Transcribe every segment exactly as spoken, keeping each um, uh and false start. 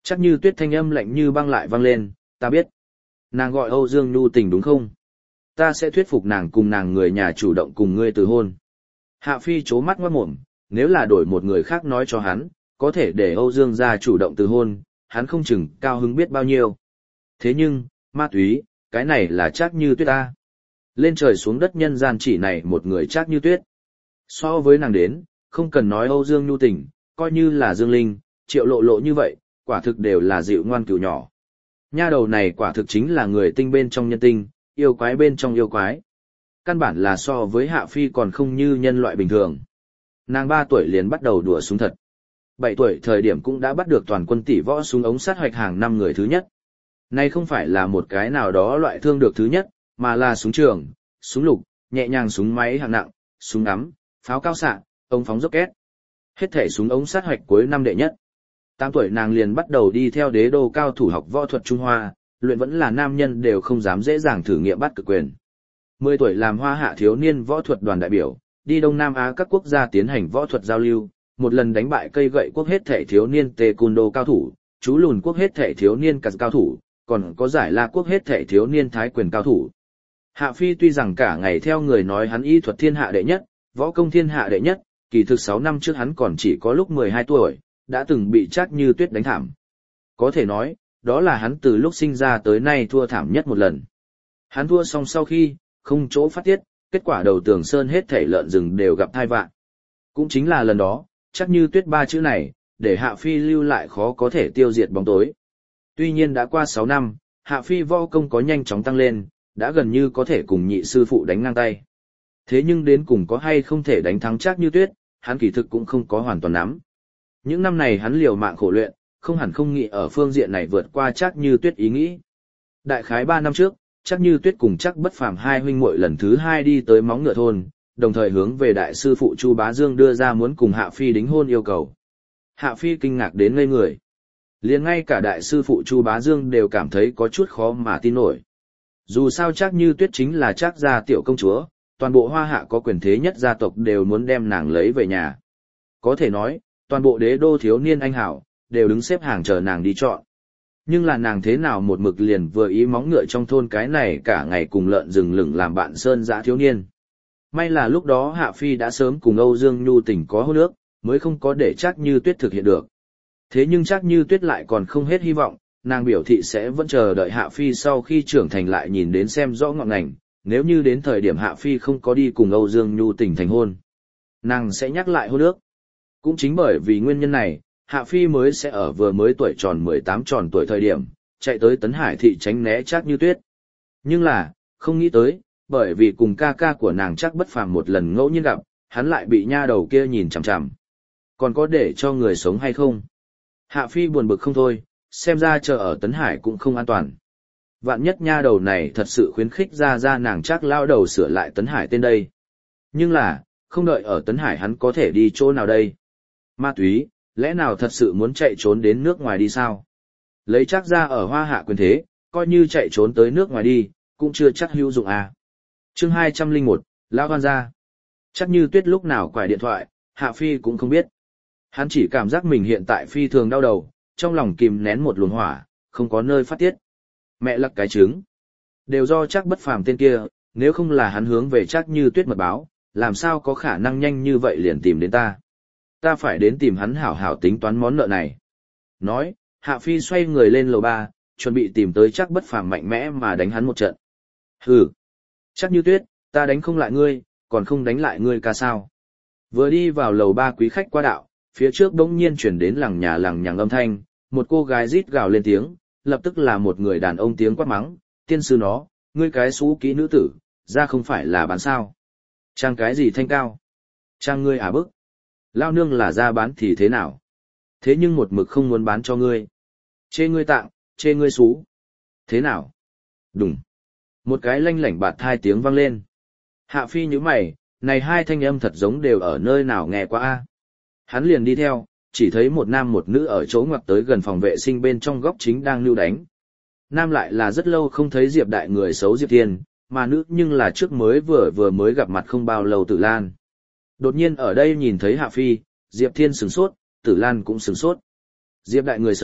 Chắc Như Tuyết thanh âm lạnh như băng lại vang lên, ta biết. Nàng gọi Âu Dương Nhu Tình đúng không? Ta sẽ thuyết phục nàng cùng nàng người nhà chủ động cùng ngươi từ hôn. Hạ Phi chố mắt ngoát mồm, nếu là đổi một người khác nói cho hắn, có thể để Âu Dương gia chủ động từ hôn, hắn không chừng cao hứng biết bao nhiêu. Thế nhưng, ma túy, cái này là Trác Như Tuyết ta. Lên trời xuống đất nhân gian chỉ này một người Trác Như Tuyết. So với nàng đến, không cần nói Âu Dương Nhu Tình, coi như là Dương Linh, Triệu Lộ Lộ như vậy, quả thực đều là dịu ngoan cừu nhỏ. Nha đầu này quả thực chính là người tinh bên trong nhân tinh, yêu quái bên trong yêu quái. Căn bản là so với Hạ Phi còn không như nhân loại bình thường. Nàng ba tuổi liền bắt đầu đùa súng thật. Bảy tuổi thời điểm cũng đã bắt được toàn quân tỷ võ súng ống sát hoạch hàng năm người thứ nhất. Này không phải là một cái nào đó loại thương được thứ nhất, mà là súng trường, súng lục, nhẹ nhàng súng máy hạng nặng, súng ngắm, pháo cao xạ, ống phóng rocket. Hết thể súng ống sát hoạch cuối năm đệ nhất. Tám tuổi nàng liền bắt đầu đi theo đế đô cao thủ học võ thuật Trung Hoa, luyện vẫn là nam nhân đều không dám dễ dàng thử nghiệm bắt cực quyền. Mười tuổi làm Hoa Hạ thiếu niên võ thuật đoàn đại biểu, đi Đông Nam Á các quốc gia tiến hành võ thuật giao lưu, một lần đánh bại cây gậy quốc hết thể thiếu niên taekwondo cao thủ, chú lùn quốc hết thể thiếu niên cắt cao thủ, còn có giải la quốc hết thể thiếu niên thái quyền cao thủ. Hạ Phi tuy rằng cả ngày theo người nói hắn y thuật thiên hạ đệ nhất, võ công thiên hạ đệ nhất, kỳ thực sáu năm trước hắn còn chỉ có lúc mười hai tuổi, đã từng bị Trác Như Tuyết đánh thảm. Có thể nói, đó là hắn từ lúc sinh ra tới nay thua thảm nhất một lần. Hắn thua xong sau khi, không chỗ phát tiết, kết quả đầu tường sơn hết thảy lợn rừng đều gặp thai vạn. Cũng chính là lần đó, Trác Như Tuyết ba chữ này, để Hạ Phi lưu lại khó có thể tiêu diệt bóng tối. Tuy nhiên đã qua sáu năm, Hạ Phi võ công có nhanh chóng tăng lên, đã gần như có thể cùng nhị sư phụ đánh ngang tay. Thế nhưng đến cùng có hay không thể đánh thắng Trác Như Tuyết, hắn kỳ thực cũng không có hoàn toàn nắm. Những năm này hắn liều mạng khổ luyện, không hẳn không nghĩ ở phương diện này vượt qua Trác Như Tuyết ý nghĩ. Đại khái ba năm trước, Trác Như Tuyết cùng Trác Bất Phàm hai huynh muội lần thứ hai đi tới Móng Ngựa thôn, đồng thời hướng về đại sư phụ Chu Bá Dương đưa ra muốn cùng Hạ Phi đính hôn yêu cầu. Hạ Phi kinh ngạc đến ngây người. Liền ngay cả đại sư phụ Chu Bá Dương đều cảm thấy có chút khó mà tin nổi. Dù sao Trác Như Tuyết chính là Trác gia tiểu công chúa, toàn bộ Hoa Hạ có quyền thế nhất gia tộc đều muốn đem nàng lấy về nhà. Có thể nói, toàn bộ đế đô thiếu niên anh hảo, đều đứng xếp hàng chờ nàng đi chọn. Nhưng là nàng thế nào một mực liền vừa ý Móng Ngựa trong thôn cái này cả ngày cùng lợn rừng lửng làm bạn sơn dã thiếu niên. May là lúc đó Hạ Phi đã sớm cùng Âu Dương Nhu Tình có hôn ước, mới không có để Trác Như Tuyết thực hiện được. Thế nhưng Trác Như Tuyết lại còn không hết hy vọng, nàng biểu thị sẽ vẫn chờ đợi Hạ Phi sau khi trưởng thành lại nhìn đến xem rõ ngọn ngành, nếu như đến thời điểm Hạ Phi không có đi cùng Âu Dương Nhu Tình thành hôn, nàng sẽ nhắc lại hôn ước. Cũng chính bởi vì nguyên nhân này, Hạ Phi mới sẽ ở vừa mới tuổi tròn mười tám tròn tuổi thời điểm, chạy tới Tấn Hải thị tránh né Trác Như Tuyết. Nhưng là, không nghĩ tới, bởi vì cùng ca ca của nàng Trác Bất Phàm một lần ngẫu nhiên gặp, hắn lại bị nha đầu kia nhìn chằm chằm. Còn có để cho người sống hay không? Hạ Phi buồn bực không thôi, xem ra chờ ở Tấn Hải cũng không an toàn. Vạn nhất nha đầu này thật sự khuyến khích ra ra nàng Trác lao đầu sửa lại Tấn Hải tên đây. Nhưng là, không đợi ở Tấn Hải hắn có thể đi chỗ nào đây? Ma túy, lẽ nào thật sự muốn chạy trốn đến nước ngoài đi sao? Lấy Trác ra ở Hoa Hạ quyền thế, coi như chạy trốn tới nước ngoài đi, cũng chưa chắc hữu dụng à. Chương hai trăm lẻ một, Lão Hoan gia. Trác Như Tuyết lúc nào quải điện thoại, Hạ Phi cũng không biết. Hắn chỉ cảm giác mình hiện tại phi thường đau đầu, trong lòng kìm nén một luồng hỏa, không có nơi phát tiết. Mẹ lặc cái trứng. Đều do Trác Bất Phàm tên kia, nếu không là hắn hướng về Trác Như Tuyết mật báo, làm sao có khả năng nhanh như vậy liền tìm đến ta. Ta phải đến tìm hắn hảo hảo tính toán món nợ này. Nói, Hạ Phi xoay người lên lầu ba, chuẩn bị tìm tới Trác Bất Phàm mạnh mẽ mà đánh hắn một trận. Hừ, Trác Như Tuyết, ta đánh không lại ngươi, còn không đánh lại ngươi ca sao? Vừa đi vào lầu ba quý khách qua đạo, phía trước bỗng nhiên chuyển đến lằng nhà lằng nhằng âm thanh, một cô gái rít gào lên tiếng, lập tức là một người đàn ông tiếng quát mắng, tiên sư nó, ngươi cái xú kỹ nữ tử, ra không phải là bán sao? Trang cái gì thanh cao? Trang ngươi à bức? Lao nương là ra bán thì thế nào? Thế nhưng một mực không muốn bán cho ngươi. Chê ngươi tạng, chê ngươi xú. Thế nào? Đùng. Một cái lanh lảnh bạt hai tiếng vang lên. Hạ Phi nhíu mày, này hai thanh âm thật giống đều ở nơi nào nghe qua a. Hắn liền đi theo, chỉ thấy một nam một nữ ở chỗ ngoặt tới gần phòng vệ sinh bên trong góc chính đang lưu đánh. Nam lại là rất lâu không thấy Diệp đại người xấu Diệp Thiên, mà nữ nhưng là trước mới vừa vừa mới gặp mặt không bao lâu Tử Lan. Đột nhiên ở đây nhìn thấy Hạ Phi, Diệp Thiên sửng sốt, Tử Lan cũng sửng sốt. Diệp đại người xấu,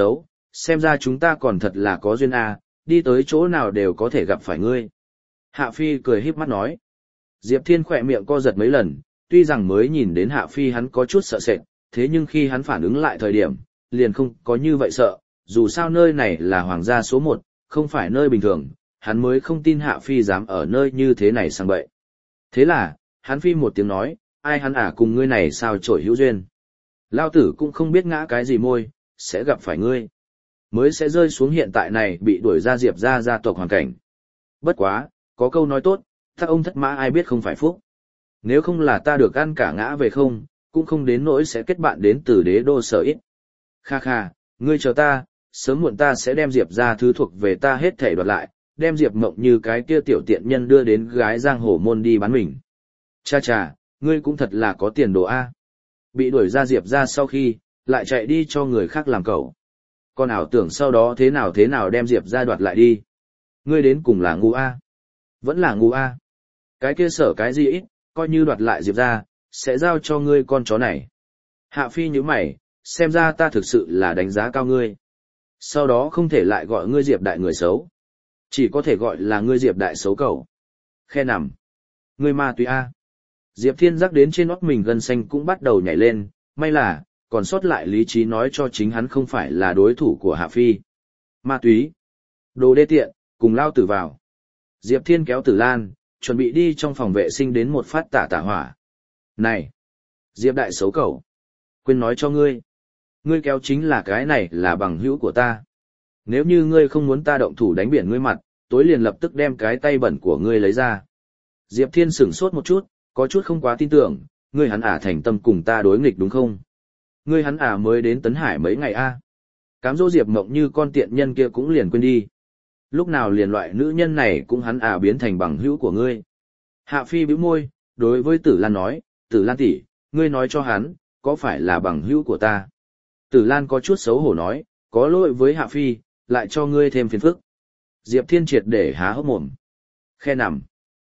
xem ra chúng ta còn thật là có duyên à, đi tới chỗ nào đều có thể gặp phải ngươi. Hạ Phi cười híp mắt nói. Diệp Thiên khỏe miệng co giật mấy lần, tuy rằng mới nhìn đến Hạ Phi hắn có chút sợ sệt, thế nhưng khi hắn phản ứng lại thời điểm, liền không có như vậy sợ, dù sao nơi này là hoàng gia số một, không phải nơi bình thường, hắn mới không tin Hạ Phi dám ở nơi như thế này sang bậy. Thế là, hắn phi một tiếng nói, ai hắn à cùng ngươi này sao trổi hữu duyên. Lao tử cũng không biết ngã cái gì môi, sẽ gặp phải ngươi. Mới sẽ rơi xuống hiện tại này bị đuổi ra Diệp ra gia tộc hoàn cảnh. Bất quá, có câu nói tốt, thác ông thất mã ai biết không phải phúc. Nếu không là ta được ăn cả ngã về không, cũng không đến nỗi sẽ kết bạn đến từ đế đô sở ít. Kha kha, ngươi chờ ta, sớm muộn ta sẽ đem Diệp ra thứ thuộc về ta hết thể đoạt lại, đem Diệp Mộng như cái kia tiểu tiện nhân đưa đến gái giang hồ môn đi bán mình. Cha cha, ngươi cũng thật là có tiền đồ A. Bị đuổi ra Diệp ra sau khi, lại chạy đi cho người khác làm cậu. Còn ảo tưởng sau đó thế nào thế nào đem Diệp ra đoạt lại đi. Ngươi đến cùng là ngu A. Vẫn là ngu A. Cái kia sở cái gì ít, coi như đoạt lại Diệp ra, sẽ giao cho ngươi con chó này. Hạ Phi như mày, xem ra ta thực sự là đánh giá cao ngươi. Sau đó không thể lại gọi ngươi Diệp đại người xấu. Chỉ có thể gọi là ngươi Diệp đại xấu cầu. Khe nằm. Ngươi ma túy A. Diệp Thiên rắc đến trên nót mình gân xanh cũng bắt đầu nhảy lên, may là, còn sót lại lý trí nói cho chính hắn không phải là đối thủ của Hạ Phi. Ma túy. Đồ đê tiện, cùng lao tử vào. Diệp Thiên kéo Tử Lan, chuẩn bị đi trong phòng vệ sinh đến một phát tả tả hỏa. Này! Diệp đại xấu cầu. Quên nói cho ngươi. Ngươi kéo chính là cái này là bằng hữu của ta. Nếu như ngươi không muốn ta động thủ đánh biển ngươi mặt, tối liền lập tức đem cái tay bẩn của ngươi lấy ra. Diệp Thiên sửng sốt một chút, có chút không quá tin tưởng, ngươi hắn ả thành tâm cùng ta đối nghịch đúng không? Ngươi hắn ả mới đến Tấn Hải mấy ngày a? Cám dỗ Diệp Mộng như con tiện nhân kia cũng liền quên đi. Lúc nào liền loại nữ nhân này cũng hắn ả biến thành bằng hữu của ngươi. Hạ Phi bĩu môi, đối với Tử Lan nói, Tử Lan tỷ, ngươi nói cho hắn, có phải là bằng hữu của ta? Tử Lan có chút xấu hổ nói, có lỗi với Hạ Phi, lại cho ngươi thêm phiền phức. Diệp Thiên triệt để há hốc mồm. Khe nằm.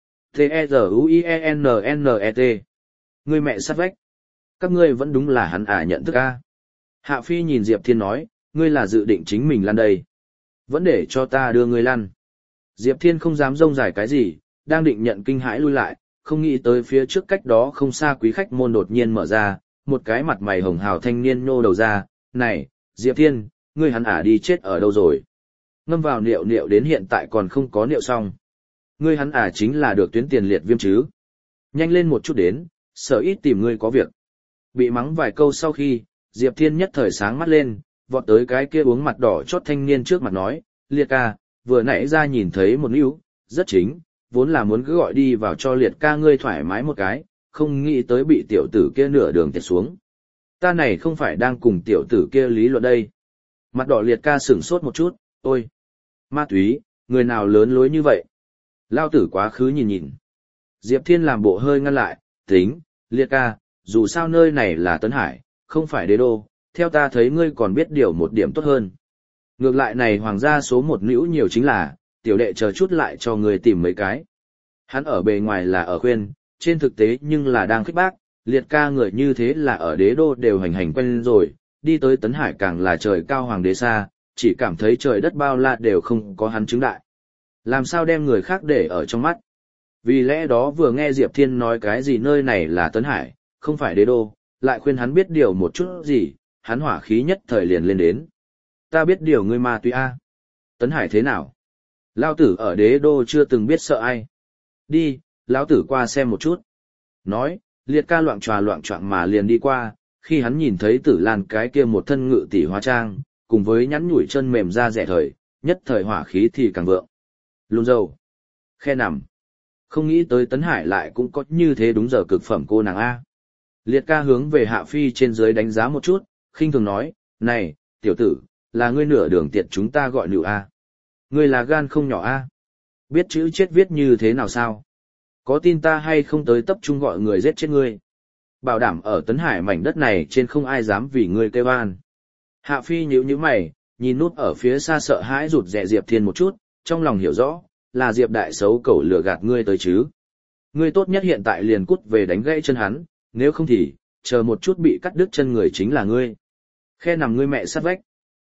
T-E-Z-U-I-E-N-N-E-T. Ngươi mẹ sát vách. Các ngươi vẫn đúng là hắn ả nhận thức a. Hạ Phi nhìn Diệp Thiên nói, ngươi là dự định chính mình lăn đây. Vẫn để cho ta đưa ngươi lăn. Diệp Thiên không dám rông dài cái gì, đang định nhận kinh hãi lui lại, không nghĩ tới phía trước cách đó không xa quý khách môn đột nhiên mở ra, một cái mặt mày hồng hào thanh niên nhô đầu ra, này, Diệp Thiên, ngươi hắn ả đi chết ở đâu rồi? Ngâm vào niệu niệu đến hiện tại còn không có niệu xong. Ngươi hắn ả chính là được tuyến tiền liệt viêm chứ. Nhanh lên một chút đến, sở ít tìm ngươi có việc. Bị mắng vài câu sau khi, Diệp Thiên nhất thời sáng mắt lên, vọt tới cái kia uống mặt đỏ chót thanh niên trước mặt nói, liệt ca, vừa nãy ra nhìn thấy một níu, rất chính, vốn là muốn cứ gọi đi vào cho liệt ca ngươi thoải mái một cái, không nghĩ tới bị tiểu tử kia nửa đường tiệt xuống. Ta này không phải đang cùng tiểu tử kia lý luận đây. Mặt đỏ liệt ca sửng sốt một chút, ôi, ma túy, người nào lớn lối như vậy? Lao tử quá khứ nhìn nhìn. Diệp Thiên làm bộ hơi ngăn lại, tính, liệt ca, dù sao nơi này là Tấn Hải, không phải đế đô, theo ta thấy ngươi còn biết điều một điểm tốt hơn. Ngược lại này hoàng gia số một nữ nhiều chính là, tiểu đệ chờ chút lại cho ngươi tìm mấy cái. Hắn ở bề ngoài là ở khuyên, trên thực tế nhưng là đang khích bác, liệt ca người như thế là ở đế đô đều hành hành quen rồi, đi tới Tấn Hải càng là trời cao hoàng đế xa, chỉ cảm thấy trời đất bao la đều không có hắn chứng đại. Làm sao đem người khác để ở trong mắt? Vì lẽ đó vừa nghe Diệp Thiên nói cái gì nơi này là Tấn Hải, không phải đế đô, lại khuyên hắn biết điều một chút gì, hắn hỏa khí nhất thời liền lên đến. Ta biết điều ngươi ma túy a. Tấn Hải thế nào? Lao tử ở đế đô chưa từng biết sợ ai. Đi, lão tử qua xem một chút. Nói, liệt ca loạn tròa loạn choạng mà liền đi qua, khi hắn nhìn thấy Tử Lan cái kia một thân ngự tỷ hóa trang, cùng với nhắn nhủi chân mềm ra rẻ thời, nhất thời hỏa khí thì càng vượng. Luôn dầu. Khe nằm. Không nghĩ tới Tấn Hải lại cũng có như thế đúng giờ cực phẩm cô nàng A. Liệt ca hướng về Hạ Phi trên dưới đánh giá một chút, khinh thường nói, này, tiểu tử, là ngươi nửa đường tiệt chúng ta gọi nữ A. Ngươi là gan không nhỏ A. Biết chữ chết viết như thế nào sao? Có tin ta hay không tới tập trung gọi người giết chết ngươi? Bảo đảm ở Tấn Hải mảnh đất này trên không ai dám vì ngươi kêu an. Hạ Phi nhíu nhíu mày, nhìn nút ở phía xa sợ hãi rụt rè Diệp Thiên một chút, trong lòng hiểu rõ, là Diệp đại xấu cẩu lừa gạt ngươi tới chứ. Ngươi tốt nhất hiện tại liền cút về đánh gãy chân hắn, nếu không thì, chờ một chút bị cắt đứt chân người chính là ngươi. Khe nằm ngươi mẹ sát vách.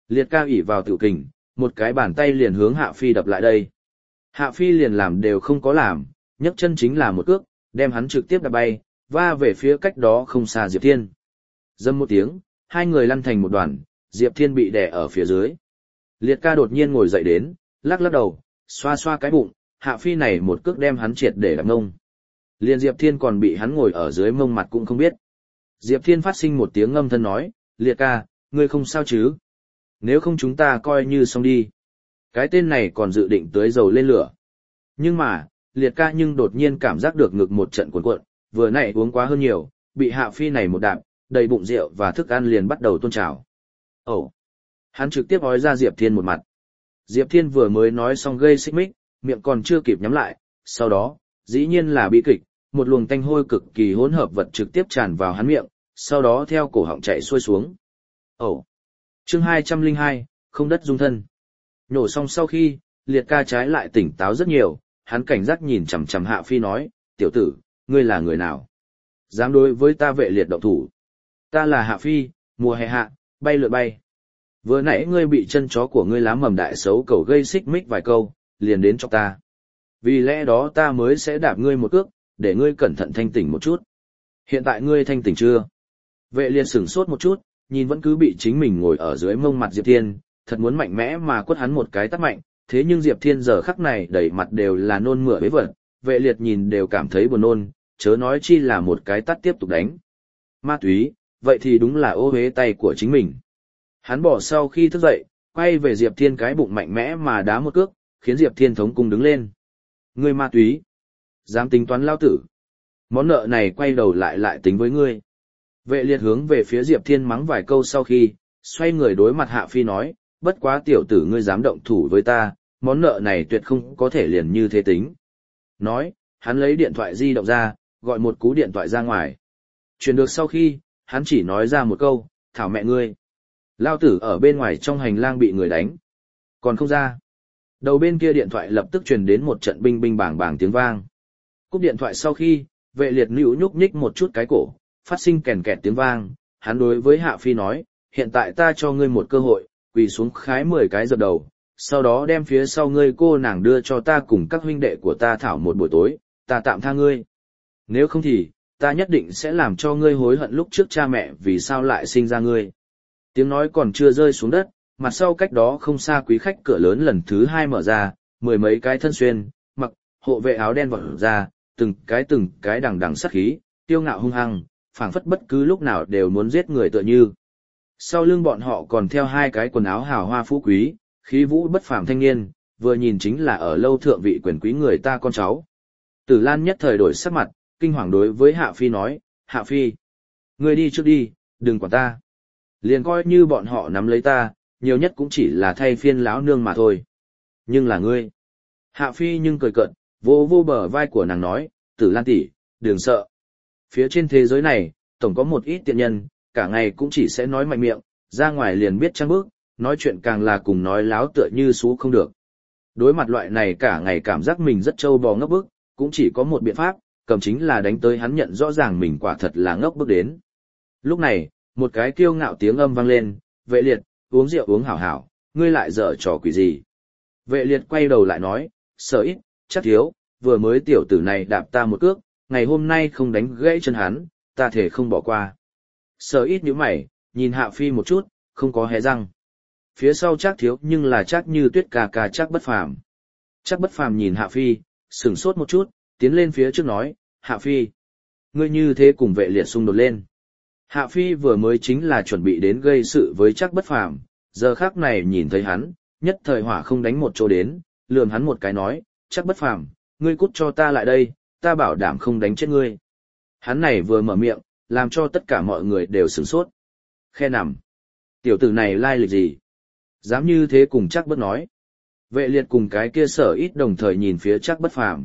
Liệt ca ỷ vào tự kình, một cái bàn tay liền hướng Hạ Phi đập lại đây. Hạ Phi liền làm đều không có làm, nhấc chân chính là một cước, đem hắn trực tiếp đập bay, va về phía cách đó không xa Diệp Thiên. Dâm một tiếng, hai người lăn thành một đoàn, Diệp Thiên bị đè ở phía dưới. Liệt ca đột nhiên ngồi dậy đến, lắc lắc đầu, xoa xoa cái bụng, Hạ Phi này một cước đem hắn triệt để đập ngông. Liền Diệp Thiên còn bị hắn ngồi ở dưới mông mặt cũng không biết. Diệp Thiên phát sinh một tiếng ngâm thân nói, Liệt ca, ngươi không sao chứ? Nếu không chúng ta coi như xong đi. Cái tên này còn dự định tưới dầu lên lửa. Nhưng mà, Liệt ca nhưng đột nhiên cảm giác được ngực một trận cuộn cuộn, vừa nãy uống quá hơn nhiều, bị Hạ Phi này một đạp, đầy bụng rượu và thức ăn liền bắt đầu tôn trào. Ồ! Hắn trực tiếp ói ra Diệp Thiên một mặt. Diệp Thiên vừa mới nói xong gây xích mích, miệng còn chưa kịp nhắm lại, sau đó, dĩ nhiên là bi kịch, một luồng tanh hôi cực kỳ hỗn hợp vật trực tiếp tràn vào hắn miệng, sau đó theo cổ họng chạy xuôi xuống. Ồ! Chương hai trăm lẻ hai, không đất dung thân. Nhổ xong sau khi, Liệt ca trái lại tỉnh táo rất nhiều, hắn cảnh giác nhìn chằm chằm Hạ Phi nói, tiểu tử, ngươi là người nào? Dám đối với ta Vệ Liệt động thủ. Ta là Hạ Phi, mùa hè hạ, bay lượn bay. Vừa nãy ngươi bị chân chó của ngươi lá mầm đại xấu cầu gây xích mích vài câu, liền đến cho ta. Vì lẽ đó ta mới sẽ đạp ngươi một cước, để ngươi cẩn thận thanh tỉnh một chút. Hiện tại ngươi thanh tỉnh chưa? Vệ Liệt sửng sốt một chút, nhìn vẫn cứ bị chính mình ngồi ở dưới mông mặt Diệp Thiên, thật muốn mạnh mẽ mà quất hắn một cái tát mạnh, thế nhưng Diệp Thiên giờ khắc này đầy mặt đều là nôn mửa với vật, Vệ Liệt nhìn đều cảm thấy buồn nôn, chớ nói chi là một cái tát tiếp tục đánh. Ma túy, vậy thì đúng là ô uế tay của chính mình. Hắn bỏ sau khi thức dậy, quay về Diệp Thiên cái bụng mạnh mẽ mà đá một cước, khiến Diệp Thiên thống cung đứng lên. Ngươi ma túy, dám tính toán lao tử. Món nợ này quay đầu lại lại tính với ngươi. Vệ Liệt hướng về phía Diệp Thiên mắng vài câu sau khi, xoay người đối mặt Hạ Phi nói, bất quá tiểu tử ngươi dám động thủ với ta, món nợ này tuyệt không có thể liền như thế tính. Nói, hắn lấy điện thoại di động ra, gọi một cú điện thoại ra ngoài. Chuyển được sau khi, hắn chỉ nói ra một câu, thảo mẹ ngươi. Lao tử ở bên ngoài trong hành lang bị người đánh. Còn không ra. Đầu bên kia điện thoại lập tức truyền đến một trận binh binh bảng bảng tiếng vang. Cúp điện thoại sau khi, Vệ Liệt nhũ nhúc nhích một chút cái cổ, phát sinh kèn kẹt tiếng vang, hắn đối với Hạ Phi nói, hiện tại ta cho ngươi một cơ hội, quỳ xuống khái mười cái dập đầu, sau đó đem phía sau ngươi cô nàng đưa cho ta cùng các huynh đệ của ta thảo một buổi tối, ta tạm tha ngươi. Nếu không thì, ta nhất định sẽ làm cho ngươi hối hận lúc trước cha mẹ vì sao lại sinh ra ngươi. Tiếng nói còn chưa rơi xuống đất, mặt sau cách đó không xa quý khách cửa lớn lần thứ hai mở ra, mười mấy cái thân xuyên, mặc, hộ vệ áo đen vọt ra, từng cái từng cái đằng đằng sát khí, tiêu ngạo hung hăng, phảng phất bất cứ lúc nào đều muốn giết người tựa như. Sau lưng bọn họ còn theo hai cái quần áo hào hoa phú quý, khí vũ bất phàm thanh niên, vừa nhìn chính là ở lâu thượng vị quyền quý người ta con cháu. Tử Lan nhất thời đổi sắc mặt, kinh hoàng đối với Hạ Phi nói, Hạ Phi, ngươi đi trước đi, đừng quản ta. Liền coi như bọn họ nắm lấy ta, nhiều nhất cũng chỉ là thay phiên lão nương mà thôi. Nhưng là ngươi. Hạ Phi nhưng cười cợt, vô vô bờ vai của nàng nói, Tử Lan tỷ, đừng sợ. Phía trên thế giới này, tổng có một ít tiện nhân, cả ngày cũng chỉ sẽ nói mạnh miệng, ra ngoài liền biết trăng bước, nói chuyện càng là cùng nói láo tựa như xú không được. Đối mặt loại này cả ngày cảm giác mình rất trâu bò ngốc bức, cũng chỉ có một biện pháp, cầm chính là đánh tới hắn nhận rõ ràng mình quả thật là ngốc bức đến. Lúc này, một cái kiêu ngạo tiếng âm vang lên, Vệ Liệt, uống rượu uống hảo hảo, ngươi lại dở trò quỷ gì. Vệ Liệt quay đầu lại nói, sợ ít, chắc thiếu, vừa mới tiểu tử này đạp ta một cước, ngày hôm nay không đánh gãy chân hắn, ta thể không bỏ qua. Sợ ít nhíu mày, nhìn Hạ Phi một chút, không có hé răng. Phía sau chắc thiếu nhưng là chắc như tuyết cà cà chắc bất phàm. Chắc bất phàm nhìn Hạ Phi, sửng sốt một chút, tiến lên phía trước nói, Hạ Phi, ngươi như thế cùng Vệ Liệt xung đột lên. Hạ Phi vừa mới chính là chuẩn bị đến gây sự với chắc bất phàm, giờ khắc này nhìn thấy hắn, nhất thời hỏa không đánh một chỗ đến, lườm hắn một cái nói, chắc bất phàm, ngươi cút cho ta lại đây, ta bảo đảm không đánh chết ngươi. Hắn này vừa mở miệng, làm cho tất cả mọi người đều sửng sốt. Khe nằm. Tiểu tử này lai lịch gì? Dám như thế cùng chắc bất nói. Vệ Liệt cùng cái kia Sở Ít đồng thời nhìn phía chắc bất phàm.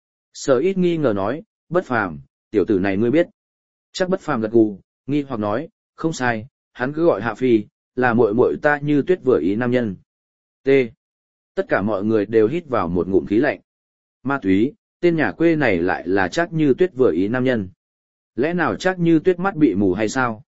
Sở Ít nghi ngờ nói, bất phàm, tiểu tử này ngươi biết. Chắc bất phàm gật gù, nghi hoặc nói, không sai, hắn cứ gọi Hạ Phi, là muội muội ta như tuyết vừa ý nam nhân. T. Tất cả mọi người đều hít vào một ngụm khí lạnh. Ma túy, tên nhà quê này lại là chắc như tuyết vừa ý nam nhân. Lẽ nào chắc như tuyết mắt bị mù hay sao?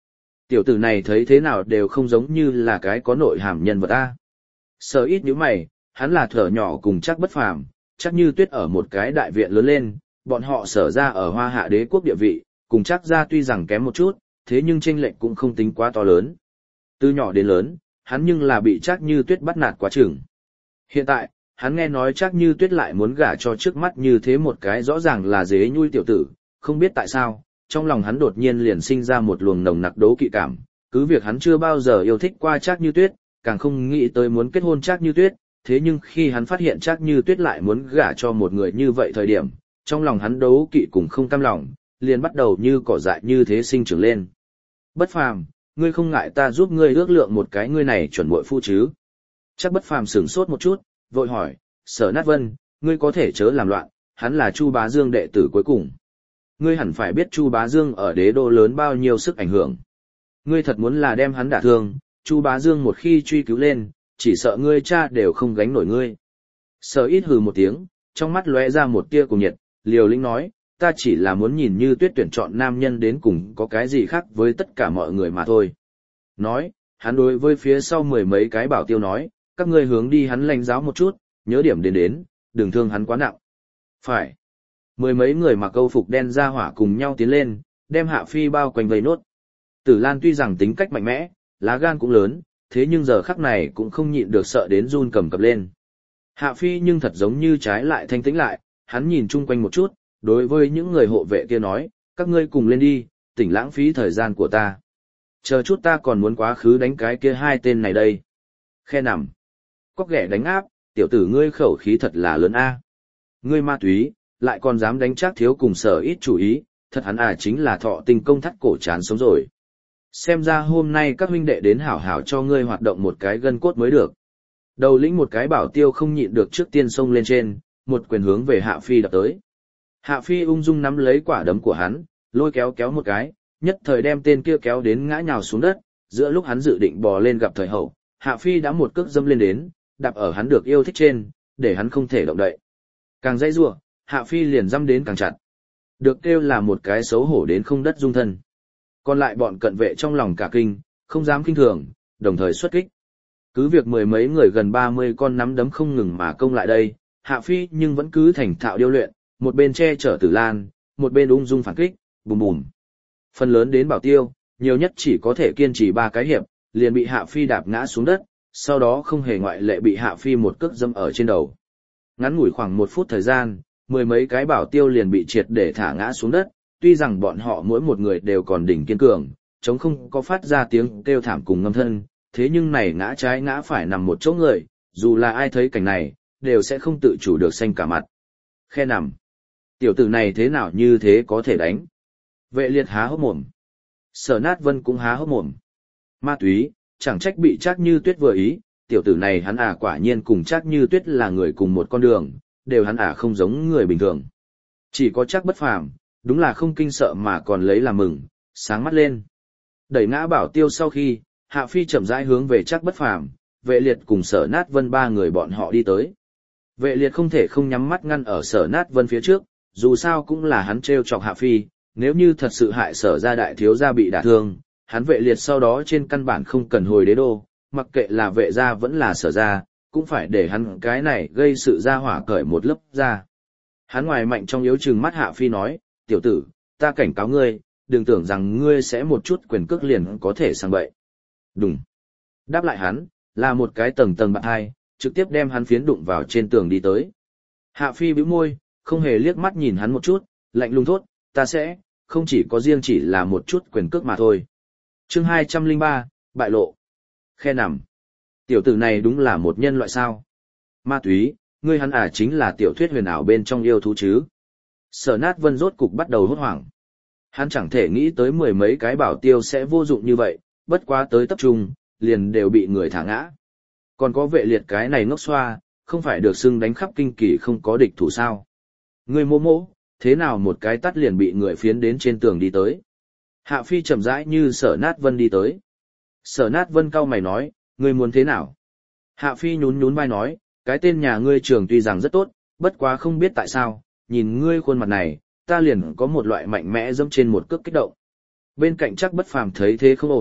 Tiểu tử này thấy thế nào đều không giống như là cái có nội hàm nhân vật ta. Sở ít nhíu mày, hắn là thở nhỏ cùng chắc bất phàm, chắc như tuyết ở một cái đại viện lớn lên, bọn họ sở ra ở Hoa Hạ đế quốc địa vị, cùng chắc ra tuy rằng kém một chút, thế nhưng chênh lệch cũng không tính quá to lớn. Từ nhỏ đến lớn, hắn nhưng là bị chắc như tuyết bắt nạt quá chừng. Hiện tại, hắn nghe nói chắc như tuyết lại muốn gả cho trước mắt như thế một cái rõ ràng là dế nhui tiểu tử, không biết tại sao, trong lòng hắn đột nhiên liền sinh ra một luồng nồng nặc đố kỵ cảm, cứ việc hắn chưa bao giờ yêu thích qua chắc như tuyết, càng không nghĩ tới muốn kết hôn chắc như tuyết, thế nhưng khi hắn phát hiện chắc như tuyết lại muốn gả cho một người như vậy thời điểm, trong lòng hắn đấu kỵ cùng không cam lòng, liền bắt đầu như cỏ dại như thế sinh trưởng lên. Bất phàm, ngươi không ngại ta giúp ngươi ước lượng một cái ngươi này chuẩn muội phu chứ? Chắc bất phàm sửng sốt một chút, vội hỏi, Sở Nát Vân, ngươi có thể chớ làm loạn, hắn là Chu Bá Dương đệ tử cuối cùng. Ngươi hẳn phải biết Chu Bá Dương ở đế đô lớn bao nhiêu sức ảnh hưởng. Ngươi thật muốn là đem hắn đả thương, Chu Bá Dương một khi truy cứu lên, chỉ sợ ngươi cha đều không gánh nổi ngươi. Sở ít hừ một tiếng, trong mắt lóe ra một tia cùng nhiệt, liều lĩnh nói, ta chỉ là muốn nhìn như tuyết tuyển chọn nam nhân đến cùng có cái gì khác với tất cả mọi người mà thôi. Nói, hắn đối với phía sau mười mấy cái bảo tiêu nói, các ngươi hướng đi hắn lãnh giáo một chút, nhớ điểm đến đến, đừng thương hắn quá nặng. Phải. Mười mấy người mặc câu phục đen ra hỏa cùng nhau tiến lên, đem Hạ Phi bao quanh vây nốt. Tử Lan tuy rằng tính cách mạnh mẽ, lá gan cũng lớn, thế nhưng giờ khắc này cũng không nhịn được sợ đến run cầm cập lên. Hạ Phi nhưng thật giống như trái lại thanh tĩnh lại, hắn nhìn chung quanh một chút, đối với những người hộ vệ kia nói, các ngươi cùng lên đi, tỉnh lãng phí thời gian của ta. Chờ chút ta còn muốn quá khứ đánh cái kia hai tên này đây. Khe nằm. Cóc ghẻ đánh áp, tiểu tử ngươi khẩu khí thật là lớn a. Ngươi ma túy, lại còn dám đánh Trác Thiếu cùng Sở ít chủ ý, thật hắn à chính là thọ tình công thắt cổ chán sống rồi. Xem ra hôm nay các huynh đệ đến hảo hảo cho ngươi hoạt động một cái gân cốt mới được. Đầu lĩnh một cái bảo tiêu không nhịn được trước tiên xông lên trên, một quyền hướng về Hạ Phi đập tới. Hạ Phi ung dung nắm lấy quả đấm của hắn, lôi kéo kéo một cái, nhất thời đem tên kia kéo đến ngã nhào xuống đất, giữa lúc hắn dự định bò lên gặp thời hậu, Hạ Phi đã một cước dâm lên đến, đạp ở hắn được yêu thích trên, để hắn không thể động đậy. Càng dây rủa, Hạ Phi liền dâm đến càng chặt. Được kêu là một cái xấu hổ đến không đất dung thân. Còn lại bọn cận vệ trong lòng cả kinh, không dám kinh thường, đồng thời xuất kích. Cứ việc mười mấy người gần ba mươi con nắm đấm không ngừng mà công lại đây, Hạ Phi nhưng vẫn cứ thành thạo điêu luyện, một bên che chở Tử Lan, một bên ung dung phản kích, bùm bùm. Phần lớn đến bảo tiêu, nhiều nhất chỉ có thể kiên trì ba cái hiệp, liền bị Hạ Phi đạp ngã xuống đất, sau đó không hề ngoại lệ bị Hạ Phi một cước dâm ở trên đầu. Ngắn ngủi khoảng một phút thời gian, mười mấy cái bảo tiêu liền bị triệt để thả ngã xuống đất, tuy rằng bọn họ mỗi một người đều còn đỉnh kiên cường, chống không có phát ra tiếng kêu thảm cùng ngâm thân, thế nhưng này ngã trái ngã phải nằm một chỗ người, dù là ai thấy cảnh này, đều sẽ không tự chủ được xanh cả mặt. Khe nằm. Tiểu tử này thế nào như thế có thể đánh? Vệ liệt há hốc mồm. Sở Nát Vân cũng há hốc mồm. Ma túy, chẳng trách bị Trác Như Tuyết vừa ý, tiểu tử này hắn à quả nhiên cùng Trác Như Tuyết là người cùng một con đường, đều hắn à không giống người bình thường. Chỉ có Trác Bất Phàm, đúng là không kinh sợ mà còn lấy làm mừng, sáng mắt lên. Đẩy ngã bảo tiêu sau khi, Hạ Phi chậm rãi hướng về Trác Bất Phàm, Vệ liệt cùng Sở Nát Vân ba người bọn họ đi tới. Vệ liệt không thể không nhắm mắt ngăn ở Sở Nát Vân phía trước, dù sao cũng là hắn trêu chọc Hạ Phi, nếu như thật sự hại Sở gia đại thiếu gia bị đả thương, hắn Vệ liệt sau đó trên căn bản không cần hồi đế đô, mặc kệ là Vệ gia vẫn là Sở gia, cũng phải để hắn cái này gây sự ra hỏa cởi một lớp ra. Hắn ngoài mạnh trong yếu trừng mắt Hạ Phi nói, tiểu tử, ta cảnh cáo ngươi, đừng tưởng rằng ngươi sẽ một chút quyền cước liền có thể sang bậy. Đúng. Đáp lại hắn, là một cái tầng tầng bạc hai, trực tiếp đem hắn phiến đụng vào trên tường đi tới. Hạ Phi bĩu môi, không hề liếc mắt nhìn hắn một chút, lạnh lùng thốt, ta sẽ, không chỉ có riêng chỉ là một chút quyền cước mà thôi. Chương hai trăm lẻ ba, bại lộ. Khe nằm. Tiểu tử này đúng là một nhân loại sao. Ma túy, ngươi hắn à chính là tiểu thuyết huyền ảo bên trong yêu thú chứ. Sở Nát Vân rốt cục bắt đầu hốt hoảng. Hắn chẳng thể nghĩ tới mười mấy cái bảo tiêu sẽ vô dụng như vậy, bất quá tới tập trung, liền đều bị người thả ngã. Còn có Vệ liệt cái này ngốc xoa, không phải được xưng đánh khắp kinh kỳ không có địch thủ sao. Ngươi mô mô, thế nào một cái tắt liền bị người phiến đến trên tường đi tới. Hạ Phi chậm rãi như Sở Nát Vân đi tới. Sở Nát Vân cau mày nói, ngươi muốn thế nào? Hạ Phi nhún nhún vai nói, cái tên nhà ngươi trường tuy rằng rất tốt, bất quá không biết tại sao, nhìn ngươi khuôn mặt này, ta liền có một loại mạnh mẽ dẫm trên một cước kích động. Bên cạnh Trác Bất Phàm thấy thế không ổn,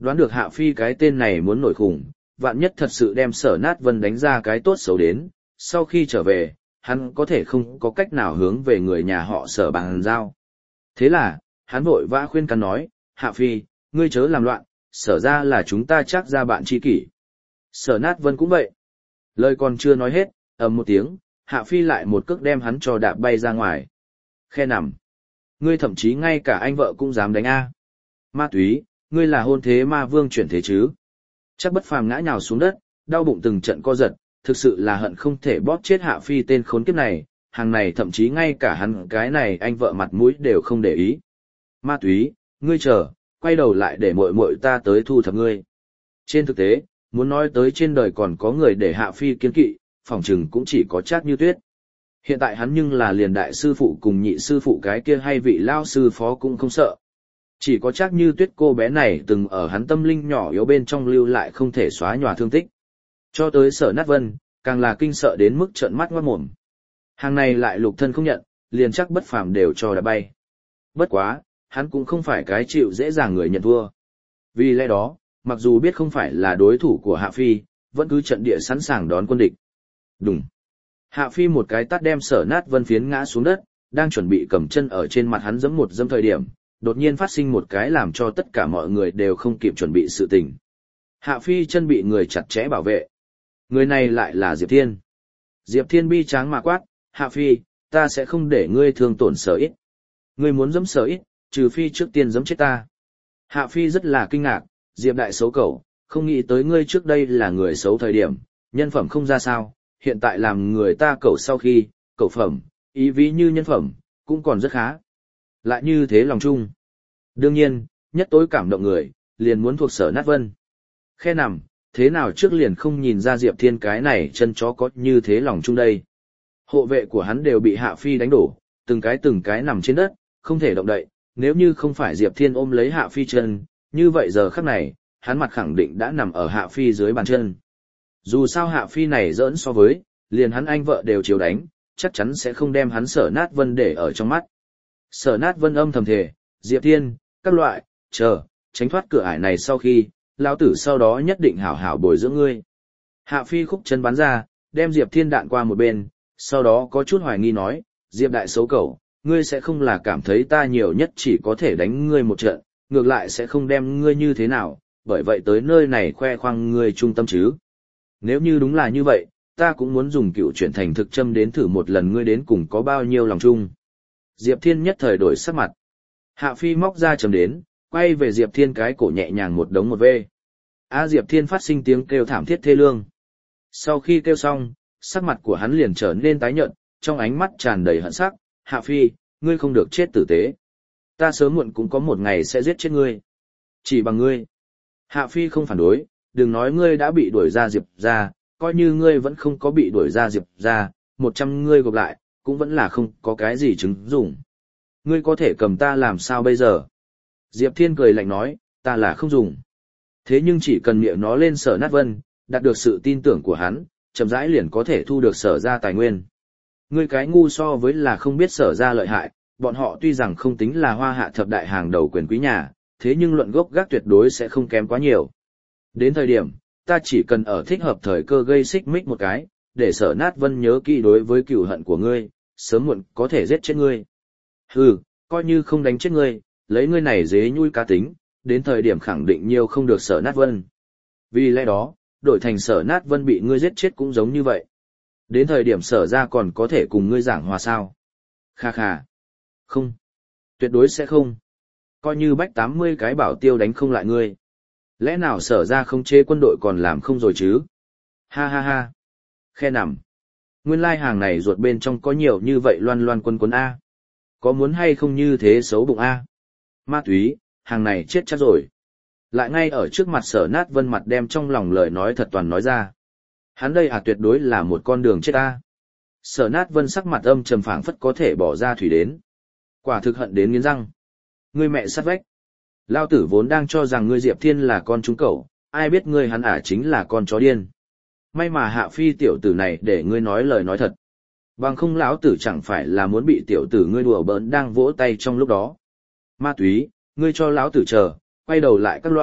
Đoán được Hạ Phi cái tên này muốn nổi khủng, vạn nhất thật sự đem Sở Nát Vân đánh ra cái tốt xấu đến, sau khi trở về, hắn có thể không có cách nào hướng về người nhà họ Sở bàn giao. Thế là, hắn vội vã khuyên can nói, Hạ Phi, ngươi chớ làm loạn, Sở ra là chúng ta chắc ra bạn tri kỷ. Sở Nát Vân cũng vậy. Lời còn chưa nói hết, ầm một tiếng, Hạ Phi lại một cước đem hắn cho đạp bay ra ngoài. Khe nằm. Ngươi thậm chí ngay cả anh vợ cũng dám đánh a. Ma túy, ngươi là hôn thế ma vương chuyển thế chứ. Chắc Bất Phàm ngã nhào xuống đất, đau bụng từng trận co giật, thực sự là hận không thể bóp chết Hạ Phi tên khốn kiếp này, hàng này thậm chí ngay cả hắn cái này anh vợ mặt mũi đều không để ý. Ma túy, ngươi chờ, quay đầu lại để muội muội ta tới thu thập ngươi. Trên thực tế, muốn nói tới trên đời còn có người để Hạ Phi kiên kỵ, phỏng chừng cũng chỉ có Trác Như Tuyết. Hiện tại hắn nhưng là liền đại sư phụ cùng nhị sư phụ cái kia hay vị lao sư phó cũng không sợ. Chỉ có Trác Như Tuyết cô bé này từng ở hắn tâm linh nhỏ yếu bên trong lưu lại không thể xóa nhòa thương tích. Cho tới Sở Nát Vân, càng là kinh sợ đến mức trợn mắt ngoát mồm. Hàng này lại lục thân không nhận, liền Chắc Bất Phàm đều cho đã bay. Bất quá, hắn cũng không phải cái chịu dễ dàng người nhận thua. Vì lẽ đó, mặc dù biết không phải là đối thủ của Hạ Phi, vẫn cứ trận địa sẵn sàng đón quân địch. Đùng. Hạ Phi một cái tát đem Sở Nát Vân phiến ngã xuống đất, đang chuẩn bị cầm chân ở trên mặt hắn giẫm một giẫm thời điểm, đột nhiên phát sinh một cái làm cho tất cả mọi người đều không kịp chuẩn bị sự tình. Hạ Phi chân bị người chặt chẽ bảo vệ. Người này lại là Diệp Thiên. Diệp Thiên bi tráng mà quát, Hạ Phi, ta sẽ không để ngươi thương tổn Sở Ít. Ngươi muốn giẫm Sở Ít, trừ phi trước tiên giẫm chết ta. Hạ Phi rất là kinh ngạc, Diệp đại xấu cẩu, không nghĩ tới ngươi trước đây là người xấu thời điểm, nhân phẩm không ra sao, hiện tại làm người ta cẩu sau khi, cẩu phẩm, ý ví như nhân phẩm, cũng còn rất khá. Lại như thế lòng chung. Đương nhiên, nhất tối cảm động người, liền muốn thuộc Sở Nát Vân. Khe nằm, thế nào trước liền không nhìn ra Diệp Thiên cái này chân chó có như thế lòng chung đây. Hộ vệ của hắn đều bị Hạ Phi đánh đổ, từng cái từng cái nằm trên đất, không thể động đậy, nếu như không phải Diệp Thiên ôm lấy Hạ Phi chân, như vậy giờ khắc này, hắn mặt khẳng định đã nằm ở Hạ Phi dưới bàn chân. Dù sao Hạ Phi này giỡn so với, liền hắn anh vợ đều chiếu đánh, chắc chắn sẽ không đem hắn Sở Nát Vân để ở trong mắt. Sở Nát Vân âm thầm thề, Diệp Thiên, các loại, chờ, tránh thoát cửa ải này sau khi, lão tử sau đó nhất định hảo hảo bồi dưỡng ngươi. Hạ Phi khúc chân bắn ra, đem Diệp Thiên đạn qua một bên, sau đó có chút hoài nghi nói, Diệp đại xấu cẩu, ngươi sẽ không là cảm thấy ta nhiều nhất chỉ có thể đánh ngươi một trận, ngược lại sẽ không đem ngươi như thế nào, bởi vậy tới nơi này khoe khoang ngươi trung tâm chứ. Nếu như đúng là như vậy, ta cũng muốn dùng cựu chuyển thành thực châm đến thử một lần ngươi đến cùng có bao nhiêu lòng chung. Diệp Thiên nhất thời đổi sắc mặt. Hạ Phi móc ra châm đến, quay về Diệp Thiên cái cổ nhẹ nhàng một đống một vê. A Diệp Thiên phát sinh tiếng kêu thảm thiết thê lương. Sau khi kêu xong, sắc mặt của hắn liền trở nên tái nhợt, trong ánh mắt tràn đầy hận sắc. Hạ Phi, ngươi không được chết tử tế. Ta sớm muộn cũng có một ngày sẽ giết chết ngươi. Chỉ bằng ngươi. Hạ Phi không phản đối, đừng nói ngươi đã bị đuổi ra Diệp ra, coi như ngươi vẫn không có bị đuổi ra Diệp ra, một trăm ngươi gộp lại, cũng vẫn là không có cái gì chứng dụng. Ngươi có thể cầm ta làm sao bây giờ? Diệp Thiên cười lạnh nói, ta là không dùng. Thế nhưng chỉ cần miệng nó lên Sở Nát Vân, đạt được sự tin tưởng của hắn, chậm rãi liền có thể thu được Sở ra tài nguyên. Ngươi cái ngu so với là không biết Sở ra lợi hại, bọn họ tuy rằng không tính là hoa hạ thập đại hàng đầu quyền quý nhà, thế nhưng luận gốc gác tuyệt đối sẽ không kém quá nhiều. Đến thời điểm, ta chỉ cần ở thích hợp thời cơ gây xích mích một cái, để Sở Nát Vân nhớ kỹ đối với cửu hận của ngươi, sớm muộn có thể giết chết ngươi. Hừ, coi như không đánh chết ngươi, lấy ngươi này dế nhui cá tính, đến thời điểm khẳng định nhiều không được Sở Nát Vân. Vì lẽ đó, đổi thành Sở Nát Vân bị ngươi giết chết cũng giống như vậy. Đến thời điểm Sở ra còn có thể cùng ngươi giảng hòa sao? Kha kha. Không. Tuyệt đối sẽ không. Coi như bách tám mươi cái bảo tiêu đánh không lại ngươi. Lẽ nào Sở ra không chế quân đội còn làm không rồi chứ? Ha ha ha. Khe nằm. Nguyên lai hàng này ruột bên trong có nhiều như vậy loan loan quân quân A. Có muốn hay không như thế xấu bụng A? Ma túy, hàng này chết chắc rồi. Lại ngay ở trước mặt Sở Nát Vân mặt đem trong lòng lời nói thật toàn nói ra. Hắn đây à tuyệt đối là một con đường chết A. Sở Nát Vân sắc mặt âm trầm phảng phất có thể bỏ ra thủy đến. Quả thực hận đến nghiến răng. Ngươi mẹ sát vách. Lao tử vốn đang cho rằng ngươi Diệp Thiên là con trúng cẩu, ai biết ngươi hắn ả chính là con chó điên. May mà Hạ Phi tiểu tử này để ngươi nói lời nói thật. Bằng không lão tử chẳng phải là muốn bị tiểu tử ngươi đùa bỡn đang vỗ tay trong lúc đó. Ma túy, ngươi cho lão tử chờ, quay đầu lại các loại,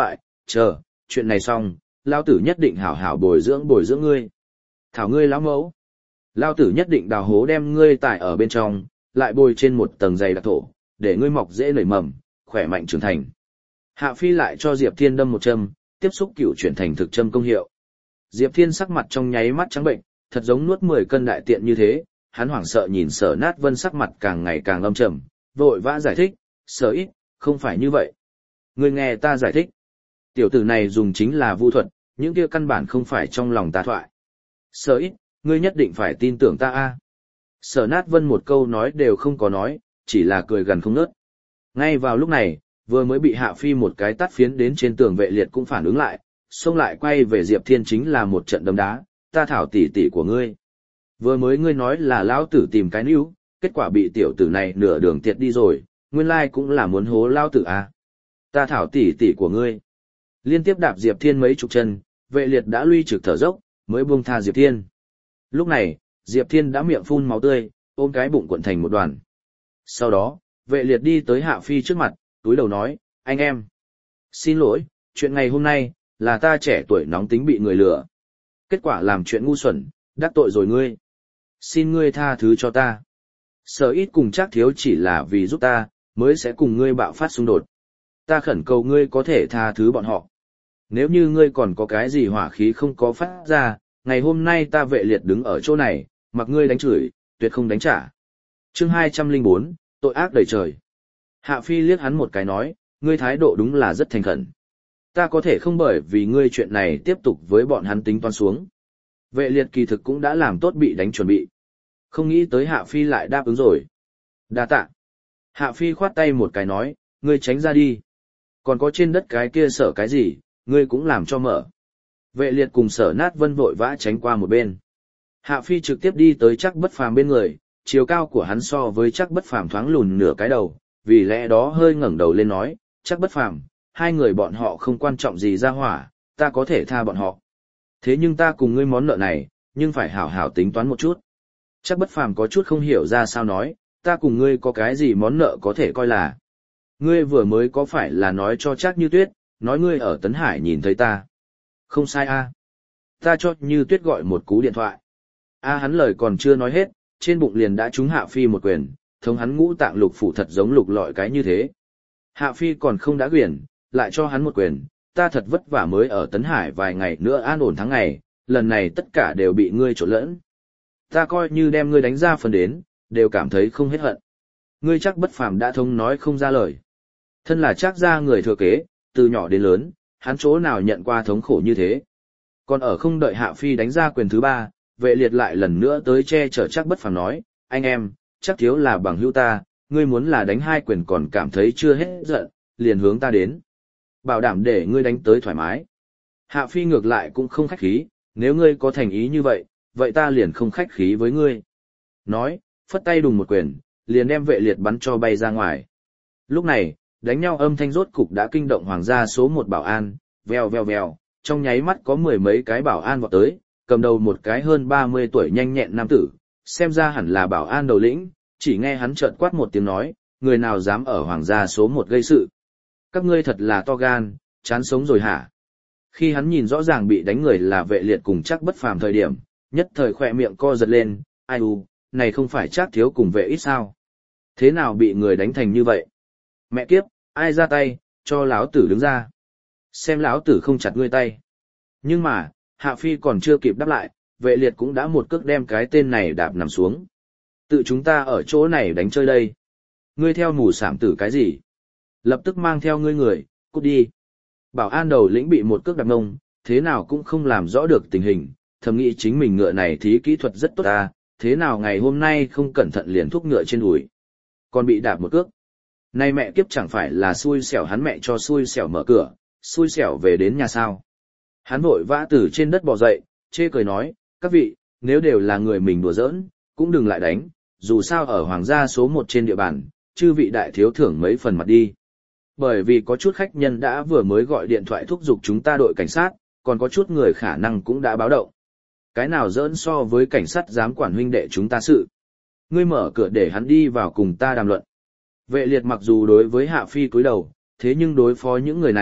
chờ, chuyện này xong, lao tử nhất định hảo hảo bồi dưỡng bồi dưỡng ngươi. Thảo ngươi lão mẫu. Lao tử nhất định đào hố đem ngươi tải ở bên trong, lại bồi trên một tầng dày đặc thổ, để ngươi mọc dễ nảy mầm, khỏe mạnh trưởng thành. Hạ Phi lại cho Diệp Thiên đâm một châm, tiếp xúc cựu chuyển thành thực châm công hiệu. Diệp Thiên sắc mặt trong nháy mắt trắng bệnh, thật giống nuốt mười cân đại tiện như thế, hắn hoảng sợ nhìn Sở Nát Vân sắc mặt càng ngày càng âm trầm, vội vã giải thích, Sở ít, không phải như vậy. Ngươi nghe ta giải thích. Tiểu tử này dùng chính là vu thuật, những kia căn bản không phải trong lòng ta thoại. Sở ít, ngươi nhất định phải tin tưởng ta a. Sở Nát Vân một câu nói đều không có nói, chỉ là cười gần không ngớt. Ngay vào lúc này, vừa mới bị Hạ Phi một cái tát phiến đến trên tường Vệ Liệt cũng phản ứng lại, xông lại quay về Diệp Thiên chính là một trận đấm đá, ta thảo tỷ tỷ của ngươi. Vừa mới ngươi nói là lão tử tìm cái níu, kết quả bị tiểu tử này nửa đường tiệt đi rồi, nguyên lai cũng là muốn hố lão tử à. Ta thảo tỷ tỷ của ngươi. Liên tiếp đạp Diệp Thiên mấy chục chân, Vệ Liệt đã luy trực thở dốc, mới buông tha Diệp Thiên. Lúc này, Diệp Thiên đã miệng phun máu tươi, ôm cái bụng cuộn thành một đoàn. Sau đó, Vệ Liệt đi tới Hạ Phi trước mặt, túi đầu nói, anh em. Xin lỗi, chuyện ngày hôm nay, là ta trẻ tuổi nóng tính bị người lừa. Kết quả làm chuyện ngu xuẩn, đắc tội rồi ngươi. Xin ngươi tha thứ cho ta. Sở ít cùng Trác Thiếu chỉ là vì giúp ta, mới sẽ cùng ngươi bạo phát xung đột. Ta khẩn cầu ngươi có thể tha thứ bọn họ. Nếu như ngươi còn có cái gì hỏa khí không có phát ra, ngày hôm nay ta Vệ Liệt đứng ở chỗ này, mặc ngươi đánh chửi, tuyệt không đánh trả. Chương hai trăm lẻ bốn, tội ác đầy trời. Hạ Phi liếc hắn một cái nói, ngươi thái độ đúng là rất thành khẩn. Ta có thể không bởi vì ngươi chuyện này tiếp tục với bọn hắn tính toán xuống. Vệ Liệt kỳ thực cũng đã làm tốt bị đánh chuẩn bị. Không nghĩ tới Hạ Phi lại đáp ứng rồi. Đa tạ. Hạ Phi khoát tay một cái nói, ngươi tránh ra đi. Còn có trên đất cái kia Sở cái gì, ngươi cũng làm cho mở. Vệ Liệt cùng Sở Nát Vân vội vã tránh qua một bên. Hạ Phi trực tiếp đi tới Trác Bất Phàm bên người, chiều cao của hắn so với Trác Bất Phàm thoáng lùn nửa cái đầu, vì lẽ đó hơi ngẩng đầu lên nói, Trác Bất Phàm, hai người bọn họ không quan trọng gì ra hỏa, ta có thể tha bọn họ. Thế nhưng ta cùng ngươi món nợ này, nhưng phải hảo hảo tính toán một chút. Trác Bất Phàm có chút không hiểu ra sao nói, ta cùng ngươi có cái gì món nợ có thể coi là. Ngươi vừa mới có phải là nói cho Trác Như Tuyết, nói ngươi ở Tấn Hải nhìn thấy ta. Không sai a. Ta cho Như Tuyết gọi một cú điện thoại. A hắn lời còn chưa nói hết, trên bụng liền đã trúng Hạ Phi một quyền, thống hắn ngũ tạng lục phủ thật giống lục lọi cái như thế. Hạ Phi còn không đã quyền, lại cho hắn một quyền, ta thật vất vả mới ở Tấn Hải vài ngày nữa an ổn tháng ngày, lần này tất cả đều bị ngươi trộn lẫn. Ta coi như đem ngươi đánh ra phần đến, đều cảm thấy không hết hận. Ngươi Trác Bất Phàm đã thông nói không ra lời. Thân là Trác gia người thừa kế, từ nhỏ đến lớn, hắn chỗ nào nhận qua thống khổ như thế. Còn ở không đợi Hạ Phi đánh ra quyền thứ ba, Vệ Liệt lại lần nữa tới che chở Trác Bất Phàm nói, anh em, Trác Thiếu là bằng hữu ta, ngươi muốn là đánh hai quyền còn cảm thấy chưa hết giận, liền hướng ta đến. Bảo đảm để ngươi đánh tới thoải mái. Hạ Phi ngược lại cũng không khách khí, nếu ngươi có thành ý như vậy, vậy ta liền không khách khí với ngươi. Nói, phất tay đùng một quyền, liền đem Vệ Liệt bắn cho bay ra ngoài. Lúc này, đánh nhau âm thanh rốt cục đã kinh động hoàng gia số một bảo an, vèo vèo vèo, trong nháy mắt có mười mấy cái bảo an vọt tới, cầm đầu một cái hơn ba mươi tuổi nhanh nhẹn nam tử, xem ra hẳn là bảo an đầu lĩnh, chỉ nghe hắn chợt quát một tiếng nói, người nào dám ở hoàng gia số một gây sự. Các ngươi thật là to gan, chán sống rồi hả? Khi hắn nhìn rõ ràng bị đánh người là Vệ Liệt cùng Trác Bất Phàm thời điểm, nhất thời khỏe miệng co giật lên, ai u, này không phải Trác Thiếu cùng Vệ ít sao? Thế nào bị người đánh thành như vậy? Mẹ kiếp, ai ra tay, cho lão tử đứng ra. Xem lão tử không chặt ngươi tay. Nhưng mà, Hạ Phi còn chưa kịp đáp lại, Vệ Liệt cũng đã một cước đem cái tên này đạp nằm xuống. Tự chúng ta ở chỗ này đánh chơi đây. Ngươi theo mù sảm tử cái gì? Lập tức mang theo ngươi người, cút đi. Bảo an đầu lĩnh bị một cước đạp ngông, thế nào cũng không làm rõ được tình hình, thầm nghĩ chính mình ngựa này thí kỹ thuật rất tốt ta, thế nào ngày hôm nay không cẩn thận liền thúc ngựa trên đùi. Còn bị đạp một cước. Nay mẹ kiếp chẳng phải là xui xẻo hắn mẹ cho xui xẻo mở cửa, xui xẻo về đến nhà sao. Hắn vội vã từ trên đất bò dậy, chê cười nói, các vị, nếu đều là người mình đùa giỡn, cũng đừng lại đánh, dù sao ở hoàng gia số một trên địa bàn, chư vị đại thiếu thưởng mấy phần mặt đi. Bởi vì có chút khách nhân đã vừa mới gọi điện thoại thúc giục chúng ta đội cảnh sát, còn có chút người khả năng cũng đã báo động. Cái nào giỡn so với cảnh sát dám quản huynh đệ chúng ta sự. Ngươi mở cửa để hắn đi vào cùng ta đàm luận. Vệ Liệt mặc dù đối với Hạ Phi cúi đầu, thế nhưng đối phó những người này,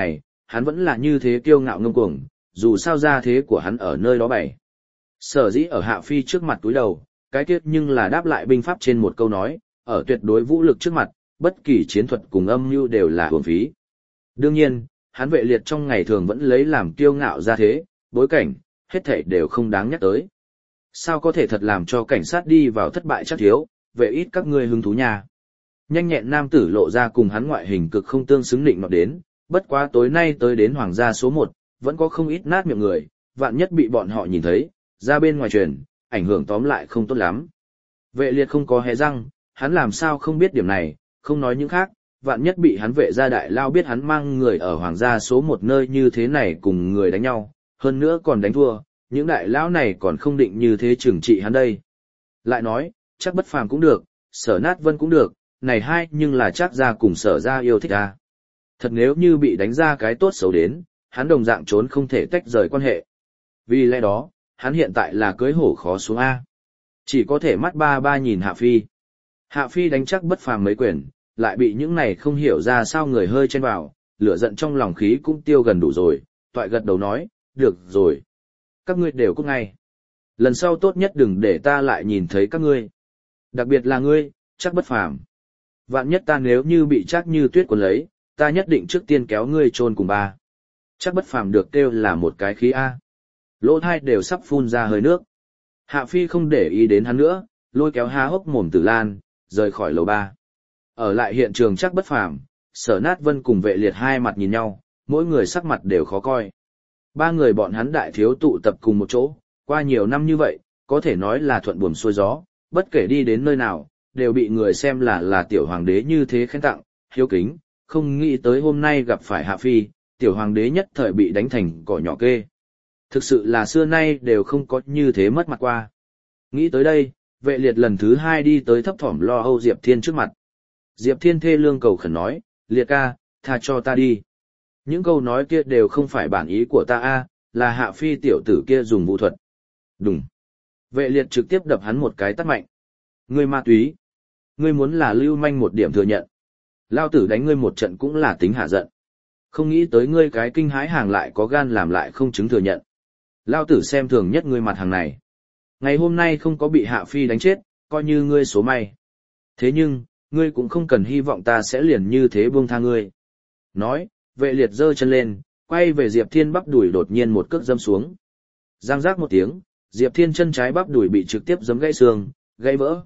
hắn vẫn là như thế kiêu ngạo ngông cuồng, dù sao ra thế của hắn ở nơi đó bày. Sở dĩ ở Hạ Phi trước mặt túi đầu, cái kết nhưng là đáp lại binh pháp trên một câu nói, ở tuyệt đối vũ lực trước mặt, bất kỳ chiến thuật cùng âm mưu đều là uổng phí. Đương nhiên, hắn Vệ Liệt trong ngày thường vẫn lấy làm kiêu ngạo ra thế, bối cảnh, hết thảy đều không đáng nhắc tới. Sao có thể thật làm cho cảnh sát đi vào thất bại chắc thiếu, vệ ít các ngươi hứng thú nhà. Nhanh nhẹn nam tử lộ ra cùng hắn ngoại hình cực không tương xứng định nọ đến, bất quá tối nay tới đến hoàng gia số một, vẫn có không ít nát miệng người, vạn nhất bị bọn họ nhìn thấy, ra bên ngoài truyền, ảnh hưởng tóm lại không tốt lắm. Vệ Liệt không có hé răng, hắn làm sao không biết điểm này, không nói những khác, vạn nhất bị hắn vệ gia đại lao biết hắn mang người ở hoàng gia số một nơi như thế này cùng người đánh nhau, hơn nữa còn đánh thua, những đại lão này còn không định như thế trừng trị hắn đây. Lại nói, chắc Bất Phàm cũng được, Sở Nát Vân cũng được, này hai nhưng là chắc ra cùng Sở gia yêu thích à. Thật nếu như bị đánh ra cái tốt xấu đến, hắn đồng dạng trốn không thể tách rời quan hệ. Vì lẽ đó, hắn hiện tại là cưới hổ khó xuống A. Chỉ có thể mắt ba ba nhìn Hạ Phi. Hạ Phi đánh chắc Bất Phàm mấy quyền, lại bị những này không hiểu ra sao người hơi chen vào, lửa giận trong lòng khí cũng tiêu gần đủ rồi, toại gật đầu nói, được rồi. Các ngươi đều cút ngay. Lần sau tốt nhất đừng để ta lại nhìn thấy các ngươi. Đặc biệt là ngươi, chắc Bất Phàm. Vạn nhất ta nếu như bị chắc như tuyết quần lấy, ta nhất định trước tiên kéo ngươi chôn cùng ba. Chắc Bất Phàm được kêu là một cái khí A. Lỗ thai đều sắp phun ra hơi nước. Hạ Phi không để ý đến hắn nữa, lôi kéo há hốc mồm Tử Lan, rời khỏi lầu ba. Ở lại hiện trường chắc Bất Phàm, Sở Nát Vân cùng Vệ Liệt hai mặt nhìn nhau, mỗi người sắc mặt đều khó coi. Ba người bọn hắn đại thiếu tụ tập cùng một chỗ, qua nhiều năm như vậy, có thể nói là thuận buồm xuôi gió, bất kể đi đến nơi nào, đều bị người xem là là tiểu hoàng đế như thế khen tặng, hiếu kính, không nghĩ tới hôm nay gặp phải Hạ Phi, tiểu hoàng đế nhất thời bị đánh thành cỏ nhỏ kê. Thực sự là xưa nay đều không có như thế mất mặt qua. Nghĩ tới đây, Vệ Liệt lần thứ hai đi tới thấp thỏm lo âu Diệp Thiên trước mặt. Diệp Thiên thê lương cầu khẩn nói, Liệt ca, tha cho ta đi. Những câu nói kia đều không phải bản ý của ta a, là Hạ Phi tiểu tử kia dùng vũ thuật. Đùng. Vệ Liệt trực tiếp đập hắn một cái tát mạnh. Ngươi ma túy. Ngươi muốn là lưu manh một điểm thừa nhận. Lao tử đánh ngươi một trận cũng là tính hạ giận. Không nghĩ tới ngươi cái kinh hãi hàng lại có gan làm lại không chứng thừa nhận. Lao tử xem thường nhất ngươi mặt hàng này. Ngày hôm nay không có bị Hạ Phi đánh chết, coi như ngươi số may. Thế nhưng, ngươi cũng không cần hy vọng ta sẽ liền như thế buông tha ngươi. Nói, Vệ Liệt giơ chân lên, quay về Diệp Thiên bắp đùi đột nhiên một cước dâm xuống. Giang giác một tiếng, Diệp Thiên chân trái bắp đùi bị trực tiếp giấm gãy xương, gãy vỡ.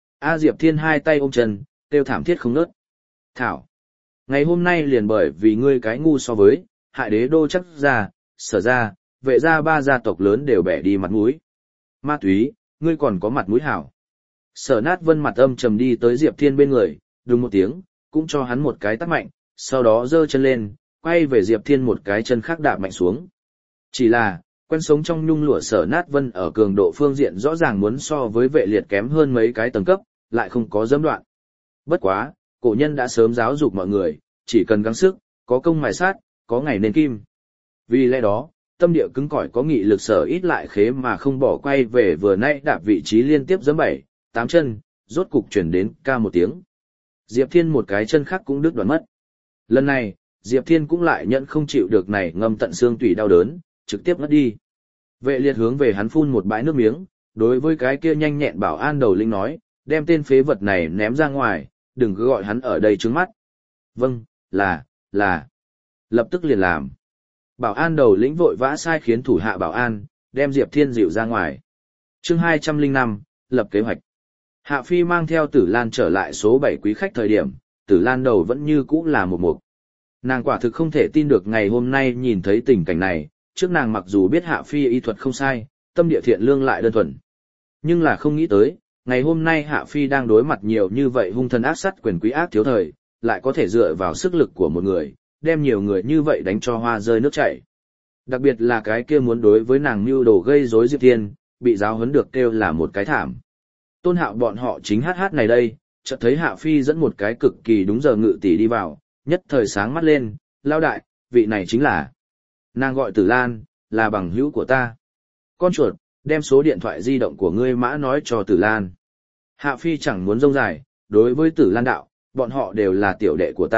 A Diệp Thiên hai tay ôm chân, kêu thảm thiết không ngớt. Thảo, ngày hôm nay liền bởi vì ngươi cái ngu so với, hại đế đô chắc ra, Sở ra, Vệ gia ba gia tộc lớn đều bẻ đi mặt mũi. Ma túy, ngươi còn có mặt mũi hảo. Sở Nát Vân mặt âm trầm đi tới Diệp Thiên bên người, đùng một tiếng, cũng cho hắn một cái tát mạnh, sau đó giơ chân lên, quay về Diệp Thiên một cái chân khác đạp mạnh xuống. Chỉ là, quen sống trong nhung lụa Sở Nát Vân ở cường độ phương diện rõ ràng muốn so với Vệ Liệt kém hơn mấy cái tầng cấp, lại không có dẫm đoạn. Bất quá, cổ nhân đã sớm giáo dục mọi người, chỉ cần gắng sức, có công mài sát, có ngày nên kim. Vì lẽ đó, tâm địa cứng cỏi có nghị lực Sở ít lại khế mà không bỏ quay về vừa nãy đạp vị trí liên tiếp giẫm bảy, tám chân, rốt cục chuyển đến ca một tiếng. Diệp Thiên một cái chân khác cũng đứt đoạn mất. Lần này, Diệp Thiên cũng lại nhận không chịu được này ngâm tận xương tủy đau đớn, trực tiếp ngất đi. Vệ Liệt hướng về hắn phun một bãi nước miếng, đối với cái kia nhanh nhẹn bảo an đầu linh nói, đem tên phế vật này ném ra ngoài, đừng cứ gọi hắn ở đây trướng mắt. Vâng, là, là. Lập tức liền làm. Bảo an đầu lĩnh vội vã sai khiến thủ hạ bảo an, đem Diệp Thiên dịu ra ngoài. Chương hai trăm lẻ năm, lập kế hoạch. Hạ Phi mang theo Tử Lan trở lại số bảy quý khách thời điểm, Tử Lan đầu vẫn như cũ là một mục. Nàng quả thực không thể tin được ngày hôm nay nhìn thấy tình cảnh này, trước nàng mặc dù biết Hạ Phi y thuật không sai, tâm địa thiện lương lại đơn thuần. Nhưng là không nghĩ tới, ngày hôm nay Hạ Phi đang đối mặt nhiều như vậy hung thần ác sát quyền quý ác thiếu thời, lại có thể dựa vào sức lực của một người, đem nhiều người như vậy đánh cho hoa rơi nước chảy. Đặc biệt là cái kia muốn đối với nàng mưu đồ gây rối Diệp Thiên, bị giáo huấn được kêu là một cái thảm. Tôn Hạo bọn họ chính hát hát này đây, chợt thấy Hạ Phi dẫn một cái cực kỳ đúng giờ ngự tỷ đi vào, nhất thời sáng mắt lên, lao đại, vị này chính là. Nàng gọi Tử Lan, là bằng hữu của ta. Con chuột, đem số điện thoại di động của ngươi mã nói cho Tử Lan. Hạ Phi chẳng muốn rông dài, đối với Tử Lan đạo, bọn họ đều là tiểu đệ của ta,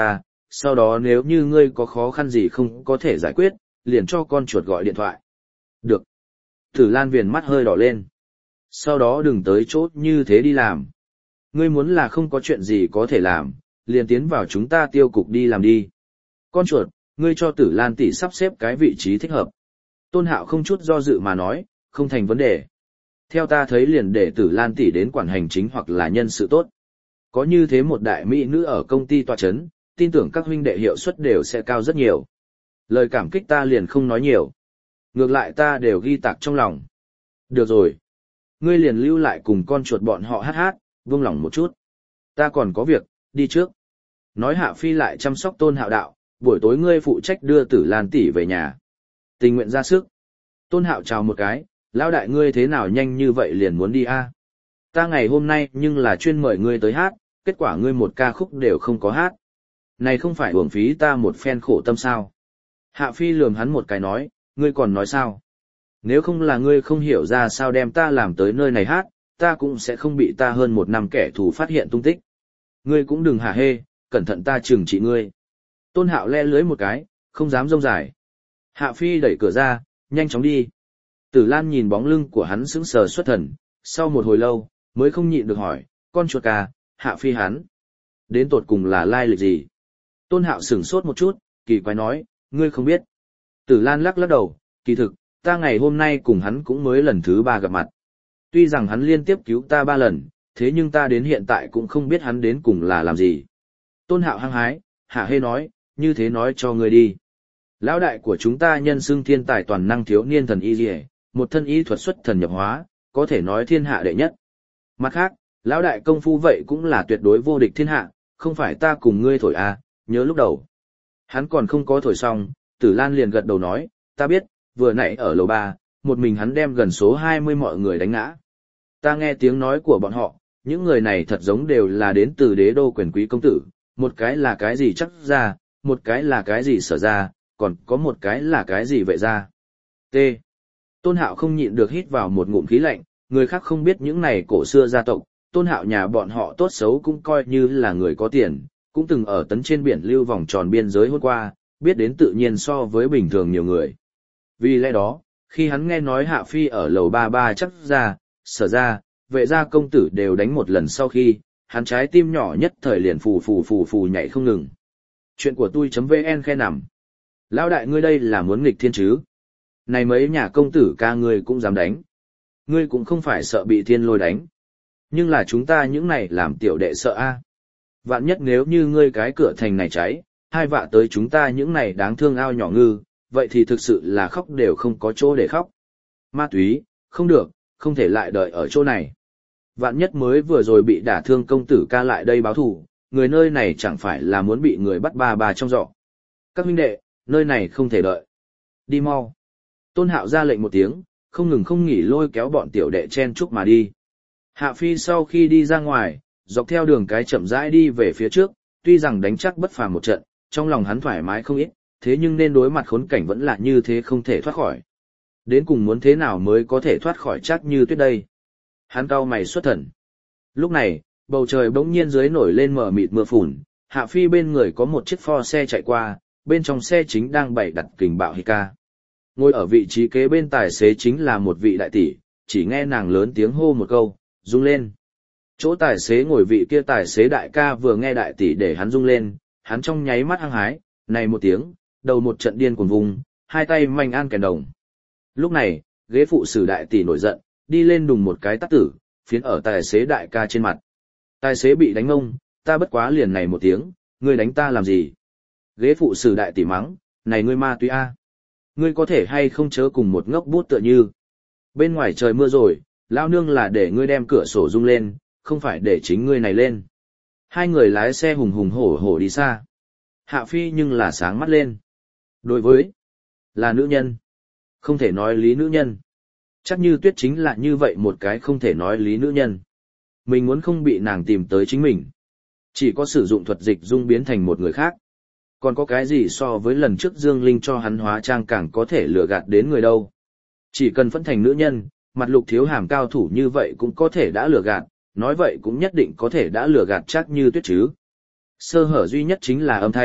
sau đó nếu như ngươi có khó khăn gì không có thể giải quyết, liền cho con chuột gọi điện thoại. Được. Tử Lan viền mắt hơi đỏ lên. Sau đó đừng tới chỗ như thế đi làm. Ngươi muốn là không có chuyện gì có thể làm, liền tiến vào chúng ta tiêu cục đi làm đi. Con chuột, ngươi cho Tử Lan tỷ sắp xếp cái vị trí thích hợp. Tôn Hạo không chút do dự mà nói, không thành vấn đề. Theo ta thấy liền để Tử Lan tỷ đến quản hành chính hoặc là nhân sự tốt. Có như thế một đại mỹ nữ ở công ty tọa chấn, tin tưởng các huynh đệ hiệu suất đều sẽ cao rất nhiều. Lời cảm kích ta liền không nói nhiều. Ngược lại ta đều ghi tạc trong lòng. Được rồi. Ngươi liền lưu lại cùng con chuột bọn họ hát hát, vương lòng một chút. Ta còn có việc, đi trước. Nói Hạ Phi lại chăm sóc Tôn Hạo đạo, buổi tối ngươi phụ trách đưa Tử Lan tỷ về nhà. Tình nguyện ra sức. Tôn Hạo chào một cái, lão đại ngươi thế nào nhanh như vậy liền muốn đi a? Ta ngày hôm nay nhưng là chuyên mời ngươi tới hát, kết quả ngươi một ca khúc đều không có hát. Này không phải uổng phí ta một phen khổ tâm sao? Hạ Phi lườm hắn một cái nói, ngươi còn nói sao? Nếu không là ngươi không hiểu ra sao đem ta làm tới nơi này hát, ta cũng sẽ không bị ta hơn một năm kẻ thù phát hiện tung tích. Ngươi cũng đừng hả hê, cẩn thận ta trừng trị ngươi. Tôn Hạo le lưới một cái, không dám rông dài. Hạ Phi đẩy cửa ra, nhanh chóng đi. Tử Lan nhìn bóng lưng của hắn sững sờ xuất thần, sau một hồi lâu, mới không nhịn được hỏi, con chuột ca, Hạ Phi hắn. Đến tột cùng là lai lịch gì? Tôn Hạo sửng sốt một chút, kỳ quái nói, ngươi không biết. Tử Lan lắc lắc đầu, kỳ thực, ta ngày hôm nay cùng hắn cũng mới lần thứ ba gặp mặt. Tuy rằng hắn liên tiếp cứu ta ba lần, thế nhưng ta đến hiện tại cũng không biết hắn đến cùng là làm gì. Tôn Hạo hăng hái, Hạ Hê nói, như thế nói cho ngươi đi. Lão đại của chúng ta nhân xưng thiên tài toàn năng thiếu niên thần y liề, một thân y thuật xuất thần nhập hóa, có thể nói thiên hạ đệ nhất. Mặt khác, lão đại công phu vậy cũng là tuyệt đối vô địch thiên hạ, không phải ta cùng ngươi thổi à, nhớ lúc đầu. Hắn còn không có thổi xong, Tử Lan liền gật đầu nói, ta biết, vừa nãy ở lầu ba, một mình hắn đem gần số hai mươi mọi người đánh ngã. Ta nghe tiếng nói của bọn họ, những người này thật giống đều là đến từ đế đô quyền quý công tử, một cái là cái gì chắc ra, một cái là cái gì sở ra, còn có một cái là cái gì vậy ra. T. Tôn Hạo không nhịn được hít vào một ngụm khí lạnh, người khác không biết những này cổ xưa gia tộc, Tôn Hạo nhà bọn họ tốt xấu cũng coi như là người có tiền, cũng từng ở tấn trên biển lưu vòng tròn biên giới hôm qua, biết đến tự nhiên so với bình thường nhiều người. Vì lẽ đó, khi hắn nghe nói Hạ Phi ở lầu ba ba chắc ra, sở ra, vệ gia công tử đều đánh một lần sau khi, hắn trái tim nhỏ nhất thời liền phù phù phù phù nhảy không ngừng. Chuyện của tôi.vn khe nằm. Lão đại ngươi đây là muốn nghịch thiên chứ? Này mấy nhà công tử ca ngươi cũng dám đánh. Ngươi cũng không phải sợ bị thiên lôi đánh. Nhưng là chúng ta những này làm tiểu đệ sợ a. Vạn nhất nếu như ngươi cái cửa thành này cháy, hai vạ tới chúng ta những này đáng thương ao nhỏ ngư, vậy thì thực sự là khóc đều không có chỗ để khóc. Ma túy, không được, không thể lại đợi ở chỗ này. Vạn nhất mới vừa rồi bị đả thương công tử ca lại đây báo thù, người nơi này chẳng phải là muốn bị người bắt ba ba trong giỏ. Các huynh đệ, nơi này không thể đợi. Đi mau. Tôn Hạo ra lệnh một tiếng, không ngừng không nghỉ lôi kéo bọn tiểu đệ chen chúc mà đi. Hạ Phi sau khi đi ra ngoài, dọc theo đường cái chậm rãi đi về phía trước, tuy rằng đánh chắc bất phàm một trận, trong lòng hắn thoải mái không ít, thế nhưng nên đối mặt khốn cảnh vẫn là như thế không thể thoát khỏi. Đến cùng muốn thế nào mới có thể thoát khỏi chắc như tuyết đây. Hắn cau mày xuất thần. Lúc này, bầu trời bỗng nhiên dưới nổi lên mờ mịt mưa phùn, Hạ Phi bên người có một chiếc Ford xe chạy qua, bên trong xe chính đang bày đặt kình bạo Hika. Ngồi ở vị trí kế bên tài xế chính là một vị đại tỷ, chỉ nghe nàng lớn tiếng hô một câu, rung lên. Chỗ tài xế ngồi vị kia tài xế đại ca vừa nghe đại tỷ để hắn rung lên, hắn trong nháy mắt hăng hái, này một tiếng, đầu một trận điên cuồng vùng, hai tay manh an kèn đồng. Lúc này, ghế phụ sử đại tỷ nổi giận, đi lên đùng một cái tát tử, phiến ở tài xế đại ca trên mặt. Tài xế bị đánh ngông, ta bất quá liền này một tiếng, ngươi đánh ta làm gì? Ghế phụ sử đại tỷ mắng, này ngươi ma túy a, ngươi có thể hay không chớ cùng một ngốc bút tựa như. Bên ngoài trời mưa rồi, lao nương là để ngươi đem cửa sổ rung lên, không phải để chính ngươi này lên. Hai người lái xe hùng hùng hổ hổ đi xa. Hạ Phi nhưng là sáng mắt lên. Đối với, là nữ nhân. Không thể nói lý nữ nhân. Chắc như tuyết chính là như vậy một cái không thể nói lý nữ nhân. Mình muốn không bị nàng tìm tới chính mình. Chỉ có sử dụng thuật dịch dung biến thành một người khác. Còn có cái gì so với lần trước Dương Linh cho hắn hóa trang càng có thể lừa gạt đến người đâu. Chỉ cần phẫn thành nữ nhân, mặt lục thiếu hàm cao thủ như vậy cũng có thể đã lừa gạt, nói vậy cũng nhất định có thể đã lừa gạt chắc như tuyết chứ. Sơ hở duy nhất chính là âm thanh,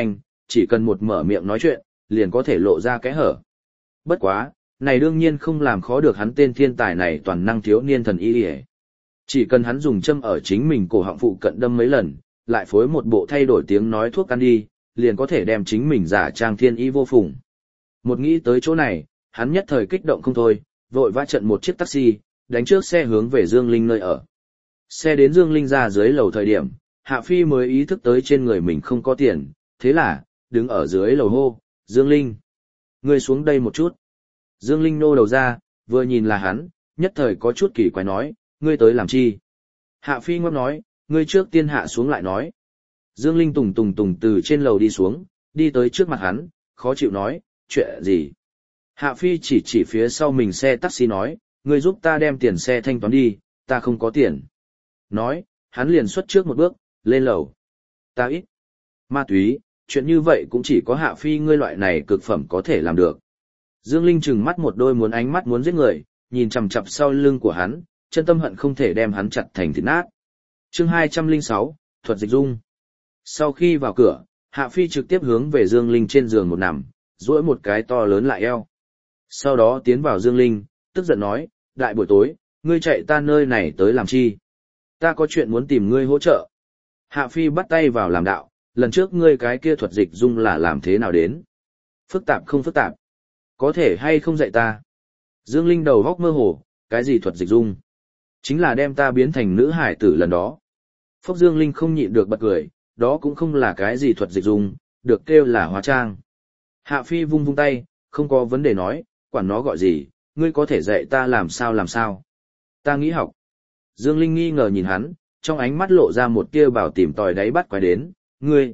chỉ cần một mở miệng nói chuyện, liền có thể lộ ra kẽ hở. Bất quá, này đương nhiên không làm khó được hắn tên thiên tài này toàn năng thiếu niên thần y. Chỉ cần hắn dùng châm ở chính mình cổ họng phụ cận đâm mấy lần, lại phối một bộ thay đổi tiếng nói thuốc ăn đi, liền có thể đem chính mình giả trang thiên y vô phùng. Một nghĩ tới chỗ này, hắn nhất thời kích động không thôi, vội vã trận một chiếc taxi, đánh trước xe hướng về Dương Linh nơi ở. Xe đến Dương Linh ra dưới lầu thời điểm, Hạ Phi mới ý thức tới trên người mình không có tiền, thế là, đứng ở dưới lầu hô, Dương Linh, ngươi xuống đây một chút. Dương Linh nô đầu ra, vừa nhìn là hắn, nhất thời có chút kỳ quái nói, ngươi tới làm chi? Hạ Phi ngốc nói, ngươi trước tiên hạ xuống lại nói. Dương Linh tùng tùng tùng từ trên lầu đi xuống, đi tới trước mặt hắn, khó chịu nói, chuyện gì? Hạ Phi chỉ chỉ phía sau mình xe taxi nói, ngươi giúp ta đem tiền xe thanh toán đi, ta không có tiền. Nói, hắn liền xuất trước một bước, lên lầu. Ta ít. Ma túy, chuyện như vậy cũng chỉ có Hạ Phi ngươi loại này cực phẩm có thể làm được. Dương Linh trừng mắt một đôi muốn ánh mắt muốn giết người, nhìn chằm chằm sau lưng của hắn, chân tâm hận không thể đem hắn chặt thành thịt nát. Chương hai trăm lẻ sáu, thuật dịch dung. Sau khi vào cửa, Hạ Phi trực tiếp hướng về Dương Linh trên giường một nằm, duỗi một cái to lớn lại eo. Sau đó tiến vào Dương Linh, tức giận nói, đại buổi tối, ngươi chạy ta nơi này tới làm chi? Ta có chuyện muốn tìm ngươi hỗ trợ. Hạ Phi bắt tay vào làm đạo, lần trước ngươi cái kia thuật dịch dung là làm thế nào đến? Phức tạp không phức tạp? Có thể hay không dạy ta? Dương Linh đầu góc mơ hồ, cái gì thuật dịch dung? Chính là đem ta biến thành nữ hải tử lần đó. Phốc Dương Linh không nhịn được bật cười, đó cũng không là cái gì thuật dịch dung, được kêu là hóa trang. Hạ Phi vung vung tay, không có vấn đề nói, quản nó gọi gì, ngươi có thể dạy ta làm sao làm sao. Ta nghĩ học. Dương Linh nghi ngờ nhìn hắn, trong ánh mắt lộ ra một tia bảo tìm tòi đáy bắt quái đến, ngươi.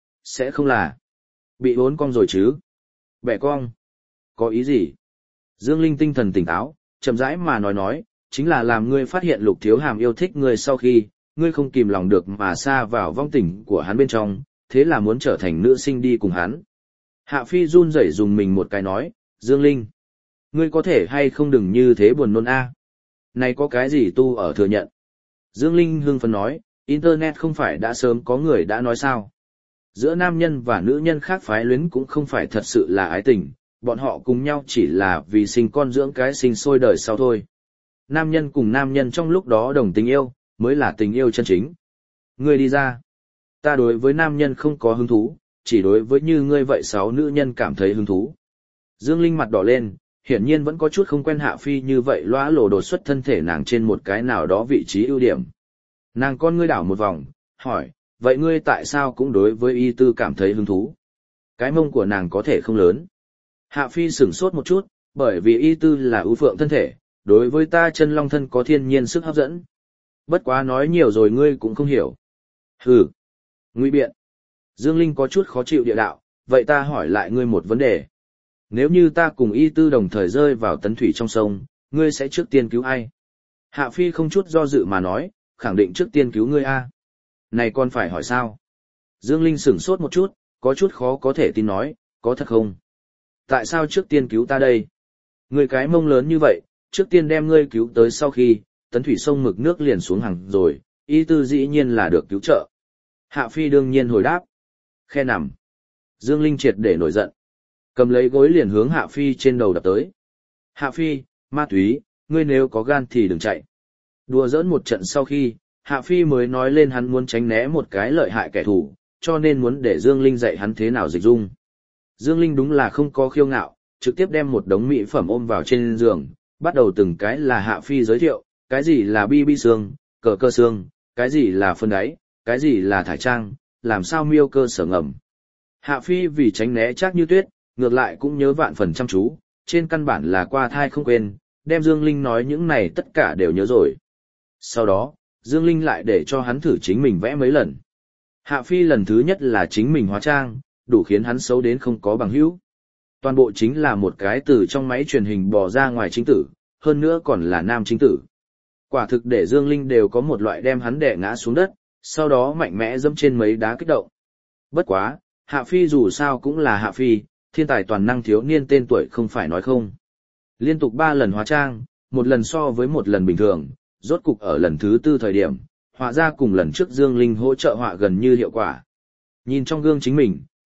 Sẽ không là bị bốn cong rồi chứ? Bẻ cong. Có ý gì? Dương Linh tinh thần tỉnh táo, chậm rãi mà nói nói, chính là làm ngươi phát hiện Lục Thiếu Hàm yêu thích ngươi sau khi, ngươi không kìm lòng được mà xa vào vong tình của hắn bên trong, thế là muốn trở thành nữ sinh đi cùng hắn. Hạ Phi run rẩy dùng mình một cái nói, Dương Linh, ngươi có thể hay không đừng như thế buồn nôn a? Này có cái gì tu ở thừa nhận? Dương Linh hưng phấn nói, Internet không phải đã sớm có người đã nói sao? Giữa nam nhân và nữ nhân khác phái luyến cũng không phải thật sự là ái tình, bọn họ cùng nhau chỉ là vì sinh con dưỡng cái sinh sôi đời sau thôi. Nam nhân cùng nam nhân trong lúc đó đồng tình yêu, mới là tình yêu chân chính. Ngươi đi ra. Ta đối với nam nhân không có hứng thú, chỉ đối với như ngươi vậy sáu nữ nhân cảm thấy hứng thú. Dương Linh mặt đỏ lên, hiển nhiên vẫn có chút không quen Hạ Phi như vậy lóa lổ đột xuất thân thể nàng trên một cái nào đó vị trí ưu điểm. Nàng con ngươi đảo một vòng, hỏi, vậy ngươi tại sao cũng đối với y tư cảm thấy hứng thú? Cái mông của nàng có thể không lớn. Hạ Phi sửng sốt một chút, bởi vì y tư là ưu phượng thân thể, đối với ta chân long thân có thiên nhiên sức hấp dẫn. Bất quá nói nhiều rồi ngươi cũng không hiểu. Hừ. Ngụy biện. Dương Linh có chút khó chịu địa đạo, vậy ta hỏi lại ngươi một vấn đề. Nếu như ta cùng y tư đồng thời rơi vào tấn thủy trong sông, ngươi sẽ trước tiên cứu ai? Hạ Phi không chút do dự mà nói, khẳng định trước tiên cứu ngươi a. Này còn phải hỏi sao? Dương Linh sửng sốt một chút, có chút khó có thể tin nói, có thật không? Tại sao trước tiên cứu ta đây? Ngươi cái mông lớn như vậy, trước tiên đem ngươi cứu tới sau khi, tấn thủy sông mực nước liền xuống hằng rồi, y tư dĩ nhiên là được cứu trợ. Hạ Phi đương nhiên hồi đáp. Khe nằm. Dương Linh triệt để nổi giận. Cầm lấy gối liền hướng Hạ Phi trên đầu đập tới. Hạ Phi, ma túy, ngươi nếu có gan thì đừng chạy. Đùa giỡn một trận sau khi, Hạ Phi mới nói lên hắn muốn tránh né một cái lợi hại kẻ thù, cho nên muốn để Dương Linh dạy hắn thế nào dịch dung. Dương Linh đúng là không có khiêu ngạo, trực tiếp đem một đống mỹ phẩm ôm vào trên giường, bắt đầu từng cái là Hạ Phi giới thiệu, cái gì là bi bi xương, cờ cơ xương, cái gì là phân đáy, cái gì là thải trang, làm sao miêu cơ sở ngầm. Hạ Phi vì tránh né chắc như tuyết, ngược lại cũng nhớ vạn phần chăm chú, trên căn bản là qua thai không quên, đem Dương Linh nói những này tất cả đều nhớ rồi. Sau đó, Dương Linh lại để cho hắn thử chính mình vẽ mấy lần. Hạ Phi lần thứ nhất là chính mình hóa trang, đủ khiến hắn xấu đến không có bằng hữu. Toàn bộ chính là một cái từ trong máy truyền hình bò ra ngoài chính tử, hơn nữa còn là nam chính tử. Quả thực để Dương Linh đều có một loại đem hắn đè ngã xuống đất, sau đó mạnh mẽ dẫm trên mấy đá kích động. Bất quá, Hạ Phi dù sao cũng là Hạ Phi, thiên tài toàn năng thiếu niên tên tuổi không phải nói không. Liên tục ba lần hóa trang, một lần so với một lần bình thường, rốt cục ở lần thứ tư thời điểm, họa ra cùng lần trước Dương Linh hỗ trợ họa gần như hiệu quả. Nhìn trong gương chính mình,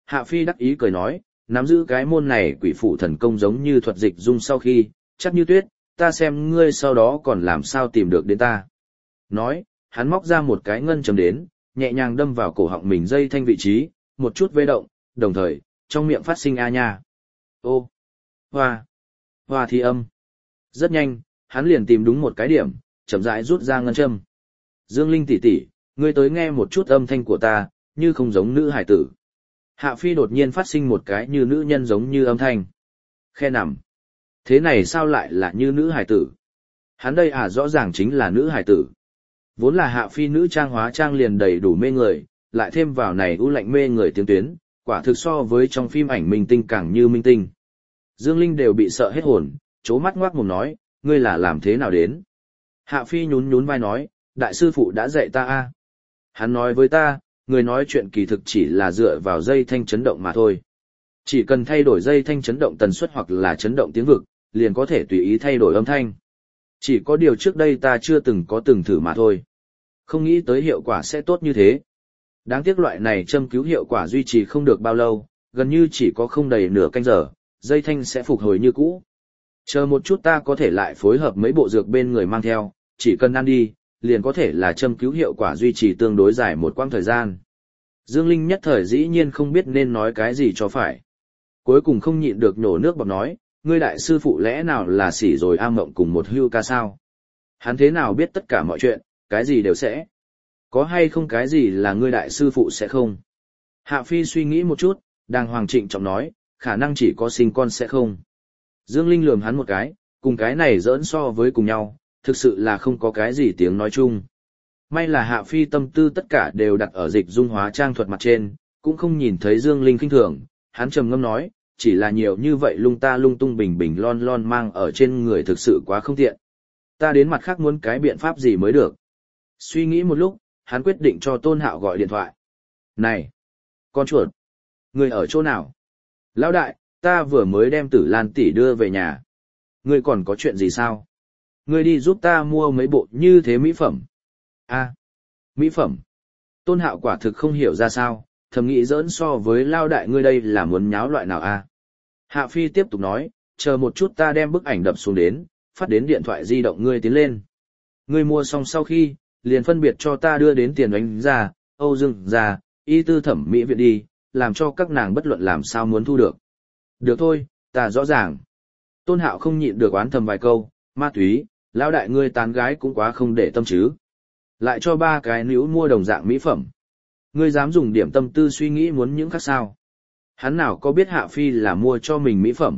Hạ Phi đắc ý cười nói, nắm giữ cái môn này quỷ phụ thần công giống như thuật dịch dung sau khi, chắc như tuyết, ta xem ngươi sau đó còn làm sao tìm được đến ta. Nói, hắn móc ra một cái ngân châm đến, nhẹ nhàng đâm vào cổ họng mình dây thanh vị trí, một chút vê động, đồng thời, trong miệng phát sinh a nha. Ô, hoa, hoa thi âm. Rất nhanh, hắn liền tìm đúng một cái điểm, chậm rãi rút ra ngân châm. Dương Linh tỷ tỷ, ngươi tới nghe một chút âm thanh của ta, như không giống nữ hải tử. Hạ Phi đột nhiên phát sinh một cái như nữ nhân giống như âm thanh. Khe nằm. Thế này sao lại là như nữ hải tử? Hắn đây à rõ ràng chính là nữ hải tử. Vốn là Hạ Phi nữ trang hóa trang liền đầy đủ mê người, lại thêm vào này u lạnh mê người tiếng tuyến, quả thực so với trong phim ảnh minh tinh càng như minh tinh. Dương Linh đều bị sợ hết hồn, chố mắt ngoác mồm nói, ngươi là làm thế nào đến? Hạ Phi nhún nhún vai nói, đại sư phụ đã dạy ta a. Hắn nói với ta, người nói chuyện kỳ thực chỉ là dựa vào dây thanh chấn động mà thôi. Chỉ cần thay đổi dây thanh chấn động tần suất hoặc là chấn động tiếng vực, liền có thể tùy ý thay đổi âm thanh. Chỉ có điều trước đây ta chưa từng có từng thử mà thôi. Không nghĩ tới hiệu quả sẽ tốt như thế. Đáng tiếc loại này châm cứu hiệu quả duy trì không được bao lâu, gần như chỉ có không đầy nửa canh giờ, dây thanh sẽ phục hồi như cũ. Chờ một chút ta có thể lại phối hợp mấy bộ dược bên người mang theo, chỉ cần ăn đi, liền có thể là châm cứu hiệu quả duy trì tương đối dài một quãng thời gian. Dương Linh nhất thời dĩ nhiên không biết nên nói cái gì cho phải. Cuối cùng không nhịn được nhổ nước bọt nói, ngươi đại sư phụ lẽ nào là xỉ rồi am mộng cùng một hưu ca sao? Hắn thế nào biết tất cả mọi chuyện, cái gì đều sẽ. Có hay không cái gì là ngươi đại sư phụ sẽ không? Hạ Phi suy nghĩ một chút, đàng hoàng trịnh trọng nói, khả năng chỉ có sinh con sẽ không. Dương Linh lườm hắn một cái, cùng cái này giỡn so với cùng nhau, thực sự là không có cái gì tiếng nói chung. May là Hạ Phi tâm tư tất cả đều đặt ở dịch dung hóa trang thuật mặt trên, cũng không nhìn thấy Dương Linh khinh thường, hắn trầm ngâm nói, chỉ là nhiều như vậy lung ta lung tung bình bình lon lon mang ở trên người thực sự quá không tiện. Ta đến mặt khác muốn cái biện pháp gì mới được. Suy nghĩ một lúc, hắn quyết định cho Tôn Hạo gọi điện thoại. Này! Con chuột! Người ở chỗ nào? Lão đại, ta vừa mới đem Tử Lan tỷ đưa về nhà. Ngươi còn có chuyện gì sao? Ngươi đi giúp ta mua mấy bộ như thế mỹ phẩm. A, mỹ phẩm. Tôn Hạo quả thực không hiểu ra sao, thầm nghĩ giỡn so với lao đại ngươi đây là muốn nháo loại nào a? Hạ Phi tiếp tục nói, chờ một chút ta đem bức ảnh đập xuống đến, phát đến điện thoại di động ngươi tiến lên. Ngươi mua xong sau khi, liền phân biệt cho ta đưa đến tiền đánh ra, Âu Dương ra, y tư thẩm mỹ viện đi, làm cho các nàng bất luận làm sao muốn thu được. Được thôi, ta rõ ràng. Tôn Hạo không nhịn được oán thầm vài câu, ma túy, lão đại ngươi tán gái cũng quá không để tâm chứ. Lại cho ba cái níu mua đồng dạng mỹ phẩm. Ngươi dám dùng điểm tâm tư suy nghĩ muốn những khác sao. Hắn nào có biết Hạ Phi là mua cho mình mỹ phẩm.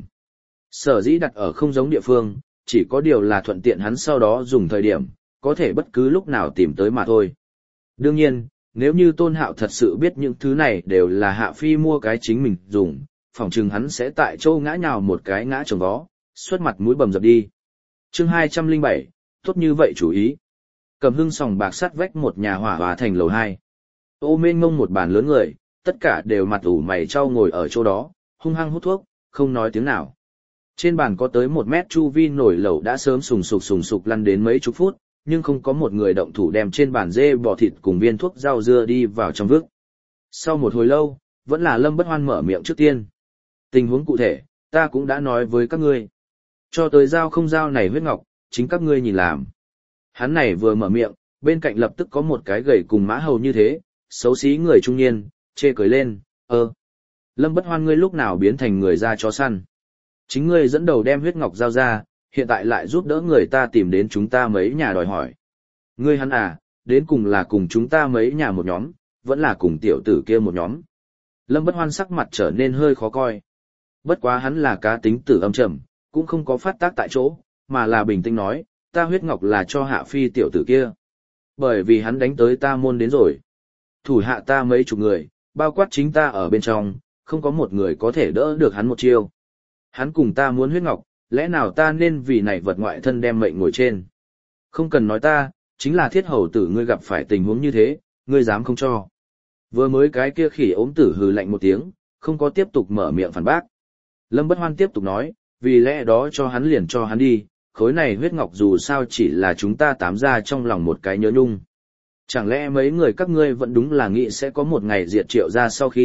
Sở dĩ đặt ở không giống địa phương, chỉ có điều là thuận tiện hắn sau đó dùng thời điểm, có thể bất cứ lúc nào tìm tới mà thôi. Đương nhiên, nếu như Tôn Hạo thật sự biết những thứ này đều là Hạ Phi mua cái chính mình dùng, phỏng chừng hắn sẽ tại châu ngã nhào một cái ngã trồng vó, xuất mặt mũi bầm dập đi. Chương hai trăm lẻ bảy, tốt như vậy chú ý. Cầm Hưng sòng bạc sắt vách một nhà hỏa hòa thành lầu hai. Ô mênh mông một bàn lớn người, tất cả đều mặt ủ mày trao ngồi ở chỗ đó, hung hăng hút thuốc, không nói tiếng nào. Trên bàn có tới một mét chu vi nổi lẩu đã sớm sùng sục sùng sục lăn đến mấy chục phút, nhưng không có một người động thủ đem trên bàn dê bò thịt cùng viên thuốc rau dưa đi vào trong vức. Sau một hồi lâu, vẫn là Lâm Bất Hoan mở miệng trước tiên. Tình huống cụ thể, ta cũng đã nói với các ngươi. Cho tới giao không giao này huyết ngọc, chính các ngươi nhìn làm. Hắn này vừa mở miệng, bên cạnh lập tức có một cái gầy cùng mã hầu như thế, xấu xí người trung niên, chê cười lên, ơ. Lâm Bất Hoan ngươi lúc nào biến thành người ra chó săn. Chính ngươi dẫn đầu đem huyết ngọc giao ra, hiện tại lại giúp đỡ người ta tìm đến chúng ta mấy nhà đòi hỏi. Ngươi hắn à, đến cùng là cùng chúng ta mấy nhà một nhóm, vẫn là cùng tiểu tử kia một nhóm. Lâm Bất Hoan sắc mặt trở nên hơi khó coi. Bất quá hắn là cá tính tử âm trầm, cũng không có phát tác tại chỗ, mà là bình tĩnh nói, ta huyết ngọc là cho Hạ Phi tiểu tử kia. Bởi vì hắn đánh tới ta môn đến rồi. Thủ hạ ta mấy chục người, bao quát chính ta ở bên trong, không có một người có thể đỡ được hắn một chiêu. Hắn cùng ta muốn huyết ngọc, lẽ nào ta nên vì này vật ngoại thân đem mệnh ngồi trên. Không cần nói ta, chính là thiết hầu tử ngươi gặp phải tình huống như thế, ngươi dám không cho. Vừa mới cái kia khỉ ốm tử hừ lạnh một tiếng, không có tiếp tục mở miệng phản bác. Lâm Bất Hoan tiếp tục nói, vì lẽ đó cho hắn liền cho hắn đi, khối này huyết ngọc dù sao chỉ là chúng ta tám ra trong lòng một cái nhớ nhung. Chẳng lẽ mấy người các ngươi vẫn đúng là nghĩ sẽ có một ngày diệt Triệu ra sau khi,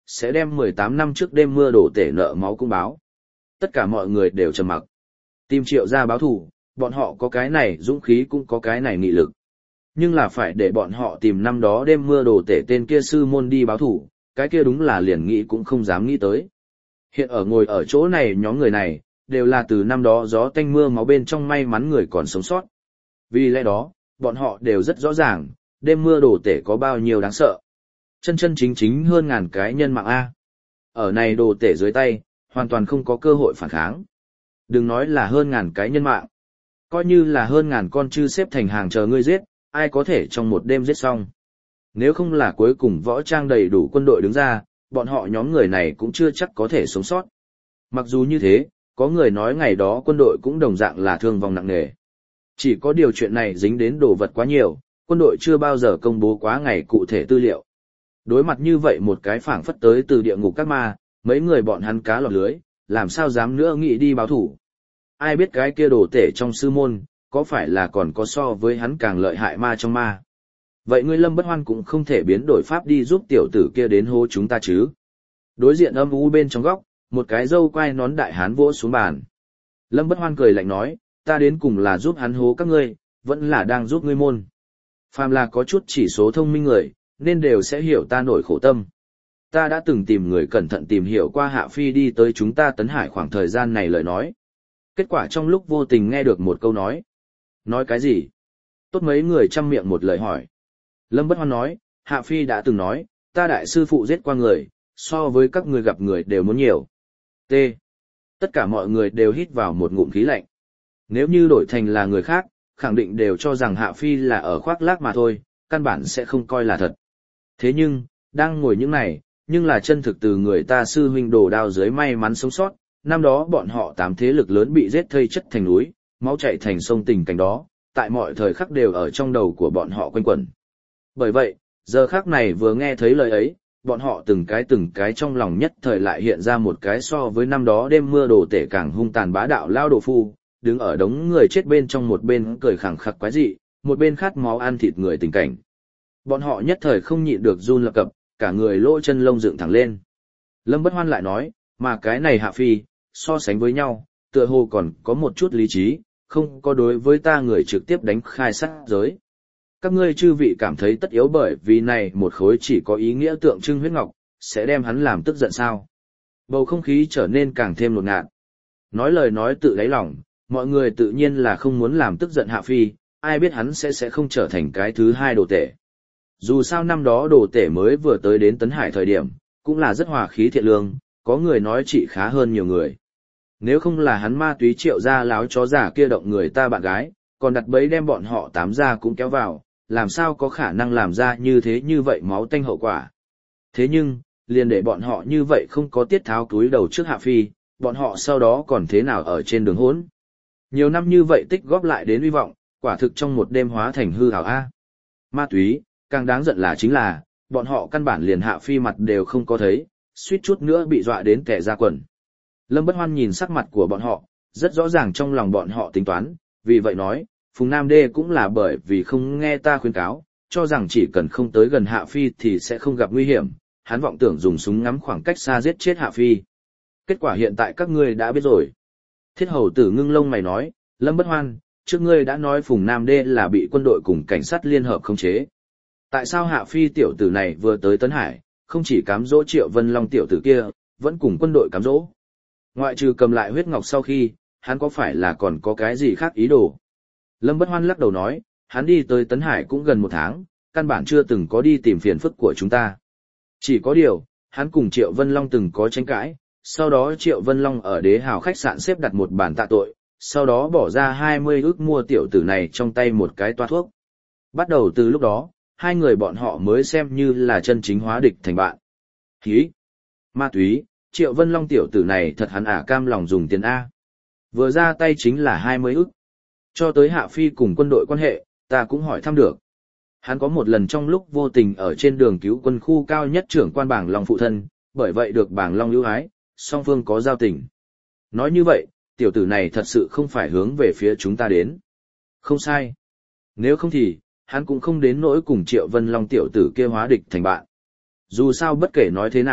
sẽ đem mười tám năm trước đêm mưa đổ tể nợ máu cũng báo. Tất cả mọi người đều trầm mặc. Tìm Triệu gia báo thù, bọn họ có cái này dũng khí cũng có cái này nghị lực. Nhưng là phải để bọn họ tìm năm đó đêm mưa đổ tể tên kia sư môn đi báo thù, cái kia đúng là liền nghĩ cũng không dám nghĩ tới. Hiện ở ngồi ở chỗ này nhóm người này, đều là từ năm đó gió tanh mưa máu bên trong may mắn người còn sống sót. Vì lẽ đó, bọn họ đều rất rõ ràng, đêm mưa đổ tể có bao nhiêu đáng sợ. Chân chân chính chính hơn ngàn cái nhân mạng A. Ở này đồ tể dưới tay, hoàn toàn không có cơ hội phản kháng. Đừng nói là hơn ngàn cái nhân mạng. Coi như là hơn ngàn con chư xếp thành hàng chờ ngươi giết, ai có thể trong một đêm giết xong. Nếu không là cuối cùng võ trang đầy đủ quân đội đứng ra, bọn họ nhóm người này cũng chưa chắc có thể sống sót. Mặc dù như thế, có người nói ngày đó quân đội cũng đồng dạng là thương vong nặng nề. Chỉ có điều chuyện này dính đến đồ vật quá nhiều, quân đội chưa bao giờ công bố quá ngày cụ thể tư liệu. Đối mặt như vậy một cái phảng phất tới từ địa ngục các ma, mấy người bọn hắn cá lọt lưới, làm sao dám nữa nghĩ đi báo thủ. Ai biết cái kia đồ tể trong sư môn, có phải là còn có so với hắn càng lợi hại ma trong ma. Vậy ngươi Lâm Bất Hoan cũng không thể biến đổi pháp đi giúp tiểu tử kia đến hô chúng ta chứ. Đối diện âm u bên trong góc, một cái râu quai nón đại hán vỗ xuống bàn. Lâm Bất Hoan cười lạnh nói, ta đến cùng là giúp hắn hố các ngươi, vẫn là đang giúp ngươi môn. Phàm là có chút chỉ số thông minh người, nên đều sẽ hiểu ta nổi khổ tâm. Ta đã từng tìm người cẩn thận tìm hiểu qua Hạ Phi đi tới chúng ta Tấn Hải khoảng thời gian này lời nói. Kết quả trong lúc vô tình nghe được một câu nói. Nói cái gì? Tốt mấy người chăm miệng một lời hỏi. Lâm Bất Hoan nói, Hạ Phi đã từng nói, ta đại sư phụ giết qua người, so với các người gặp người đều muốn nhiều. T. Tất cả mọi người đều hít vào một ngụm khí lạnh. Nếu như đổi thành là người khác, khẳng định đều cho rằng Hạ Phi là ở khoác lác mà thôi, căn bản sẽ không coi là thật. Thế nhưng, đang ngồi những này, nhưng là chân thực từ người ta sư huynh đồ đao dưới may mắn sống sót, năm đó bọn họ tám thế lực lớn bị giết thây chất thành núi, máu chảy thành sông tình cảnh đó, tại mọi thời khắc đều ở trong đầu của bọn họ quanh quẩn. Bởi vậy, giờ khắc này vừa nghe thấy lời ấy, bọn họ từng cái từng cái trong lòng nhất thời lại hiện ra một cái so với năm đó đêm mưa đồ tể càng hung tàn bá đạo lao đồ phu, đứng ở đống người chết bên trong một bên cười khẳng khặc quái dị, một bên khát máu ăn thịt người tình cảnh. Bọn họ nhất thời không nhịn được run lập cập, cả người lỗ chân lông dựng thẳng lên. Lâm Bất Hoan lại nói, mà cái này Hạ Phi, so sánh với nhau, tựa hồ còn có một chút lý trí, không có đối với ta người trực tiếp đánh khai sát giới. Các ngươi chư vị cảm thấy tất yếu bởi vì này một khối chỉ có ý nghĩa tượng trưng huyết ngọc, sẽ đem hắn làm tức giận sao? Bầu không khí trở nên càng thêm ngột ngạt. Nói lời nói tự đáy lòng, mọi người tự nhiên là không muốn làm tức giận Hạ Phi, ai biết hắn sẽ sẽ không trở thành cái thứ hai đồ tể. Dù sao năm đó đồ tể mới vừa tới đến Tấn Hải thời điểm, cũng là rất hòa khí thiện lương, có người nói chị khá hơn nhiều người. Nếu không là hắn ma túy Triệu ra láo chó giả kia động người ta bạn gái, còn đặt bẫy đem bọn họ tám ra cũng kéo vào, làm sao có khả năng làm ra như thế như vậy máu tanh hậu quả. Thế nhưng, liền để bọn họ như vậy không có tiết tháo túi đầu trước Hạ Phi, bọn họ sau đó còn thế nào ở trên đường hỗn. Nhiều năm như vậy tích góp lại đến hy vọng, quả thực trong một đêm hóa thành hư ảo A. Ma túy, càng đáng giận là chính là, bọn họ căn bản liền Hạ Phi mặt đều không có thấy, suýt chút nữa bị dọa đến kẻ ra quần. Lâm Bất Hoan nhìn sắc mặt của bọn họ, rất rõ ràng trong lòng bọn họ tính toán, vì vậy nói, Phùng Nam Đê cũng là bởi vì không nghe ta khuyên cáo, cho rằng chỉ cần không tới gần Hạ Phi thì sẽ không gặp nguy hiểm, hắn vọng tưởng dùng súng ngắm khoảng cách xa giết chết Hạ Phi. Kết quả hiện tại các ngươi đã biết rồi. Thiết Hầu Tử ngưng lông mày nói, Lâm Bất Hoan, trước ngươi đã nói Phùng Nam Đê là bị quân đội cùng cảnh sát liên hợp khống chế. Tại sao Hạ Phi tiểu tử này vừa tới Tấn Hải, không chỉ cám dỗ Triệu Vân Long tiểu tử kia, vẫn cùng quân đội cám dỗ? Ngoại trừ cầm lại huyết ngọc sau khi, hắn có phải là còn có cái gì khác ý đồ? Lâm Bất Hoan lắc đầu nói, hắn đi tới Tấn Hải cũng gần một tháng, căn bản chưa từng có đi tìm phiền phức của chúng ta. Chỉ có điều, hắn cùng Triệu Vân Long từng có tranh cãi, sau đó Triệu Vân Long ở Đế Hào khách sạn xếp đặt một bản tạ tội, sau đó bỏ ra hai mươi ức mua tiểu tử này trong tay một cái toa thuốc. Bắt đầu từ lúc đó, hai người bọn họ mới xem như là chân chính hóa địch thành bạn. Hí! Ma túy, Triệu Vân Long tiểu tử này thật hắn ả cam lòng dùng tiền A. Vừa ra tay chính là hai mươi ức. Cho tới Hạ Phi cùng quân đội quan hệ, ta cũng hỏi thăm được. Hắn có một lần trong lúc vô tình ở trên đường cứu quân khu cao nhất trưởng quan Bảng Long phụ thân, bởi vậy được Bảng Long ưu ái, song phương có giao tình. Nói như vậy, tiểu tử này thật sự không phải hướng về phía chúng ta đến. Không sai. Nếu không thì, hắn cũng không đến nỗi cùng Triệu Vân Long tiểu tử kia hóa địch thành bạn. Dù sao bất kể nói thế nào,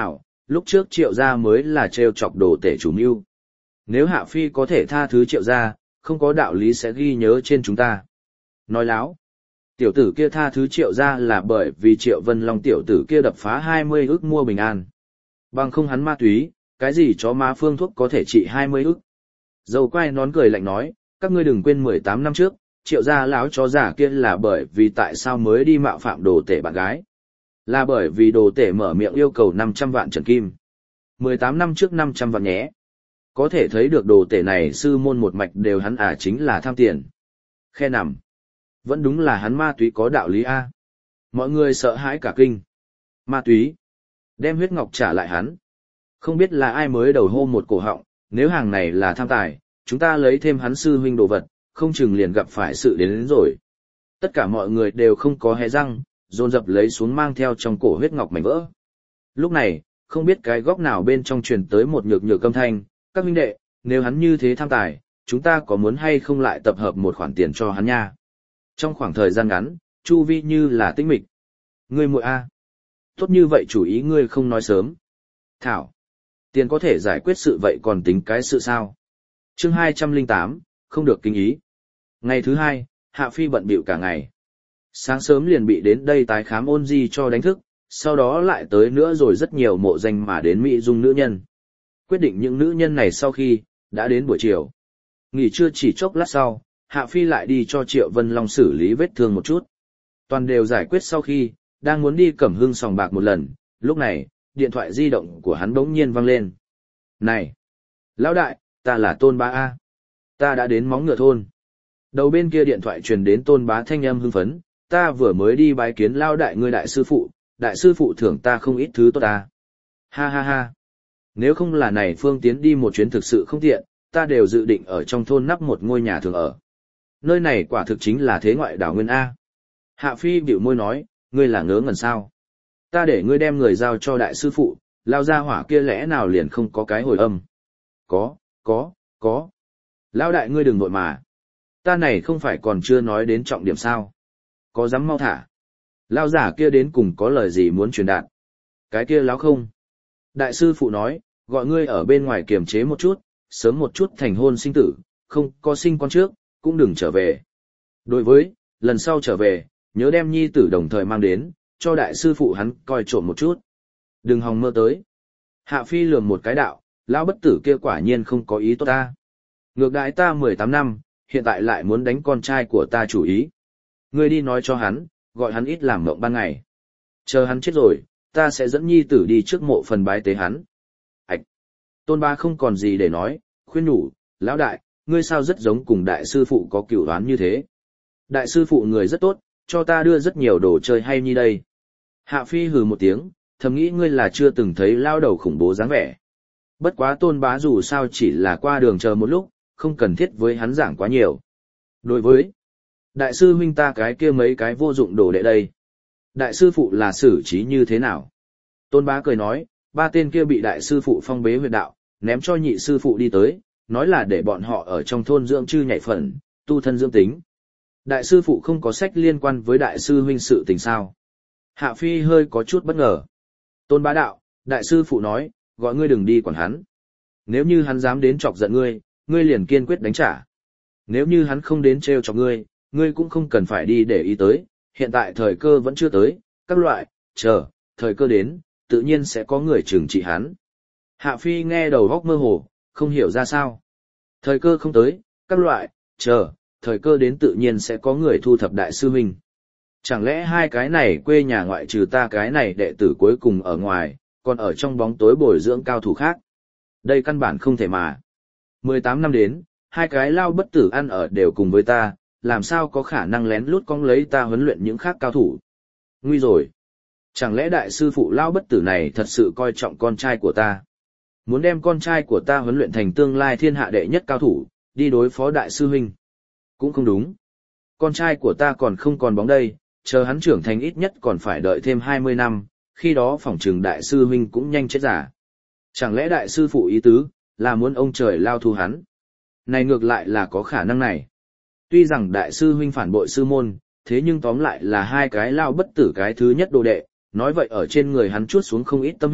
lúc trước Triệu gia mới là trêu chọc đồ tể chủ mưu. Nếu Hạ Phi có thể tha thứ Triệu gia, không có đạo lý sẽ ghi nhớ trên chúng ta. Nói láo. Tiểu tử kia tha thứ Triệu gia là bởi vì Triệu Vân Long tiểu tử kia đập phá hai mươi ức mua bình an. Bằng không hắn ma túy, cái gì chó má phương thuốc có thể trị hai mươi ức. Dầu quay nón cười lạnh nói, các ngươi đừng quên mười tám năm trước, Triệu gia lão chó giả kia là bởi vì tại sao mới đi mạo phạm đồ tể bạn gái. Là bởi vì đồ tể mở miệng yêu cầu năm trăm vạn trần kim. mười tám năm trước năm trăm vạn nhé. Có thể thấy được đồ tể này sư môn một mạch đều hắn à chính là tham tiền. Khe nằm. Vẫn đúng là hắn ma túy có đạo lý A. Mọi người sợ hãi cả kinh. Ma túy. Đem huyết ngọc trả lại hắn. Không biết là ai mới đầu hô một cổ họng, nếu hàng này là tham tài, chúng ta lấy thêm hắn sư huynh đồ vật, không chừng liền gặp phải sự đến, đến rồi. Tất cả mọi người đều không có hé răng, dồn dập lấy xuống mang theo trong cổ huyết ngọc mảnh vỡ. Lúc này, không biết cái góc nào bên trong truyền tới một nhược nhược âm thanh, các huynh đệ, nếu hắn như thế tham tài, chúng ta có muốn hay không lại tập hợp một khoản tiền cho hắn nha. Trong khoảng thời gian ngắn, chu vi như là tĩnh mịch. Ngươi muội a, tốt như vậy chủ ý ngươi không nói sớm. Thảo, tiền có thể giải quyết sự vậy còn tính cái sự sao? Chương hai trăm lẻ tám, không được kinh ý. Ngày thứ hai, Hạ Phi bận bịu cả ngày. Sáng sớm liền bị đến đây tái khám ôn di cho đánh thức, sau đó lại tới nữa rồi rất nhiều mộ danh mà đến Mỹ dung nữ nhân. Quyết định những nữ nhân này sau khi, đã đến buổi chiều. Nghỉ trưa chỉ chốc lát sau, Hạ Phi lại đi cho Triệu Vân Long xử lý vết thương một chút. Toàn đều giải quyết sau khi, đang muốn đi Cẩm Hưng sòng bạc một lần, lúc này, điện thoại di động của hắn bỗng nhiên vang lên. Này! Lão đại, ta là Tôn Bá A. Ta đã đến móng ngựa thôn. Đầu bên kia điện thoại truyền đến Tôn Bá thanh âm hưng phấn, ta vừa mới đi bái kiến Lão đại ngươi đại sư phụ, đại sư phụ thưởng ta không ít thứ tốt ta. Ha ha ha! Nếu không là này Phương Tiến đi một chuyến thực sự không tiện, ta đều dự định ở trong thôn nắp một ngôi nhà thường ở. Nơi này quả thực chính là thế ngoại đảo nguyên A. Hạ Phi bĩu môi nói, ngươi là ngớ ngẩn sao? Ta để ngươi đem người giao cho đại sư phụ, lao ra hỏa kia lẽ nào liền không có cái hồi âm? Có, có, có. Lão đại ngươi đừng vội mà. Ta này không phải còn chưa nói đến trọng điểm sao? Có dám mau thả? Lao giả kia đến cùng có lời gì muốn truyền đạt? Cái kia láo không? Đại sư phụ nói, gọi ngươi ở bên ngoài kiềm chế một chút, sớm một chút thành hôn sinh tử, không có sinh con trước, cũng đừng trở về. Đối với, lần sau trở về, nhớ đem nhi tử đồng thời mang đến, cho đại sư phụ hắn coi trộm một chút. Đừng hòng mơ tới. Hạ Phi lườm một cái đạo, lão bất tử kia quả nhiên không có ý tốt ta. Ngược đại ta mười tám năm, hiện tại lại muốn đánh con trai của ta chủ ý. Ngươi đi nói cho hắn, gọi hắn ít làm mộng ban ngày. Chờ hắn chết rồi, ta sẽ dẫn nhi tử đi trước mộ phần bái tế hắn. Ảch! Tôn Ba không còn gì để nói, khuyên nhủ, lão đại, ngươi sao rất giống cùng đại sư phụ có cửu đoán như thế. Đại sư phụ người rất tốt, cho ta đưa rất nhiều đồ chơi hay như đây. Hạ Phi hừ một tiếng, thầm nghĩ ngươi là chưa từng thấy lao đầu khủng bố dáng vẻ. Bất quá Tôn Bá dù sao chỉ là qua đường chờ một lúc, không cần thiết với hắn giảng quá nhiều. Đối với đại sư huynh ta cái kia mấy cái vô dụng đồ đệ đây. Đại sư phụ là xử trí như thế nào? Tôn Bá cười nói, ba tên kia bị đại sư phụ phong bế huyệt đạo, ném cho nhị sư phụ đi tới, nói là để bọn họ ở trong thôn dưỡng chư nhảy phận, tu thân dưỡng tính. Đại sư phụ không có sách liên quan với đại sư huynh sự tình sao? Hạ Phi hơi có chút bất ngờ. Tôn Bá đạo, đại sư phụ nói, gọi ngươi đừng đi quản hắn. Nếu như hắn dám đến chọc giận ngươi, ngươi liền kiên quyết đánh trả. Nếu như hắn không đến trêu chọc ngươi, ngươi cũng không cần phải đi để ý tới, hiện tại thời cơ vẫn chưa tới, các loại, chờ, thời cơ đến, tự nhiên sẽ có người trừng trị hắn. Hạ Phi nghe đầu góc mơ hồ, không hiểu ra sao. Thời cơ không tới, các loại, chờ, thời cơ đến tự nhiên sẽ có người thu thập đại sư huynh. Chẳng lẽ hai cái này quê nhà ngoại trừ ta cái này đệ tử cuối cùng ở ngoài, còn ở trong bóng tối bồi dưỡng cao thủ khác? Đây căn bản không thể mà. mười tám năm đến, hai cái lao bất tử ăn ở đều cùng với ta, làm sao có khả năng lén lút cong lấy ta huấn luyện những khác cao thủ? Nguy rồi. Chẳng lẽ đại sư phụ lao bất tử này thật sự coi trọng con trai của ta? Muốn đem con trai của ta huấn luyện thành tương lai thiên hạ đệ nhất cao thủ, đi đối phó đại sư huynh? Cũng không đúng. Con trai của ta còn không còn bóng đây, chờ hắn trưởng thành ít nhất còn phải đợi thêm hai mươi năm, khi đó phỏng trừng đại sư huynh cũng nhanh chết giả. Chẳng lẽ đại sư phụ ý tứ, là muốn ông trời lao thu hắn? Này ngược lại là có khả năng này. Tuy rằng đại sư huynh phản bội sư môn, thế nhưng tóm lại là hai cái lao bất tử cái thứ nhất đồ đệ, nói vậy ở trên người hắn chuốt xuống không ít tâm huyết,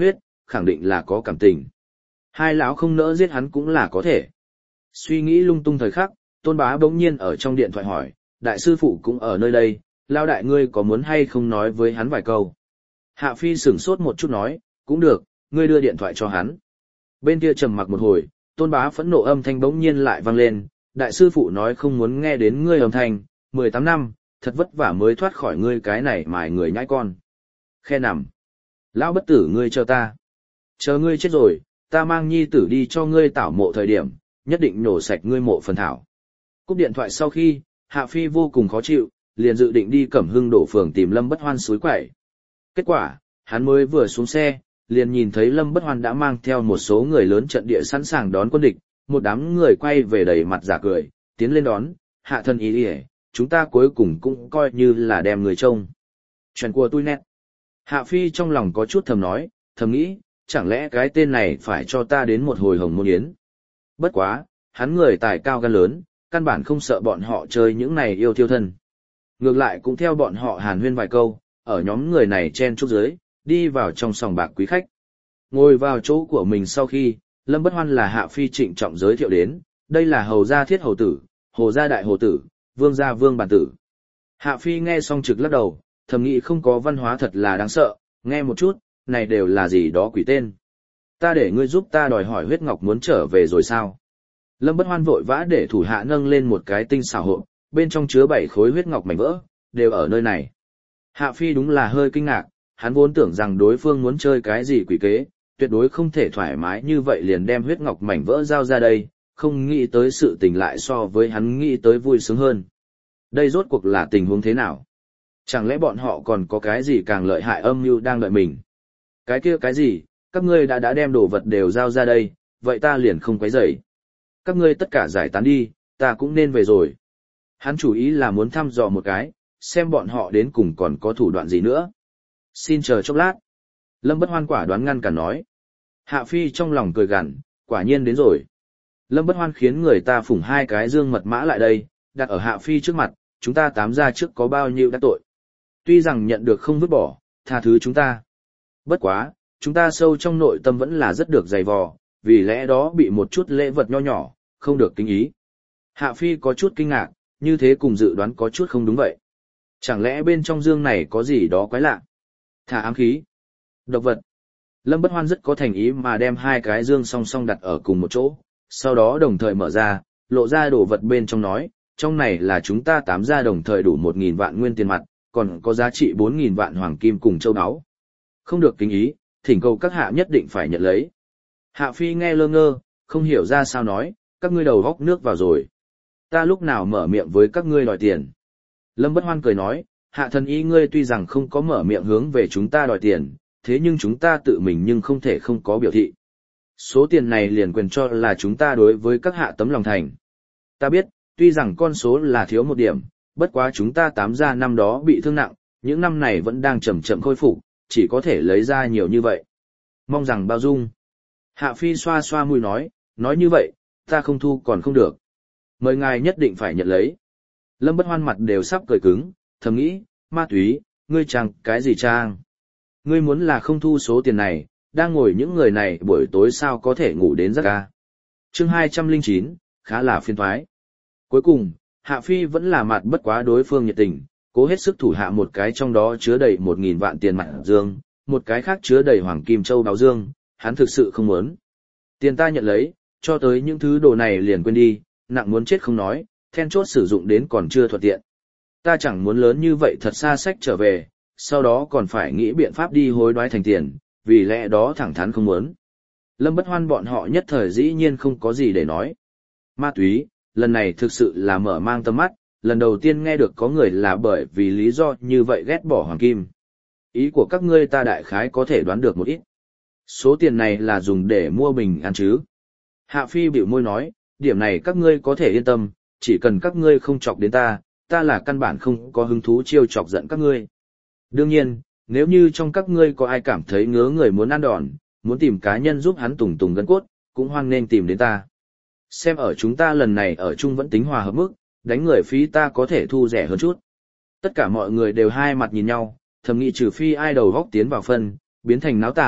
khẳng định là có cảm tình. Hai lão không nỡ giết hắn cũng là có thể. Suy nghĩ lung tung thời khắc, Tôn Bá bỗng nhiên ở trong điện thoại hỏi, đại sư phụ cũng ở nơi đây, lao đại ngươi có muốn hay không nói với hắn vài câu. Hạ Phi sửng sốt một chút nói, cũng được, ngươi đưa điện thoại cho hắn. Bên kia trầm mặc một hồi, Tôn Bá phẫn nộ âm thanh bỗng nhiên lại vang lên, đại sư phụ nói không muốn nghe đến ngươi âm thanh, mười tám năm, thật vất vả mới thoát khỏi ngươi cái này mài người nhãi con. Khe nằm. Lão bất tử ngươi chờ ta. Chờ ngươi chết rồi, ta mang nhi tử đi cho ngươi tảo mộ thời điểm, nhất định nổ sạch ngươi mộ phần thảo. Cúp điện thoại sau khi, Hạ Phi vô cùng khó chịu, liền dự định đi Cẩm Hưng đổ phường tìm Lâm Bất Hoan suối quẩy. Kết quả, hắn mới vừa xuống xe, liền nhìn thấy Lâm Bất Hoan đã mang theo một số người lớn trận địa sẵn sàng đón quân địch, một đám người quay về đầy mặt giả cười, tiến lên đón, hạ thân ý đi chúng ta cuối cùng cũng coi như là đem người trông. Chuyện của tôi nét. Hạ Phi trong lòng có chút thầm nói, thầm nghĩ, chẳng lẽ cái tên này phải cho ta đến một hồi hồng môn yến. Bất quá, hắn người tài cao gan lớn, căn bản không sợ bọn họ chơi những này yêu thiêu thân. Ngược lại cũng theo bọn họ hàn huyên vài câu, ở nhóm người này chen chúc dưới, đi vào trong sòng bạc quý khách. Ngồi vào chỗ của mình sau khi, Lâm Bất Hoan là Hạ Phi trịnh trọng giới thiệu đến, đây là hầu gia thiết hầu tử, hồ gia đại hồ tử, vương gia vương bản tử. Hạ Phi nghe xong trực lắc đầu, thầm nghĩ không có văn hóa thật là đáng sợ, nghe một chút, này đều là gì đó quỷ tên. Ta để ngươi giúp ta đòi hỏi huyết ngọc muốn trở về rồi sao? Lâm Bất Hoan vội vã để thủ hạ nâng lên một cái tinh xảo hộp, bên trong chứa bảy khối huyết ngọc mảnh vỡ, đều ở nơi này. Hạ Phi đúng là hơi kinh ngạc, hắn vốn tưởng rằng đối phương muốn chơi cái gì quỷ kế, tuyệt đối không thể thoải mái như vậy liền đem huyết ngọc mảnh vỡ giao ra đây, không nghĩ tới sự tình lại so với hắn nghĩ tới vui sướng hơn. Đây rốt cuộc là tình huống thế nào? Chẳng lẽ bọn họ còn có cái gì càng lợi hại âm mưu đang đợi mình? Cái kia cái gì, các ngươi đã đã đem đồ vật đều giao ra đây, vậy ta liền không quấy rầy. Các ngươi tất cả giải tán đi, ta cũng nên về rồi. Hắn chủ ý là muốn thăm dò một cái, xem bọn họ đến cùng còn có thủ đoạn gì nữa. Xin chờ chốc lát. Lâm Bất Hoan quả đoán ngăn cản nói. Hạ Phi trong lòng cười gằn, quả nhiên đến rồi. Lâm Bất Hoan khiến người ta phủng hai cái dương mật mã lại đây, đặt ở Hạ Phi trước mặt, chúng ta tám gia trước có bao nhiêu đắc tội. Tuy rằng nhận được không vứt bỏ, tha thứ chúng ta. Bất quá, chúng ta sâu trong nội tâm vẫn là rất được dày vò, vì lẽ đó bị một chút lễ vật nho nhỏ, không được kính ý. Hạ Phi có chút kinh ngạc, như thế cùng dự đoán có chút không đúng vậy. Chẳng lẽ bên trong dương này có gì đó quái lạ? Thả ám khí, độc vật. Lâm Bất Hoan rất có thành ý mà đem hai cái dương song song đặt ở cùng một chỗ, sau đó đồng thời mở ra, lộ ra đồ vật bên trong nói, trong này là chúng ta tám gia đồng thời đủ một nghìn vạn nguyên tiền mặt, còn có giá trị bốn nghìn vạn hoàng kim cùng châu áo. Không được kính ý, thỉnh cầu các hạ nhất định phải nhận lấy. Hạ Phi nghe lơ ngơ, không hiểu ra sao nói, các ngươi đầu góc nước vào rồi. Ta lúc nào mở miệng với các ngươi đòi tiền. Lâm Bất Hoan cười nói, hạ thần ý ngươi tuy rằng không có mở miệng hướng về chúng ta đòi tiền, thế nhưng chúng ta tự mình nhưng không thể không có biểu thị. Số tiền này liền quyền cho là chúng ta đối với các hạ tấm lòng thành. Ta biết, tuy rằng con số là thiếu một điểm, bất quá chúng ta tám gia năm đó bị thương nặng, những năm này vẫn đang chậm chậm khôi phục, chỉ có thể lấy ra nhiều như vậy. Mong rằng bao dung. Hạ Phi xoa xoa mũi nói, nói như vậy, ta không thu còn không được. Mời ngài nhất định phải nhận lấy. Lâm Bất Hoan mặt đều sắp cười cứng, thầm nghĩ, ma túy, ngươi trang cái gì trang? Ngươi muốn là không thu số tiền này, đang ngồi những người này buổi tối sao có thể ngủ đến giấc ca. Chương hai trăm lẻ chín, khá là phiền toái. Cuối cùng, Hạ Phi vẫn là mặt bất quá đối phương nhiệt tình, cố hết sức thủ hạ một cái trong đó chứa đầy một nghìn vạn tiền mặt dương, một cái khác chứa đầy hoàng kim châu đáo dương, hắn thực sự không muốn. Tiền ta nhận lấy, cho tới những thứ đồ này liền quên đi, nặng muốn chết không nói, then chốt sử dụng đến còn chưa thuận tiện. Ta chẳng muốn lớn như vậy thật xa sách trở về, sau đó còn phải nghĩ biện pháp đi hối đoái thành tiền, vì lẽ đó thẳng thắn không muốn. Lâm Bất Hoan bọn họ nhất thời dĩ nhiên không có gì để nói. Ma túy, lần này thực sự là mở mang tầm mắt, lần đầu tiên nghe được có người là bởi vì lý do như vậy ghét bỏ hoàng kim. Ý của các ngươi ta đại khái có thể đoán được một ít. Số tiền này là dùng để mua bình ăn chứ. Hạ Phi bĩu môi nói, điểm này các ngươi có thể yên tâm, chỉ cần các ngươi không chọc đến ta, ta là căn bản không có hứng thú chiêu chọc giận các ngươi. Đương nhiên, nếu như trong các ngươi có ai cảm thấy ngứa người muốn ăn đòn, muốn tìm cá nhân giúp hắn tùng tùng gân cốt, cũng hoan nên tìm đến ta. Xem ở chúng ta lần này ở chung vẫn tính hòa hợp mức, đánh người phí ta có thể thu rẻ hơn chút. Tất cả mọi người đều hai mặt nhìn nhau, thầm nghĩ trừ phi ai đầu góc tiến vào phân, biến thành náo tản,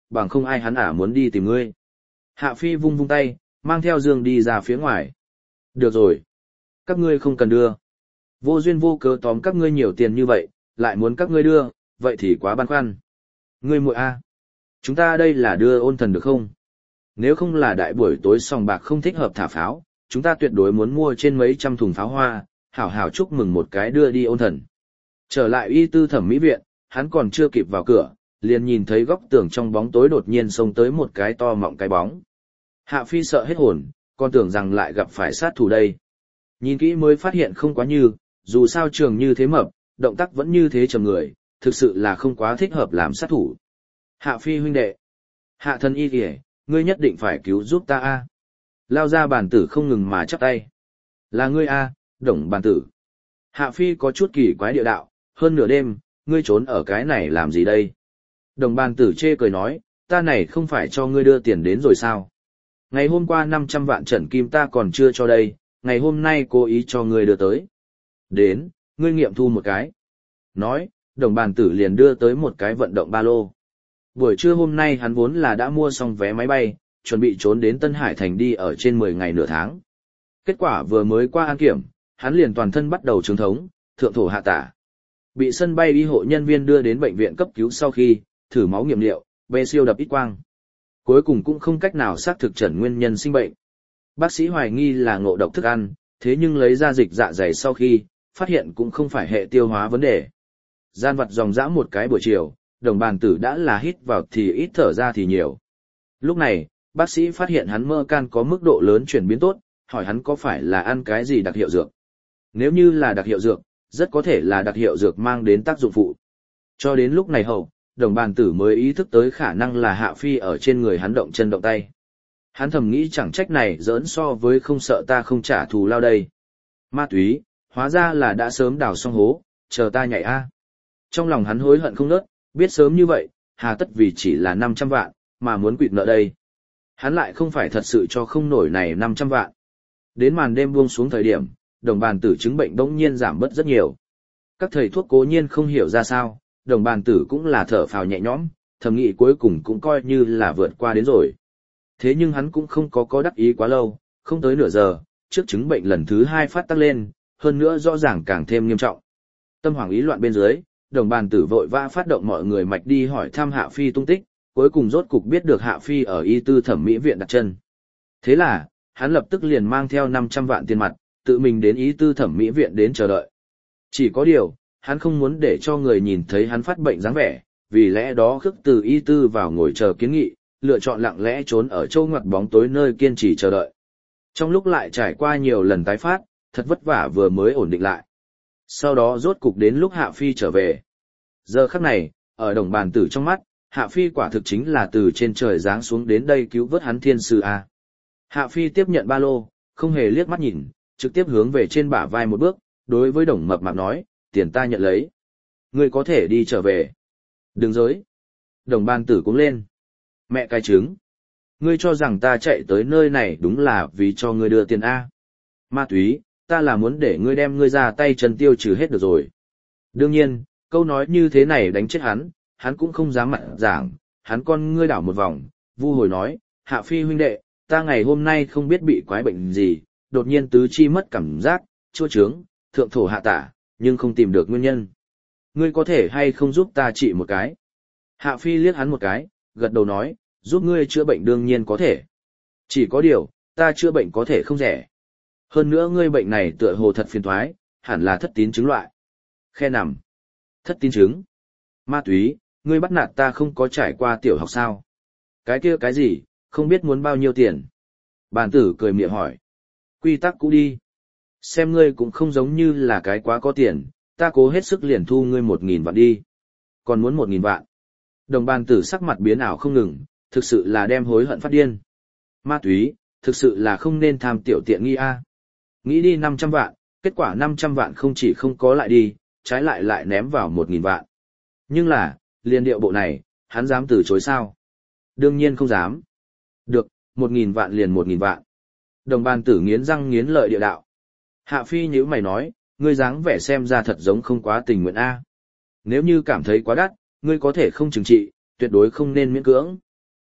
bằng không ai hắn ả muốn đi tìm ngươi. Hạ Phi vung vung tay, mang theo Dương đi ra phía ngoài. Được rồi. Các ngươi không cần đưa. Vô duyên vô cớ tóm các ngươi nhiều tiền như vậy, lại muốn các ngươi đưa, vậy thì quá băn khoăn. Ngươi muội a, chúng ta đây là đưa ôn thần được không? Nếu không là đại buổi tối sòng bạc không thích hợp thả pháo, chúng ta tuyệt đối muốn mua trên mấy trăm thùng pháo hoa, hảo hảo chúc mừng một cái đưa đi ôn thần. Trở lại y tư thẩm mỹ viện, hắn còn chưa kịp vào cửa, liền nhìn thấy góc tường trong bóng tối đột nhiên xông tới một cái to mọng cái bóng. Hạ Phi sợ hết hồn, còn tưởng rằng lại gặp phải sát thủ đây. Nhìn kỹ mới phát hiện không quá như, dù sao trường như thế mập, động tác vẫn như thế trầm người, thực sự là không quá thích hợp làm sát thủ. Hạ Phi huynh đệ, Hạ thân y kìa, ngươi nhất định phải cứu giúp ta a. Lao ra bàn tử không ngừng mà chắp tay. Là ngươi a, Đồng bàn tử. Hạ Phi có chút kỳ quái địa đạo, hơn nửa đêm, ngươi trốn ở cái này làm gì đây? Đồng bàn tử chê cười nói, ta này không phải cho ngươi đưa tiền đến rồi sao? Ngày hôm qua năm trăm vạn trần kim ta còn chưa cho đây, ngày hôm nay cố ý cho ngươi đưa tới. Đến, ngươi nghiệm thu một cái. Nói, đồng bàn tử liền đưa tới một cái vận động ba lô. Buổi trưa hôm nay hắn vốn là đã mua xong vé máy bay, chuẩn bị trốn đến Tân Hải Thành đi ở trên mười ngày nửa tháng. Kết quả vừa mới qua an kiểm, hắn liền toàn thân bắt đầu chứng thống, thượng thổ hạ tả. Bị sân bay y hộ nhân viên đưa đến bệnh viện cấp cứu sau khi, thử máu nghiệm liệu, bê siêu đập ít quang. Cuối cùng cũng không cách nào xác thực chẩn nguyên nhân sinh bệnh. Bác sĩ hoài nghi là ngộ độc thức ăn, thế nhưng lấy ra dịch dạ dày sau khi, phát hiện cũng không phải hệ tiêu hóa vấn đề. Gian vặt dòng dã một cái buổi chiều, đồng bàn tử đã là hít vào thì ít thở ra thì nhiều. Lúc này, bác sĩ phát hiện hắn mơ can có mức độ lớn chuyển biến tốt, hỏi hắn có phải là ăn cái gì đặc hiệu dược. Nếu như là đặc hiệu dược, rất có thể là đặc hiệu dược mang đến tác dụng phụ. Cho đến lúc này hậu, đồng bàn tử mới ý thức tới khả năng là Hạ Phi ở trên người hắn động chân động tay. Hắn thầm nghĩ chẳng trách này giỡn so với không sợ ta không trả thù lao đây. Ma túy, hóa ra là đã sớm đào xong hố, chờ ta nhảy a. Trong lòng hắn hối hận không nớt, biết sớm như vậy, hà tất vì chỉ là năm trăm vạn, mà muốn quỵt nợ đây. Hắn lại không phải thật sự cho không nổi này năm trăm vạn. Đến màn đêm buông xuống thời điểm, đồng bàn tử chứng bệnh bỗng nhiên giảm bớt rất nhiều. Các thầy thuốc cố nhiên không hiểu ra sao, đồng bàn tử cũng là thở phào nhẹ nhõm, thầm nghĩ cuối cùng cũng coi như là vượt qua đến rồi. Thế nhưng hắn cũng không có có đắc ý quá lâu, không tới nửa giờ, trước chứng bệnh lần thứ hai phát tác lên, hơn nữa rõ ràng càng thêm nghiêm trọng. Tâm hoảng ý loạn bên dưới, đồng bàn tử vội vã phát động mọi người mạch đi hỏi thăm Hạ Phi tung tích, cuối cùng rốt cục biết được Hạ Phi ở y tư thẩm mỹ viện đặt chân. Thế là, hắn lập tức liền mang theo năm trăm vạn tiền mặt, tự mình đến y tư thẩm mỹ viện đến chờ đợi. Chỉ có điều, hắn không muốn để cho người nhìn thấy hắn phát bệnh dáng vẻ, vì lẽ đó khước từ y tư vào ngồi chờ kiến nghị, lựa chọn lặng lẽ trốn ở châu ngoặt bóng tối nơi kiên trì chờ đợi. Trong lúc lại trải qua nhiều lần tái phát, thật vất vả vừa mới ổn định lại. Sau đó rốt cục đến lúc Hạ Phi trở về. Giờ khắc này, ở đồng bàn tử trong mắt, Hạ Phi quả thực chính là từ trên trời giáng xuống đến đây cứu vớt hắn thiên sư A. Hạ Phi tiếp nhận ba lô, không hề liếc mắt nhìn, trực tiếp hướng về trên bả vai một bước, đối với đồng mập mạp nói, tiền ta nhận lấy. Ngươi có thể đi trở về. Đừng dối. Đồng bàn tử cũng lên. Mẹ cái trứng. Ngươi cho rằng ta chạy tới nơi này đúng là vì cho ngươi đưa tiền A. Ma túy, ta là muốn để ngươi đem ngươi ra tay chân tiêu trừ hết được rồi. Đương nhiên, câu nói như thế này đánh chết hắn, hắn cũng không dám mặt giảng, hắn con ngươi đảo một vòng, vu hồi nói, Hạ Phi huynh đệ, ta ngày hôm nay không biết bị quái bệnh gì, đột nhiên tứ chi mất cảm giác, chua trướng, thượng thổ hạ tả, nhưng không tìm được nguyên nhân. Ngươi có thể hay không giúp ta trị một cái? Hạ Phi liếc hắn một cái, gật đầu nói, giúp ngươi chữa bệnh đương nhiên có thể. Chỉ có điều, ta chữa bệnh có thể không rẻ. Hơn nữa ngươi bệnh này tựa hồ thật phiền toái, hẳn là thất tín chứng loại. Khe nằm. Thất tín chứng. Ma túy, ngươi bắt nạt ta không có trải qua tiểu học sao? Cái kia cái gì, không biết muốn bao nhiêu tiền. Bàn tử cười miệng hỏi. Quy tắc cũ đi. Xem ngươi cũng không giống như là cái quá có tiền, ta cố hết sức liền thu ngươi một nghìn vạn đi. Còn muốn một nghìn vạn. Đồng bàn tử sắc mặt biến ảo không ngừng, thực sự là đem hối hận phát điên. Ma túy, thực sự là không nên tham tiểu tiện nghi a. Nghĩ đi năm trăm vạn, kết quả năm trăm vạn không chỉ không có lại đi, trái lại lại ném vào một nghìn vạn. Nhưng là, liền điệu bộ này, hắn dám từ chối sao? Đương nhiên không dám. Được, một nghìn vạn liền một nghìn vạn. Đồng bàn tử nghiến răng nghiến lợi địa đạo. Hạ Phi nhíu mày nói, ngươi dáng vẻ xem ra thật giống không quá tình nguyện a. Nếu như cảm thấy quá đắt, ngươi có thể không trừng trị, tuyệt đối không nên miễn cưỡng.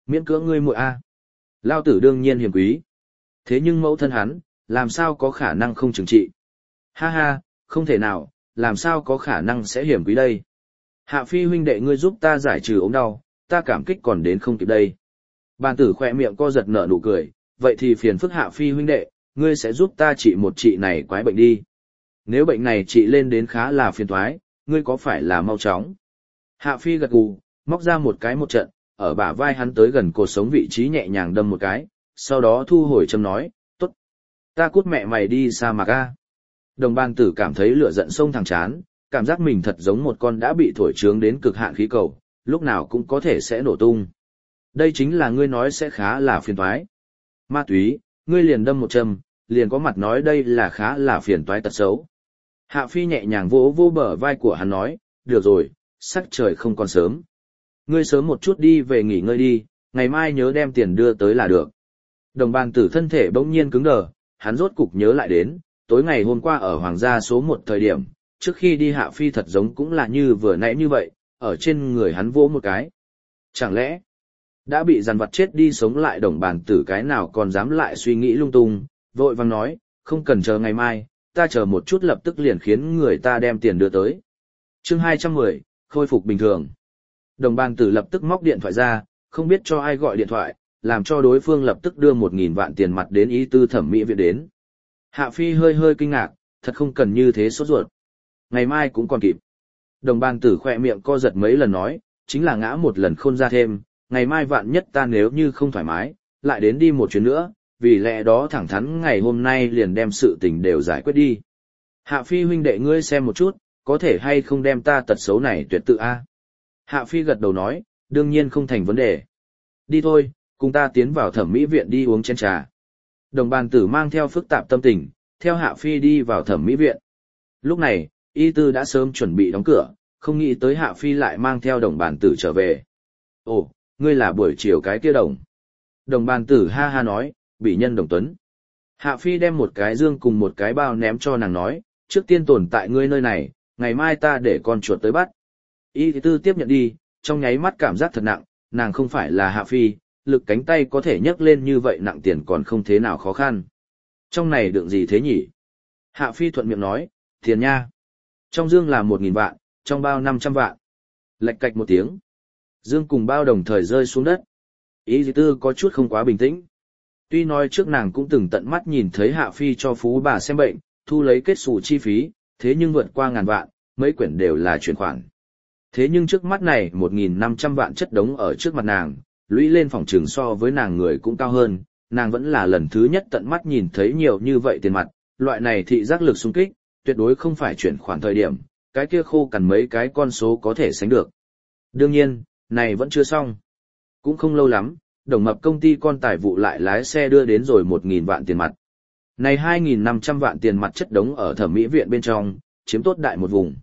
Miễn cưỡng ngươi muội a. Lao tử đương nhiên hiểm quý. Thế nhưng mẫu thân hắn, làm sao có khả năng không trừng trị? Ha ha, không thể nào, làm sao có khả năng sẽ hiểm quý đây? Hạ Phi huynh đệ ngươi giúp ta giải trừ ốm đau, ta cảm kích còn đến không kịp đây. Bàn tử khỏe miệng co giật nở nụ cười, vậy thì phiền phức Hạ Phi huynh đệ, ngươi sẽ giúp ta trị một trị này quái bệnh đi. Nếu bệnh này trị lên đến khá là phiền toái, ngươi có phải là mau chóng? Hạ Phi gật gù, móc ra một cái một trận, ở bả vai hắn tới gần cột sống vị trí nhẹ nhàng đâm một cái, sau đó thu hồi châm nói, tốt. Ta cút mẹ mày đi xa mà ca. Đồng ban tử cảm thấy lửa giận sông thẳng chán, cảm giác mình thật giống một con đã bị thổi trướng đến cực hạn khí cầu, lúc nào cũng có thể sẽ nổ tung. Đây chính là ngươi nói sẽ khá là phiền toái. Ma túy, ngươi liền đâm một châm, liền có mặt nói đây là khá là phiền toái tật xấu. Hạ Phi nhẹ nhàng vỗ vỗ bờ vai của hắn nói, được rồi, sắc trời không còn sớm. Ngươi sớm một chút đi về nghỉ ngơi đi, ngày mai nhớ đem tiền đưa tới là được. Đồng bàn tử thân thể bỗng nhiên cứng đờ, hắn rốt cục nhớ lại đến, tối ngày hôm qua ở Hoàng gia số một thời điểm, trước khi đi Hạ Phi thật giống cũng là như vừa nãy như vậy, ở trên người hắn vỗ một cái. Chẳng lẽ, đã bị dằn vặt chết đi sống lại đồng bàn tử cái nào còn dám lại suy nghĩ lung tung, vội vàng nói, không cần chờ ngày mai, ta chờ một chút lập tức liền khiến người ta đem tiền đưa tới. Chương hai trăm mười, khôi phục bình thường. Đồng bàn tử lập tức móc điện thoại ra, không biết cho ai gọi điện thoại, làm cho đối phương lập tức đưa một nghìn vạn tiền mặt đến y tư thẩm mỹ viện đến. Hạ Phi hơi hơi kinh ngạc, thật không cần như thế sốt ruột. Ngày mai cũng còn kịp. Đồng bàn tử khỏe miệng co giật mấy lần nói, chính là ngã một lần khôn ra thêm, ngày mai vạn nhất ta nếu như không thoải mái, lại đến đi một chuyến nữa, vì lẽ đó thẳng thắn ngày hôm nay liền đem sự tình đều giải quyết đi. Hạ Phi huynh đệ ngươi xem một chút, có thể hay không đem ta tật xấu này tuyệt tự a? Hạ Phi gật đầu nói, đương nhiên không thành vấn đề. Đi thôi, cùng ta tiến vào thẩm mỹ viện đi uống chén trà. Đồng bàn tử mang theo phức tạp tâm tình, theo Hạ Phi đi vào thẩm mỹ viện. Lúc này, y tư đã sớm chuẩn bị đóng cửa, không nghĩ tới Hạ Phi lại mang theo đồng bàn tử trở về. Ồ, ngươi là buổi chiều cái kia đồng. Đồng bàn tử ha ha nói, bị nhân Đồng Tuấn. Hạ Phi đem một cái dương cùng một cái bao ném cho nàng nói, trước tiên tồn tại ngươi nơi này, ngày mai ta để con chuột tới bắt. Y tư tiếp nhận đi, trong nháy mắt cảm giác thật nặng, nàng không phải là Hạ Phi, lực cánh tay có thể nhấc lên như vậy nặng tiền còn không thế nào khó khăn. Trong này đựng gì thế nhỉ? Hạ Phi thuận miệng nói, tiền nha. Trong dương là một nghìn vạn, trong bao năm trăm vạn. Lạch cạch một tiếng. Dương cùng bao đồng thời rơi xuống đất. Y tư có chút không quá bình tĩnh. Tuy nói trước nàng cũng từng tận mắt nhìn thấy Hạ Phi cho phú bà xem bệnh, thu lấy kết xù chi phí, thế nhưng vượt qua ngàn vạn, mấy quyển đều là chuyển khoản. Thế nhưng trước mắt này một nghìn năm trăm vạn chất đống ở trước mặt nàng, lũy lên phòng trường so với nàng người cũng cao hơn, nàng vẫn là lần thứ nhất tận mắt nhìn thấy nhiều như vậy tiền mặt, loại này thị giác lực xung kích, tuyệt đối không phải chuyển khoản thời điểm, cái kia khô cằn mấy cái con số có thể sánh được. Đương nhiên, này vẫn chưa xong. Cũng không lâu lắm, Đồng Mập công ty con tài vụ lại lái xe đưa đến rồi một nghìn vạn tiền mặt. Này hai nghìn năm trăm vạn tiền mặt chất đống ở thẩm mỹ viện bên trong, chiếm tốt đại một vùng.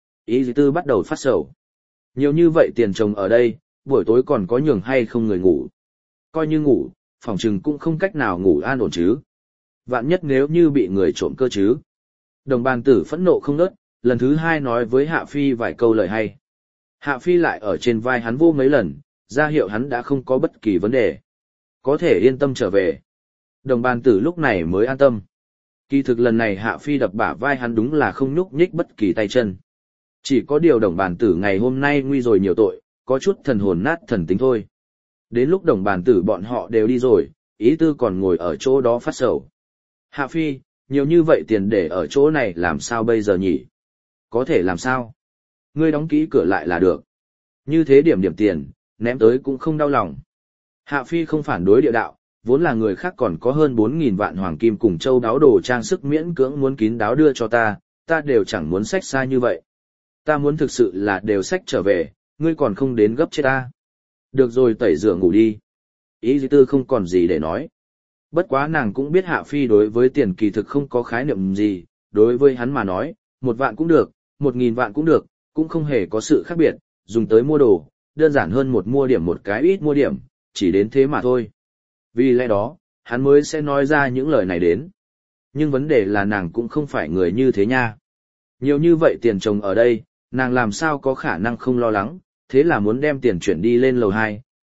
Y tư bắt đầu phát sầu. Nhiều như vậy tiền trồng ở đây, buổi tối còn có nhường hay không người ngủ. Coi như ngủ, phòng trừng cũng không cách nào ngủ an ổn chứ. Vạn nhất nếu như bị người trộm cơ chứ. Đồng bàn tử phẫn nộ không nớt, lần thứ hai nói với Hạ Phi vài câu lời hay. Hạ Phi lại ở trên vai hắn vô mấy lần, ra hiệu hắn đã không có bất kỳ vấn đề. Có thể yên tâm trở về. Đồng bàn tử lúc này mới an tâm. Kỳ thực lần này Hạ Phi đập bả vai hắn đúng là không nhúc nhích bất kỳ tay chân. Chỉ có điều đồng bàn tử ngày hôm nay nguy rồi nhiều tội, có chút thần hồn nát thần tính thôi. Đến lúc đồng bàn tử bọn họ đều đi rồi, ý tư còn ngồi ở chỗ đó phát sầu. Hạ Phi, nhiều như vậy tiền để ở chỗ này làm sao bây giờ nhỉ? Có thể làm sao? Ngươi đóng kỹ cửa lại là được. Như thế điểm điểm tiền, ném tới cũng không đau lòng. Hạ Phi không phản đối địa đạo, vốn là người khác còn có hơn bốn nghìn vạn hoàng kim cùng châu đáo đồ trang sức miễn cưỡng muốn kín đáo đưa cho ta, ta đều chẳng muốn xách xa như vậy. Ta muốn thực sự là đều xách trở về, ngươi còn không đến gấp chết ta. Được rồi tẩy rửa ngủ đi. Ý dì tư không còn gì để nói. Bất quá nàng cũng biết Hạ Phi đối với tiền kỳ thực không có khái niệm gì, đối với hắn mà nói, một vạn cũng được, một nghìn vạn cũng được, cũng không hề có sự khác biệt, dùng tới mua đồ, đơn giản hơn một mua điểm một cái ít mua điểm, chỉ đến thế mà thôi. Vì lẽ đó, hắn mới sẽ nói ra những lời này đến. Nhưng vấn đề là nàng cũng không phải người như thế nha. Nhiều như vậy tiền trồng ở đây, nàng làm sao có khả năng không lo lắng, thế là muốn đem tiền chuyển đi lên lầu hai,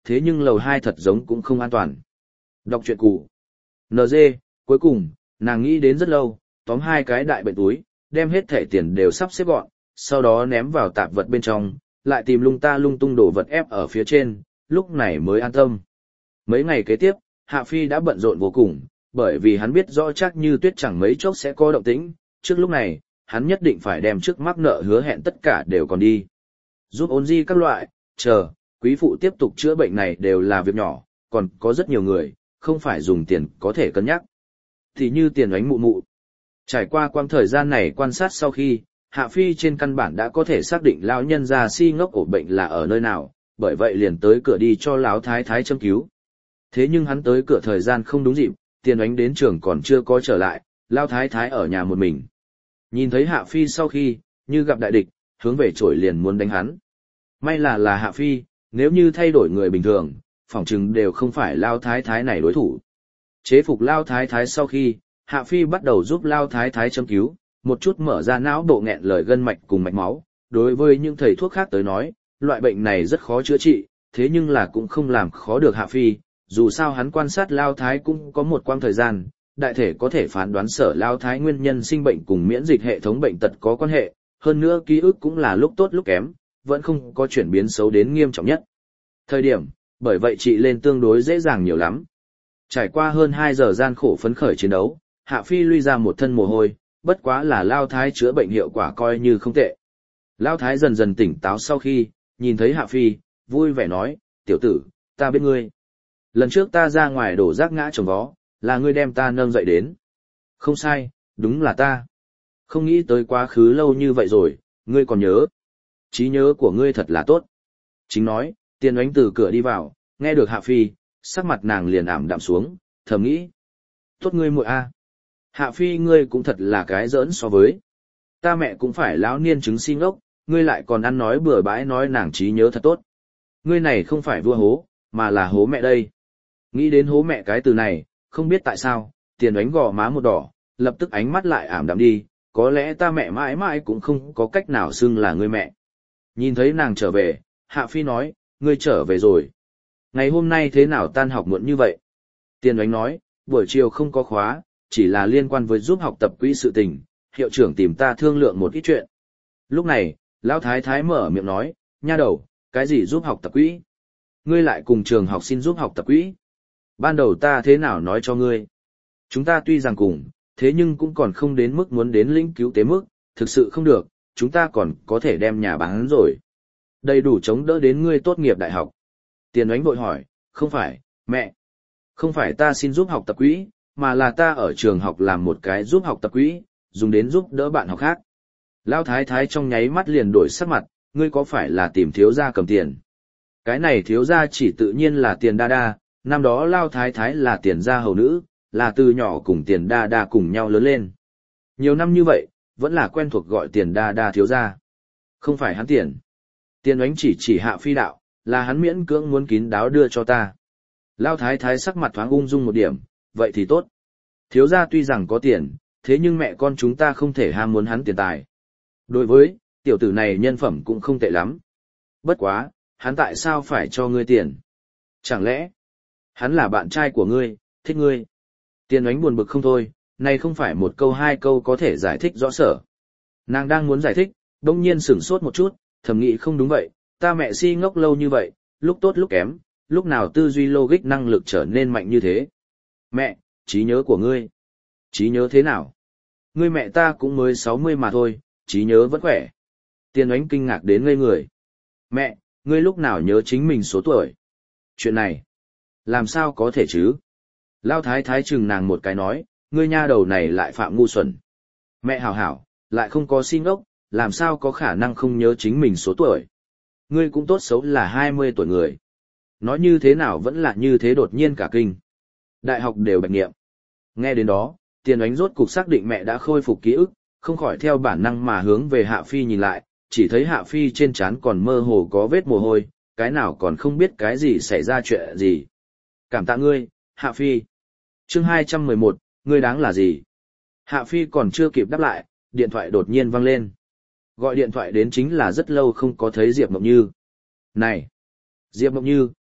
thế nhưng lầu hai thật giống cũng không an toàn. Đọc truyện cũ. en giê, cuối cùng, nàng nghĩ đến rất lâu, tóm hai cái đại bệnh túi, đem hết thẻ tiền đều sắp xếp gọn, sau đó ném vào tạp vật bên trong, lại tìm lung ta lung tung đồ vật ép ở phía trên, lúc này mới an tâm. Mấy ngày kế tiếp, Hạ Phi đã bận rộn vô cùng, bởi vì hắn biết rõ chắc Như Tuyết chẳng mấy chốc sẽ có động tĩnh, trước lúc này, hắn nhất định phải đem trước mắc nợ hứa hẹn tất cả đều còn đi. Giúp ôn di các loại, chờ, quý phụ tiếp tục chữa bệnh này đều là việc nhỏ, còn có rất nhiều người, không phải dùng tiền có thể cân nhắc. Thì như tiền oánh mụ mụ. Trải qua quãng thời gian này quan sát sau khi, Hạ Phi trên căn bản đã có thể xác định lão nhân già si ngốc ổ bệnh là ở nơi nào, bởi vậy liền tới cửa đi cho lão thái thái châm cứu. Thế nhưng hắn tới cửa thời gian không đúng dịp, tiền oánh đến trường còn chưa có trở lại, lão thái thái ở nhà một mình. Nhìn thấy Hạ Phi sau khi, như gặp đại địch, hướng về chổi liền muốn đánh hắn. May là là Hạ Phi, nếu như thay đổi người bình thường, phỏng chừng đều không phải lão thái thái này đối thủ. Chế phục lão thái thái sau khi, Hạ Phi bắt đầu giúp lão thái thái châm cứu, một chút mở ra não bộ nghẹn lời gân mạch cùng mạch máu. Đối với những thầy thuốc khác tới nói, loại bệnh này rất khó chữa trị, thế nhưng là cũng không làm khó được Hạ Phi, dù sao hắn quan sát Lao Thái cũng có một quãng thời gian, đại thể có thể phán đoán sở Lao Thái nguyên nhân sinh bệnh cùng miễn dịch hệ thống bệnh tật có quan hệ, hơn nữa ký ức cũng là lúc tốt lúc kém, vẫn không có chuyển biến xấu đến nghiêm trọng nhất. Thời điểm, bởi vậy trị lên tương đối dễ dàng nhiều lắm. Trải qua hơn hai giờ gian khổ phấn khởi chiến đấu, Hạ Phi lui ra một thân mồ hôi, bất quá là Lao Thái chữa bệnh hiệu quả coi như không tệ. Lao Thái dần dần tỉnh táo sau khi, nhìn thấy Hạ Phi, vui vẻ nói, tiểu tử, ta biết ngươi. Lần trước ta ra ngoài đổ rác ngã trồng vó, là ngươi đem ta nâng dậy đến. Không sai, đúng là ta. Không nghĩ tới quá khứ lâu như vậy rồi, ngươi còn nhớ. Trí nhớ của ngươi thật là tốt. Chính nói, Tiền Oánh từ cửa đi vào, nghe được Hạ Phi, sắc mặt nàng liền ảm đạm xuống, thầm nghĩ. Tốt ngươi muội a. Hạ Phi ngươi cũng thật là cái giỡn so với. Ta mẹ cũng phải lão niên chứng si ngốc, ngươi lại còn ăn nói bừa bãi nói nàng trí nhớ thật tốt. Ngươi này không phải vua hố, mà là hố mẹ đây. Nghĩ đến hố mẹ cái từ này, không biết tại sao, Tiền Oánh gò má một đỏ, lập tức ánh mắt lại ảm đạm đi, có lẽ ta mẹ mãi mãi cũng không có cách nào xưng là ngươi mẹ. Nhìn thấy nàng trở về, Hạ Phi nói, ngươi trở về rồi. Ngày hôm nay thế nào tan học muộn như vậy? Tiền Oánh nói, buổi chiều không có khóa, chỉ là liên quan với giúp học tập quỹ sự tình, hiệu trưởng tìm ta thương lượng một ít chuyện. Lúc này, Lão Thái Thái mở miệng nói, nha đầu, cái gì giúp học tập quỹ? Ngươi lại cùng trường học xin giúp học tập quỹ. Ban đầu ta thế nào nói cho ngươi? Chúng ta tuy rằng cùng, thế nhưng cũng còn không đến mức muốn đến lĩnh cứu tế mức, thực sự không được, chúng ta còn có thể đem nhà bán rồi. Đầy đủ chống đỡ đến ngươi tốt nghiệp đại học. Tiền Oánh vội hỏi, không phải, mẹ. Không phải ta xin giúp học tập quỹ, mà là ta ở trường học làm một cái giúp học tập quỹ, dùng đến giúp đỡ bạn học khác. Lão Thái Thái trong nháy mắt liền đổi sắc mặt, ngươi có phải là tìm thiếu gia cầm tiền? Cái này thiếu gia chỉ tự nhiên là Tiền Đa Đa, năm đó Lão Thái Thái là Tiền gia hầu nữ, là từ nhỏ cùng Tiền Đa Đa cùng nhau lớn lên. Nhiều năm như vậy, vẫn là quen thuộc gọi Tiền Đa Đa thiếu gia. Không phải hắn tiền. Tiền Oánh chỉ chỉ Hạ Phi đạo, là hắn miễn cưỡng muốn kín đáo đưa cho ta. Lão Thái Thái sắc mặt thoáng ung dung một điểm, vậy thì tốt. Thiếu gia tuy rằng có tiền, thế nhưng mẹ con chúng ta không thể ham muốn hắn tiền tài. Đối với, tiểu tử này nhân phẩm cũng không tệ lắm. Bất quá, hắn tại sao phải cho ngươi tiền? Chẳng lẽ, hắn là bạn trai của ngươi, thích ngươi? Tiền Oánh buồn bực không thôi, này không phải một câu hai câu có thể giải thích rõ sở. Nàng đang muốn giải thích, đông nhiên sửng sốt một chút, thầm nghĩ không đúng vậy, ta mẹ si ngốc lâu như vậy, lúc tốt lúc kém, lúc nào tư duy logic năng lực trở nên mạnh như thế. Mẹ, trí nhớ của ngươi. Trí nhớ thế nào? Ngươi mẹ ta cũng mới sáu mươi mà thôi, trí nhớ vẫn khỏe. Tiền Oánh kinh ngạc đến ngây người. Mẹ, ngươi lúc nào nhớ chính mình số tuổi? Chuyện này, làm sao có thể chứ? Lão Thái Thái chừng nàng một cái nói, ngươi nha đầu này lại phạm ngu xuẩn. Mẹ hảo hảo, lại không có si ngốc, làm sao có khả năng không nhớ chính mình số tuổi? Ngươi cũng tốt xấu là hai mươi tuổi người. Nói như thế nào vẫn là như thế đột nhiên cả kinh. Đại học đều bạch nghiệm. Nghe đến đó, Tiền Oánh rốt cục xác định mẹ đã khôi phục ký ức, không khỏi theo bản năng mà hướng về Hạ Phi nhìn lại, chỉ thấy Hạ Phi trên trán còn mơ hồ có vết mồ hôi, cái nào còn không biết cái gì xảy ra chuyện gì. Cảm tạ ngươi, Hạ Phi. Chương hai trăm mười một, ngươi đáng là gì? Hạ Phi còn chưa kịp đáp lại, điện thoại đột nhiên vang lên. Gọi điện thoại đến chính là rất lâu không có thấy Diệp Mộng Như. Này! Diệp Mộng Như,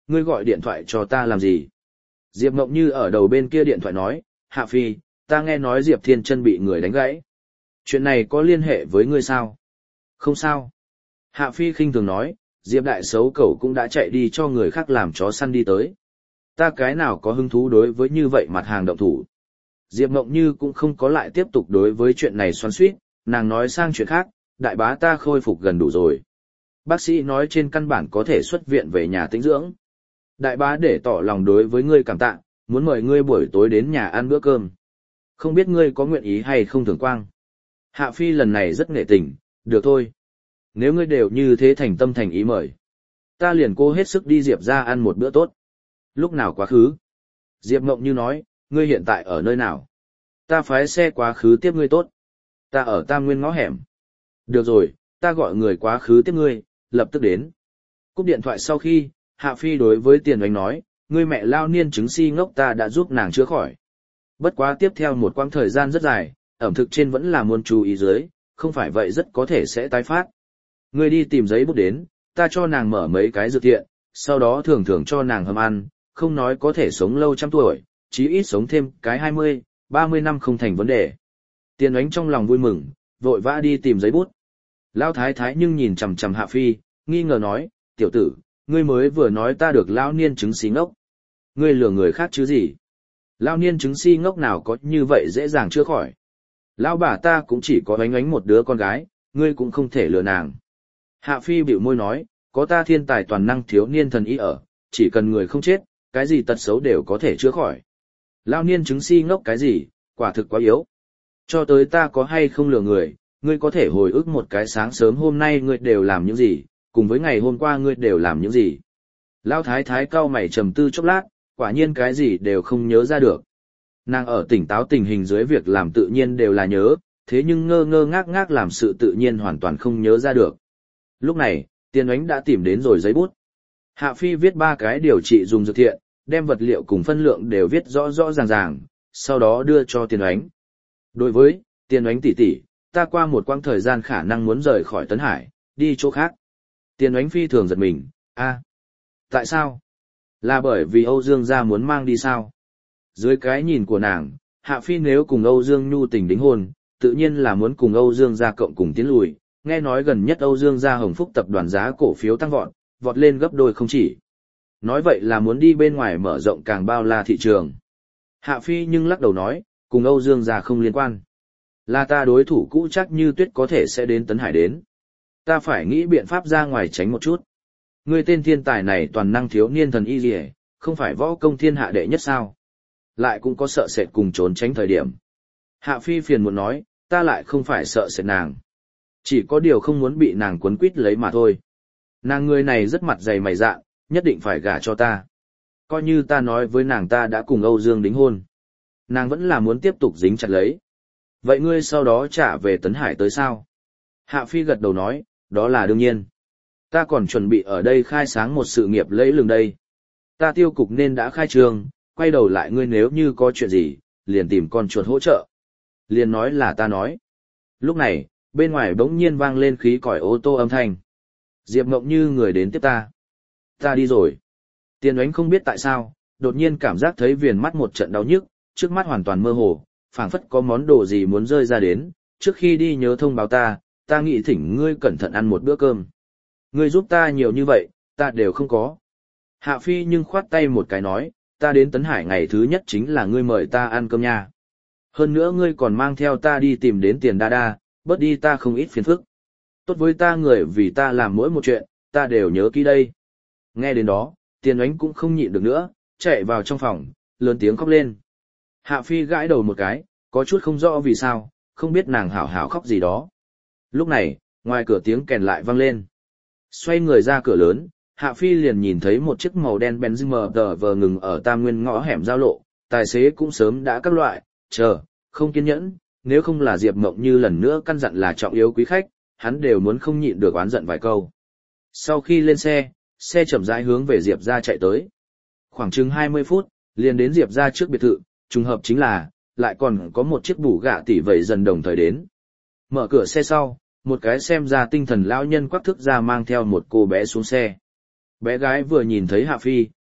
ngươi gọi điện thoại cho ta làm gì? Diệp Mộng Như ở đầu bên kia điện thoại nói, Hạ Phi, ta nghe nói Diệp Thiên Chân bị người đánh gãy. Chuyện này có liên hệ với ngươi sao? Không sao. Hạ Phi khinh thường nói, Diệp đại xấu cẩu cũng đã chạy đi cho người khác làm chó săn đi tới. Ta cái nào có hứng thú đối với như vậy mặt hàng động thủ. Diệp Mộng Như cũng không có lại tiếp tục đối với chuyện này xoắn xuýt, nàng nói sang chuyện khác, đại bá ta khôi phục gần đủ rồi. Bác sĩ nói trên căn bản có thể xuất viện về nhà tĩnh dưỡng. Đại bá để tỏ lòng đối với ngươi cảm tạ, muốn mời ngươi buổi tối đến nhà ăn bữa cơm. Không biết ngươi có nguyện ý hay không Thường Quang. Hạ Phi lần này rất nghệ tình, được thôi. Nếu ngươi đều như thế thành tâm thành ý mời, ta liền cố hết sức đi Diệp ra ăn một bữa tốt. Lúc nào quá khứ? Diệp Mộng Như nói, ngươi hiện tại ở nơi nào? Ta phái xe quá khứ tiếp ngươi tốt. Ta ở Tam Nguyên ngõ hẻm. Được rồi, ta gọi người quá khứ tiếp ngươi, lập tức đến. Cúp điện thoại sau khi, Hạ Phi đối với Tiền Oánh nói, ngươi mẹ lao niên chứng si ngốc ta đã giúp nàng chữa khỏi. Bất quá tiếp theo một quãng thời gian rất dài, ẩm thực trên vẫn là muốn chú ý dưới, không phải vậy rất có thể sẽ tái phát. Ngươi đi tìm giấy bút đến, ta cho nàng mở mấy cái dược thiện, sau đó thường thường cho nàng hầm ăn, không nói có thể sống lâu trăm tuổi, chí ít sống thêm cái hai mươi, ba mươi năm không thành vấn đề. Tiền Oánh trong lòng vui mừng, vội vã đi tìm giấy bút. Lão thái thái nhưng nhìn chằm chằm Hạ Phi, nghi ngờ nói, tiểu tử, ngươi mới vừa nói ta được lão niên chứng si ngốc. Ngươi lừa người khác chứ gì? Lão niên chứng si ngốc nào có như vậy dễ dàng chữa khỏi. Lão bà ta cũng chỉ có Oánh Oánh một đứa con gái, ngươi cũng không thể lừa nàng. Hạ Phi bĩu môi nói, có ta thiên tài toàn năng thiếu niên thần y ở, chỉ cần người không chết, cái gì tật xấu đều có thể chữa khỏi. Lão niên chứng si ngốc cái gì, quả thực quá yếu. Cho tới ta có hay không lừa người, ngươi có thể hồi ức một cái sáng sớm hôm nay ngươi đều làm những gì, cùng với ngày hôm qua ngươi đều làm những gì. Lão thái thái cau mày trầm tư chốc lát, quả nhiên cái gì đều không nhớ ra được. Nàng ở tỉnh táo tình hình dưới việc làm tự nhiên đều là nhớ, thế nhưng ngơ ngơ ngác ngác làm sự tự nhiên hoàn toàn không nhớ ra được. Lúc này, Tiền Oánh đã tìm đến rồi giấy bút. Hạ Phi viết ba cái điều trị dùng dược thiện, đem vật liệu cùng phân lượng đều viết rõ rõ ràng ràng, sau đó đưa cho Tiền Oánh. Đối với Tiền Oánh tỷ tỷ, ta qua một quãng thời gian khả năng muốn rời khỏi Tấn Hải, đi chỗ khác. Tiền Oánh phi thường giật mình, a, tại sao? Là bởi vì Âu Dương gia muốn mang đi sao? Dưới cái nhìn của nàng, Hạ Phi nếu cùng Âu Dương Nhu tình đính hôn, tự nhiên là muốn cùng Âu Dương gia cộng cùng tiến lùi, nghe nói gần nhất Âu Dương gia Hồng Phúc tập đoàn giá cổ phiếu tăng vọt, vọt lên gấp đôi không chỉ. Nói vậy là muốn đi bên ngoài mở rộng càng bao la thị trường. Hạ Phi nhưng lắc đầu nói, cùng Âu Dương gia không liên quan. Là ta đối thủ cũ chắc như tuyết có thể sẽ đến Tấn Hải đến. Ta phải nghĩ biện pháp ra ngoài tránh một chút. Ngươi tên thiên tài này toàn năng thiếu niên thần y liề, không phải võ công thiên hạ đệ nhất sao? Lại cũng có sợ sệt cùng trốn tránh thời điểm. Hạ Phi phiền muốn nói, ta lại không phải sợ sệt nàng. Chỉ có điều không muốn bị nàng quấn quýt lấy mà thôi. Nàng người này rất mặt dày mày dạ, nhất định phải gả cho ta. Coi như ta nói với nàng ta đã cùng Âu Dương đính hôn. Nàng vẫn là muốn tiếp tục dính chặt lấy. Vậy ngươi sau đó trả về Tấn Hải tới sao? Hạ Phi gật đầu nói, đó là đương nhiên. Ta còn chuẩn bị ở đây khai sáng một sự nghiệp lẫy lừng đây. Ta tiêu cục nên đã khai trương, quay đầu lại ngươi nếu như có chuyện gì, liền tìm con chuột hỗ trợ. Liền nói là ta nói. Lúc này, bên ngoài bỗng nhiên vang lên khí còi ô tô âm thanh. Diệp Mộng Như người đến tiếp ta. Ta đi rồi. Tiền Oánh không biết tại sao, đột nhiên cảm giác thấy viền mắt một trận đau nhức, trước mắt hoàn toàn mơ hồ, phảng phất có món đồ gì muốn rơi ra đến, trước khi đi nhớ thông báo ta, ta nghĩ thỉnh ngươi cẩn thận ăn một bữa cơm. Ngươi giúp ta nhiều như vậy, ta đều không có. Hạ Phi nhưng khoát tay một cái nói, ta đến Tấn Hải ngày thứ nhất chính là ngươi mời ta ăn cơm nha. Hơn nữa ngươi còn mang theo ta đi tìm đến Tiền đa đa, bớt đi ta không ít phiền phức. Tốt với ta người vì ta làm mỗi một chuyện, ta đều nhớ kỹ đây. Nghe đến đó, Tiền Oánh cũng không nhịn được nữa, chạy vào trong phòng, lớn tiếng khóc lên. Hạ Phi gãi đầu một cái, có chút không rõ vì sao, không biết nàng hảo hảo khóc gì đó. Lúc này, ngoài cửa tiếng kèn lại vang lên. Xoay người ra cửa lớn, Hạ Phi liền nhìn thấy một chiếc màu đen Benz tờ vờ ngừng ở Tam Nguyên ngõ hẻm giao lộ, tài xế cũng sớm đã các loại, chờ, không kiên nhẫn, nếu không là Diệp Mộng Như lần nữa căn dặn là trọng yếu quý khách, hắn đều muốn không nhịn được oán giận vài câu. Sau khi lên xe, xe chậm rãi hướng về Diệp gia chạy tới. Khoảng chừng hai mươi phút, liền đến Diệp gia trước biệt thự, trùng hợp chính là, lại còn có một chiếc bù gạ tỷ vẩy dần đồng thời đến. Mở cửa xe sau, một cái xem ra tinh thần lão nhân quắc thước ra mang theo một cô bé xuống xe. Bé gái vừa nhìn thấy Hạ Phi,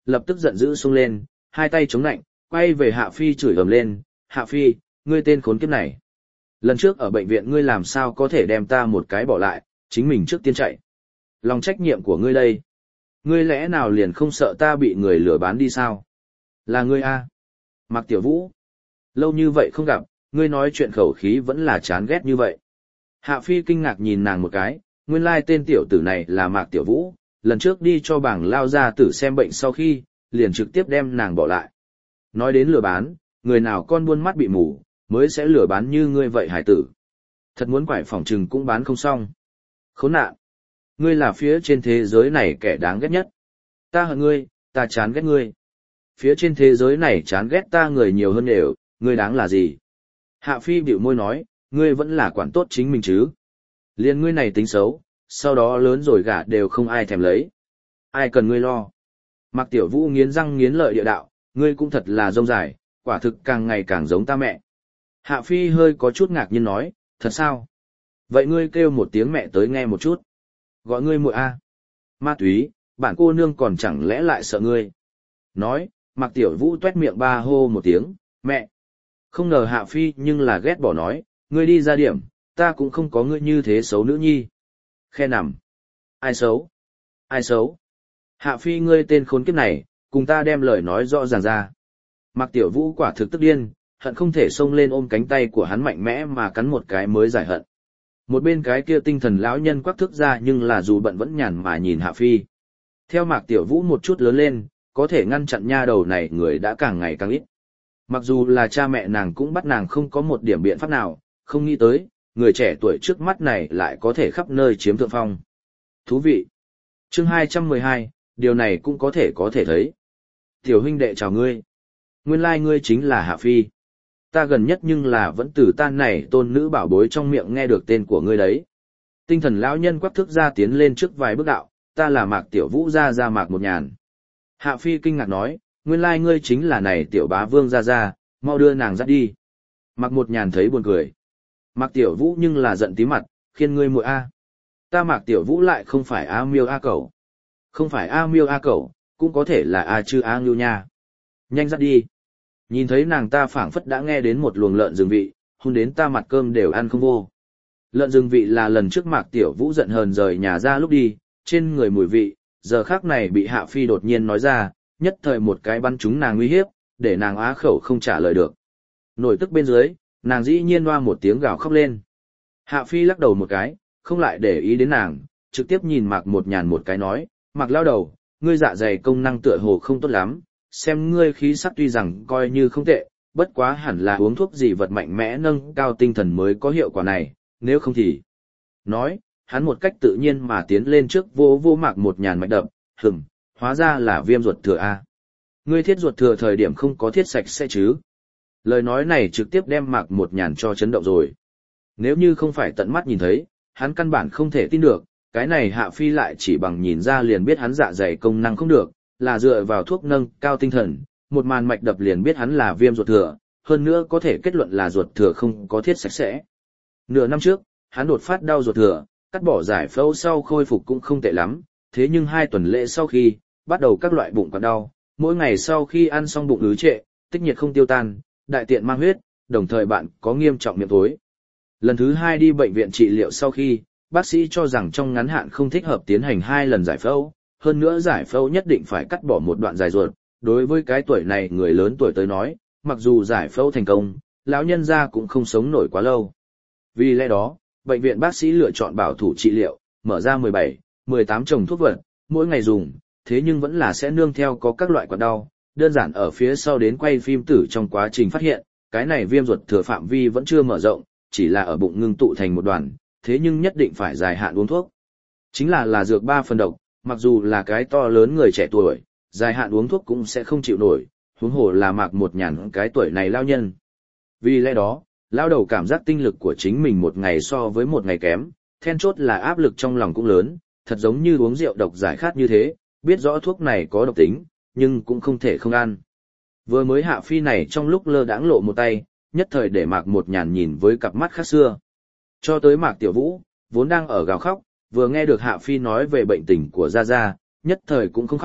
lập tức giận dữ xông lên, hai tay chống nạnh, quay về Hạ Phi chửi ầm lên, Hạ Phi, ngươi tên khốn kiếp này. Lần trước ở bệnh viện ngươi làm sao có thể đem ta một cái bỏ lại, chính mình trước tiên chạy. Lòng trách nhiệm của ngươi đây. Ngươi lẽ nào liền không sợ ta bị người lừa bán đi sao? Là ngươi a? Mạc Tiểu Vũ. Lâu như vậy không gặp, ngươi nói chuyện khẩu khí vẫn là chán ghét như vậy. Hạ Phi kinh ngạc nhìn nàng một cái, nguyên lai tên tiểu tử này là Mạc Tiểu Vũ, lần trước đi cho bảng lao ra tử xem bệnh sau khi, liền trực tiếp đem nàng bỏ lại. Nói đến lừa bán, người nào con buôn mắt bị mù, mới sẽ lừa bán như ngươi vậy hải tử. Thật muốn quải phòng trừng cũng bán không xong. Khốn nạn. Ngươi là phía trên thế giới này kẻ đáng ghét nhất. Ta hận ngươi, ta chán ghét ngươi. Phía trên thế giới này chán ghét ta người nhiều hơn đều, ngươi đáng là gì? Hạ Phi bĩu môi nói, ngươi vẫn là quản tốt chính mình chứ. Liên ngươi này tính xấu, sau đó lớn rồi gả đều không ai thèm lấy. Ai cần ngươi lo. Mạc Tiểu Vũ nghiến răng nghiến lợi địa đạo, ngươi cũng thật là rông dài, quả thực càng ngày càng giống ta mẹ. Hạ Phi hơi có chút ngạc nhiên nói, thật sao? Vậy ngươi kêu một tiếng mẹ tới nghe một chút. Gọi ngươi muội a. Ma túy, bản cô nương còn chẳng lẽ lại sợ ngươi. Nói, Mạc Tiểu Vũ tuét miệng ba hô một tiếng, mẹ. Không ngờ Hạ Phi nhưng là ghét bỏ nói, ngươi đi ra điểm, ta cũng không có ngươi như thế xấu nữ nhi. Khe nằm. Ai xấu? Ai xấu? Hạ Phi ngươi tên khốn kiếp này, cùng ta đem lời nói rõ ràng ra. Mạc Tiểu Vũ quả thực tức điên, hận không thể xông lên ôm cánh tay của hắn mạnh mẽ mà cắn một cái mới giải hận. Một bên cái kia tinh thần lão nhân quắc thức ra nhưng là dù bận vẫn nhàn mà nhìn Hạ Phi. Theo Mạc Tiểu Vũ một chút lớn lên, có thể ngăn chặn nha đầu này người đã càng ngày càng ít. Mặc dù là cha mẹ nàng cũng bắt nàng không có một điểm biện pháp nào, không nghĩ tới, người trẻ tuổi trước mắt này lại có thể khắp nơi chiếm thượng phong. Thú vị. Chương hai trăm mười hai, điều này cũng có thể có thể thấy. Tiểu huynh đệ chào ngươi. Nguyên lai ngươi chính là Hạ Phi. Ta gần nhất nhưng là vẫn từ tan này tôn nữ bảo bối trong miệng nghe được tên của ngươi đấy. Tinh thần lão nhân quắc thước ra tiến lên trước vài bước đạo, ta là Mạc Tiểu Vũ gia gia Mạc Một Nhàn. Hạ Phi kinh ngạc nói, nguyên lai ngươi chính là này tiểu bá vương gia gia, mau đưa nàng dắt đi. Mạc Một Nhàn thấy buồn cười. Mạc Tiểu Vũ nhưng là giận tí mặt, khiên ngươi muội a. Ta Mạc Tiểu Vũ lại không phải A Miêu A Cẩu. Không phải A Miêu A Cẩu, cũng có thể là A Chư A Ngưu nha. Nhanh dắt đi. Nhìn thấy nàng ta phảng phất đã nghe đến một luồng lợn rừng vị, hôn đến ta mặt cơm đều ăn không vô. Lợn rừng vị là lần trước Mạc Tiểu Vũ giận hờn rời nhà ra lúc đi, trên người mùi vị, giờ khác này bị Hạ Phi đột nhiên nói ra, nhất thời một cái bắn trúng nàng nguy hiếp, để nàng á khẩu không trả lời được. Nổi tức bên dưới, nàng dĩ nhiên hoa một tiếng gào khóc lên. Hạ Phi lắc đầu một cái, không lại để ý đến nàng, trực tiếp nhìn Mạc Một Nhàn một cái nói, Mạc lao đầu, ngươi dạ dày công năng tựa hồ không tốt lắm, xem ngươi khí sắc tuy rằng coi như không tệ, bất quá hẳn là uống thuốc gì vật mạnh mẽ nâng cao tinh thần mới có hiệu quả này, nếu không thì... Nói, hắn một cách tự nhiên mà tiến lên trước vô vô Mạc Một Nhàn mạch đập, hừm, hóa ra là viêm ruột thừa A. Ngươi thiết ruột thừa thời điểm không có thiết sạch sẽ chứ. Lời nói này trực tiếp đem Mạc Một Nhàn cho chấn động rồi. Nếu như không phải tận mắt nhìn thấy, hắn căn bản không thể tin được, cái này Hạ Phi lại chỉ bằng nhìn ra liền biết hắn dạ dày công năng không được, là dựa vào thuốc nâng cao tinh thần, một màn mạch đập liền biết hắn là viêm ruột thừa, hơn nữa có thể kết luận là ruột thừa không có thiết sạch sẽ. Nửa năm trước, hắn đột phát đau ruột thừa, cắt bỏ giải phẫu sau khôi phục cũng không tệ lắm, thế nhưng hai tuần lễ sau khi, bắt đầu các loại bụng quặn đau, mỗi ngày sau khi ăn xong bụng ứ trệ, tích nhiệt không tiêu tan, đại tiện mang huyết, đồng thời bạn có nghiêm trọng miệng thối. Lần thứ hai đi bệnh viện trị liệu sau khi, bác sĩ cho rằng trong ngắn hạn không thích hợp tiến hành hai lần giải phẫu, hơn nữa giải phẫu nhất định phải cắt bỏ một đoạn dài ruột. Đối với cái tuổi này người lớn tuổi tới nói, mặc dù giải phẫu thành công, lão nhân gia cũng không sống nổi quá lâu. Vì lẽ đó, bệnh viện bác sĩ lựa chọn bảo thủ trị liệu, mở ra mười bảy, mười tám chồng thuốc vật, mỗi ngày dùng, thế nhưng vẫn là sẽ nương theo có các loại quặn đau, đơn giản ở phía sau đến quay phim tử trong quá trình phát hiện, cái này viêm ruột thừa phạm vi vẫn chưa mở rộng, chỉ là ở bụng ngưng tụ thành một đoàn, thế nhưng nhất định phải dài hạn uống thuốc. Chính là là dược ba phần độc, mặc dù là cái to lớn người trẻ tuổi, dài hạn uống thuốc cũng sẽ không chịu nổi, huống hồ là Mạc Một Nhàn cái tuổi này lao nhân. Vì lẽ đó, lao đầu cảm giác tinh lực của chính mình một ngày so với một ngày kém, then chốt là áp lực trong lòng cũng lớn, thật giống như uống rượu độc giải khát như thế, biết rõ thuốc này có độc tính, nhưng cũng không thể không ăn. Vừa mới Hạ Phi này trong lúc lơ đãng lộ một tay, nhất thời để Mạc Một Nhàn nhìn với cặp mắt khác xưa. Cho tới Mạc Tiểu Vũ, vốn đang ở gào khóc, vừa nghe được Hạ Phi nói về bệnh tình của Gia Gia, nhất thời cũng không khóc,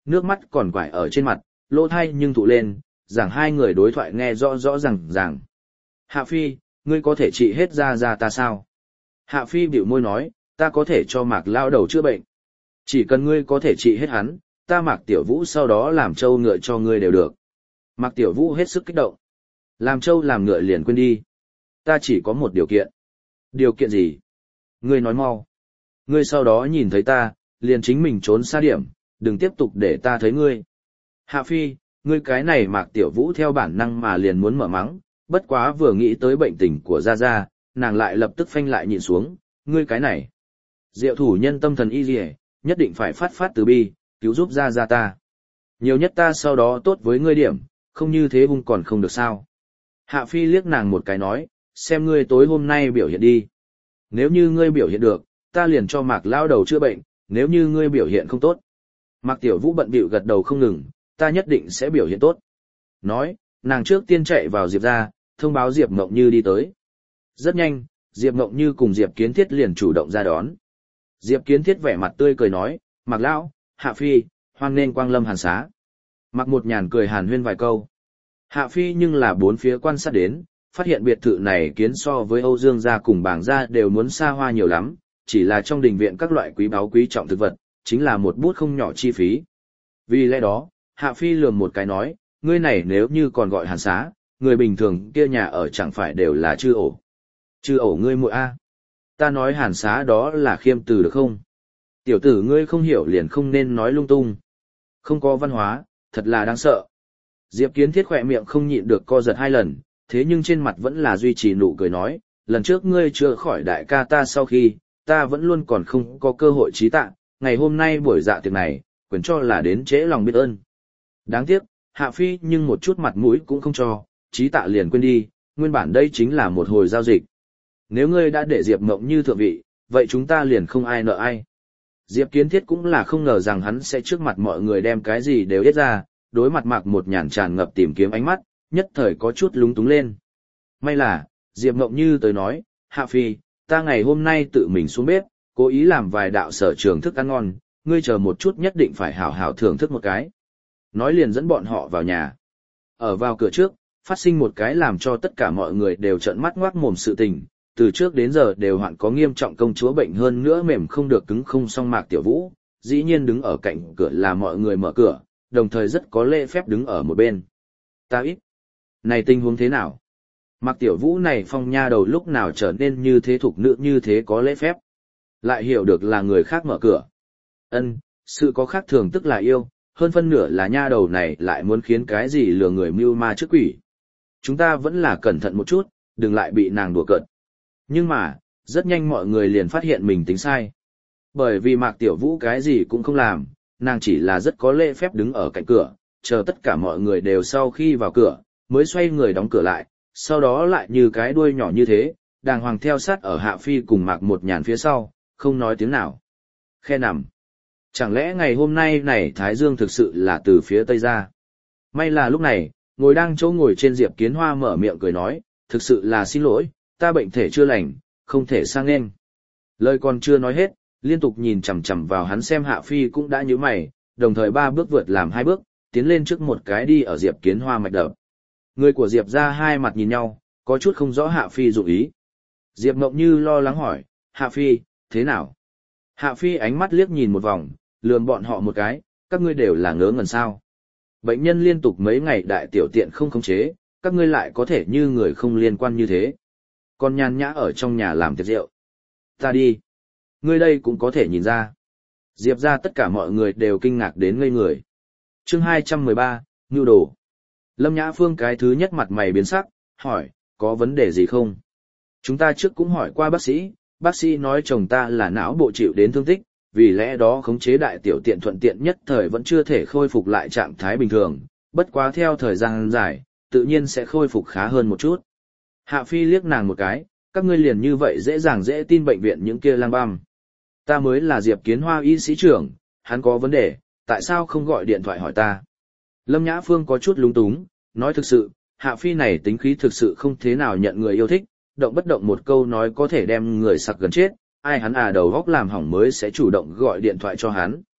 nước mắt còn quải ở trên mặt, lỗ thai nhưng thụ lên, rằng hai người đối thoại nghe rõ rõ ràng ràng. Hạ Phi, ngươi có thể trị hết ra ra ta sao? Hạ Phi bĩu môi nói, ta có thể cho Mạc lao đầu chữa bệnh. Chỉ cần ngươi có thể trị hết hắn, ta Mạc Tiểu Vũ sau đó làm trâu ngựa cho ngươi đều được. Mạc Tiểu Vũ hết sức kích động. Làm trâu làm ngựa liền quên đi. Ta chỉ có một điều kiện. Điều kiện gì? Ngươi nói mau. Ngươi sau đó nhìn thấy ta, liền chính mình trốn xa điểm, đừng tiếp tục để ta thấy ngươi. Hạ Phi, ngươi cái này Mạc Tiểu Vũ theo bản năng mà liền muốn mở mắng, bất quá vừa nghĩ tới bệnh tình của Gia Gia, nàng lại lập tức phanh lại nhìn xuống, ngươi cái này. Diệu thủ nhân tâm thần y liề, nhất định phải phát phát từ bi, cứu giúp Gia Gia ta. Nhiều nhất ta sau đó tốt với ngươi điểm, không như thế hung còn không được sao. Hạ Phi liếc nàng một cái nói, xem ngươi tối hôm nay biểu hiện đi. Nếu như ngươi biểu hiện được, ta liền cho Mạc lao đầu chữa bệnh, nếu như ngươi biểu hiện không tốt. Mạc Tiểu Vũ bận bịu gật đầu không ngừng, ta nhất định sẽ biểu hiện tốt. Nói, nàng trước tiên chạy vào Diệp ra, thông báo Diệp Mộng Như đi tới. Rất nhanh, Diệp Mộng Như cùng Diệp Kiến Thiết liền chủ động ra đón. Diệp Kiến Thiết vẻ mặt tươi cười nói, Mạc lão, Hạ Phi, hoan nên quang lâm hàn xá. Mạc Một Nhàn cười hàn huyên vài câu. Hạ Phi nhưng là bốn phía quan sát đến, phát hiện biệt thự này kiến so với Âu Dương gia cùng Bàng gia đều muốn xa hoa nhiều lắm, chỉ là trong đình viện các loại quý báu quý trọng thực vật, chính là một bút không nhỏ chi phí. Vì lẽ đó, Hạ Phi lườm một cái nói, ngươi này nếu như còn gọi hàn xá, người bình thường kia nhà ở chẳng phải đều là chư ổ. Chư ổ ngươi muội a. Ta nói hàn xá đó là khiêm từ được không? Tiểu tử ngươi không hiểu liền không nên nói lung tung. Không có văn hóa, thật là đáng sợ. Diệp Kiến Thiết khỏe miệng không nhịn được co giật hai lần, thế nhưng trên mặt vẫn là duy trì nụ cười nói, lần trước ngươi chưa khỏi đại ca ta sau khi, ta vẫn luôn còn không có cơ hội trí tạ, ngày hôm nay buổi dạ tiệc này, quyền cho là đến trễ lòng biết ơn. Đáng tiếc, Hạ Phi nhưng một chút mặt mũi cũng không cho, trí tạ liền quên đi, nguyên bản đây chính là một hồi giao dịch. Nếu ngươi đã để Diệp Mộng Như thượng vị, vậy chúng ta liền không ai nợ ai. Diệp Kiến Thiết cũng là không ngờ rằng hắn sẽ trước mặt mọi người đem cái gì đều hết ra, đối mặt Mạc Một Nhàn tràn ngập tìm kiếm ánh mắt, nhất thời có chút lúng túng lên. May là, Diệp Mộng Như tới nói, Hạ Phi, ta ngày hôm nay tự mình xuống bếp, cố ý làm vài đạo sở trường thức ăn ngon, ngươi chờ một chút nhất định phải hảo hảo thưởng thức một cái. Nói liền dẫn bọn họ vào nhà. Ở vào cửa trước, phát sinh một cái làm cho tất cả mọi người đều trợn mắt ngoác mồm sự tình, từ trước đến giờ đều hoạn có nghiêm trọng công chúa bệnh hơn nữa mềm không được cứng không song Mạc Tiểu Vũ, dĩ nhiên đứng ở cạnh cửa là mọi người mở cửa, đồng thời rất có lễ phép đứng ở một bên. Ta ít. Này tình huống thế nào? Mạc Tiểu Vũ này phong nha đầu lúc nào trở nên như thế thục nữ như thế có lễ phép. Lại hiểu được là người khác mở cửa. Ân, sự có khác thường tức là yêu, hơn phân nửa là nha đầu này lại muốn khiến cái gì lừa người mưu ma trước quỷ. Chúng ta vẫn là cẩn thận một chút, đừng lại bị nàng đùa cợt. Nhưng mà, rất nhanh mọi người liền phát hiện mình tính sai. Bởi vì Mạc Tiểu Vũ cái gì cũng không làm, nàng chỉ là rất có lễ phép đứng ở cạnh cửa, chờ tất cả mọi người đều sau khi vào cửa, mới xoay người đóng cửa lại, sau đó lại như cái đuôi nhỏ như thế, đàng hoàng theo sát ở Hạ Phi cùng Mạc Một Nhàn phía sau, không nói tiếng nào. Khe nằm. Chẳng lẽ ngày hôm nay này Thái Dương thực sự là từ phía Tây ra? May là lúc này, ngồi đang chỗ ngồi trên Diệp Kiến Hoa mở miệng cười nói, thực sự là xin lỗi, ta bệnh thể chưa lành, không thể sang nên. Lời còn chưa nói hết, liên tục nhìn chằm chằm vào hắn xem Hạ Phi cũng đã nhíu mày, đồng thời ba bước vượt làm hai bước, tiến lên trước một cái đi ở Diệp Kiến Hoa mạch đập. Người của Diệp ra hai mặt nhìn nhau, có chút không rõ Hạ Phi dụng ý. Diệp Mộng Như lo lắng hỏi, Hạ Phi, thế nào? Hạ Phi ánh mắt liếc nhìn một vòng, lườm bọn họ một cái, các ngươi đều là ngớ ngẩn sao. Bệnh nhân liên tục mấy ngày đại tiểu tiện không khống chế, các ngươi lại có thể như người không liên quan như thế. Còn nhàn nhã ở trong nhà làm tiệc rượu. Ta đi. Ngươi đây cũng có thể nhìn ra. Diệp ra tất cả mọi người đều kinh ngạc đến ngây người. Chương hai trăm mười ba, Ngưu Đồ. Lâm Nhã Phương cái thứ nhất mặt mày biến sắc, hỏi, có vấn đề gì không? Chúng ta trước cũng hỏi qua bác sĩ, bác sĩ nói chồng ta là não bộ chịu đến thương tích, vì lẽ đó khống chế đại tiểu tiện thuận tiện nhất thời vẫn chưa thể khôi phục lại trạng thái bình thường, bất quá theo thời gian dài, tự nhiên sẽ khôi phục khá hơn một chút. Hạ Phi liếc nàng một cái, các ngươi liền như vậy dễ dàng dễ tin bệnh viện những kia lang băm. Ta mới là Diệp Kiến Hoa y sĩ trưởng, hắn có vấn đề, tại sao không gọi điện thoại hỏi ta? Lâm Nhã Phương có chút lúng túng, nói thực sự, Hạ Phi này tính khí thực sự không thế nào nhận người yêu thích, động bất động một câu nói có thể đem người sặc gần chết, ai hắn à đầu góc làm hỏng mới sẽ chủ động gọi điện thoại cho hắn.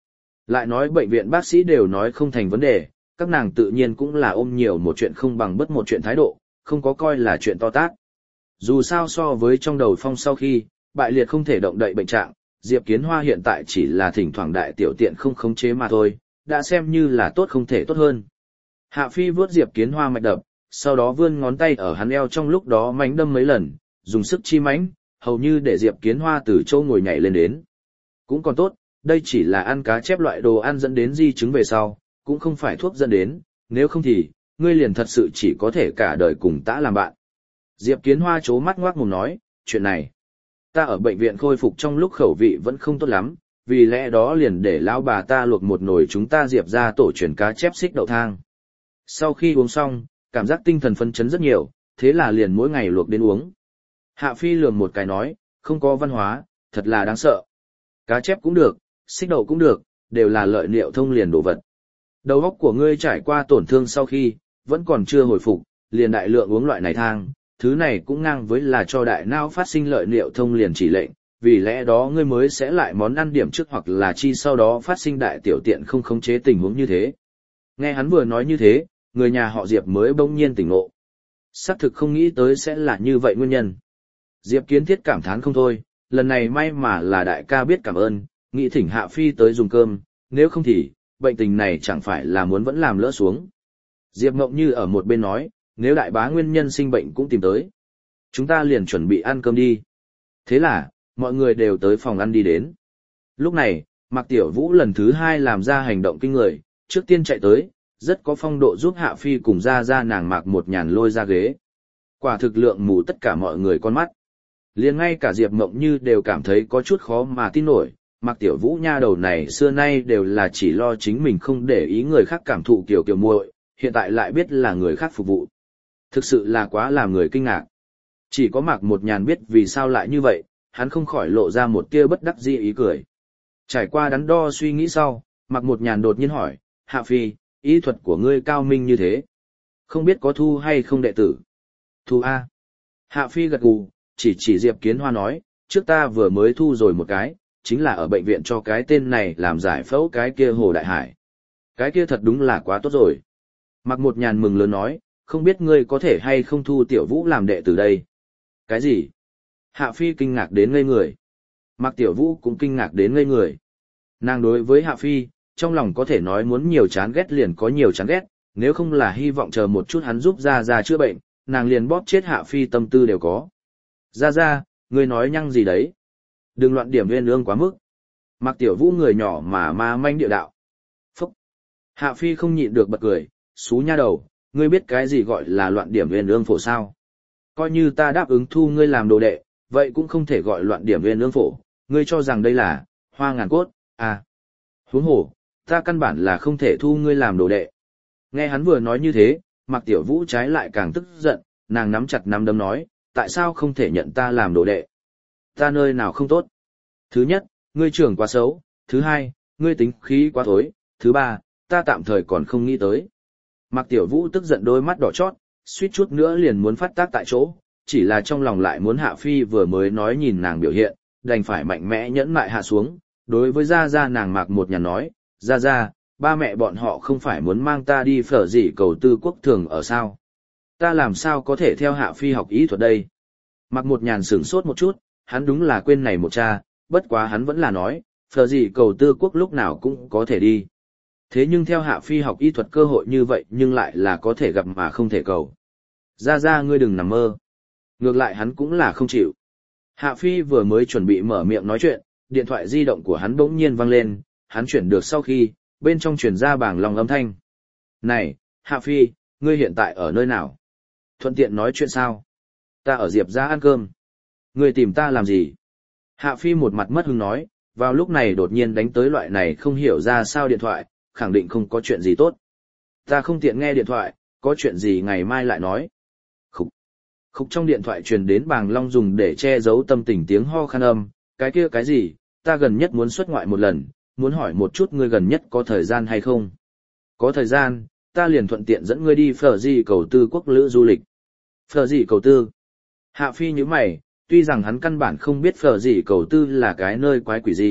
Lại nói bệnh viện bác sĩ đều nói không thành vấn đề, các nàng tự nhiên cũng là ôm nhiều một chuyện không bằng bất một chuyện thái độ, không có coi là chuyện to tát. Dù sao so với trong đầu phong sau khi, bại liệt không thể động đậy bệnh trạng, Diệp Kiến Hoa hiện tại chỉ là thỉnh thoảng đại tiểu tiện không khống chế mà thôi, đã xem như là tốt không thể tốt hơn. Hạ Phi vớt Diệp Kiến Hoa mạch đập, sau đó vươn ngón tay ở hắn eo trong lúc đó mánh đâm mấy lần, dùng sức chi mánh, hầu như để Diệp Kiến Hoa từ châu ngồi nhảy lên đến. Cũng còn tốt, đây chỉ là ăn cá chép loại đồ ăn dẫn đến di chứng về sau, cũng không phải thuốc dẫn đến, nếu không thì, ngươi liền thật sự chỉ có thể cả đời cùng tã làm bạn. Diệp Kiến Hoa chố mắt ngoác mồm nói, chuyện này, ta ở bệnh viện khôi phục trong lúc khẩu vị vẫn không tốt lắm, vì lẽ đó liền để lão bà ta luộc một nồi chúng ta Diệp ra tổ truyền cá chép xích đậu thang. Sau khi uống xong, cảm giác tinh thần phấn chấn rất nhiều, thế là liền mỗi ngày luộc đến uống. Hạ Phi lườm một cái nói, không có văn hóa, thật là đáng sợ. Cá chép cũng được, xích đậu cũng được, đều là lợi liệu thông liền đồ vật. Đầu óc của ngươi trải qua tổn thương sau khi, vẫn còn chưa hồi phục, liền đại lượng uống loại này thang, thứ này cũng ngang với là cho đại não phát sinh lợi liệu thông liền chỉ lệnh, vì lẽ đó ngươi mới sẽ lại món ăn điểm trước hoặc là chi sau đó phát sinh đại tiểu tiện không khống chế tình huống như thế. Nghe hắn vừa nói như thế, người nhà họ Diệp mới bỗng nhiên tỉnh ngộ. Xác thực không nghĩ tới sẽ là như vậy nguyên nhân. Diệp Kiến Thiết cảm thán không thôi, lần này may mà là đại ca biết cảm ơn, nghĩ thỉnh Hạ Phi tới dùng cơm, nếu không thì, bệnh tình này chẳng phải là muốn vẫn làm lỡ xuống. Diệp Ngộng Như ở một bên nói, nếu đại bá nguyên nhân sinh bệnh cũng tìm tới. Chúng ta liền chuẩn bị ăn cơm đi. Thế là, mọi người đều tới phòng ăn đi đến. Lúc này, Mạc Tiểu Vũ lần thứ hai làm ra hành động kinh người, trước tiên chạy tới, rất có phong độ giúp Hạ Phi cùng ra ra nàng Mạc một nhàn lôi ra ghế. Quả thực lượng mù tất cả mọi người con mắt. Liền ngay cả Diệp Mộng Như đều cảm thấy có chút khó mà tin nổi, Mạc Tiểu Vũ nha đầu này xưa nay đều là chỉ lo chính mình không để ý người khác cảm thụ kiểu kiểu muội, hiện tại lại biết là người khác phục vụ. Thực sự là quá làm người kinh ngạc. Chỉ có Mạc một nhàn biết vì sao lại như vậy, hắn không khỏi lộ ra một tia bất đắc dĩ ý cười. Trải qua đắn đo suy nghĩ sau, Mạc một nhàn đột nhiên hỏi, Hạ Phi, ý thuật của ngươi cao minh như thế. Không biết có thu hay không đệ tử? Thu A. Hạ Phi gật gù, chỉ chỉ Diệp Kiến Hoa nói, trước ta vừa mới thu rồi một cái, chính là ở bệnh viện cho cái tên này làm giải phẫu cái kia Hồ Đại Hải. Cái kia thật đúng là quá tốt rồi. Mạc một nhàn mừng lớn nói, không biết ngươi có thể hay không thu Tiểu Vũ làm đệ tử đây. Cái gì? Hạ Phi kinh ngạc đến ngây người. Mạc Tiểu Vũ cũng kinh ngạc đến ngây người. Nàng đối với Hạ Phi, trong lòng có thể nói muốn nhiều chán ghét liền có nhiều chán ghét, nếu không là hy vọng chờ một chút hắn giúp ra ra chữa bệnh, nàng liền bóp chết Hạ Phi tâm tư đều có. Ra ra, ngươi nói nhăng gì đấy? Đừng loạn điểm nguyên ương quá mức. Mạc Tiểu Vũ người nhỏ mà ma manh địa đạo. Phúc! Hạ Phi không nhịn được bật cười, xú nha đầu, ngươi biết cái gì gọi là loạn điểm nguyên ương phổ sao? Coi như ta đáp ứng thu ngươi làm đồ đệ, vậy cũng không thể gọi loạn điểm nguyên ương phổ, ngươi cho rằng đây là hoa ngàn cốt, à. Huống hồ, ta căn bản là không thể thu ngươi làm đồ đệ. Nghe hắn vừa nói như thế, Mạc Tiểu Vũ trái lại càng tức giận, nàng nắm chặt nắm đấm nói, tại sao không thể nhận ta làm đồ đệ? Ta nơi nào không tốt? Thứ nhất, ngươi trưởng quá xấu, thứ hai, ngươi tính khí quá thối, thứ ba, ta tạm thời còn không nghĩ tới. Mạc Tiểu Vũ tức giận đôi mắt đỏ chót, suýt chút nữa liền muốn phát tác tại chỗ, chỉ là trong lòng lại muốn Hạ Phi vừa mới nói nhìn nàng biểu hiện, đành phải mạnh mẽ nhẫn mại hạ xuống, đối với Gia Gia nàng Mạc một nhà nói, Gia Gia, ba mẹ bọn họ không phải muốn mang ta đi phở gì cầu tư quốc thường ở sao? Ta làm sao có thể theo Hạ Phi học ý thuật đây? Mạc một nhàn sửng sốt một chút, hắn đúng là quên này một cha, bất quá hắn vẫn là nói, phở gì cầu tư quốc lúc nào cũng có thể đi. Thế nhưng theo Hạ Phi học y thuật cơ hội như vậy nhưng lại là có thể gặp mà không thể cầu. Ra ra ngươi đừng nằm mơ. Ngược lại hắn cũng là không chịu. Hạ Phi vừa mới chuẩn bị mở miệng nói chuyện, điện thoại di động của hắn bỗng nhiên vang lên, hắn chuyển được sau khi, bên trong chuyển ra bảng lòng âm thanh. Này, Hạ Phi, ngươi hiện tại ở nơi nào? Thuận tiện nói chuyện sao? Ta ở Diệp ra ăn cơm. Ngươi tìm ta làm gì? Hạ Phi một mặt mất hứng nói, vào lúc này đột nhiên đánh tới loại này không hiểu ra sao điện thoại, khẳng định không có chuyện gì tốt. Ta không tiện nghe điện thoại, có chuyện gì ngày mai lại nói. Khúc. Khúc trong điện thoại truyền đến Bàng Long dùng để che giấu tâm tình tiếng ho khan âm, cái kia cái gì, ta gần nhất muốn xuất ngoại một lần, muốn hỏi một chút ngươi gần nhất có thời gian hay không. Có thời gian, ta liền thuận tiện dẫn ngươi đi phở gì cầu tư quốc lữ du lịch. Phở gì cầu tư. Hạ Phi như mày, tuy rằng hắn căn bản không biết phở gì cầu tư là cái nơi quái quỷ gì,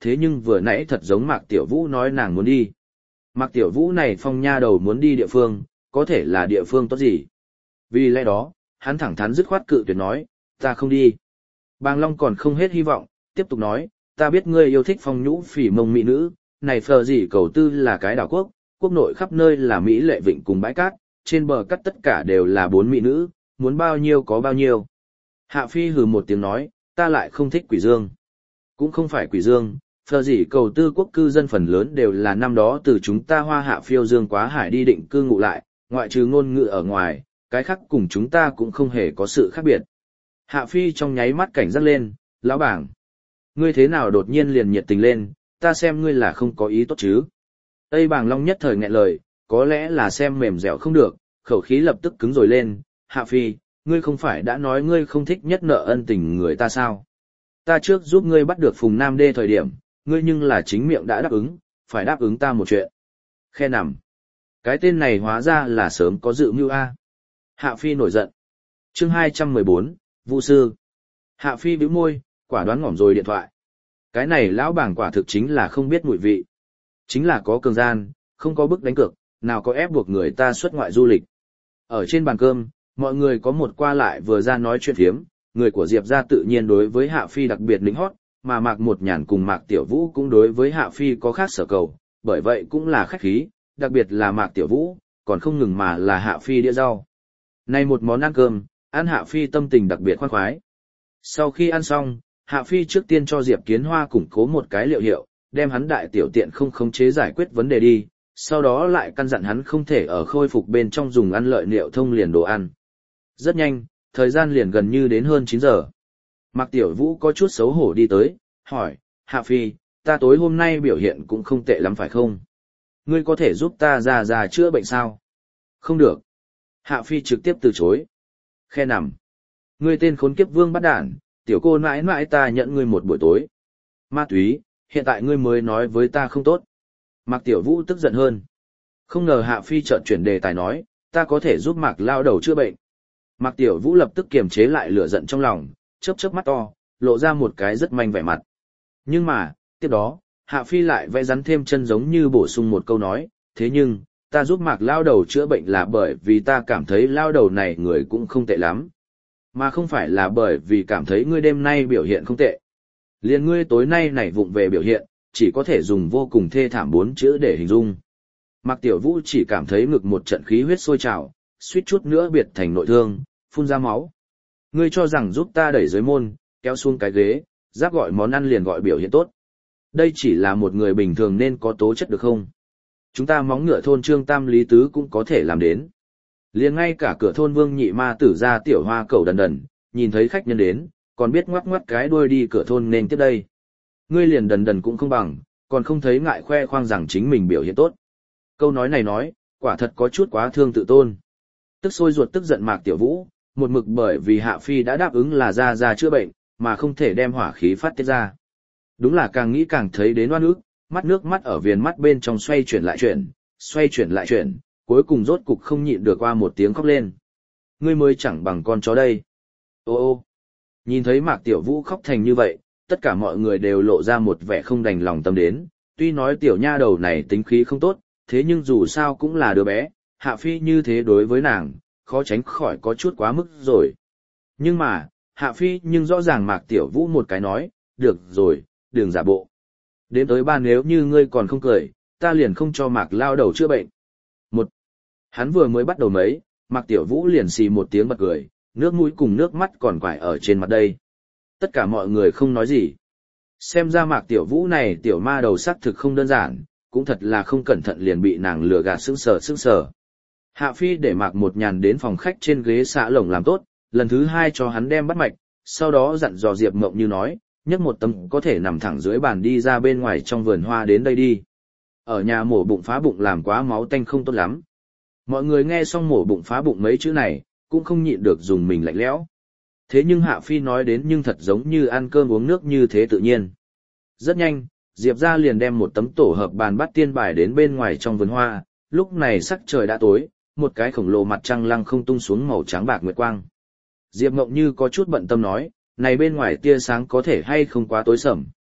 thế nhưng vừa nãy thật giống Mạc Tiểu Vũ nói nàng muốn đi. Mạc Tiểu Vũ này phong nha đầu muốn đi địa phương, có thể là địa phương tốt gì. Vì lẽ đó, hắn thẳng thắn dứt khoát cự tuyệt nói, ta không đi. Bàng Long còn không hết hy vọng, tiếp tục nói, ta biết ngươi yêu thích phong nhũ phỉ mông mỹ nữ, này phờ gì cầu tư là cái đảo quốc, quốc nội khắp nơi là Mỹ lệ vịnh cùng bãi cát, trên bờ cát tất cả đều là bốn mỹ nữ, muốn bao nhiêu có bao nhiêu. Hạ Phi hừ một tiếng nói, ta lại không thích quỷ dương. Cũng không phải quỷ dương, phờ gì cầu tư quốc cư dân phần lớn đều là năm đó từ chúng ta hoa hạ phiêu dương quá hải đi định cư ngụ lại, ngoại trừ ngôn ngữ ở ngoài, cái khác cùng chúng ta cũng không hề có sự khác biệt. Hạ Phi trong nháy mắt cảnh giác lên, lão bảng. Ngươi thế nào đột nhiên liền nhiệt tình lên, ta xem ngươi là không có ý tốt chứ. Tây Bàng Long nhất thời nghẹn lời, có lẽ là xem mềm dẻo không được, khẩu khí lập tức cứng rồi lên, Hạ Phi, ngươi không phải đã nói ngươi không thích nhất nợ ân tình người ta sao? Ta trước giúp ngươi bắt được Phùng Nam Đê thời điểm, ngươi nhưng là chính miệng đã đáp ứng, phải đáp ứng ta một chuyện. Khe nằm. Cái tên này hóa ra là sớm có dự mưu A. Hạ Phi nổi giận. Chương hai trăm mười bốn, Vu sư. Hạ Phi bĩu môi, quả đoán ngỏm rồi điện thoại. Cái này lão bảng quả thực chính là không biết mùi vị. Chính là có cường gian, không có bức đánh cược, nào có ép buộc người ta xuất ngoại du lịch. Ở trên bàn cơm, mọi người có một qua lại vừa ra nói chuyện phiếm, người của Diệp gia tự nhiên đối với Hạ Phi đặc biệt lính hót, mà Mạc Một Nhàn cùng Mạc Tiểu Vũ cũng đối với Hạ Phi có khác sở cầu, bởi vậy cũng là khách khí, đặc biệt là Mạc Tiểu Vũ, còn không ngừng mà là Hạ Phi đĩa rau. Này một món ăn cơm, ăn Hạ Phi tâm tình đặc biệt khoan khoái. Sau khi ăn xong, Hạ Phi trước tiên cho Diệp Kiến Hoa củng cố một cái liệu hiệu, đem hắn đại tiểu tiện không khống chế giải quyết vấn đề đi, sau đó lại căn dặn hắn không thể ở khôi phục bên trong dùng ăn lợi liệu thông liền đồ ăn. Rất nhanh, thời gian liền gần như đến hơn chín giờ. Mạc Tiểu Vũ có chút xấu hổ đi tới, hỏi, Hạ Phi, ta tối hôm nay biểu hiện cũng không tệ lắm phải không? Ngươi có thể giúp ta ra ra chữa bệnh sao? Không được. Hạ Phi trực tiếp từ chối. Khe nằm. Ngươi tên khốn kiếp vương bắt đản, tiểu cô mãi mãi ta nhận ngươi một buổi tối. Ma túy, hiện tại ngươi mới nói với ta không tốt. Mạc Tiểu Vũ tức giận hơn. Không ngờ Hạ Phi chợt chuyển đề tài nói, ta có thể giúp Mạc lao đầu chữa bệnh. Mạc Tiểu Vũ lập tức kiềm chế lại lửa giận trong lòng, chớp chớp mắt to, lộ ra một cái rất manh vẻ mặt. Nhưng mà, tiếp đó, Hạ Phi lại vẽ rắn thêm chân giống như bổ sung một câu nói, thế nhưng, ta giúp Mạc lao đầu chữa bệnh là bởi vì ta cảm thấy lao đầu này người cũng không tệ lắm. Mà không phải là bởi vì cảm thấy ngươi đêm nay biểu hiện không tệ. Liên ngươi tối nay này vụng về biểu hiện, chỉ có thể dùng vô cùng thê thảm bốn chữ để hình dung. Mạc Tiểu Vũ chỉ cảm thấy ngực một trận khí huyết sôi trào, suýt chút nữa biệt thành nội thương, phun ra máu. Ngươi cho rằng giúp ta đẩy dưới môn, kéo xuống cái ghế, giáp gọi món ăn liền gọi biểu hiện tốt. Đây chỉ là một người bình thường nên có tố chất được không? Chúng ta móng ngựa thôn Trương Tam Lý Tứ cũng có thể làm đến. Liền ngay cả cửa thôn Vương Nhị Ma Tử ra tiểu hoa cẩu đần đần, nhìn thấy khách nhân đến, còn biết ngoắc ngoắc cái đuôi đi cửa thôn nên tiếp đây. Ngươi liền đần đần cũng không bằng, còn không thấy ngại khoe khoang rằng chính mình biểu hiện tốt. Câu nói này nói, quả thật có chút quá thương tự tôn. Tức sôi ruột tức giận Mạc Tiểu Vũ, một mực bởi vì Hạ Phi đã đáp ứng là ra ra chữa bệnh, mà không thể đem hỏa khí phát tiết ra. Đúng là càng nghĩ càng thấy đến oan ức, mắt nước mắt ở viền mắt bên trong xoay chuyển lại chuyển, xoay chuyển lại chuyển, cuối cùng rốt cục không nhịn được qua một tiếng khóc lên. Ngươi mới chẳng bằng con chó đây. Ô ô. Nhìn thấy Mạc Tiểu Vũ khóc thành như vậy, tất cả mọi người đều lộ ra một vẻ không đành lòng tâm đến, tuy nói tiểu nha đầu này tính khí không tốt, thế nhưng dù sao cũng là đứa bé, Hạ Phi như thế đối với nàng, khó tránh khỏi có chút quá mức rồi. Nhưng mà, Hạ Phi nhưng rõ ràng Mạc Tiểu Vũ một cái nói, được rồi, đừng giả bộ. Đến tới ba nếu như ngươi còn không cười, ta liền không cho Mạc lao đầu chữa bệnh. Một, hắn vừa mới bắt đầu mấy, Mạc Tiểu Vũ liền xì một tiếng bật cười, nước mũi cùng nước mắt còn quải ở trên mặt đây. Tất cả mọi người không nói gì. Xem ra Mạc Tiểu Vũ này tiểu ma đầu sắc thực không đơn giản, cũng thật là không cẩn thận liền bị nàng lừa gạt sững sờ sững sờ. Hạ Phi để Mạc Một Nhàn đến phòng khách trên ghế xạ lồng làm tốt, lần thứ hai cho hắn đem bắt mạch, sau đó dặn dò Diệp Mộng Như nói, nhấc một tấm có thể nằm thẳng dưới bàn đi ra bên ngoài trong vườn hoa đến đây đi. Ở nhà mổ bụng phá bụng làm quá máu tanh không tốt lắm. Mọi người nghe xong mổ bụng phá bụng mấy chữ này, cũng không nhịn được dùng mình lạnh lẽo. Thế nhưng Hạ Phi nói đến nhưng thật giống như ăn cơm uống nước như thế tự nhiên. Rất nhanh, Diệp ra liền đem một tấm tổ hợp bàn bắt tiên bài đến bên ngoài trong vườn hoa, lúc này sắc trời đã tối, một cái khổng lồ mặt trăng lăng không tung xuống màu trắng bạc nguyệt quang. Diệp Mộng Như có chút bận tâm nói, này bên ngoài tia sáng có thể hay không quá tối sầm.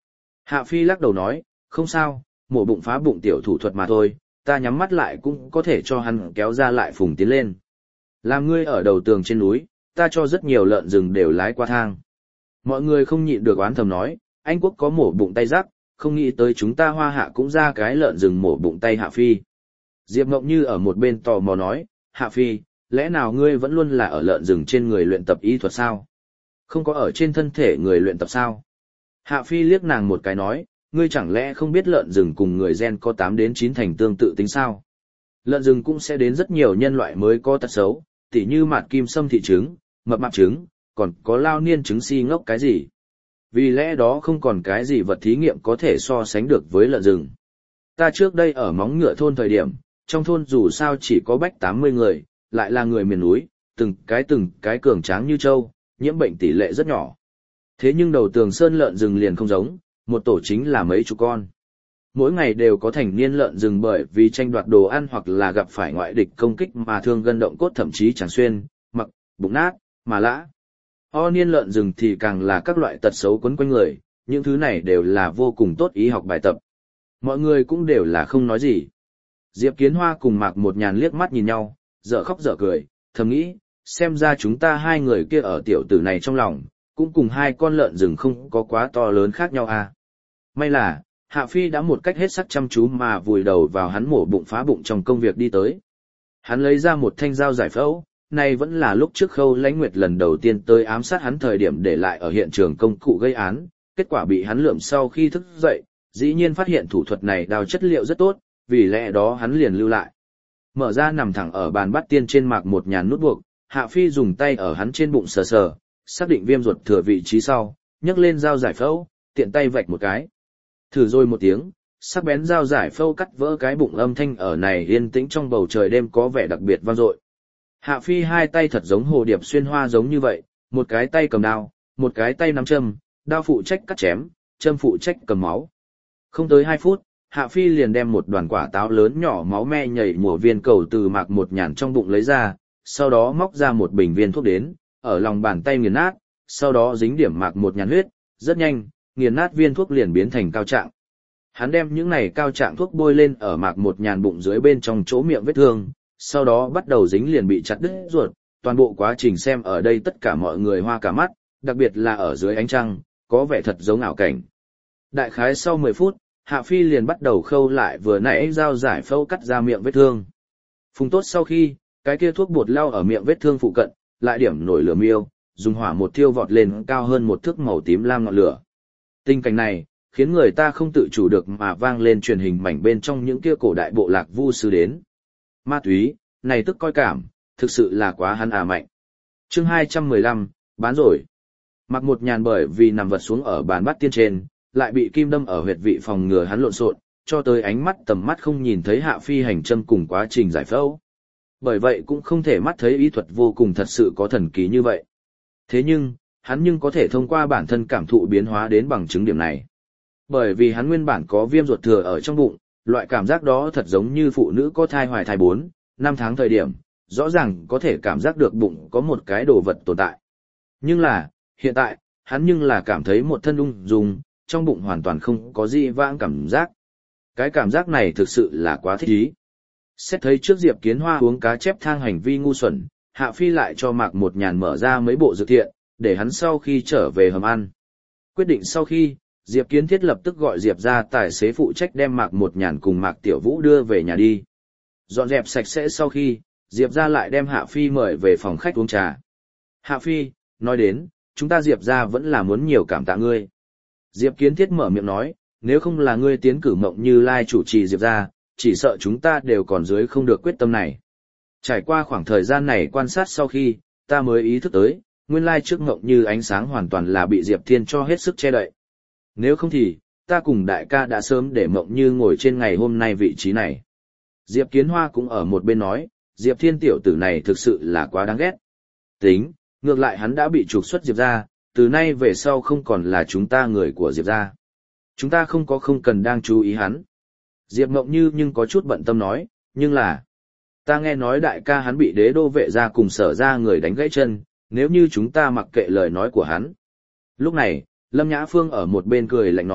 Hạ Phi lắc đầu nói, không sao, mổ bụng phá bụng tiểu thủ thuật mà thôi, ta nhắm mắt lại cũng có thể cho hắn kéo ra lại phùng tiến lên. Làm ngươi ở đầu tường trên núi, ta cho rất nhiều lợn rừng đều lái qua thang. Mọi người không nhịn được oán thầm nói, Anh Quốc có mổ bụng tay rắc, không nghĩ tới chúng ta Hoa Hạ cũng ra cái lợn rừng mổ bụng tay Hạ Phi. Diệp Ngộng Như ở một bên tò mò nói, Hạ Phi, lẽ nào ngươi vẫn luôn là ở lợn rừng trên người luyện tập y thuật sao? Không có ở trên thân thể người luyện tập sao? Hạ Phi liếc nàng một cái nói, ngươi chẳng lẽ không biết lợn rừng cùng người gen có tám đến chín thành tương tự tính sao? Lợn rừng cũng sẽ đến rất nhiều nhân loại mới có tật xấu, tỉ như mạt kim sâm thị trứng, mập mạp trứng, còn có lao niên trứng si ngốc cái gì. Vì lẽ đó không còn cái gì vật thí nghiệm có thể so sánh được với lợn rừng. Ta trước đây ở móng ngựa thôn thời điểm, trong thôn dù sao chỉ có bách tám mươi người, lại là người miền núi, từng cái từng cái cường tráng như trâu, nhiễm bệnh tỷ lệ rất nhỏ. Thế nhưng đầu tường sơn lợn rừng liền không giống, một tổ chính là mấy chục con. Mỗi ngày đều có thành niên lợn rừng bởi vì tranh đoạt đồ ăn hoặc là gặp phải ngoại địch công kích mà thương gân động cốt thậm chí chẳng xuyên, mặc, bụng nát, mà lã. O niên lợn rừng thì càng là các loại tật xấu quấn quanh người, những thứ này đều là vô cùng tốt ý học bài tập. Mọi người cũng đều là không nói gì. Diệp Kiến Hoa cùng Mạc Một Nhàn liếc mắt nhìn nhau, dở khóc dở cười, thầm nghĩ, xem ra chúng ta hai người kia ở tiểu tử này trong lòng, cũng cùng hai con lợn rừng không có quá to lớn khác nhau à. May là, Hạ Phi đã một cách hết sắc chăm chú mà vùi đầu vào hắn mổ bụng phá bụng trong công việc đi tới. Hắn lấy ra một thanh dao giải phẫu, này vẫn là lúc trước Khâu Lãnh Nguyệt lần đầu tiên tới ám sát hắn thời điểm để lại ở hiện trường công cụ gây án, kết quả bị hắn lượm sau khi thức dậy, dĩ nhiên phát hiện thủ thuật này đào chất liệu rất tốt, vì lẽ đó hắn liền lưu lại. Mở ra nằm thẳng ở bàn bắt tiên trên Mạc Một Nhàn nút buộc, Hạ Phi dùng tay ở hắn trên bụng sờ sờ, xác định viêm ruột thừa vị trí sau, nhấc lên dao giải phẫu, tiện tay vạch một cái. Thử rồi một tiếng, sắc bén dao giải phẫu cắt vỡ cái bụng, âm thanh ở này yên tĩnh trong bầu trời đêm có vẻ đặc biệt vang dội. Hạ Phi hai tay thật giống hồ điệp xuyên hoa giống như vậy, một cái tay cầm đao, một cái tay nắm châm, đao phụ trách cắt chém, châm phụ trách cầm máu. Không tới hai phút, Hạ Phi liền đem một đoàn quả táo lớn nhỏ máu me nhảy mùa viên cầu từ Mạc Một Nhàn trong bụng lấy ra, sau đó móc ra một bình viên thuốc đến, ở lòng bàn tay nghiền nát, sau đó dính điểm Mạc Một Nhàn huyết, rất nhanh, nghiền nát viên thuốc liền biến thành cao trạng. Hắn đem những này cao trạng thuốc bôi lên ở Mạc Một Nhàn bụng dưới bên trong chỗ miệng vết thương, sau đó bắt đầu dính liền bị chặt đứt ruột, toàn bộ quá trình xem ở đây tất cả mọi người hoa cả mắt, đặc biệt là ở dưới ánh trăng, có vẻ thật giống ảo cảnh. Đại khái sau mười phút, Hạ Phi liền bắt đầu khâu lại vừa nãy dao giải phẫu cắt ra miệng vết thương. Phùng tốt sau khi, cái kia thuốc bột lau ở miệng vết thương phụ cận, lại điểm nổi lửa miêu, dùng hỏa một thiêu vọt lên cao hơn một thước màu tím lam ngọn lửa. Tình cảnh này, khiến người ta không tự chủ được mà vang lên truyền hình mảnh bên trong những kia cổ đại bộ lạc vu sư đến. Ma túy, này tức coi cảm, thực sự là quá hắn à mạnh. Chương hai trăm mười lăm, bán rồi. Mạc Một Nhàn bởi vì nằm vật xuống ở bàn bắt tiên trên, lại bị kim đâm ở huyệt vị phòng ngừa hắn lộn xộn, cho tới ánh mắt tầm mắt không nhìn thấy Hạ Phi hành châm cùng quá trình giải phẫu. Bởi vậy cũng không thể mắt thấy ý thuật vô cùng thật sự có thần kỳ như vậy. Thế nhưng, hắn nhưng có thể thông qua bản thân cảm thụ biến hóa đến bằng chứng điểm này. Bởi vì hắn nguyên bản có viêm ruột thừa ở trong bụng, loại cảm giác đó thật giống như phụ nữ có thai hoài thai bốn, năm tháng thời điểm, rõ ràng có thể cảm giác được bụng có một cái đồ vật tồn tại. Nhưng là, hiện tại, hắn nhưng là cảm thấy một thân ung dung, trong bụng hoàn toàn không có gì vãng cảm giác. Cái cảm giác này thực sự là quá thích ý. Xét thấy trước Diệp Kiến Hoa uống cá chép thang hành vi ngu xuẩn, Hạ Phi lại cho Mạc Một Nhàn mở ra mấy bộ dược thiện, để hắn sau khi trở về hầm ăn. Quyết định sau khi, Diệp Kiến Thiết lập tức gọi Diệp ra tài xế phụ trách đem Mạc Một Nhàn cùng Mạc Tiểu Vũ đưa về nhà đi. Dọn dẹp sạch sẽ sau khi, Diệp ra lại đem Hạ Phi mời về phòng khách uống trà. Hạ Phi, nói đến, chúng ta Diệp ra vẫn là muốn nhiều cảm tạ ngươi. Diệp Kiến Thiết mở miệng nói, nếu không là ngươi tiến cử Mộng Như Lai chủ trì Diệp ra, chỉ sợ chúng ta đều còn dưới không được quyết tâm này. Trải qua khoảng thời gian này quan sát sau khi, ta mới ý thức tới, nguyên lai trước Mộng Như ánh sáng hoàn toàn là bị Diệp Thiên cho hết sức che đậy. Nếu không thì, ta cùng đại ca đã sớm để Mộng Như ngồi trên ngày hôm nay vị trí này. Diệp Kiến Hoa cũng ở một bên nói, Diệp Thiên tiểu tử này thực sự là quá đáng ghét. Tính, ngược lại hắn đã bị trục xuất Diệp ra, từ nay về sau không còn là chúng ta người của Diệp ra. Chúng ta không có không cần đang chú ý hắn. Diệp Mộng Như nhưng có chút bận tâm nói, nhưng là, ta nghe nói đại ca hắn bị đế đô vệ ra cùng sở ra người đánh gãy chân, nếu như chúng ta mặc kệ lời nói của hắn. Lúc này, Lâm Nhã Phương ở một bên cười lạnh nói,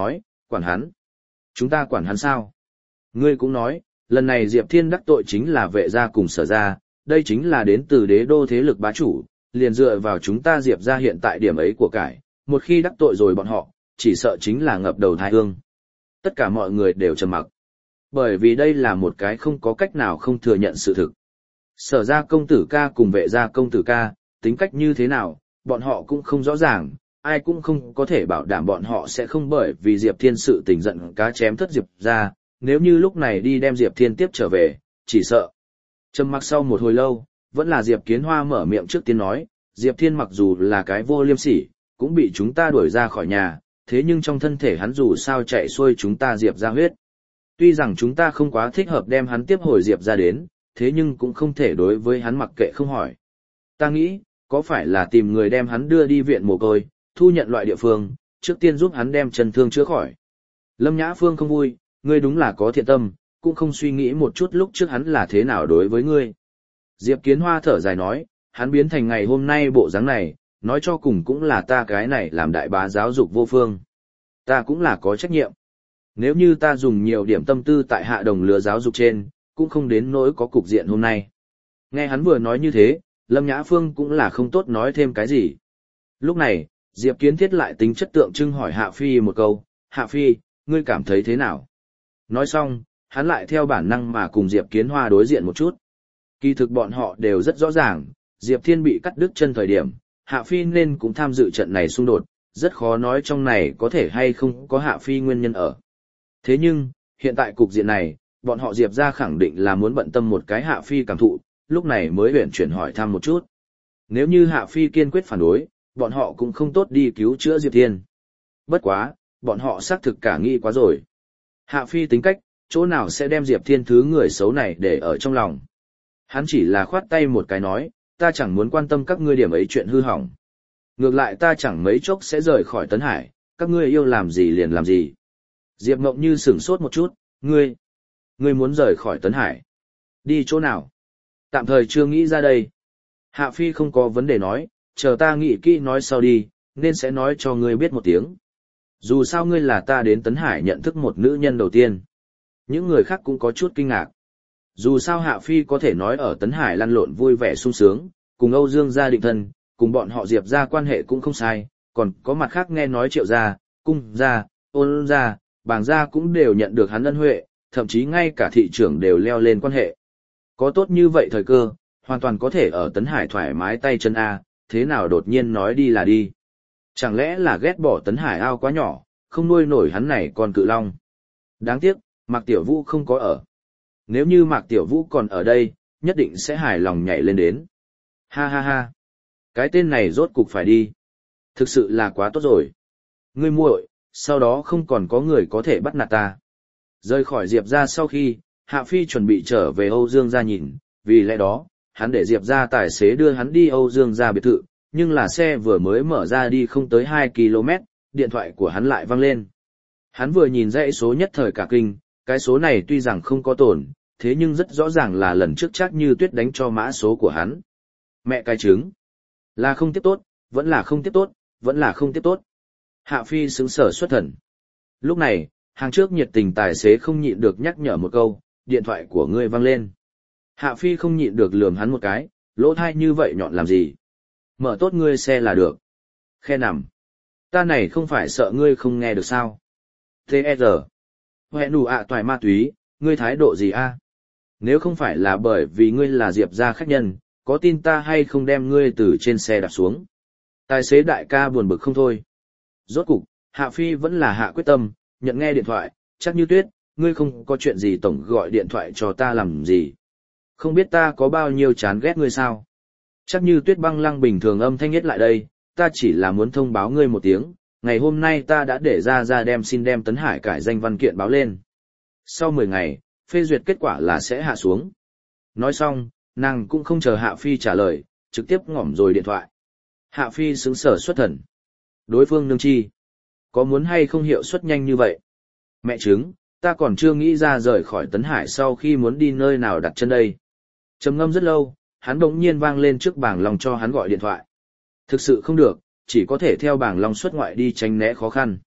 quản hắn. Chúng ta quản hắn sao? Ngươi cũng nói, lần này Diệp Thiên đắc tội chính là Vệ gia cùng Sở gia, đây chính là đến từ đế đô thế lực bá chủ, liền dựa vào chúng ta Diệp gia hiện tại điểm ấy của cải, một khi đắc tội rồi bọn họ, chỉ sợ chính là ngập đầu thai hương. Tất cả mọi người đều trầm mặc. Bởi vì đây là một cái không có cách nào không thừa nhận sự thực. Sở gia công tử ca cùng Vệ gia công tử ca, tính cách như thế nào, bọn họ cũng không rõ ràng, ai cũng không có thể bảo đảm bọn họ sẽ không bởi vì Diệp Thiên sự tình giận cá chém thất Diệp gia, nếu như lúc này đi đem Diệp Thiên tiếp trở về, chỉ sợ. Trầm mặc sau một hồi lâu, vẫn là Diệp Kiến Hoa mở miệng trước tiên nói, Diệp Thiên mặc dù là cái vô liêm sỉ, cũng bị chúng ta đuổi ra khỏi nhà, thế nhưng trong thân thể hắn dù sao chạy xuôi chúng ta Diệp ra huyết. Tuy rằng chúng ta không quá thích hợp đem hắn tiếp hồi Diệp ra đến, thế nhưng cũng không thể đối với hắn mặc kệ không hỏi. Ta nghĩ, có phải là tìm người đem hắn đưa đi viện mồ côi, thu nhận loại địa phương, trước tiên giúp hắn đem chân thương chữa khỏi. Lâm Nhã Phương không vui, ngươi đúng là có thiện tâm, cũng không suy nghĩ một chút lúc trước hắn là thế nào đối với ngươi. Diệp Kiến Hoa thở dài nói, hắn biến thành ngày hôm nay bộ dáng này, nói cho cùng cũng là ta cái này làm đại bá giáo dục vô phương. Ta cũng là có trách nhiệm. Nếu như ta dùng nhiều điểm tâm tư tại hạ đồng lứa giáo dục trên, cũng không đến nỗi có cục diện hôm nay. Nghe hắn vừa nói như thế, Lâm Nhã Phương cũng là không tốt nói thêm cái gì. Lúc này, Diệp Kiến Thiết lại tính chất tượng trưng hỏi Hạ Phi một câu, Hạ Phi, ngươi cảm thấy thế nào? Nói xong, hắn lại theo bản năng mà cùng Diệp Kiến Hoa đối diện một chút. Kỳ thực bọn họ đều rất rõ ràng, Diệp Thiên bị cắt đứt chân thời điểm, Hạ Phi nên cũng tham dự trận này xung đột, rất khó nói trong này có thể hay không có Hạ Phi nguyên nhân ở. Thế nhưng, hiện tại cục diện này, bọn họ Diệp ra khẳng định là muốn bận tâm một cái Hạ Phi cảm thụ, lúc này mới huyển chuyển hỏi thăm một chút. Nếu như Hạ Phi kiên quyết phản đối, bọn họ cũng không tốt đi cứu chữa Diệp Thiên. Bất quá, bọn họ xác thực cả nghĩ quá rồi. Hạ Phi tính cách, chỗ nào sẽ đem Diệp Thiên thứ người xấu này để ở trong lòng. Hắn chỉ là khoát tay một cái nói, ta chẳng muốn quan tâm các ngươi điểm ấy chuyện hư hỏng. Ngược lại ta chẳng mấy chốc sẽ rời khỏi Tấn Hải, các ngươi yêu làm gì liền làm gì. Diệp Ngộng Như sửng sốt một chút, ngươi, ngươi muốn rời khỏi Tấn Hải. Đi chỗ nào? Tạm thời chưa nghĩ ra đây. Hạ Phi không có vấn đề nói, chờ ta nghĩ kỹ nói sau đi, nên sẽ nói cho ngươi biết một tiếng. Dù sao ngươi là ta đến Tấn Hải nhận thức một nữ nhân đầu tiên. Những người khác cũng có chút kinh ngạc. Dù sao Hạ Phi có thể nói ở Tấn Hải lăn lộn vui vẻ sung sướng, cùng Âu Dương gia định thân, cùng bọn họ Diệp gia quan hệ cũng không sai, còn có mặt khác nghe nói Triệu gia, Cung gia, Ôn gia, Bàng gia cũng đều nhận được hắn ân huệ, thậm chí ngay cả thị trưởng đều leo lên quan hệ. Có tốt như vậy thời cơ, hoàn toàn có thể ở Tấn Hải thoải mái tay chân A, thế nào đột nhiên nói đi là đi. Chẳng lẽ là ghét bỏ Tấn Hải ao quá nhỏ, không nuôi nổi hắn này còn cự long. Đáng tiếc, Mạc Tiểu Vũ không có ở. Nếu như Mạc Tiểu Vũ còn ở đây, nhất định sẽ hài lòng nhảy lên đến. Ha ha ha. Cái tên này rốt cục phải đi. Thực sự là quá tốt rồi. Ngươi muội, sau đó không còn có người có thể bắt nạt ta. Rời khỏi Diệp ra sau khi, Hạ Phi chuẩn bị trở về Âu Dương gia nhìn, vì lẽ đó, hắn để Diệp ra tài xế đưa hắn đi Âu Dương gia biệt thự, nhưng là xe vừa mới mở ra đi không tới hai ki lô mét, điện thoại của hắn lại vang lên. Hắn vừa nhìn dãy số nhất thời cả kinh, cái số này tuy rằng không có tổn, thế nhưng rất rõ ràng là lần trước chắc như tuyết đánh cho mã số của hắn. Mẹ cái trứng. Là không tiếp tốt, vẫn là không tiếp tốt, vẫn là không tiếp tốt. Hạ Phi sững sờ xuất thần. Lúc này, hàng trước nhiệt tình tài xế không nhịn được nhắc nhở một câu, điện thoại của ngươi vang lên. Hạ Phi không nhịn được lườm hắn một cái, lỗ thai như vậy nhọn làm gì. Mở tốt ngươi xe là được. Khe nằm. Ta này không phải sợ ngươi không nghe được sao. tê e rờ. Hẹn đủ ạ toài ma túy, ngươi thái độ gì a? Nếu không phải là bởi vì ngươi là Diệp gia khách nhân, có tin ta hay không đem ngươi từ trên xe đạp xuống. Tài xế đại ca buồn bực không thôi. Rốt cục, Hạ Phi vẫn là hạ quyết tâm, nhận nghe điện thoại, chắc như tuyết, ngươi không có chuyện gì tổng gọi điện thoại cho ta làm gì. Không biết ta có bao nhiêu chán ghét ngươi sao. Chắc như tuyết băng lăng bình thường âm thanh nhất lại đây, ta chỉ là muốn thông báo ngươi một tiếng, ngày hôm nay ta đã để ra ra đem xin đem Tấn Hải cải danh văn kiện báo lên. Sau mười ngày, phê duyệt kết quả là sẽ hạ xuống. Nói xong, nàng cũng không chờ Hạ Phi trả lời, trực tiếp ngỏm rồi điện thoại. Hạ Phi sững sờ xuất thần. Đối phương nương chi. Có muốn hay không hiệu suất nhanh như vậy? Mẹ chứng, ta còn chưa nghĩ ra rời khỏi Tấn Hải sau khi muốn đi nơi nào đặt chân đây. Trầm ngâm rất lâu, hắn bỗng nhiên vang lên trước bảng lòng cho hắn gọi điện thoại. Thực sự không được, chỉ có thể theo bảng lòng xuất ngoại đi tránh né khó khăn.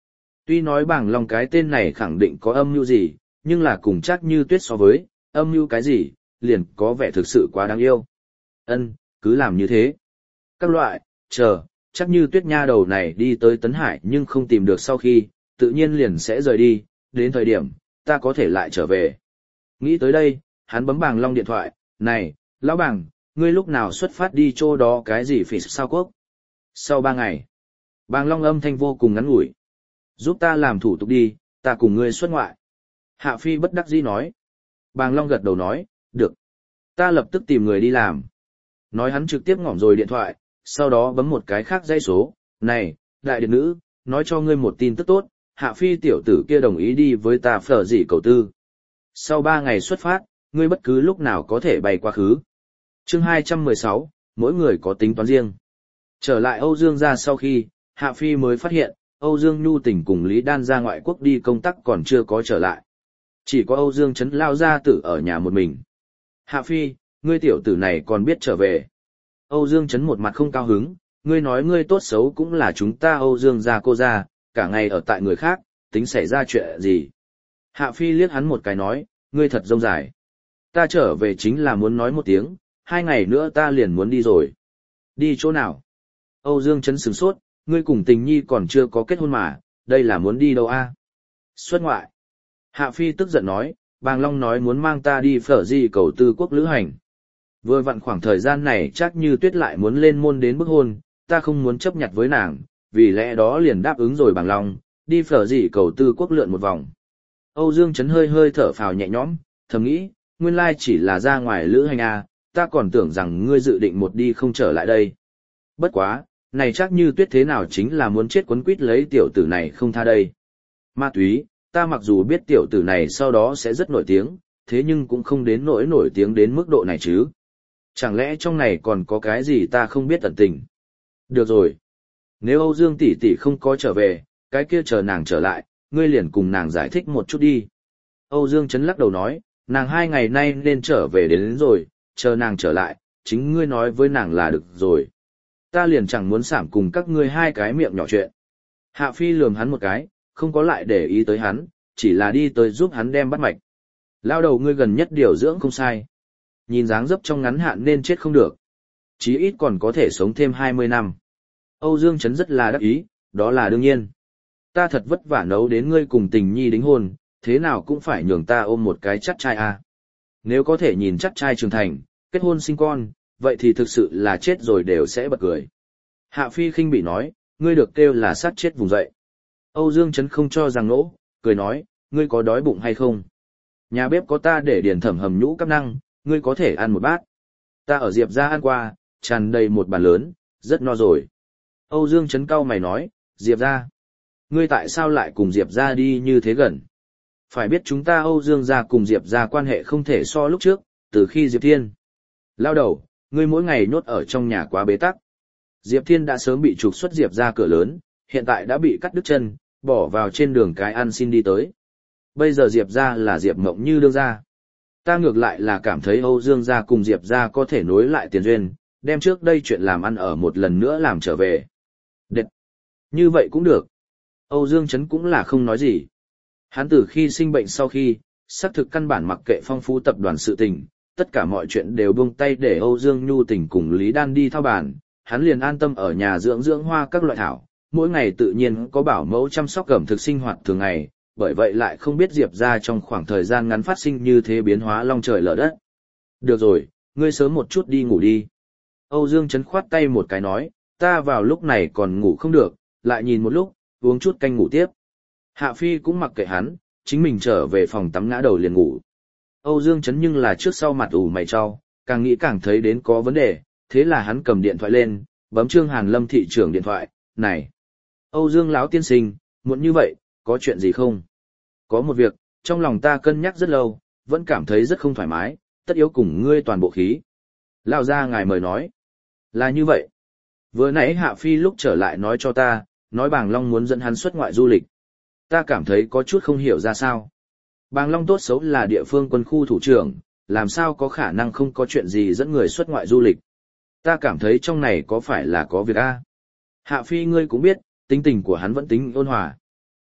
Tuy nói bàng long cái tên này khẳng định có âm mưu gì, nhưng là cùng chắc như tuyết so với, âm mưu cái gì, liền có vẻ thực sự quá đáng yêu. Ân, cứ làm như thế. Các loại, chờ, chắc như tuyết nha đầu này đi tới Tấn Hải nhưng không tìm được sau khi, tự nhiên liền sẽ rời đi, đến thời điểm, ta có thể lại trở về. Nghĩ tới đây, hắn bấm bàng long điện thoại, này, lão bàng, ngươi lúc nào xuất phát đi chỗ đó cái gì phỉ sao quốc? Sau ba ngày, bàng long âm thanh vô cùng ngắn ngủi. Giúp ta làm thủ tục đi, ta cùng ngươi xuất ngoại. Hạ Phi bất đắc dĩ nói. Bàng long gật đầu nói, được. Ta lập tức tìm người đi làm. Nói hắn trực tiếp ngỏm rồi điện thoại, sau đó bấm một cái khác dây số, này, đại điện nữ, nói cho ngươi một tin tức tốt, Hạ Phi tiểu tử kia đồng ý đi với ta phở dị cầu tư. Sau ba ngày xuất phát, ngươi bất cứ lúc nào có thể bay qua khứ. Chương hai trăm mười sáu, mỗi người có tính toán riêng. Trở lại Âu Dương gia sau khi, Hạ Phi mới phát hiện, Âu Dương Nhu Tỉnh cùng Lý Đan ra ngoại quốc đi công tác còn chưa có trở lại. Chỉ có Âu Dương Trấn lao gia tử ở nhà một mình. Hạ Phi, ngươi tiểu tử này còn biết trở về. Âu Dương Trấn một mặt không cao hứng, ngươi nói ngươi tốt xấu cũng là chúng ta Âu Dương gia cô gia, cả ngày ở tại người khác, tính xảy ra chuyện gì. Hạ Phi liếc hắn một cái nói, ngươi thật rông dài. Ta trở về chính là muốn nói một tiếng, hai ngày nữa ta liền muốn đi rồi. Đi chỗ nào? Âu Dương Trấn sửng sốt, ngươi cùng Tình Nhi còn chưa có kết hôn mà, đây là muốn đi đâu a? Xuất ngoại. Hạ Phi tức giận nói, Bàng Long nói muốn mang ta đi phở di cầu tư quốc lữ hành. Vừa vặn khoảng thời gian này chắc như tuyết lại muốn lên môn đến bức hôn, ta không muốn chấp nhặt với nàng, vì lẽ đó liền đáp ứng rồi Bàng Long, đi phở di cầu tư quốc lượn một vòng. Âu Dương Trấn hơi hơi thở phào nhẹ nhõm, thầm nghĩ, nguyên lai chỉ là ra ngoài lữ hành à, ta còn tưởng rằng ngươi dự định một đi không trở lại đây. Bất quá, này chắc như tuyết thế nào chính là muốn chết quấn quýt lấy tiểu tử này không tha đây. Ma túy, ta mặc dù biết tiểu tử này sau đó sẽ rất nổi tiếng, thế nhưng cũng không đến nỗi nổi tiếng đến mức độ này chứ. Chẳng lẽ trong này còn có cái gì ta không biết tận tình. Được rồi. Nếu Âu Dương tỷ tỷ không có trở về, cái kia chờ nàng trở lại, ngươi liền cùng nàng giải thích một chút đi. Âu Dương Trấn lắc đầu nói, nàng hai ngày nay nên trở về đến, đến rồi, chờ nàng trở lại, chính ngươi nói với nàng là được rồi. Ta liền chẳng muốn sảm cùng các ngươi hai cái miệng nhỏ chuyện. Hạ Phi lườm hắn một cái, không có lại để ý tới hắn, chỉ là đi tới giúp hắn đem bắt mạch. Lao đầu ngươi gần nhất điều dưỡng không sai. Nhìn dáng dấp trong ngắn hạn nên chết không được. Chí ít còn có thể sống thêm hai mươi năm. Âu Dương Trấn rất là đắc ý, đó là đương nhiên. Ta thật vất vả nấu đến ngươi cùng Tình Nhi đính hôn, thế nào cũng phải nhường ta ôm một cái chắc trai à. Nếu có thể nhìn chắc trai trưởng thành, kết hôn sinh con, vậy thì thực sự là chết rồi đều sẽ bật cười. Hạ Phi khinh bị nói, ngươi được kêu là sát chết vùng dậy. Âu Dương Trấn không cho rằng nỗ, cười nói, ngươi có đói bụng hay không? Nhà bếp có ta để điền thẩm hầm nhũ cắp năng, ngươi có thể ăn một bát. Ta ở Diệp gia ăn qua, tràn đầy một bàn lớn, rất no rồi. Âu Dương Trấn cau mày nói, Diệp gia, ngươi tại sao lại cùng Diệp gia đi như thế gần? Phải biết chúng ta Âu Dương gia cùng Diệp gia quan hệ không thể so lúc trước, từ khi Diệp Thiên. Lao đầu, ngươi mỗi ngày nhốt ở trong nhà quá bế tắc. Diệp Thiên đã sớm bị trục xuất Diệp gia cửa lớn, hiện tại đã bị cắt đứt chân, bỏ vào trên đường cái ăn xin đi tới. Bây giờ Diệp gia là Diệp Mộng Như đương gia. Ta ngược lại là cảm thấy Âu Dương gia cùng Diệp gia có thể nối lại tiền duyên, đem trước đây chuyện làm ăn ở một lần nữa làm trở về. Đệt! Như vậy cũng được. Âu Dương Trấn cũng là không nói gì. Hắn từ khi sinh bệnh sau khi, xác thực căn bản mặc kệ phong phú tập đoàn sự tình, tất cả mọi chuyện đều buông tay để Âu Dương Nhu Tình cùng Lý Đan đi thao bàn, hắn liền an tâm ở nhà dưỡng dưỡng hoa các loại thảo, mỗi ngày tự nhiên có bảo mẫu chăm sóc ẩm thực sinh hoạt thường ngày, bởi vậy lại không biết Diệp ra trong khoảng thời gian ngắn phát sinh như thế biến hóa long trời lở đất. Được rồi, ngươi sớm một chút đi ngủ đi. Âu Dương Trấn khoát tay một cái nói, ta vào lúc này còn ngủ không được, lại nhìn một lúc, uống chút canh ngủ tiếp. Hạ Phi cũng mặc kệ hắn, chính mình trở về phòng tắm ngã đầu liền ngủ. Âu Dương Trấn nhưng là trước sau mặt ủ mày trao, càng nghĩ càng thấy đến có vấn đề, thế là hắn cầm điện thoại lên, bấm Trương Hàn Lâm thị trưởng điện thoại, này. Âu Dương lão tiên sinh, muộn như vậy, có chuyện gì không? Có một việc, trong lòng ta cân nhắc rất lâu, vẫn cảm thấy rất không thoải mái, tất yếu cùng ngươi toàn bộ khí. Lão gia ngài mời nói. Là như vậy. Vừa nãy Hạ Phi lúc trở lại nói cho ta, nói Bàng Long muốn dẫn hắn xuất ngoại du lịch. Ta cảm thấy có chút không hiểu ra sao. Bàng Long tốt xấu là địa phương quân khu thủ trưởng, làm sao có khả năng không có chuyện gì dẫn người xuất ngoại du lịch. Ta cảm thấy trong này có phải là có việc a? Hạ Phi ngươi cũng biết, tính tình của hắn vẫn tính ôn hòa.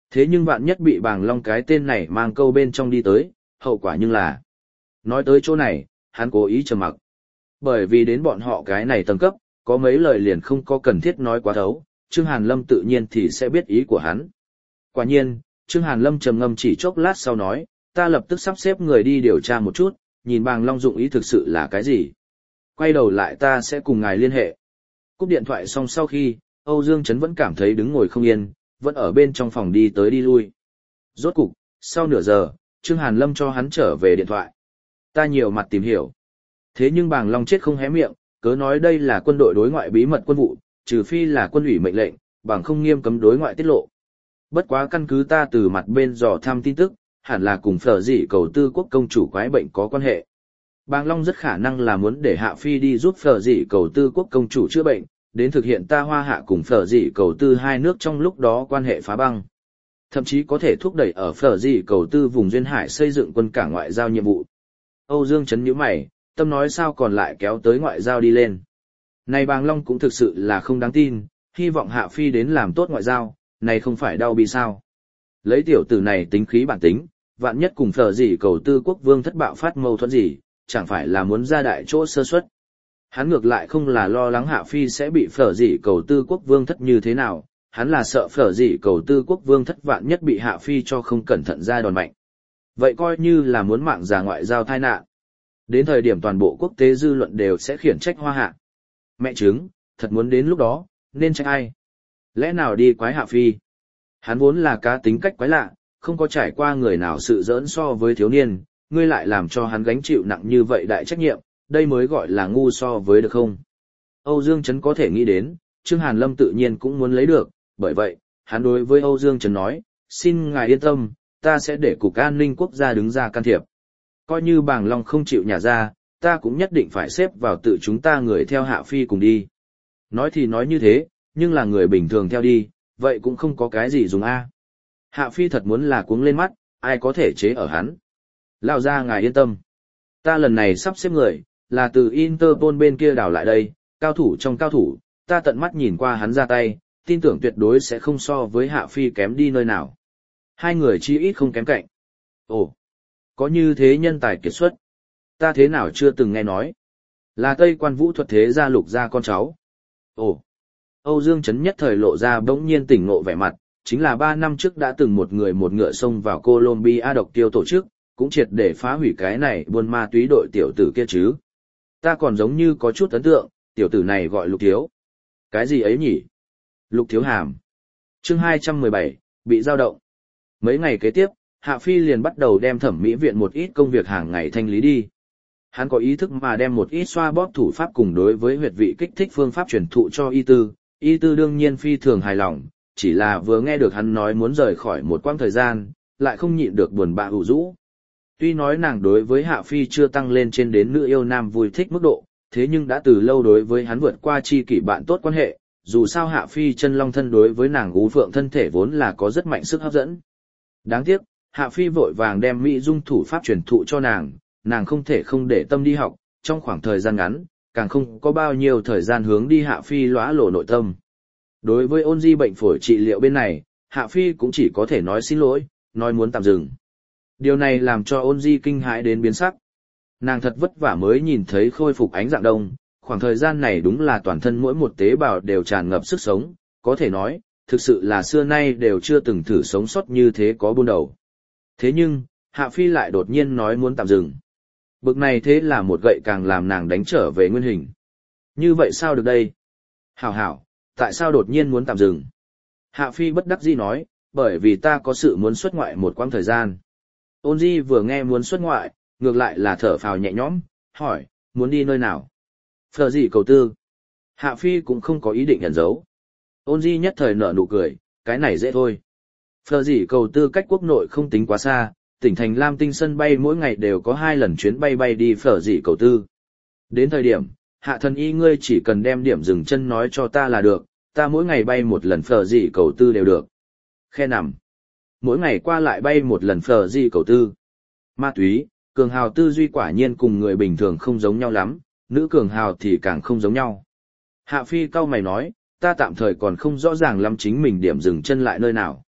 Thế nhưng vạn nhất bị bàng long cái tên này mang câu bên trong đi tới, hậu quả nhưng là... Nói tới chỗ này, hắn cố ý trầm mặc. Bởi vì đến bọn họ cái này tầng cấp, có mấy lời liền không có cần thiết nói quá thấu, Trương Hàn Lâm tự nhiên thì sẽ biết ý của hắn. Quả nhiên, Trương Hàn Lâm trầm ngâm chỉ chốc lát sau nói, ta lập tức sắp xếp người đi điều tra một chút, nhìn bàng long dụng ý thực sự là cái gì. Quay đầu lại ta sẽ cùng ngài liên hệ. Cúp điện thoại xong sau khi, Âu Dương Chấn vẫn cảm thấy đứng ngồi không yên, vẫn ở bên trong phòng đi tới đi lui. Rốt cục, sau nửa giờ, Trương Hàn Lâm cho hắn trở về điện thoại. Ta nhiều mặt tìm hiểu. Thế nhưng bàng long chết không hé miệng, cớ nói đây là quân đội đối ngoại bí mật quân vụ, trừ phi là quân ủy mệnh lệnh, bằng không nghiêm cấm đối ngoại tiết lộ. Bất quá căn cứ ta từ mặt bên dò thăm tin tức, hẳn là cùng phở dị cầu tư quốc công chủ quái bệnh có quan hệ. Bàng long rất khả năng là muốn để Hạ Phi đi giúp phở dị cầu tư quốc công chủ chữa bệnh, đến thực hiện ta Hoa Hạ cùng phở dị cầu tư hai nước trong lúc đó quan hệ phá băng. Thậm chí có thể thúc đẩy ở phở dị cầu tư vùng duyên hải xây dựng quân cảng ngoại giao nhiệm vụ. Âu Dương chấn nhíu mày, tâm nói sao còn lại kéo tới ngoại giao đi lên. Này bàng long cũng thực sự là không đáng tin, hy vọng Hạ Phi đến làm tốt ngoại giao, này không phải đau bị sao. Lấy tiểu tử này tính khí bản tính, vạn nhất cùng phở dị cầu tư quốc vương thất bạo phát mâu thuẫn gì, chẳng phải là muốn ra đại chỗ sơ suất. Hắn ngược lại không là lo lắng Hạ Phi sẽ bị phở dị cầu tư quốc vương thất như thế nào, hắn là sợ phở dị cầu tư quốc vương thất vạn nhất bị Hạ Phi cho không cẩn thận ra đòn mạnh. Vậy coi như là muốn mạng già ngoại giao tai nạn. Đến thời điểm toàn bộ quốc tế dư luận đều sẽ khiển trách Hoa Hạ. Mẹ chứng, thật muốn đến lúc đó, nên trách ai? Lẽ nào đi quái Hạ Phi? Hắn vốn là cá tính cách quái lạ, không có trải qua người nào sự giỡn so với thiếu niên, ngươi lại làm cho hắn gánh chịu nặng như vậy đại trách nhiệm, đây mới gọi là ngu so với được không? Âu Dương Chấn có thể nghĩ đến, Trương Hàn Lâm tự nhiên cũng muốn lấy được, bởi vậy, hắn đối với Âu Dương Chấn nói, xin ngài yên tâm, ta sẽ để Cục An ninh Quốc gia đứng ra can thiệp. Coi như bàng long không chịu nhả ra, ta cũng nhất định phải xếp vào tự chúng ta người theo Hạ Phi cùng đi. Nói thì nói như thế, nhưng là người bình thường theo đi, vậy cũng không có cái gì dùng a. Hạ Phi thật muốn là cuống lên mắt, ai có thể chế ở hắn. Lao ra ngài yên tâm. Ta lần này sắp xếp người, là từ Interpol bên kia đào lại đây, cao thủ trong cao thủ, ta tận mắt nhìn qua hắn ra tay, tin tưởng tuyệt đối sẽ không so với Hạ Phi kém đi nơi nào. Hai người chi ít không kém cạnh. Ồ, có như thế nhân tài kiệt xuất. Ta thế nào chưa từng nghe nói. Là Tây Quan Vũ thuật thế gia Lục gia con cháu. Ồ, Âu Dương Chấn nhất thời lộ ra bỗng nhiên tỉnh ngộ vẻ mặt, chính là ba năm trước đã từng một người một ngựa xông vào Colombia độc tiêu tổ chức, cũng triệt để phá hủy cái này buôn ma túy đội tiểu tử kia chứ. Ta còn giống như có chút ấn tượng, tiểu tử này gọi Lục Thiếu. Cái gì ấy nhỉ? Lục Thiếu Hàm. Chương hai trăm mười bảy, bị dao động. Mấy ngày kế tiếp, Hạ Phi liền bắt đầu đem thẩm mỹ viện một ít công việc hàng ngày thanh lý đi. Hắn có ý thức mà đem một ít xoa bóp thủ pháp cùng đối với huyệt vị kích thích phương pháp truyền thụ cho y tư. Y tư đương nhiên phi thường hài lòng, chỉ là vừa nghe được hắn nói muốn rời khỏi một quãng thời gian, lại không nhịn được buồn bã ủ rũ. Tuy nói nàng đối với Hạ Phi chưa tăng lên trên đến nữ yêu nam vui thích mức độ, thế nhưng đã từ lâu đối với hắn vượt qua chi kỷ bạn tốt quan hệ, dù sao Hạ Phi chân long thân đối với nàng ú phượng thân thể vốn là có rất mạnh sức hấp dẫn. Đáng tiếc, Hạ Phi vội vàng đem mỹ dung thủ pháp truyền thụ cho nàng, nàng không thể không để tâm đi học, trong khoảng thời gian ngắn, càng không có bao nhiêu thời gian hướng đi Hạ Phi lóa lộ nội tâm. Đối với ôn di bệnh phổi trị liệu bên này, Hạ Phi cũng chỉ có thể nói xin lỗi, nói muốn tạm dừng. Điều này làm cho ôn di kinh hãi đến biến sắc. Nàng thật vất vả mới nhìn thấy khôi phục ánh dạng đông, khoảng thời gian này đúng là toàn thân mỗi một tế bào đều tràn ngập sức sống, có thể nói, thực sự là xưa nay đều chưa từng thử sống sót như thế có buôn đầu. Thế nhưng, Hạ Phi lại đột nhiên nói muốn tạm dừng. Bực này thế là một gậy càng làm nàng đánh trở về nguyên hình. Như vậy sao được đây? Hảo hảo, tại sao đột nhiên muốn tạm dừng? Hạ Phi bất đắc dĩ nói, bởi vì ta có sự muốn xuất ngoại một quãng thời gian. Ôn di vừa nghe muốn xuất ngoại, ngược lại là thở phào nhẹ nhõm, hỏi, muốn đi nơi nào? Phở gì cầu tư? Hạ Phi cũng không có ý định ẩn giấu. Ôn di nhất thời nở nụ cười, cái này dễ thôi. Phở gì cầu tư cách quốc nội không tính quá xa, tỉnh thành Lam Tinh sân bay mỗi ngày đều có hai lần chuyến bay bay đi phở gì cầu tư. Đến thời điểm, Hạ thần y ngươi chỉ cần đem điểm dừng chân nói cho ta là được, ta mỗi ngày bay một lần phở gì cầu tư đều được. Khe nằm. Mỗi ngày qua lại bay một lần phở gì cầu tư. Ma túy, cường hào tư duy quả nhiên cùng người bình thường không giống nhau lắm, nữ cường hào thì càng không giống nhau. Hạ Phi cau mày nói, ta tạm thời còn không rõ ràng lắm chính mình điểm dừng chân lại nơi nào.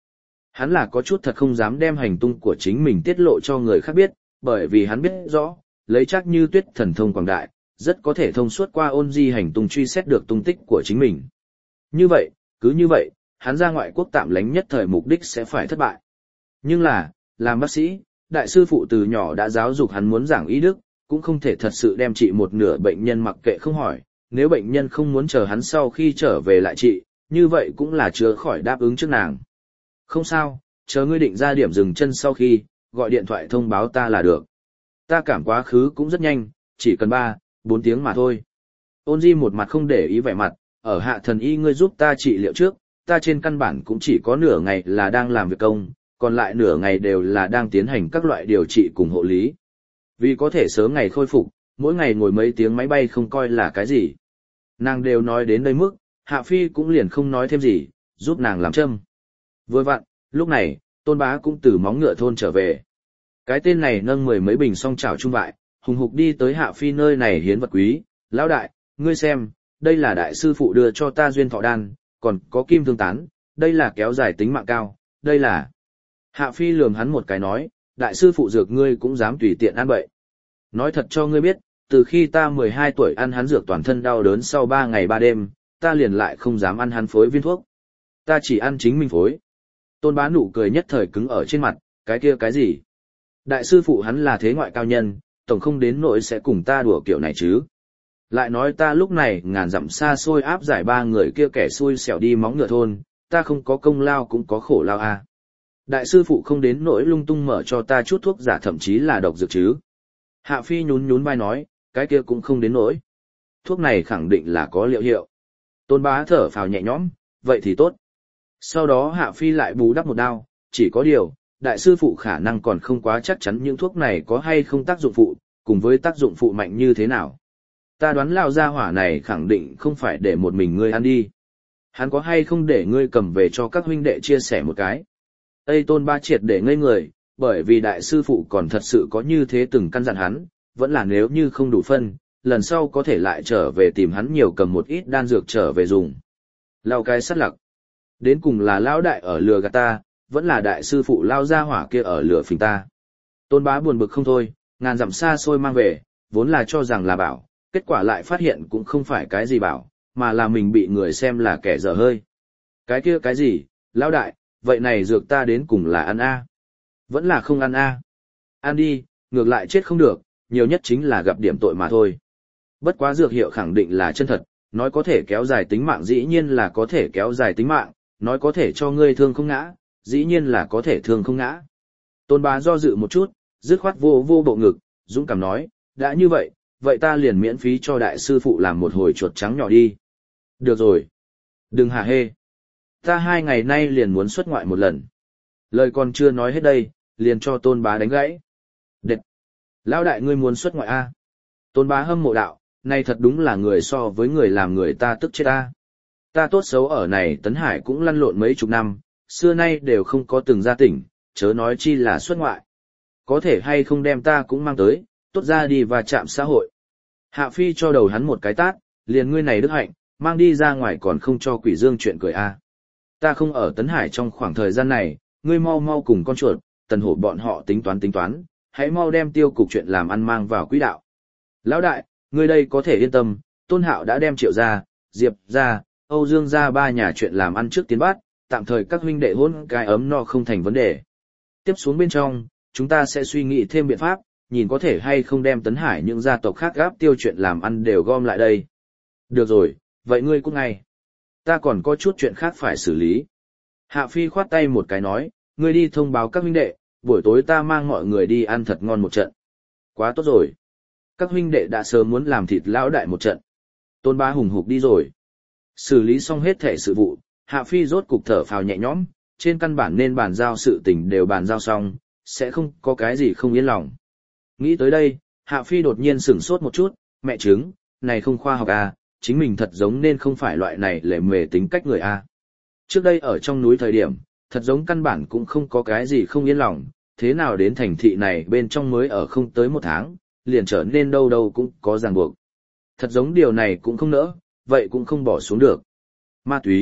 Hắn là có chút thật không dám đem hành tung của chính mình tiết lộ cho người khác biết, bởi vì hắn biết rõ, lấy chắc như tuyết thần thông quảng đại, rất có thể thông suốt qua ôn di hành tung truy xét được tung tích của chính mình. Như vậy, cứ như vậy, hắn ra ngoại quốc tạm lánh nhất thời mục đích sẽ phải thất bại. Nhưng là, làm bác sĩ, đại sư phụ từ nhỏ đã giáo dục hắn muốn giảng y đức, cũng không thể thật sự đem trị một nửa bệnh nhân mặc kệ không hỏi, nếu bệnh nhân không muốn chờ hắn sau khi trở về lại trị, như vậy cũng là chữa khỏi đáp ứng trước nàng. Không sao, chờ ngươi định ra điểm dừng chân sau khi, gọi điện thoại thông báo ta là được. Ta cảm quá khứ cũng rất nhanh, chỉ cần ba, bốn tiếng mà thôi. Ôn Di một mặt không để ý vẻ mặt, ở hạ thần y ngươi giúp ta trị liệu trước, ta trên căn bản cũng chỉ có nửa ngày là đang làm việc công, còn lại nửa ngày đều là đang tiến hành các loại điều trị cùng hộ lý. Vì có thể sớm ngày khôi phục, mỗi ngày ngồi mấy tiếng máy bay không coi là cái gì. Nàng đều nói đến đây mức, Hạ Phi cũng liền không nói thêm gì, giúp nàng làm châm. Vừa vặn, lúc này, Tôn Bá cũng từ móng ngựa thôn trở về. Cái tên này nâng mười mấy bình song chảo trung vại, hùng hục đi tới Hạ Phi nơi này hiến vật quý. Lão đại, ngươi xem, đây là đại sư phụ đưa cho ta duyên thọ đan, còn có kim thương tán, đây là kéo dài tính mạng cao, đây là... Hạ Phi lườm hắn một cái nói, đại sư phụ dược ngươi cũng dám tùy tiện ăn bậy. Nói thật cho ngươi biết, từ khi ta mười hai tuổi ăn hắn dược toàn thân đau đớn sau ba ngày ba đêm, ta liền lại không dám ăn hắn phối viên thuốc. Ta chỉ ăn chính mình phối. Tôn Bá nụ cười nhất thời cứng ở trên mặt, cái kia cái gì? Đại sư phụ hắn là thế ngoại cao nhân, tổng không đến nỗi sẽ cùng ta đùa kiểu này chứ. Lại nói ta lúc này ngàn dặm xa xôi áp giải ba người kia kẻ xui xẻo đi móng ngựa thôn, ta không có công lao cũng có khổ lao à. Đại sư phụ không đến nỗi lung tung mở cho ta chút thuốc giả thậm chí là độc dược chứ. Hạ Phi nhún nhún vai nói, cái kia cũng không đến nỗi. Thuốc này khẳng định là có liệu hiệu. Tôn Bá thở phào nhẹ nhõm, vậy thì tốt. Sau đó Hạ Phi lại bù đắp một đao, chỉ có điều, đại sư phụ khả năng còn không quá chắc chắn những thuốc này có hay không tác dụng phụ, cùng với tác dụng phụ mạnh như thế nào. Ta đoán lao gia hỏa này khẳng định không phải để một mình ngươi ăn đi. Hắn có hay không để ngươi cầm về cho các huynh đệ chia sẻ một cái. Tây Tôn Ba triệt để ngây người, bởi vì đại sư phụ còn thật sự có như thế từng căn dặn hắn, vẫn là nếu như không đủ phân, lần sau có thể lại trở về tìm hắn nhiều cầm một ít đan dược trở về dùng. Lao cái sắt lặc. Đến cùng là lão đại ở lừa gạt ta, vẫn là đại sư phụ lao gia hỏa kia ở lừa phình ta. Tôn Bá buồn bực không thôi, ngàn dặm xa xôi mang về, vốn là cho rằng là bảo, kết quả lại phát hiện cũng không phải cái gì bảo, mà là mình bị người xem là kẻ dở hơi. Cái kia cái gì, lão đại, vậy này dược ta đến cùng là ăn a, vẫn là không ăn a. Ăn đi, ngược lại chết không được, nhiều nhất chính là gặp điểm tội mà thôi. Bất quá dược hiệu khẳng định là chân thật, nói có thể kéo dài tính mạng dĩ nhiên là có thể kéo dài tính mạng, nói có thể cho ngươi thương không ngã, dĩ nhiên là có thể thương không ngã. Tôn Bá do dự một chút, dứt khoát vô vô bộ ngực, dũng cảm nói, đã như vậy, vậy ta liền miễn phí cho đại sư phụ làm một hồi chuột trắng nhỏ đi. Được rồi. Đừng hả hê. Ta hai ngày nay liền muốn xuất ngoại một lần. Lời còn chưa nói hết đây, liền cho Tôn Bá đánh gãy. Đệt. Lão đại ngươi muốn xuất ngoại a? Tôn Bá hâm mộ đạo, này thật đúng là người so với người làm người ta tức chết ta. Ta tốt xấu ở này Tấn Hải cũng lăn lộn mấy chục năm, xưa nay đều không có từng ra tỉnh, chớ nói chi là xuất ngoại. Có thể hay không đem ta cũng mang tới, tốt ra đi và chạm xã hội. Hạ Phi cho đầu hắn một cái tát, liền ngươi này đức hạnh, mang đi ra ngoài còn không cho quỷ dương chuyện cười a. Ta không ở Tấn Hải trong khoảng thời gian này, ngươi mau mau cùng con chuột, tần hổ bọn họ tính toán tính toán, hãy mau đem tiêu cục chuyện làm ăn mang vào quỹ đạo. Lão đại, ngươi đây có thể yên tâm, Tôn Hạo đã đem Triệu ra, Diệp ra, Âu Dương ra ba nhà chuyện làm ăn trước tiến bát, tạm thời các huynh đệ hôn cái ấm no không thành vấn đề. Tiếp xuống bên trong, chúng ta sẽ suy nghĩ thêm biện pháp, nhìn có thể hay không đem Tấn Hải những gia tộc khác gáp tiêu chuyện làm ăn đều gom lại đây. Được rồi, vậy ngươi cũng ngay. Ta còn có chút chuyện khác phải xử lý. Hạ Phi khoát tay một cái nói, ngươi đi thông báo các huynh đệ, buổi tối ta mang mọi người đi ăn thật ngon một trận. Quá tốt rồi. Các huynh đệ đã sớm muốn làm thịt lão đại một trận. Tôn Bá hùng hục đi rồi. Xử lý xong hết thể sự vụ, Hạ Phi rốt cục thở phào nhẹ nhõm, trên căn bản nên bàn giao sự tình đều bàn giao xong, sẽ không có cái gì không yên lòng. Nghĩ tới đây, Hạ Phi đột nhiên sửng sốt một chút, mẹ chứng, này không khoa học à, chính mình thật giống nên không phải loại này lề mề tính cách người à. Trước đây ở trong núi thời điểm, thật giống căn bản cũng không có cái gì không yên lòng, thế nào đến thành thị này bên trong mới ở không tới một tháng, liền trở nên đâu đâu cũng có ràng buộc. Thật giống điều này cũng không nỡ, vậy cũng không bỏ xuống được. Ma túy,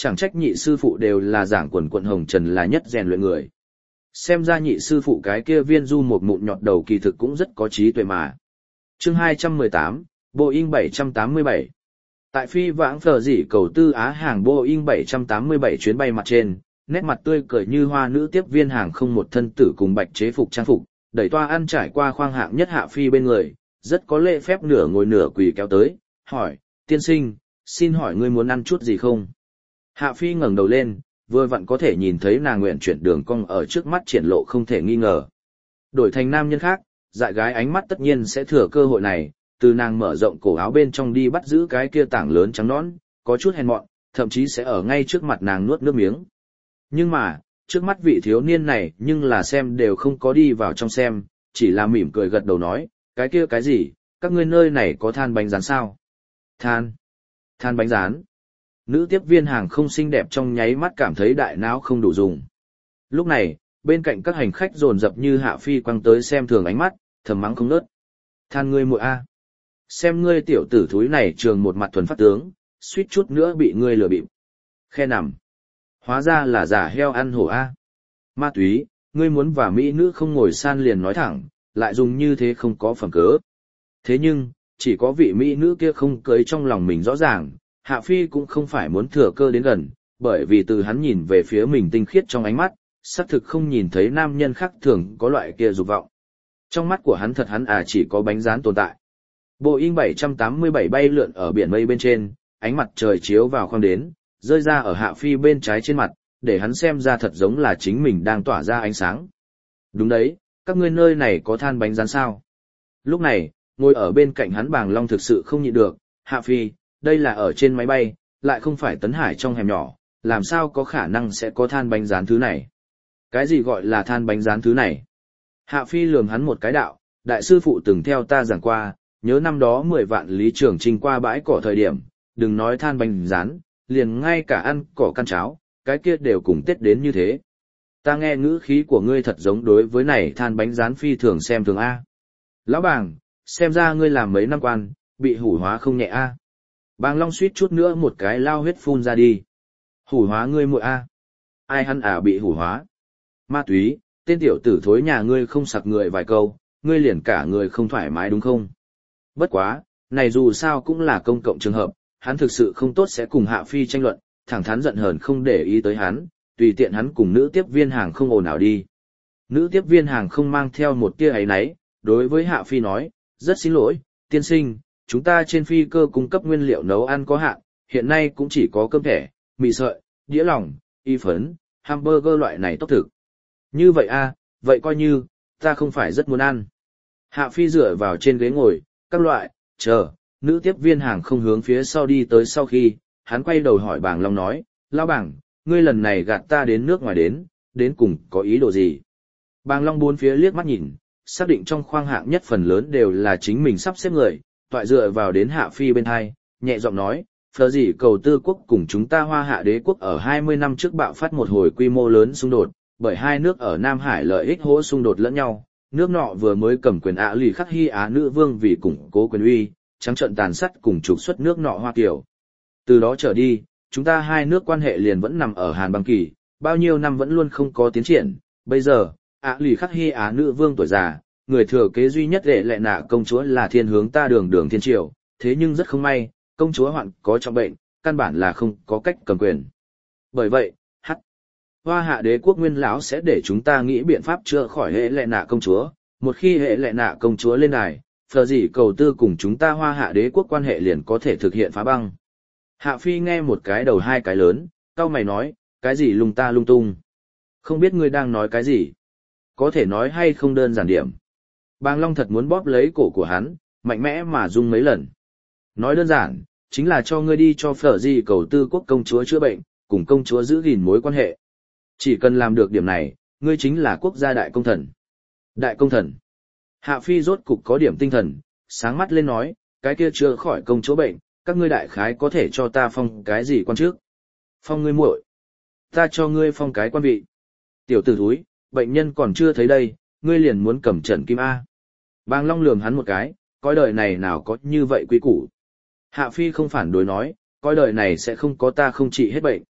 chẳng trách nhị sư phụ đều là giảng quần quận hồng trần là nhất rèn luyện người. Xem ra nhị sư phụ cái kia viên du một mụn nhọt đầu kỳ thực cũng rất có trí tuệ mà. Chương hai trăm mười tám, Boeing bảy trăm tám mươi bảy. Tại phi vãng phở dỉ cầu tư Á hàng Boeing bảy trăm tám mươi bảy chuyến bay mặt trên, nét mặt tươi cười như hoa nữ tiếp viên hàng không một thân tử cùng bạch chế phục trang phục, đẩy toa ăn trải qua khoang hạng nhất Hạ Phi bên người, rất có lễ phép nửa ngồi nửa quỳ kéo tới, hỏi, tiên sinh, xin hỏi ngươi muốn ăn chút gì không? Hạ Phi ngẩng đầu lên, vừa vặn có thể nhìn thấy nàng nguyện chuyển đường cong ở trước mắt triển lộ không thể nghi ngờ. Đổi thành nam nhân khác, dại gái ánh mắt tất nhiên sẽ thừa cơ hội này, từ nàng mở rộng cổ áo bên trong đi bắt giữ cái kia tảng lớn trắng nõn, có chút hèn mọn, thậm chí sẽ ở ngay trước mặt nàng nuốt nước miếng. Nhưng mà, trước mắt vị thiếu niên này nhưng là xem đều không có đi vào trong xem, chỉ là mỉm cười gật đầu nói, cái kia cái gì, các ngươi nơi này có than bánh rán sao? Than? Than bánh rán? Nữ tiếp viên hàng không xinh đẹp trong nháy mắt cảm thấy đại não không đủ dùng. Lúc này, bên cạnh các hành khách dồn dập như Hạ Phi quăng tới xem thường ánh mắt, thầm mắng không nớt. Than ngươi muội a, xem ngươi tiểu tử thúi này trường một mặt thuần phát tướng, suýt chút nữa bị ngươi lừa bịp. Khe nằm. Hóa ra là giả heo ăn hổ a. Ma túy, ngươi muốn và mỹ nữ không ngồi san liền nói thẳng, lại dùng như thế không có phẩm cớ. Thế nhưng, chỉ có vị mỹ nữ kia không cưới trong lòng mình rõ ràng, Hạ Phi cũng không phải muốn thừa cơ đến gần, bởi vì từ hắn nhìn về phía mình tinh khiết trong ánh mắt, xác thực không nhìn thấy nam nhân khác thường có loại kia dục vọng. Trong mắt của hắn thật hắn à chỉ có bánh rán tồn tại. Boeing bảy trăm tám mươi bảy bay lượn ở biển mây bên trên, ánh mặt trời chiếu vào khoang đến, rơi ra ở Hạ Phi bên trái trên mặt, để hắn xem ra thật giống là chính mình đang tỏa ra ánh sáng. Đúng đấy, các ngươi nơi này có than bánh rán sao? Lúc này, ngồi ở bên cạnh hắn Bàng Long thực sự không nhịn được, Hạ Phi, đây là ở trên máy bay, lại không phải Tấn Hải trong hẻm nhỏ, làm sao có khả năng sẽ có than bánh rán thứ này? Cái gì gọi là than bánh rán thứ này? Hạ Phi lườm hắn một cái đạo, đại sư phụ từng theo ta giảng qua, nhớ năm đó mười vạn lý trường trinh qua bãi cỏ thời điểm, đừng nói than bánh rán, liền ngay cả ăn cỏ căn cháo, cái kia đều cùng Tết đến như thế. Ta nghe ngữ khí của ngươi thật giống đối với này than bánh rán phi thường xem thường A. Lão Bàng, xem ra ngươi làm mấy năm quan, bị hủ hóa không nhẹ A. Bàng Long suýt chút nữa một cái lao huyết phun ra đi. Hủ hóa ngươi muội A. Ai hắn à bị hủ hóa? Ma túy, tên tiểu tử thối nhà ngươi không sặc người vài câu, ngươi liền cả người không thoải mái đúng không? Bất quá, này dù sao cũng là công cộng trường hợp, hắn thực sự không tốt sẽ cùng Hạ Phi tranh luận, thẳng thắn giận hờn không để ý tới hắn, tùy tiện hắn cùng nữ tiếp viên hàng không ồn ào đi. Nữ tiếp viên hàng không mang theo một tia áy náy, đối với Hạ Phi nói, rất xin lỗi, tiên sinh, chúng ta trên phi cơ cung cấp nguyên liệu nấu ăn có hạn, hiện nay cũng chỉ có cơm thẻ, mì sợi, đĩa lỏng, y phấn, hamburger loại này tốt thực. Như vậy a, vậy coi như, ta không phải rất muốn ăn. Hạ Phi dựa vào trên ghế ngồi, các loại, chờ, nữ tiếp viên hàng không hướng phía sau đi tới sau khi, hắn quay đầu hỏi Bàng Long nói, Lão Bàng, ngươi lần này gạt ta đến nước ngoài đến, đến cùng có ý đồ gì? Bàng Long bốn phía liếc mắt nhìn, xác định trong khoang hạng nhất phần lớn đều là chính mình sắp xếp người, toại dựa vào đến Hạ Phi bên hai, nhẹ giọng nói, phở gì cầu tư quốc cùng chúng ta Hoa Hạ đế quốc ở hai mươi năm trước bạo phát một hồi quy mô lớn xung đột, bởi hai nước ở Nam Hải lợi ích hỗ xung đột lẫn nhau, nước nọ vừa mới cầm quyền Ả lì khắc Hy Á nữ vương vì củng cố quyền uy, trắng trợn tàn sát cùng trục xuất nước nọ Hoa Kiều. Từ đó trở đi, chúng ta hai nước quan hệ liền vẫn nằm ở Hàn băng kỳ, bao nhiêu năm vẫn luôn không có tiến triển, bây giờ, Ả lì khắc Hy Á nữ vương tuổi già, người thừa kế duy nhất đệ lệ nạ công chúa là thiên hướng ta đường đường thiên triều, thế nhưng rất không may, công chúa hoạn có trọng bệnh, căn bản là không có cách cầm quyền. Bởi vậy, hắc, Hoa Hạ đế quốc nguyên lão sẽ để chúng ta nghĩ biện pháp chữa khỏi hệ lệ nạ công chúa, một khi hệ lệ nạ công chúa lên đài, phờ gì cầu tư cùng chúng ta Hoa Hạ đế quốc quan hệ liền có thể thực hiện phá băng. Hạ Phi nghe một cái đầu hai cái lớn, cau mày nói, cái gì lung ta lung tung. Không biết ngươi đang nói cái gì. Có thể nói hay không đơn giản điểm. Bàng Long thật muốn bóp lấy cổ của hắn, mạnh mẽ mà rung mấy lần. Nói đơn giản, chính là cho ngươi đi cho phở gì cầu tư quốc công chúa chữa bệnh, cùng công chúa giữ gìn mối quan hệ. Chỉ cần làm được điểm này, ngươi chính là quốc gia đại công thần. Đại công thần. Hạ Phi rốt cục có điểm tinh thần, sáng mắt lên nói, cái kia chưa khỏi công chúa bệnh, các ngươi đại khái có thể cho ta phong cái gì quan trước. Phong ngươi muội. Ta cho ngươi phong cái quan vị. Tiểu tử thúi, bệnh nhân còn chưa thấy đây, ngươi liền muốn cầm trận kim A. Bàng Long lườm hắn một cái, coi đời này nào có như vậy quý củ. Hạ Phi không phản đối nói, coi đời này sẽ không có ta không trị hết bệnh.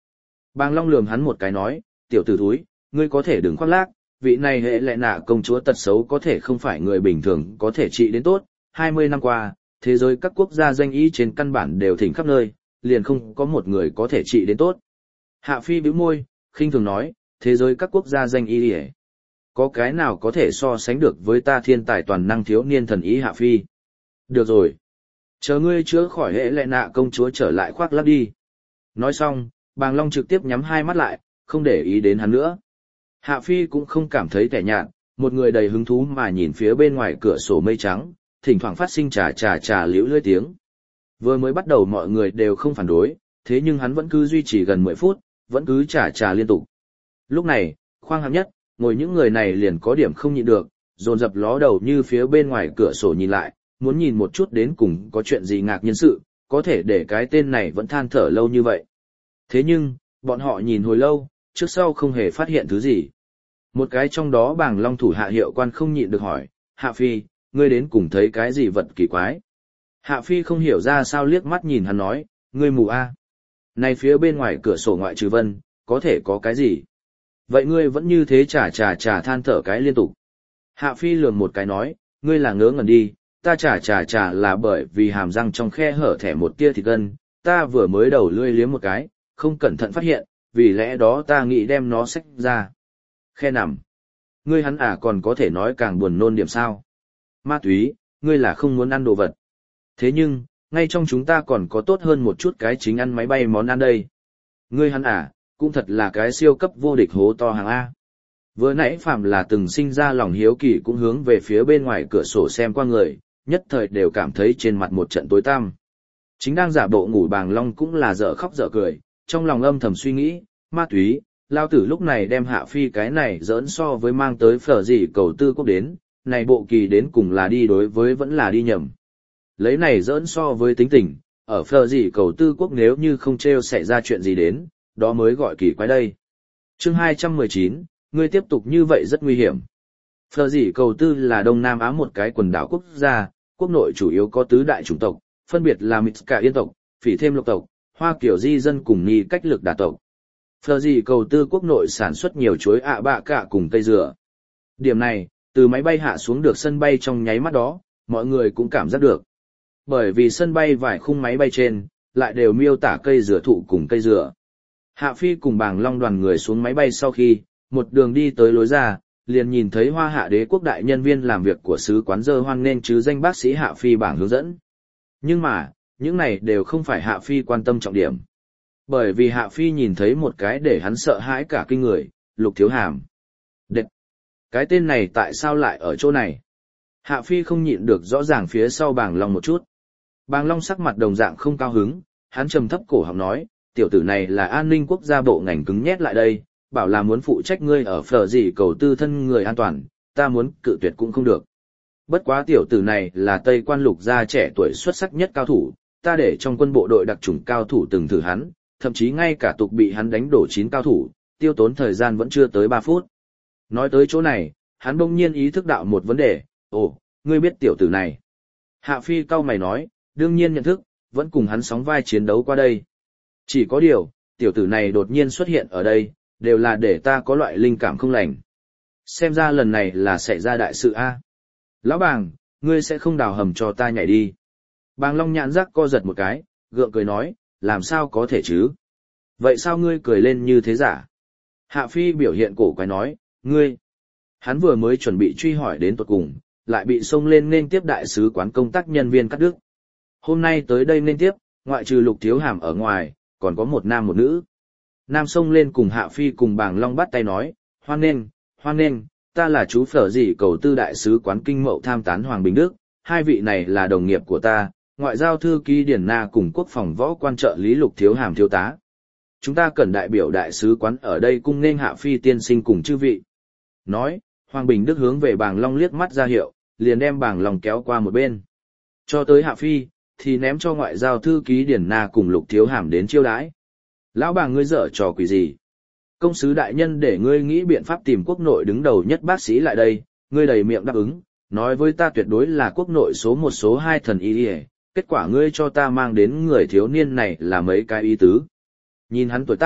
Bàng Long lườm hắn một cái nói, tiểu tử thúi, ngươi có thể đừng khoác lác, vị này hệ lệ nạ công chúa tật xấu có thể không phải người bình thường có thể trị đến tốt. Hai mươi năm qua, thế giới các quốc gia danh y trên căn bản đều thỉnh khắp nơi, liền không có một người có thể trị đến tốt. Hạ Phi bĩu môi, khinh thường nói, thế giới các quốc gia danh y ấy. Có cái nào có thể so sánh được với ta thiên tài toàn năng thiếu niên thần ý Hạ Phi? Được rồi. Chờ ngươi chữa khỏi hệ lệ nạ công chúa trở lại khoác lác đi. Nói xong, Bàng Long trực tiếp nhắm hai mắt lại, không để ý đến hắn nữa. Hạ Phi cũng không cảm thấy tẻ nhạt, một người đầy hứng thú mà nhìn phía bên ngoài cửa sổ mây trắng, thỉnh thoảng phát sinh trà trà trà liễu lưỡi tiếng. Vừa mới bắt đầu mọi người đều không phản đối, thế nhưng hắn vẫn cứ duy trì gần mười phút, vẫn cứ trà trà liên tục. Lúc này, khoang hạng nhất, ngồi những người này liền có điểm không nhịn được, dồn dập ló đầu như phía bên ngoài cửa sổ nhìn lại, muốn nhìn một chút đến cùng có chuyện gì ngạc nhiên sự, có thể để cái tên này vẫn than thở lâu như vậy. Thế nhưng, bọn họ nhìn hồi lâu, trước sau không hề phát hiện thứ gì. Một cái trong đó Bàng Long thủ hạ hiệu quan không nhịn được hỏi, Hạ Phi, ngươi đến cùng thấy cái gì vật kỳ quái? Hạ Phi không hiểu ra sao liếc mắt nhìn hắn nói, ngươi mù a? À? Này phía bên ngoài cửa sổ ngoại trừ vân, có thể có cái gì? Vậy ngươi vẫn như thế chà chà chà than thở cái liên tục. Hạ Phi lườm một cái nói, ngươi là ngớ ngẩn đi, ta chà chà chà là bởi vì hàm răng trong khe hở thẻ một tia thịt gân, ta vừa mới đầu lưỡi liếm một cái, không cẩn thận phát hiện, vì lẽ đó ta nghĩ đem nó xách ra. Khe nằm. Ngươi hắn à còn có thể nói càng buồn nôn điểm sao. Ma túy, ngươi là không muốn ăn đồ vật. Thế nhưng, ngay trong chúng ta còn có tốt hơn một chút cái chính ăn máy bay món ăn đây. Ngươi hắn à, cũng thật là cái siêu cấp vô địch hố to hàng A. Vừa nãy Phạm là từng sinh ra lòng hiếu kỳ cũng hướng về phía bên ngoài cửa sổ xem qua người, nhất thời đều cảm thấy trên mặt một trận tối tăm. Chính đang giả bộ ngủ Bàng Long cũng là dở khóc dở cười, trong lòng âm thầm suy nghĩ, ma túy, lao tử lúc này đem Hạ Phi cái này giỡn so với mang tới phở gì cầu tư quốc đến, này bộ kỳ đến cùng là đi đối với vẫn là đi nhầm. Lấy này giỡn so với tính tình, ở phở gì cầu tư quốc nếu như không treo xảy ra chuyện gì đến, đó mới gọi kỳ quái đây. Chương hai trăm mười chín, ngươi tiếp tục như vậy rất nguy hiểm. Phở gì cầu tư là Đông Nam Á một cái quần đảo quốc gia, quốc nội chủ yếu có tứ đại chủng tộc, phân biệt là Mitska Yên tộc, Phỉ Thêm Lộc tộc, Hoa Kiểu Di dân cùng Ni Cách Lực Đà tộc. Phở gì cầu tư quốc nội sản xuất nhiều chuối ạ bạ cả cùng cây dừa. Điểm này, từ máy bay hạ xuống được sân bay trong nháy mắt đó, mọi người cũng cảm giác được. Bởi vì sân bay vài khung máy bay trên, lại đều miêu tả cây dừa thụ cùng cây dừa. Hạ Phi cùng Bàng Long đoàn người xuống máy bay sau khi, một đường đi tới lối ra, liền nhìn thấy Hoa Hạ đế quốc đại nhân viên làm việc của sứ quán dơ hoan nên chứ danh bác sĩ Hạ Phi bảng hướng dẫn. Nhưng mà, những này đều không phải Hạ Phi quan tâm trọng điểm. Bởi vì Hạ Phi nhìn thấy một cái để hắn sợ hãi cả kinh người, Lục Thiếu Hàm. Đệt! Cái tên này tại sao lại ở chỗ này? Hạ Phi không nhịn được rõ ràng phía sau Bàng Long một chút. Bàng Long sắc mặt đồng dạng không cao hứng, hắn trầm thấp cổ họng nói, tiểu tử này là an ninh quốc gia bộ ngành cứng nhét lại đây, bảo là muốn phụ trách ngươi ở phở gì cầu tư thân người an toàn, ta muốn cự tuyệt cũng không được. Bất quá tiểu tử này là Tây Quan Lục gia trẻ tuổi xuất sắc nhất cao thủ, ta để trong quân bộ đội đặc chủng cao thủ từng thử hắn, thậm chí ngay cả tục bị hắn đánh đổ chín cao thủ, tiêu tốn thời gian vẫn chưa tới ba phút. Nói tới chỗ này, hắn bỗng nhiên ý thức đạo một vấn đề, ồ, ngươi biết tiểu tử này. Hạ Phi cau mày nói, đương nhiên nhận thức, vẫn cùng hắn sóng vai chiến đấu qua đây. Chỉ có điều, tiểu tử này đột nhiên xuất hiện ở đây, đều là để ta có loại linh cảm không lành. Xem ra lần này là xảy ra đại sự a. Lão Bàng, ngươi sẽ không đào hầm cho ta nhảy đi. Bàng Long nhãn giác co giật một cái, gượng cười nói, làm sao có thể chứ? Vậy sao ngươi cười lên như thế giả? Hạ Phi biểu hiện cổ quái nói, ngươi. Hắn vừa mới chuẩn bị truy hỏi đến tột cùng, lại bị xông lên nên tiếp đại sứ quán công tác nhân viên cắt đứt. Hôm nay tới đây nên tiếp, ngoại trừ Lục Thiếu Hàm ở ngoài, còn có một nam một nữ. Nam xông lên cùng Hạ Phi cùng Bàng Long bắt tay nói, hoan nghênh, hoan nghênh, ta là chú phở gì cầu tư đại sứ quán kinh mậu tham tán Hoàng Bình Đức, hai vị này là đồng nghiệp của ta, ngoại giao thư ký Điển Na cùng quốc phòng võ quan trợ lý Lục Thiếu Hàm thiếu tá. Chúng ta cần đại biểu đại sứ quán ở đây cung nghênh Hạ Phi tiên sinh cùng chư vị. Nói, Hoàng Bình Đức hướng về Bàng Long liếc mắt ra hiệu, liền đem Bàng Long kéo qua một bên. Cho tới Hạ Phi, thì ném cho ngoại giao thư ký Điển Na cùng Lục Thiếu Hàm đến chiêu đãi. Lão Bàng ngươi dở trò quỷ gì? Công sứ đại nhân để ngươi nghĩ biện pháp tìm quốc nội đứng đầu nhất bác sĩ lại đây, ngươi đầy miệng đáp ứng, nói với ta tuyệt đối là quốc nội số một số hai thần y y, kết quả ngươi cho ta mang đến người thiếu niên này là mấy cái ý tứ. Nhìn hắn tuổi tác,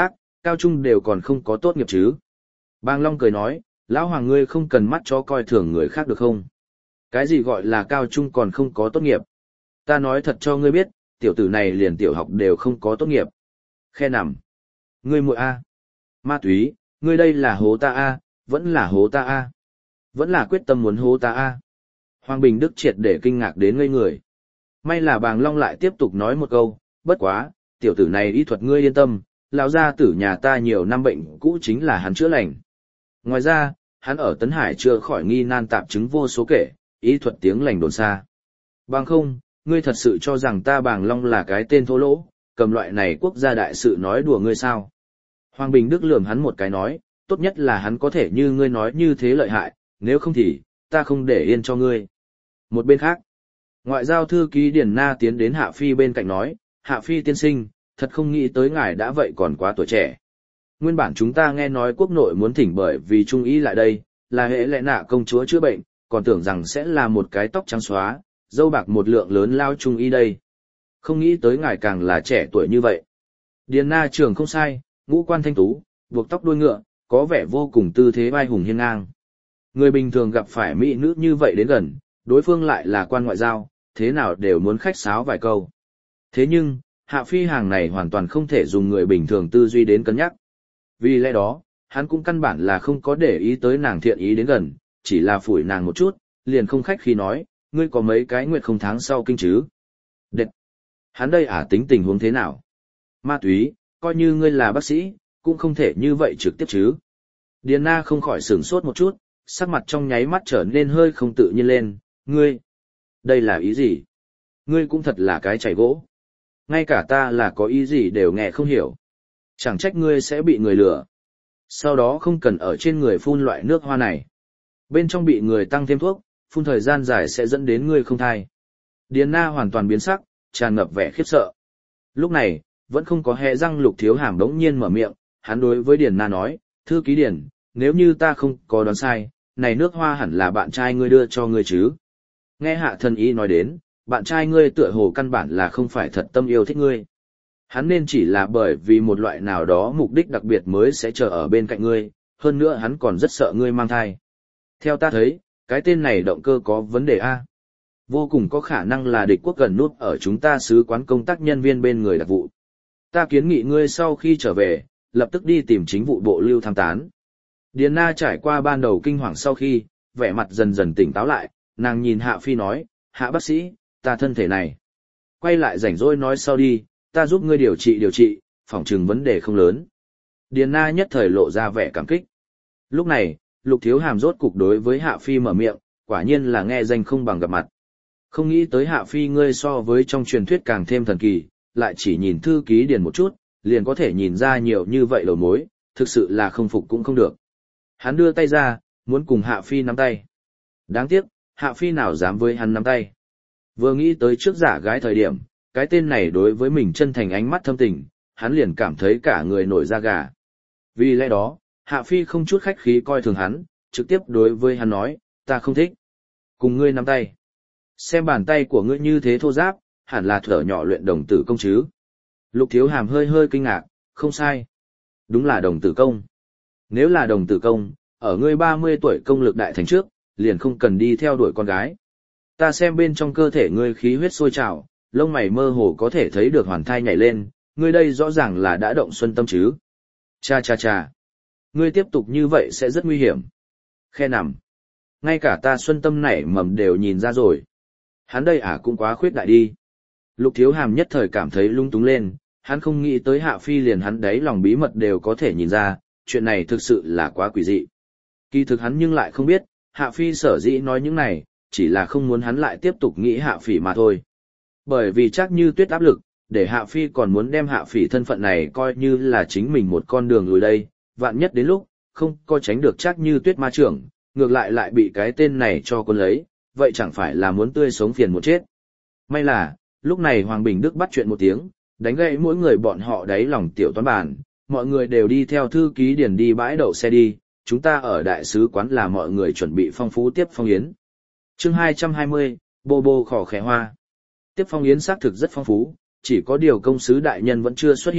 cao trung đều còn không có tốt nghiệp chứ. Bàng Long cười nói, lão hoàng ngươi không cần mắt chó coi thường người khác được không? Cái gì gọi là cao trung còn không có tốt nghiệp? Ta nói thật cho ngươi biết, tiểu tử này liền tiểu học đều không có tốt nghiệp. Khe nằm. Ngươi muội A. Ma túy, ngươi đây là hố ta A, vẫn là hố ta A. Vẫn là quyết tâm muốn hố ta A. Hoàng Bình Đức triệt để kinh ngạc đến ngây người. May là Bàng Long lại tiếp tục nói một câu, bất quá, tiểu tử này y thuật ngươi yên tâm, lão gia tử nhà ta nhiều năm bệnh cũ chính là hắn chữa lành. Ngoài ra, hắn ở Tấn Hải chữa khỏi nghi nan tạp chứng vô số kể, y thuật tiếng lành đồn xa. Bằng không, ngươi thật sự cho rằng ta Bàng Long là cái tên thô lỗ, cầm loại này quốc gia đại sự nói đùa ngươi sao? Hoàng Bình Đức lườm hắn một cái nói, tốt nhất là hắn có thể như ngươi nói như thế lợi hại, nếu không thì, ta không để yên cho ngươi. Một bên khác, ngoại giao thư ký Điền Na tiến đến Hạ Phi bên cạnh nói, Hạ Phi tiên sinh, thật không nghĩ tới ngài đã vậy còn quá tuổi trẻ. Nguyên bản chúng ta nghe nói quốc nội muốn thỉnh bởi vì trung ý lại đây, là hệ lệ nạ công chúa chữa bệnh, còn tưởng rằng sẽ là một cái tóc trắng xóa, dâu bạc một lượng lớn lao trung y đây. Không nghĩ tới ngài càng là trẻ tuổi như vậy. Điền Na trưởng không sai, ngũ quan thanh tú, buộc tóc đuôi ngựa, có vẻ vô cùng tư thế vai hùng hiên ngang. Người bình thường gặp phải mỹ nữ như vậy đến gần, đối phương lại là quan ngoại giao, thế nào đều muốn khách sáo vài câu. Thế nhưng, Hạ Phi hàng này hoàn toàn không thể dùng người bình thường tư duy đến cân nhắc. Vì lẽ đó, hắn cũng căn bản là không có để ý tới nàng thiện ý đến gần, chỉ là phủi nàng một chút, liền không khách khi nói, ngươi có mấy cái nguyệt không tháng sau kinh chứ. Đệt! Hắn đây ả tính tình huống thế nào? Ma túy, coi như ngươi là bác sĩ, cũng không thể như vậy trực tiếp chứ. Điền Na không khỏi sửng sốt một chút, sắc mặt trong nháy mắt trở nên hơi không tự nhiên lên, ngươi, đây là ý gì? Ngươi cũng thật là cái chảy gỗ. Ngay cả ta là có ý gì đều nghe không hiểu. Chẳng trách ngươi sẽ bị người lừa. Sau đó không cần ở trên người phun loại nước hoa này. Bên trong bị người tăng thêm thuốc, phun thời gian dài sẽ dẫn đến ngươi không thai. Điền Na hoàn toàn biến sắc, tràn ngập vẻ khiếp sợ. Lúc này, vẫn không có hé răng Lục Thiếu Hàm đống nhiên mở miệng, hắn đối với Điền Na nói, thư ký Điền, nếu như ta không có đoán sai, này nước hoa hẳn là bạn trai ngươi đưa cho ngươi chứ. Nghe Hạ Thần Y nói đến, bạn trai ngươi tựa hồ căn bản là không phải thật tâm yêu thích ngươi. Hắn nên chỉ là bởi vì một loại nào đó mục đích đặc biệt mới sẽ chờ ở bên cạnh ngươi, hơn nữa hắn còn rất sợ ngươi mang thai. Theo ta thấy, cái tên này động cơ có vấn đề A. Vô cùng có khả năng là địch quốc gần nút ở chúng ta sứ quán công tác nhân viên bên người đặc vụ. Ta kiến nghị ngươi sau khi trở về, lập tức đi tìm chính vụ bộ lưu tham tán. Điền Na trải qua ban đầu kinh hoàng sau khi, vẻ mặt dần dần tỉnh táo lại, nàng nhìn Hạ Phi nói, Hạ bác sĩ, ta thân thể này. Quay lại rảnh rỗi nói sau đi, ta giúp ngươi điều trị điều trị, phỏng chừng vấn đề không lớn. Điền Na nhất thời lộ ra vẻ cảm kích. Lúc này, Lục Thiếu Hàm rốt cục đối với Hạ Phi mở miệng, quả nhiên là nghe danh không bằng gặp mặt. Không nghĩ tới Hạ Phi ngươi so với trong truyền thuyết càng thêm thần kỳ, lại chỉ nhìn thư ký Điền một chút, liền có thể nhìn ra nhiều như vậy đầu mối, thực sự là không phục cũng không được. Hắn đưa tay ra, muốn cùng Hạ Phi nắm tay. Đáng tiếc, Hạ Phi nào dám với hắn nắm tay. Vừa nghĩ tới trước giả gái thời điểm, cái tên này đối với mình chân thành ánh mắt thâm tình, hắn liền cảm thấy cả người nổi da gà. Vì lẽ đó, Hạ Phi không chút khách khí coi thường hắn, trực tiếp đối với hắn nói, ta không thích. Cùng ngươi nắm tay. Xem bàn tay của ngươi như thế thô ráp, hẳn là thở nhỏ luyện đồng tử công chứ. Lục Thiếu Hàm hơi hơi kinh ngạc, không sai. Đúng là đồng tử công. Nếu là đồng tử công, ở ngươi ba mươi tuổi công lực đại thành trước, liền không cần đi theo đuổi con gái. Ta xem bên trong cơ thể ngươi khí huyết sôi trào, lông mày mơ hồ có thể thấy được hoàn thai nhảy lên, ngươi đây rõ ràng là đã động xuân tâm chứ. Cha cha cha. Ngươi tiếp tục như vậy sẽ rất nguy hiểm. Khe nằm. Ngay cả ta xuân tâm nảy mầm đều nhìn ra rồi. Hắn đây à cũng quá khuyết đại đi. Lục Thiếu Hàm nhất thời cảm thấy lung túng lên, hắn không nghĩ tới Hạ Phi liền hắn đấy lòng bí mật đều có thể nhìn ra, chuyện này thực sự là quá quỷ dị. Kỳ thực hắn nhưng lại không biết, Hạ Phi sở dĩ nói những này, chỉ là không muốn hắn lại tiếp tục nghĩ Hạ Phỉ mà thôi. Bởi vì chắc như tuyết áp lực, để Hạ Phi còn muốn đem Hạ Phỉ thân phận này coi như là chính mình một con đường lùi đây, vạn nhất đến lúc, không có tránh được chắc như tuyết ma trưởng, ngược lại lại bị cái tên này cho con lấy, vậy chẳng phải là muốn tươi sống phiền một chết. May là, lúc này Hoàng Bình Đức bắt chuyện một tiếng, đánh gãy mỗi người bọn họ đáy lòng tiểu toán bản, mọi người đều đi theo thư ký Điền đi bãi đậu xe đi, chúng ta ở đại sứ quán là mọi người chuẩn bị phong phú tiếp phong yến. Chương hai trăm hai mươi, Bô Bô Khỏ Khẻ Hoa. Tiếp phong yến xác thực rất phong phú, chỉ có điều công sứ đại nhân vẫn chưa xuất hiện,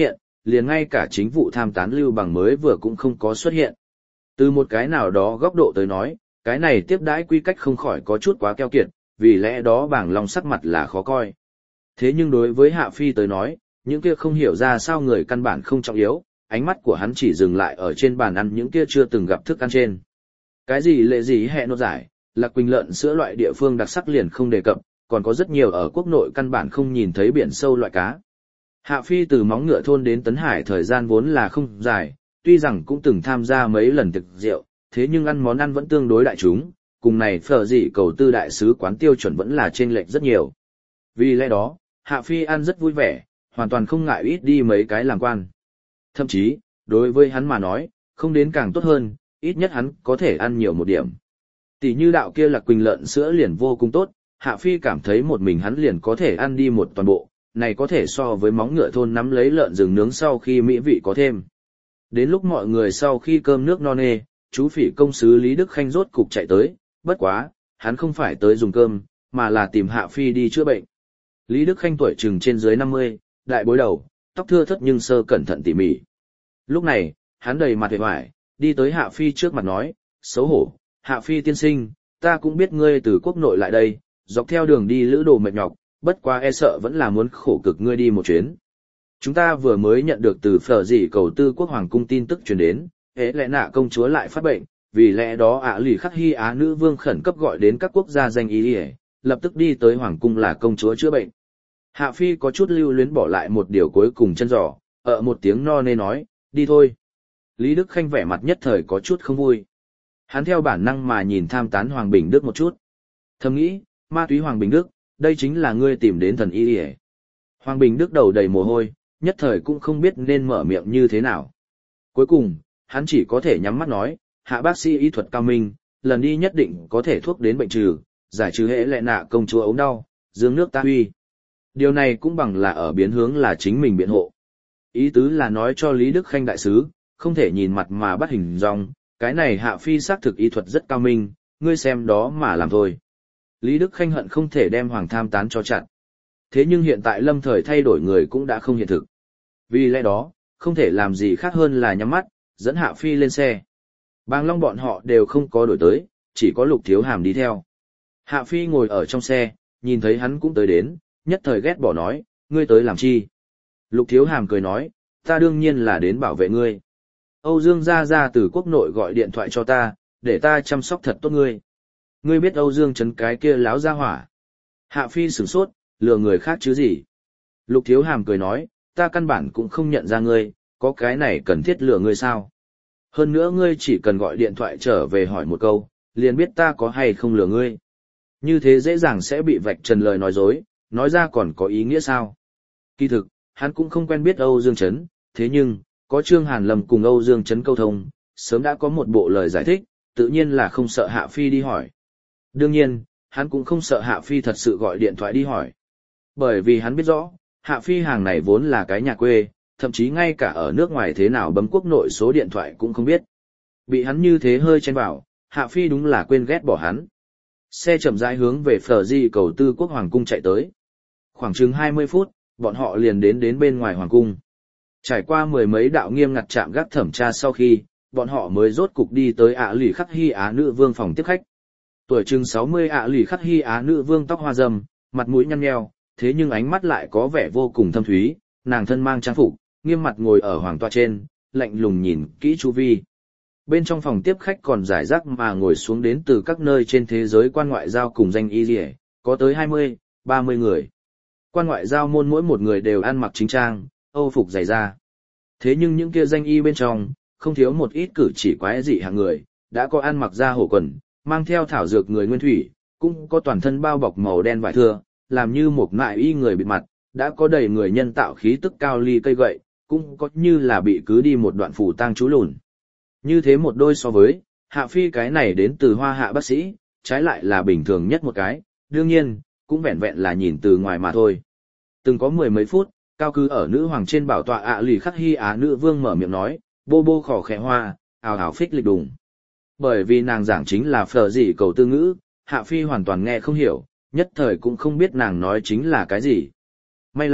liền ngay cả chính vụ tham tán Lưu Bằng mới vừa cũng không có xuất hiện. Từ một cái nào đó góc độ tới nói, cái này tiếp đãi quy cách không khỏi có chút quá keo kiệt, vì lẽ đó Bàng Long sắc mặt là khó coi. Thế nhưng đối với Hạ Phi tới nói, những kia không hiểu ra sao người căn bản không trọng yếu, ánh mắt của hắn chỉ dừng lại ở trên bàn ăn những kia chưa từng gặp thức ăn trên. Cái gì lệ gì hẹ nốt giải, Lạc Quỳnh lợn sữa loại địa phương đặc sắc liền không đề cập, còn có rất nhiều ở quốc nội căn bản không nhìn thấy biển sâu loại cá. Hạ Phi từ Móng Ngựa thôn đến Tấn Hải thời gian vốn là không dài, tuy rằng cũng từng tham gia mấy lần thực rượu, thế nhưng ăn món ăn vẫn tương đối đại chúng, cùng này phở dị cầu tư đại sứ quán tiêu chuẩn vẫn là chênh lệch rất nhiều. Vì lẽ đó, Hạ Phi ăn rất vui vẻ, hoàn toàn không ngại ít đi mấy cái làm quan. Thậm chí, đối với hắn mà nói, không đến càng tốt hơn, ít nhất hắn có thể ăn nhiều một điểm. Tỷ như đạo kia Lạc Quỳnh lợn sữa liền vô cùng tốt, Hạ Phi cảm thấy một mình hắn liền có thể ăn đi một toàn bộ, này có thể so với Móng Ngựa thôn nắm lấy lợn rừng nướng sau khi mỹ vị có thêm. Đến lúc mọi người sau khi cơm nước no nê, chú phỉ công sứ Lý Đức Khanh rốt cục chạy tới, bất quá, hắn không phải tới dùng cơm, mà là tìm Hạ Phi đi chữa bệnh. Lý Đức Khanh tuổi chừng trên dưới năm mươi, đại bối đầu, tóc thưa thớt nhưng sơ cẩn thận tỉ mỉ. Lúc này, hắn đầy mặt vẻ vải, đi tới Hạ Phi trước mặt nói, xấu hổ, Hạ Phi tiên sinh, ta cũng biết ngươi từ quốc nội lại đây, dọc theo đường đi lữ đồ mệt nhọc, bất quá e sợ vẫn là muốn khổ cực ngươi đi một chuyến. Chúng ta vừa mới nhận được từ phở dị cầu tư quốc hoàng cung tin tức truyền đến, hễ lẽ nạ công chúa lại phát bệnh, vì lẽ đó ạ lì khắc hy á nữ vương khẩn cấp gọi đến các quốc gia danh ý ỉa, lập tức đi tới hoàng cung là công chúa chữa bệnh. Hạ Phi có chút lưu luyến bỏ lại một điều cuối cùng chân giỏ, ở một tiếng no nê nói, đi thôi. Lý Đức Khanh vẻ mặt nhất thời có chút không vui. Hắn theo bản năng mà nhìn tham tán Hoàng Bình Đức một chút. Thầm nghĩ, ma túy Hoàng Bình Đức, đây chính là ngươi tìm đến thần y ỉa. Hoàng Bình Đức đầu đầy mồ hôi, nhất thời cũng không biết nên mở miệng như thế nào. Cuối cùng, hắn chỉ có thể nhắm mắt nói, Hạ bác sĩ y thuật cao minh, lần đi nhất định có thể thuốc đến bệnh trừ, giải trừ hệ lệ nạ công chúa ống đau, dương nước ta huy. Điều này cũng bằng là ở biến hướng là chính mình biện hộ. Ý tứ là nói cho Lý Đức Khanh đại sứ, không thể nhìn mặt mà bắt hình dong, cái này Hạ Phi xác thực y thuật rất cao minh, ngươi xem đó mà làm thôi. Lý Đức Khanh hận không thể đem Hoàng tham tán cho chặn. Thế nhưng hiện tại lâm thời thay đổi người cũng đã không hiện thực. Vì lẽ đó, không thể làm gì khác hơn là nhắm mắt, dẫn Hạ Phi lên xe. Bàng Long bọn họ đều không có đổi tới, chỉ có Lục Thiếu Hàm đi theo. Hạ Phi ngồi ở trong xe, nhìn thấy hắn cũng tới đến, nhất thời ghét bỏ nói, ngươi tới làm chi? Lục Thiếu Hàm cười nói, ta đương nhiên là đến bảo vệ ngươi. Âu Dương gia gia từ quốc nội gọi điện thoại cho ta, để ta chăm sóc thật tốt ngươi. Ngươi biết Âu Dương Trấn cái kia láo ra hỏa. Hạ Phi sửng sốt, lừa người khác chứ gì? Lục Thiếu Hàm cười nói, ta căn bản cũng không nhận ra ngươi, có cái này cần thiết lừa ngươi sao? Hơn nữa ngươi chỉ cần gọi điện thoại trở về hỏi một câu, liền biết ta có hay không lừa ngươi. Như thế dễ dàng sẽ bị vạch trần lời nói dối, nói ra còn có ý nghĩa sao? Kỳ thực, hắn cũng không quen biết Âu Dương Trấn, thế nhưng, có Trương Hàn Lâm cùng Âu Dương Trấn câu thông, sớm đã có một bộ lời giải thích, tự nhiên là không sợ Hạ Phi đi hỏi. Đương nhiên, hắn cũng không sợ Hạ Phi thật sự gọi điện thoại đi hỏi. Bởi vì hắn biết rõ, Hạ Phi hàng này vốn là cái nhà quê, thậm chí ngay cả ở nước ngoài thế nào bấm quốc nội số điện thoại cũng không biết. Bị hắn như thế hơi chen vào, Hạ Phi đúng là quên ghét bỏ hắn. Xe chậm rãi hướng về phở di cầu tư quốc hoàng cung chạy tới. Khoảng chừng hai mươi phút, bọn họ liền đến đến bên ngoài hoàng cung. Trải qua mười mấy đạo nghiêm ngặt chạm gác thẩm tra sau khi, bọn họ mới rốt cục đi tới ạ lì khắc hy á nữ vương phòng tiếp khách. Tuổi chừng sáu mươi ạ lì khắc hy á nữ vương tóc hoa râm, mặt mũi nhăn nheo, thế nhưng ánh mắt lại có vẻ vô cùng thâm thúy, nàng thân mang trang phục, nghiêm mặt ngồi ở hoàng tọa trên, lạnh lùng nhìn kỹ chu vi. Bên trong phòng tiếp khách còn giải rác mà ngồi xuống đến từ các nơi trên thế giới quan ngoại giao cùng danh y liễu, có tới hai mươi, ba mươi người. Quan ngoại giao môn mỗi một người đều ăn mặc chính trang, âu phục dày da. Thế nhưng những kia danh y bên trong, không thiếu một ít cử chỉ quái dị hạng người, đã có ăn mặc da hổ quần, mang theo thảo dược người nguyên thủy, cũng có toàn thân bao bọc màu đen vải thưa, làm như một mại y người bịt mặt, đã có đầy người nhân tạo khí tức cao ly cây gậy, cũng có như là bị cứ đi một đoạn phủ tang chú lùn. Như thế một đôi so với, Hạ Phi cái này đến từ Hoa Hạ bác sĩ, trái lại là bình thường nhất một cái, đương nhiên, cũng vẹn vẹn là nhìn từ ngoài mà thôi. Từng có mười mấy phút, cao cư ở nữ hoàng trên bảo tọa ạ lì khắc hy á nữ vương mở miệng nói, bô bô khỏ khẽ hoa, ào ào phích lịch đùng. Bởi vì nàng giảng chính là phở gì cầu tư ngữ, Hạ Phi hoàn toàn nghe không hiểu, nhất thời cũng không biết nàng nói chính là cái gì. May là,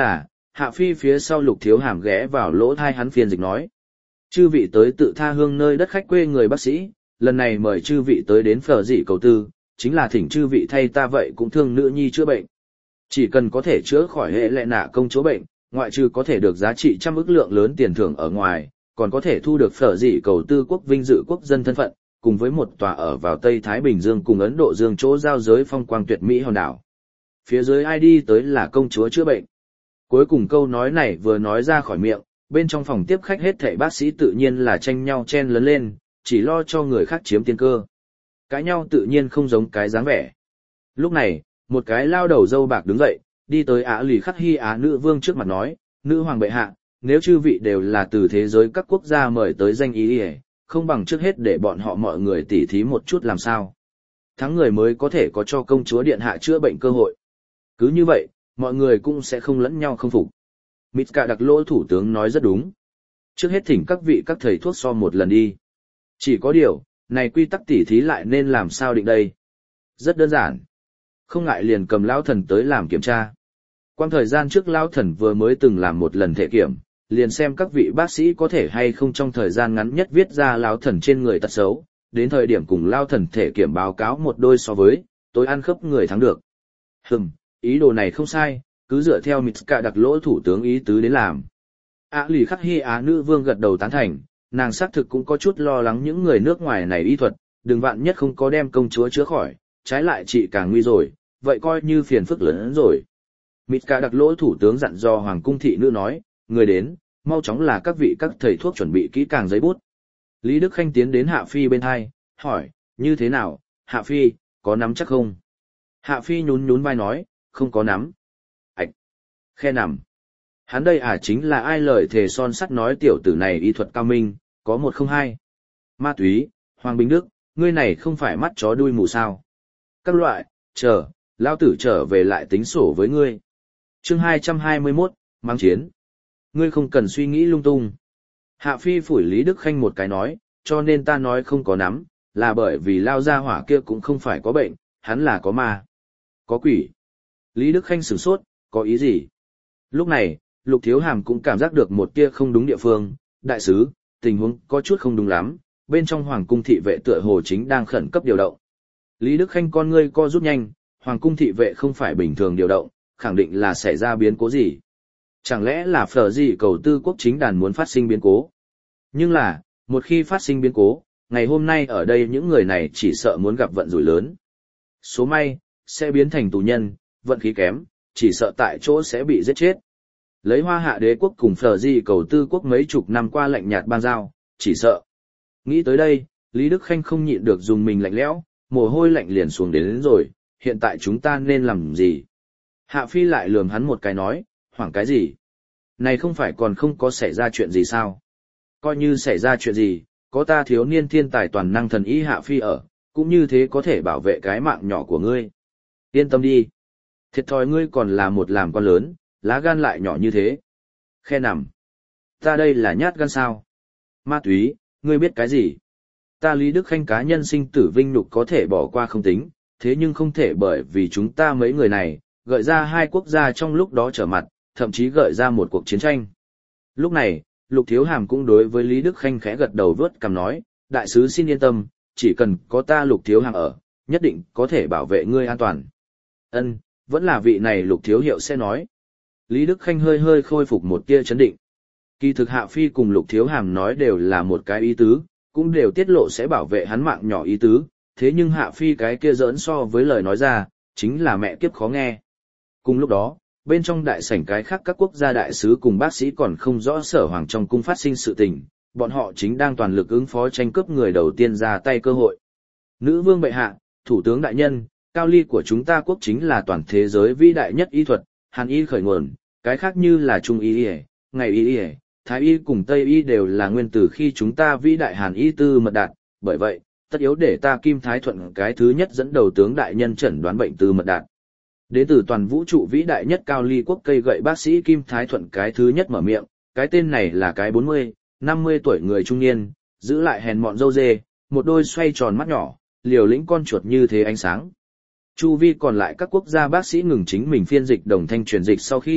Hạ Phi phía sau Lục Thiếu Hàm ghé vào lỗ thai hắn phiên dịch nói. Chư vị tới tự tha hương nơi đất khách quê người bác sĩ, lần này mời chư vị tới đến phở dị cầu tư, chính là thỉnh chư vị thay ta vậy cũng thương nữ nhi chữa bệnh. Chỉ cần có thể chữa khỏi hệ lệ nạ công chúa bệnh, ngoại trừ có thể được giá trị trăm ức lượng lớn tiền thưởng ở ngoài, còn có thể thu được phở dị cầu tư quốc vinh dự quốc dân thân phận, cùng với một tòa ở vào Tây Thái Bình Dương cùng Ấn Độ Dương chỗ giao giới phong quang tuyệt mỹ hòn đảo. Phía dưới ai đi tới là công chúa chữa bệnh. Cuối cùng câu nói này vừa nói ra khỏi miệng, bên trong phòng tiếp khách hết thảy bác sĩ tự nhiên là tranh nhau chen lấn lên, chỉ lo cho người khác chiếm tiên cơ. Cãi nhau tự nhiên không giống cái dáng vẻ. Lúc này, một cái lao đầu dâu bạc đứng dậy, đi tới Ả Lì Khắc Hy Á nữ vương trước mặt nói, nữ hoàng bệ hạ, nếu chư vị đều là từ thế giới các quốc gia mời tới danh ý ỉa, không bằng trước hết để bọn họ mọi người tỉ thí một chút làm sao. Thắng người mới có thể có cho công chúa điện hạ chữa bệnh cơ hội. Cứ như vậy, mọi người cũng sẽ không lẫn nhau không phục. Mitska đặc lỗ thủ tướng nói rất đúng. Trước hết thỉnh các vị các thầy thuốc so một lần đi. Chỉ có điều, này quy tắc tỉ thí lại nên làm sao định đây? Rất đơn giản. Không ngại liền cầm lão thần tới làm kiểm tra. Quang thời gian trước lão thần vừa mới từng làm một lần thể kiểm, liền xem các vị bác sĩ có thể hay không trong thời gian ngắn nhất viết ra lão thần trên người tật xấu, đến thời điểm cùng lão thần thể kiểm báo cáo một đôi so với, tôi ăn khớp người thắng được. Hừm, ý đồ này không sai, cứ dựa theo Mitska đặc lỗ thủ tướng ý tứ đến làm. Ả Lì Khắc Hy Á nữ vương gật đầu tán thành, nàng xác thực cũng có chút lo lắng những người nước ngoài này y thuật, đừng vạn nhất không có đem công chúa chữa khỏi, trái lại chị càng nguy rồi, vậy coi như phiền phức lớn hơn rồi. Mitska đặc lỗ thủ tướng dặn dò hoàng cung thị nữ nói, người đến, mau chóng là các vị các thầy thuốc chuẩn bị kỹ càng giấy bút. Lý Đức Khanh tiến đến Hạ Phi bên hai, hỏi, như thế nào, Hạ Phi, có nắm chắc không? Hạ Phi nhún nhún vai nói, không có nắm. Ảch! Khe nằm. Hắn đây à chính là ai lời thề son sắt nói tiểu tử này y thuật cao minh, có một không hai. Ma túy, Hoàng Bình Đức, ngươi này không phải mắt chó đuôi mù sao. Các loại, chờ, lao tử trở về lại tính sổ với ngươi. Chương hai trăm hai mươi mốt, mang chiến. Ngươi không cần suy nghĩ lung tung. Hạ Phi phủi Lý Đức Khanh một cái nói, cho nên ta nói không có nắm, là bởi vì lao ra hỏa kia cũng không phải có bệnh, hắn là có ma. Có quỷ. Lý Đức Khanh sửng sốt, có ý gì? Lúc này, Lục Thiếu Hàm cũng cảm giác được một tia không đúng địa phương, đại sứ, tình huống có chút không đúng lắm, bên trong hoàng cung thị vệ tựa hồ chính đang khẩn cấp điều động. Lý Đức Khanh con ngươi co rút nhanh, hoàng cung thị vệ không phải bình thường điều động, khẳng định là xảy ra biến cố gì. Chẳng lẽ là phở gì cầu tư quốc chính đàn muốn phát sinh biến cố? Nhưng là, một khi phát sinh biến cố, ngày hôm nay ở đây những người này chỉ sợ muốn gặp vận rủi lớn. Số may, sẽ biến thành tù nhân, vận khí kém, chỉ sợ tại chỗ sẽ bị giết chết. Lấy Hoa Hạ đế quốc cùng phở gì cầu tư quốc mấy chục năm qua lạnh nhạt bang giao, chỉ sợ. Nghĩ tới đây, Lý Đức Khanh không nhịn được dùng mình lạnh lẽo, mồ hôi lạnh liền xuống đến, đến rồi, hiện tại chúng ta nên làm gì? Hạ Phi lại lườm hắn một cái nói, hoảng cái gì? Này không phải còn không có xảy ra chuyện gì sao? Coi như xảy ra chuyện gì, có ta thiếu niên thiên tài toàn năng thần y Hạ Phi ở, cũng như thế có thể bảo vệ cái mạng nhỏ của ngươi. Yên tâm đi. Thiệt thòi ngươi còn là một làm quan lớn, lá gan lại nhỏ như thế. Khe nằm. Ta đây là nhát gan sao? Ma túy, ngươi biết cái gì? Ta Lý Đức Khanh cá nhân sinh tử vinh nhục có thể bỏ qua không tính, thế nhưng không thể bởi vì chúng ta mấy người này, gợi ra hai quốc gia trong lúc đó trở mặt, thậm chí gợi ra một cuộc chiến tranh. Lúc này, Lục Thiếu Hàm cũng đối với Lý Đức Khanh khẽ gật đầu vớt cằm nói, đại sứ xin yên tâm, chỉ cần có ta Lục Thiếu Hàm ở, nhất định có thể bảo vệ ngươi an toàn. Ân, vẫn là vị này Lục Thiếu Hiệu sẽ nói. Lý Đức Khanh hơi hơi khôi phục một tia chấn định. Kỳ thực Hạ Phi cùng Lục Thiếu Hàm nói đều là một cái ý tứ, cũng đều tiết lộ sẽ bảo vệ hắn mạng nhỏ ý tứ, thế nhưng Hạ Phi cái kia giỡn so với lời nói ra, chính là mẹ kiếp khó nghe. Cùng lúc đó, bên trong đại sảnh cái khác các quốc gia đại sứ cùng bác sĩ còn không rõ sở hoàng trong cung phát sinh sự tình, bọn họ chính đang toàn lực ứng phó tranh cướp người đầu tiên ra tay cơ hội. Nữ vương bệ hạ, thủ tướng đại nhân, cao ly của chúng ta quốc chính là toàn thế giới vĩ đại nhất y thuật, hàn y khởi nguồn, cái khác như là trung y y, ngày y y, thái y cùng tây y đều là nguyên từ khi chúng ta vĩ đại hàn y tư mật đạt, bởi vậy, tất yếu để ta Kim Thái Thuận cái thứ nhất dẫn đầu tướng đại nhân chẩn đoán bệnh tư mật đạt. Đến từ toàn vũ trụ vĩ đại nhất cao ly quốc cây gậy bác sĩ Kim Thái Thuận cái thứ nhất mở miệng, cái tên này là cái bốn mươi, năm mươi tuổi người trung niên, giữ lại hèn mọn râu dê, một đôi xoay tròn mắt nhỏ, liều lĩnh con chuột như thế ánh sáng. Chu vi còn lại các quốc gia bác sĩ ngừng chính mình phiên dịch đồng thanh truyền dịch sau khi,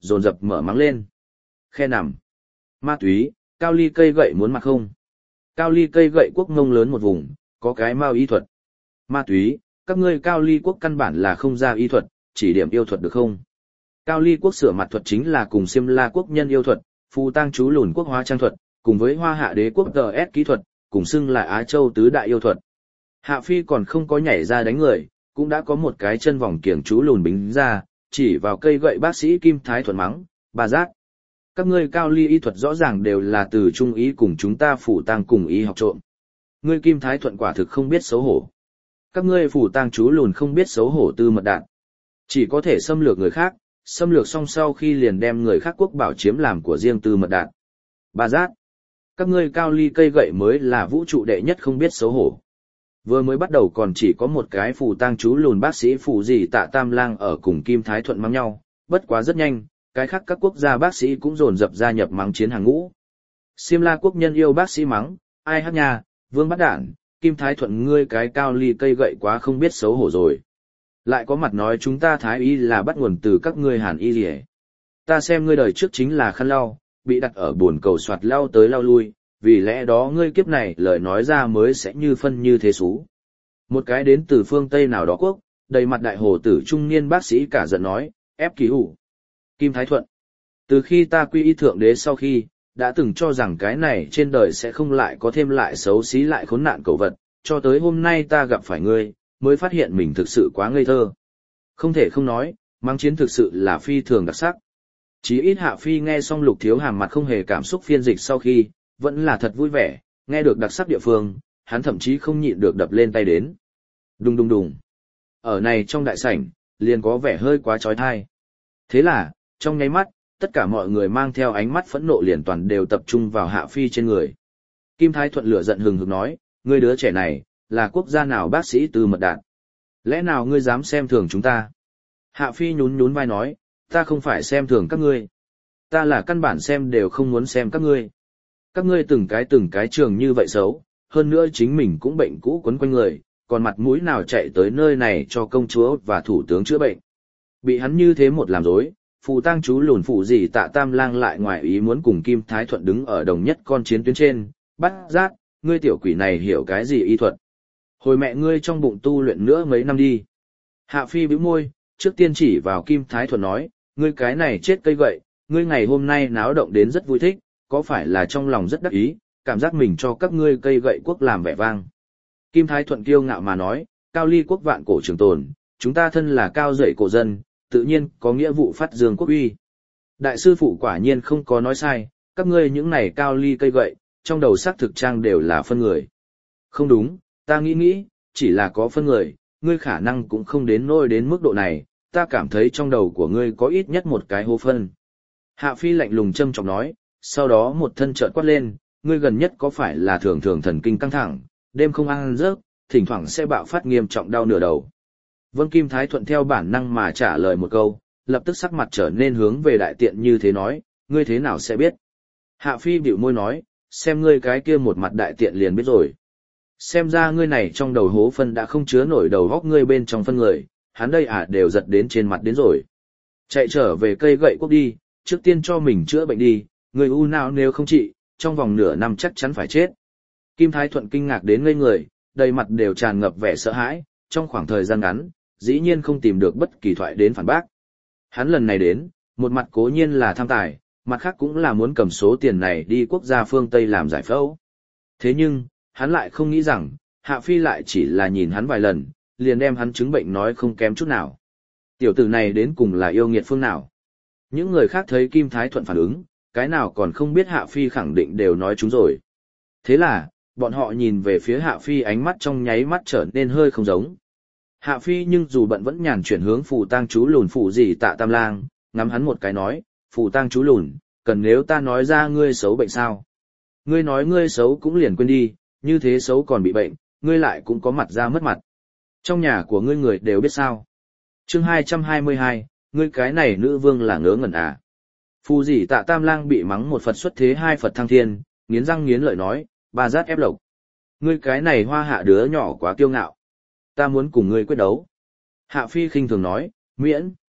dồn dập mở mắng lên. Khe nằm. Ma túy, cao ly cây gậy muốn mặc không? Cao ly cây gậy quốc ngông lớn một vùng, có cái mao y thuật. Ma túy, các ngươi cao ly quốc căn bản là không ra y thuật, chỉ điểm yêu thuật được không? Cao ly quốc sửa mặt thuật chính là cùng Xiêm La quốc nhân yêu thuật, phù tang chú lùn quốc hóa trang thuật, cùng với Hoa Hạ đế quốc tê ét kỹ thuật, cùng xưng là Á Châu tứ đại yêu thuật. Hạ Phi còn không có nhảy ra đánh người, cũng đã có một cái chân vòng kiểng chú lùn bính ra, chỉ vào cây gậy bác sĩ Kim Thái Thuận mắng, bà giác. Các ngươi cao ly y thuật rõ ràng đều là từ trung ý cùng chúng ta phủ tang cùng ý học trộm. Ngươi Kim Thái Thuận quả thực không biết xấu hổ. Các ngươi phủ tang chú lùn không biết xấu hổ tư mật đạn. Chỉ có thể xâm lược người khác, xâm lược xong sau khi liền đem người khác quốc bảo chiếm làm của riêng tư mật đạn. Bà giác. Các ngươi cao ly cây gậy mới là vũ trụ đệ nhất không biết xấu hổ. Vừa mới bắt đầu còn chỉ có một cái phù tang chú lùn bác sĩ phù gì tạ tam lang ở cùng Kim Thái Thuận mắng nhau, bất quá rất nhanh, cái khác các quốc gia bác sĩ cũng dồn dập gia nhập mắng chiến hàng ngũ. Xiêm La quốc nhân yêu bác sĩ mắng, ai hát nhà, Vương Bắt Đản, Kim Thái Thuận ngươi cái cao ly cây gậy quá không biết xấu hổ rồi. Lại có mặt nói chúng ta Thái y là bắt nguồn từ các ngươi Hàn y rỉa. Ta xem ngươi đời trước chính là khăn lau, bị đặt ở bồn cầu soạt lau tới lau lui, vì lẽ đó ngươi kiếp này lời nói ra mới sẽ như phân như thế xú. Một cái đến từ phương Tây nào đó quốc, đầy mặt đại hồ tử trung niên bác sĩ cả giận nói, ép ký hủ. Kim Thái Thuận. Từ khi ta quy y thượng đế sau khi, đã từng cho rằng cái này trên đời sẽ không lại có thêm lại xấu xí lại khốn nạn cầu vật, cho tới hôm nay ta gặp phải ngươi, mới phát hiện mình thực sự quá ngây thơ. Không thể không nói, mang chiến thực sự là phi thường đặc sắc. Chí ít Hạ Phi nghe xong Lục Thiếu Hàm mặt không hề cảm xúc phiên dịch sau khi, vẫn là thật vui vẻ, nghe được đặc sắc địa phương, hắn thậm chí không nhịn được đập lên tay đến. Đùng đùng đùng. Ở này trong đại sảnh, liền có vẻ hơi quá trói thai. Thế là, trong nháy mắt, tất cả mọi người mang theo ánh mắt phẫn nộ liền toàn đều tập trung vào Hạ Phi trên người. Kim Thái Thuận lửa giận hừng hực nói, ngươi đứa trẻ này, là quốc gia nào bác sĩ từ mật đạn? Lẽ nào ngươi dám xem thường chúng ta? Hạ Phi nhún nhún vai nói, ta không phải xem thường các ngươi. Ta là căn bản xem đều không muốn xem các ngươi. Các ngươi từng cái từng cái trường như vậy xấu, hơn nữa chính mình cũng bệnh cũ quấn quanh người, còn mặt mũi nào chạy tới nơi này cho công chúa và thủ tướng chữa bệnh. Bị hắn như thế một làm dối, phù tang chú lùn phụ gì tạ tam lang lại ngoài ý muốn cùng Kim Thái Thuận đứng ở đồng nhất con chiến tuyến trên, bắt giác, ngươi tiểu quỷ này hiểu cái gì y thuật. Hồi mẹ ngươi trong bụng tu luyện nữa mấy năm đi. Hạ Phi bĩu môi, trước tiên chỉ vào Kim Thái Thuận nói, ngươi cái này chết cây gậy, ngươi ngày hôm nay náo động đến rất vui thích, có phải là trong lòng rất đắc ý, cảm giác mình cho các ngươi cây gậy quốc làm vẻ vang. Kim Thái Thuận kiêu ngạo mà nói, cao ly quốc vạn cổ trường tồn, chúng ta thân là cao dậy cổ dân, tự nhiên có nghĩa vụ phát dương quốc uy. Đại sư phụ quả nhiên không có nói sai, các ngươi những này cao ly cây gậy, trong đầu xác thực trang đều là phân người. Không đúng, ta nghĩ nghĩ, chỉ là có phân người, ngươi khả năng cũng không đến nỗi đến mức độ này, ta cảm thấy trong đầu của ngươi có ít nhất một cái hố phân. Hạ Phi lạnh lùng châm trọng nói, sau đó một thân trợn quát lên, ngươi gần nhất có phải là thường thường thần kinh căng thẳng, đêm không ăn giấc, thỉnh thoảng sẽ bạo phát nghiêm trọng đau nửa đầu. Vân Kim Thái Thuận theo bản năng mà trả lời một câu, lập tức sắc mặt trở nên hướng về đại tiện như thế nói, ngươi thế nào sẽ biết. Hạ Phi bĩu môi nói, xem ngươi cái kia một mặt đại tiện liền biết rồi. Xem ra ngươi này trong đầu hố phân đã không chứa nổi đầu góc ngươi bên trong phân người, hắn đây à đều giật đến trên mặt đến rồi. Chạy trở về cây gậy quốc đi, trước tiên cho mình chữa bệnh đi, người u não nếu không trị, trong vòng nửa năm chắc chắn phải chết. Kim Thái Thuận kinh ngạc đến ngây người, đầy mặt đều tràn ngập vẻ sợ hãi, trong khoảng thời gian ngắn, dĩ nhiên không tìm được bất kỳ thoại đến phản bác. Hắn lần này đến, một mặt cố nhiên là tham tài, mặt khác cũng là muốn cầm số tiền này đi quốc gia phương Tây làm giải phẫu. Thế nhưng, hắn lại không nghĩ rằng, Hạ Phi lại chỉ là nhìn hắn vài lần, liền đem hắn chứng bệnh nói không kém chút nào. Tiểu tử này đến cùng là yêu nghiệt phương nào? Những người khác thấy Kim Thái Thuận phản ứng, cái nào còn không biết Hạ Phi khẳng định đều nói chúng rồi. Thế là, bọn họ nhìn về phía Hạ Phi ánh mắt trong nháy mắt trở nên hơi không giống. Hạ Phi nhưng dù bận vẫn nhàn chuyển hướng phù tang chú lùn phù gì tạ tam lang, ngắm hắn một cái nói, phù tang chú lùn, cần nếu ta nói ra ngươi xấu bệnh sao? Ngươi nói ngươi xấu cũng liền quên đi, như thế xấu còn bị bệnh, ngươi lại cũng có mặt ra mất mặt. Trong nhà của ngươi người đều biết sao. Chương hai trăm hai mươi hai, ngươi cái này nữ vương là ngớ ngẩn à. Phù gì tạ tam lang bị mắng một Phật xuất thế hai Phật thăng thiên, nghiến răng nghiến lợi nói, ba rát ép lộc. Ngươi cái này hoa hạ đứa nhỏ quá kiêu ngạo. Ta muốn cùng ngươi quyết đấu. Hạ Phi khinh thường nói, miễn.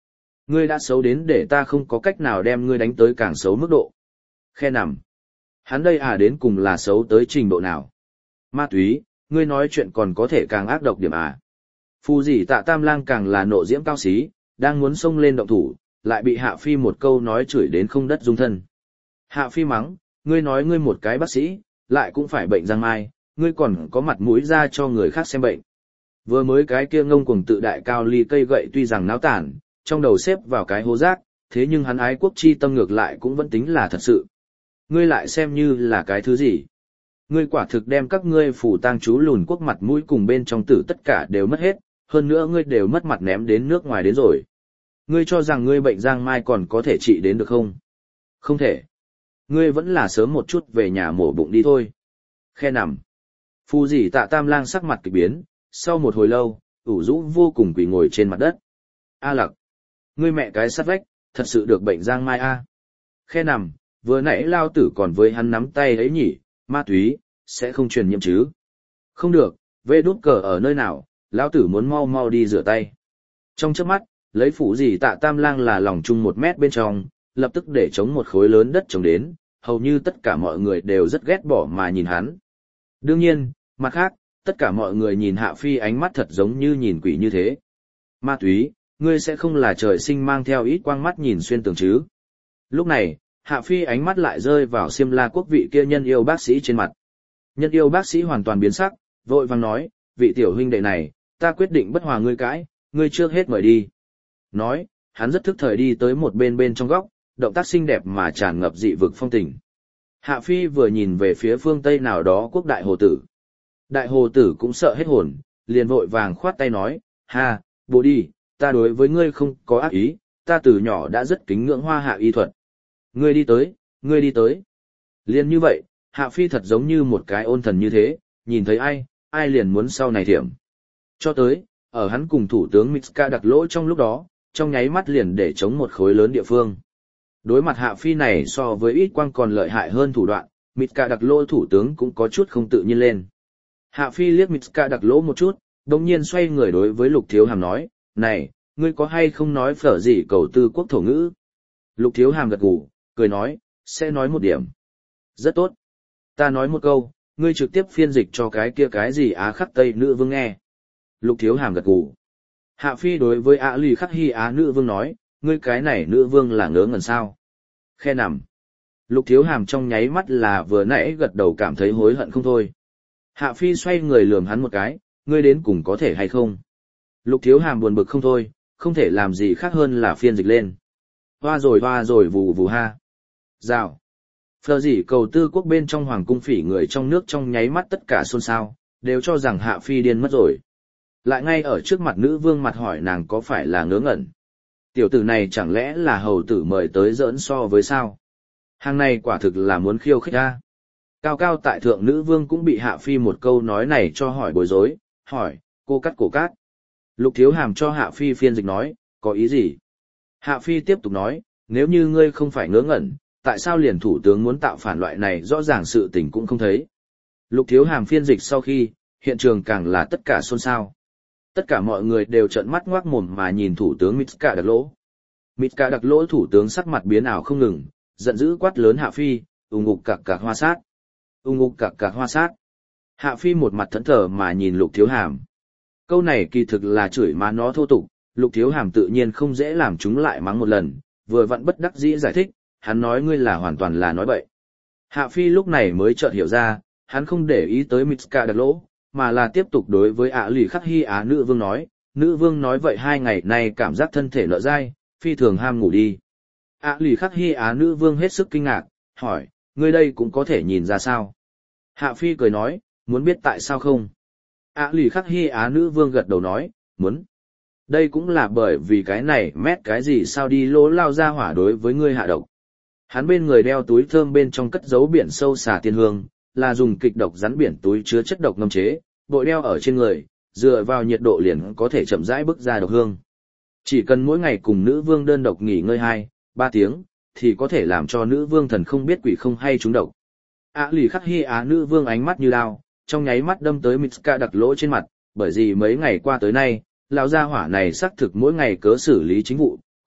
Ngươi đã xấu đến để ta không có cách nào đem ngươi đánh tới càng xấu mức độ. Khe nằm. Hắn đây à đến cùng là xấu tới trình độ nào? Ma túy, ngươi nói chuyện còn có thể càng ác độc điểm à? Phù dì tạ tam lang càng là nộ diễm cao xí, đang muốn xông lên động thủ, lại bị Hạ Phi một câu nói chửi đến không đất dung thân. Hạ Phi mắng, ngươi nói ngươi một cái bác sĩ, lại cũng phải bệnh giang mai, ngươi còn có mặt mũi ra cho người khác xem bệnh. Vừa mới cái kia ngông cuồng tự đại cao ly cây gậy tuy rằng náo tản, trong đầu xếp vào cái hố rác, thế nhưng hắn ái quốc chi tâm ngược lại cũng vẫn tính là thật sự. Ngươi lại xem như là cái thứ gì? Ngươi quả thực đem các ngươi phủ tang chú lùn quốc mặt mũi cùng bên trong tử tất cả đều mất hết, hơn nữa ngươi đều mất mặt ném đến nước ngoài đến rồi. Ngươi cho rằng ngươi bệnh giang mai còn có thể trị đến được không? Không thể. Ngươi vẫn là sớm một chút về nhà mổ bụng đi thôi. Khe nằm. Phù dì tạ tam lang sắc mặt kịch biến, sau một hồi lâu, ủ rũ vô cùng quỳ ngồi trên mặt đất. A lặc. Ngươi mẹ cái sắt vách, thật sự được bệnh giang mai a. Khe nằm, vừa nãy lao tử còn với hắn nắm tay ấy nhỉ, ma túy, sẽ không truyền nhiễm chứ. Không được, vê đút cờ ở nơi nào, lao tử muốn mau mau đi rửa tay. Trong chớp mắt, lấy phủ dì tạ tam lang là lòng chung một mét bên trong, lập tức để chống một khối lớn đất trồng đến, hầu như tất cả mọi người đều rất ghét bỏ mà nhìn hắn. Đương nhiên, mặt khác, tất cả mọi người nhìn Hạ Phi ánh mắt thật giống như nhìn quỷ như thế. Ma túy, ngươi sẽ không là trời sinh mang theo ít quang mắt nhìn xuyên tường chứ. Lúc này, Hạ Phi ánh mắt lại rơi vào Xiêm La quốc vị kia nhân yêu bác sĩ trên mặt. Nhân yêu bác sĩ hoàn toàn biến sắc, vội vàng nói, vị tiểu huynh đệ này, ta quyết định bất hòa ngươi cãi, ngươi trước hết mời đi. Nói, hắn rất thức thời đi tới một bên bên trong góc, động tác xinh đẹp mà tràn ngập dị vực phong tình. Hạ Phi vừa nhìn về phía phương Tây nào đó quốc đại hồ tử. Đại hồ tử cũng sợ hết hồn, liền vội vàng khoát tay nói, ha, bố đi, ta đối với ngươi không có ác ý, ta từ nhỏ đã rất kính ngưỡng hoa hạ y thuật. Ngươi đi tới, ngươi đi tới. Liền như vậy, Hạ Phi thật giống như một cái ôn thần như thế, nhìn thấy ai, ai liền muốn sau này thiểm. Cho tới, ở hắn cùng thủ tướng Mitska đặt lỗ trong lúc đó, trong nháy mắt liền để chống một khối lớn địa phương. Đối mặt Hạ Phi này so với ít quang còn lợi hại hơn thủ đoạn, Mitska đặc lỗ thủ tướng cũng có chút không tự nhiên lên. Hạ Phi liếc Mitska đặc lỗ một chút, đồng nhiên xoay người đối với Lục Thiếu Hàm nói, này, ngươi có hay không nói phở gì cầu tư quốc thổ ngữ? Lục Thiếu Hàm gật gù, cười nói, sẽ nói một điểm. Rất tốt. Ta nói một câu, ngươi trực tiếp phiên dịch cho cái kia cái gì Á khắc Tây nữ vương nghe. Lục Thiếu Hàm gật gù. Hạ Phi đối với Á lì khắc hy Á nữ vương nói, ngươi cái này nữ vương là ngớ ngẩn sao. Khe nằm. Lục Thiếu Hàm trong nháy mắt là vừa nãy gật đầu cảm thấy hối hận không thôi. Hạ Phi xoay người lườm hắn một cái, ngươi đến cùng có thể hay không. Lục Thiếu Hàm buồn bực không thôi, không thể làm gì khác hơn là phiên dịch lên. Hoa rồi hoa rồi vù vù ha. Rào. Phờ gì cầu tư quốc bên trong hoàng cung phỉ người trong nước trong nháy mắt tất cả xôn xao, đều cho rằng Hạ Phi điên mất rồi. Lại ngay ở trước mặt nữ vương mặt hỏi nàng có phải là ngớ ngẩn. Tiểu tử này chẳng lẽ là hầu tử mời tới giỡn so với sao? Hàng này quả thực là muốn khiêu khích ra. Cao cao tại thượng nữ vương cũng bị Hạ Phi một câu nói này cho hỏi bối rối, hỏi, cô cắt cổ cát. Lục Thiếu Hàm cho Hạ Phi phiên dịch nói, có ý gì? Hạ Phi tiếp tục nói, nếu như ngươi không phải ngớ ngẩn, tại sao liền thủ tướng muốn tạo phản loại này rõ ràng sự tình cũng không thấy. Lục Thiếu Hàm phiên dịch sau khi, hiện trường càng là tất cả xôn xao. Tất cả mọi người đều trợn mắt ngoác mồm mà nhìn thủ tướng Mitska đặc lỗ. Mitska đặc lỗ thủ tướng sắc mặt biến ảo không ngừng, giận dữ quát lớn Hạ Phi, ung ngục cạc cạc hoa sát. Ung ngục cạc cạc hoa sát. Hạ Phi một mặt thẫn thờ mà nhìn Lục Thiếu Hàm. Câu này kỳ thực là chửi má nó thô tục, Lục Thiếu Hàm tự nhiên không dễ làm chúng lại mắng một lần, vừa vặn bất đắc dĩ giải thích, hắn nói ngươi là hoàn toàn là nói bậy. Hạ Phi lúc này mới chợt hiểu ra, hắn không để ý tới Mitska đặc lỗ, mà là tiếp tục đối với Ả lì khắc hy Á nữ vương nói, nữ vương nói vậy hai ngày nay cảm giác thân thể nợ dai, phi thường ham ngủ đi. Ả lì khắc hy Á nữ vương hết sức kinh ngạc, hỏi, ngươi đây cũng có thể nhìn ra sao? Hạ Phi cười nói, muốn biết tại sao không? Ả lì khắc hy Á nữ vương gật đầu nói, muốn. Đây cũng là bởi vì cái này mét cái gì sao đi lỗ lao ra hỏa đối với ngươi hạ độc. Hắn bên người đeo túi thơm bên trong cất giấu biển sâu xà tiên hương, là dùng kịch độc rắn biển túi chứa chất độc ngâm chế, bội đeo ở trên người, dựa vào nhiệt độ liền có thể chậm rãi bức ra độc hương. Chỉ cần mỗi ngày cùng nữ vương đơn độc nghỉ ngơi hai, ba tiếng, thì có thể làm cho nữ vương thần không biết quỷ không hay trúng độc. Ả lì khắc hy Á nữ vương ánh mắt như lao, trong nháy mắt đâm tới Mitska đặc lỗ trên mặt, bởi vì mấy ngày qua tới nay, lão gia hỏa này xác thực mỗi ngày cớ xử lý chính vụ,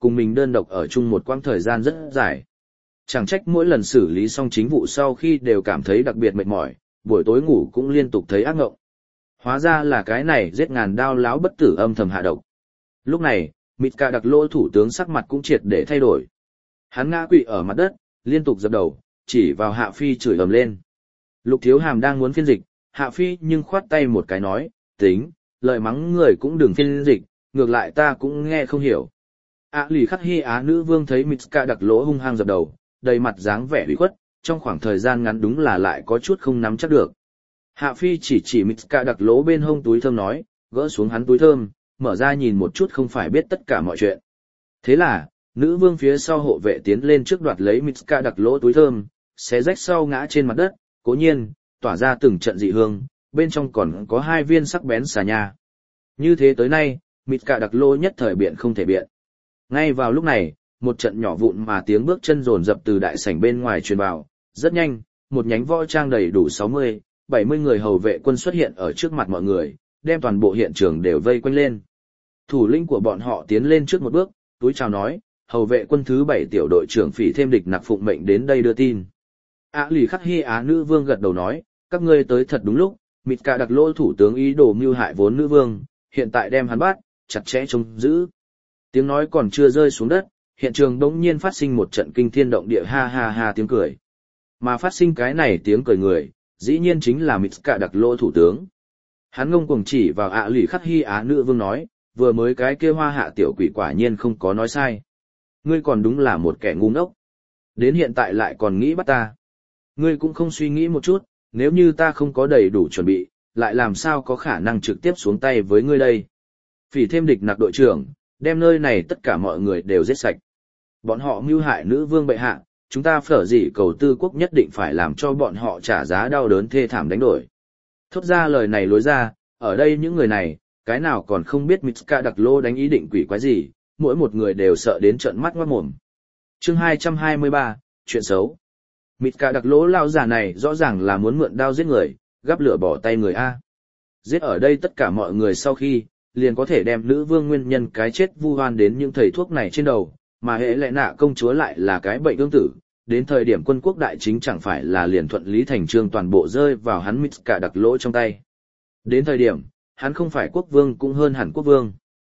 cùng mình đơn độc ở chung một quãng thời gian rất dài. Chẳng trách mỗi lần xử lý xong chính vụ sau khi đều cảm thấy đặc biệt mệt mỏi, buổi tối ngủ cũng liên tục thấy ác mộng. Hóa ra là cái này giết ngàn đao láo bất tử âm thầm hạ độc. Lúc này, Mika đặc lỗ thủ tướng sắc mặt cũng triệt để thay đổi. Hắn ngã quỵ ở mặt đất, liên tục dập đầu, chỉ vào Hạ Phi chửi ầm lên. Lục Thiếu Hàm đang muốn phiên dịch, Hạ Phi nhưng khoát tay một cái nói, tính, lời mắng người cũng đừng phiên dịch, ngược lại ta cũng nghe không hiểu. Á lì khắc hy Á nữ vương thấy Mika đặc lỗ hung hăng dập đầu, đầy mặt dáng vẻ ủy khuất, trong khoảng thời gian ngắn đúng là lại có chút không nắm chắc được. Hạ Phi chỉ chỉ Mika đặc lỗ bên hông túi thơm nói, gỡ xuống hắn túi thơm, mở ra nhìn một chút không phải biết tất cả mọi chuyện. Thế là, nữ vương phía sau hộ vệ tiến lên trước đoạt lấy Mika đặc lỗ túi thơm, xé rách sau ngã trên mặt đất, cố nhiên, tỏa ra từng trận dị hương, bên trong còn có hai viên sắc bén xà nha. Như thế tới nay, Mika đặc lỗ nhất thời biện không thể biện. Ngay vào lúc này, một trận nhỏ vụn mà tiếng bước chân rồn rập từ đại sảnh bên ngoài truyền vào, rất nhanh, một nhánh võ trang đầy đủ sáu mươi, bảy mươi người hầu vệ quân xuất hiện ở trước mặt mọi người, đem toàn bộ hiện trường đều vây quanh lên. Thủ lĩnh của bọn họ tiến lên trước một bước, túi chào nói, hầu vệ quân thứ bảy tiểu đội trưởng Phỉ Thêm Địch Nặc phụng mệnh đến đây đưa tin. Á lì khắc hy Á nữ vương gật đầu nói, các ngươi tới thật đúng lúc, Mika đặc lỗ thủ tướng ý đồ mưu hại vốn nữ vương, hiện tại đem hắn bắt, chặt chẽ trông giữ. Tiếng nói còn chưa rơi xuống đất, hiện trường đống nhiên phát sinh một trận kinh thiên động địa ha ha ha tiếng cười. Mà phát sinh cái này tiếng cười người, dĩ nhiên chính là Mika đặc lỗ thủ tướng. Hắn ngông cuồng chỉ vào Á lì khắc hy Á nữ vương nói, vừa mới cái kia hoa hạ tiểu quỷ quả nhiên không có nói sai. Ngươi còn đúng là một kẻ ngu ngốc. Đến hiện tại lại còn nghĩ bắt ta. Ngươi cũng không suy nghĩ một chút, nếu như ta không có đầy đủ chuẩn bị, lại làm sao có khả năng trực tiếp xuống tay với ngươi đây. Phỉ Thêm Địch Nặc đội trưởng, đem nơi này tất cả mọi người đều giết sạch. Bọn họ mưu hại nữ vương bệ hạ, chúng ta Phở Dĩ Cầu Tư quốc nhất định phải làm cho bọn họ trả giá đau đớn thê thảm đánh đổi. Thốt ra lời này lối ra, ở đây những người này, cái nào còn không biết Mika đặc lỗ đánh ý định quỷ quái gì, mỗi một người đều sợ đến trợn mắt ngoác mồm. Chương hai trăm hai mươi ba, chuyện xấu. Mika đặc lỗ lao giả này rõ ràng là muốn mượn đao giết người, gắp lửa bỏ tay người A. Giết ở đây tất cả mọi người sau khi, liền có thể đem nữ vương nguyên nhân cái chết vu oan đến những thầy thuốc này trên đầu, mà hệ lệ nạ công chúa lại là cái bệnh tương tử, đến thời điểm quân quốc đại chính chẳng phải là liền thuận lý thành trương toàn bộ rơi vào hắn Mika đặc lỗ trong tay. Đến thời điểm, hắn không phải quốc vương cũng hơn hẳn quốc vương.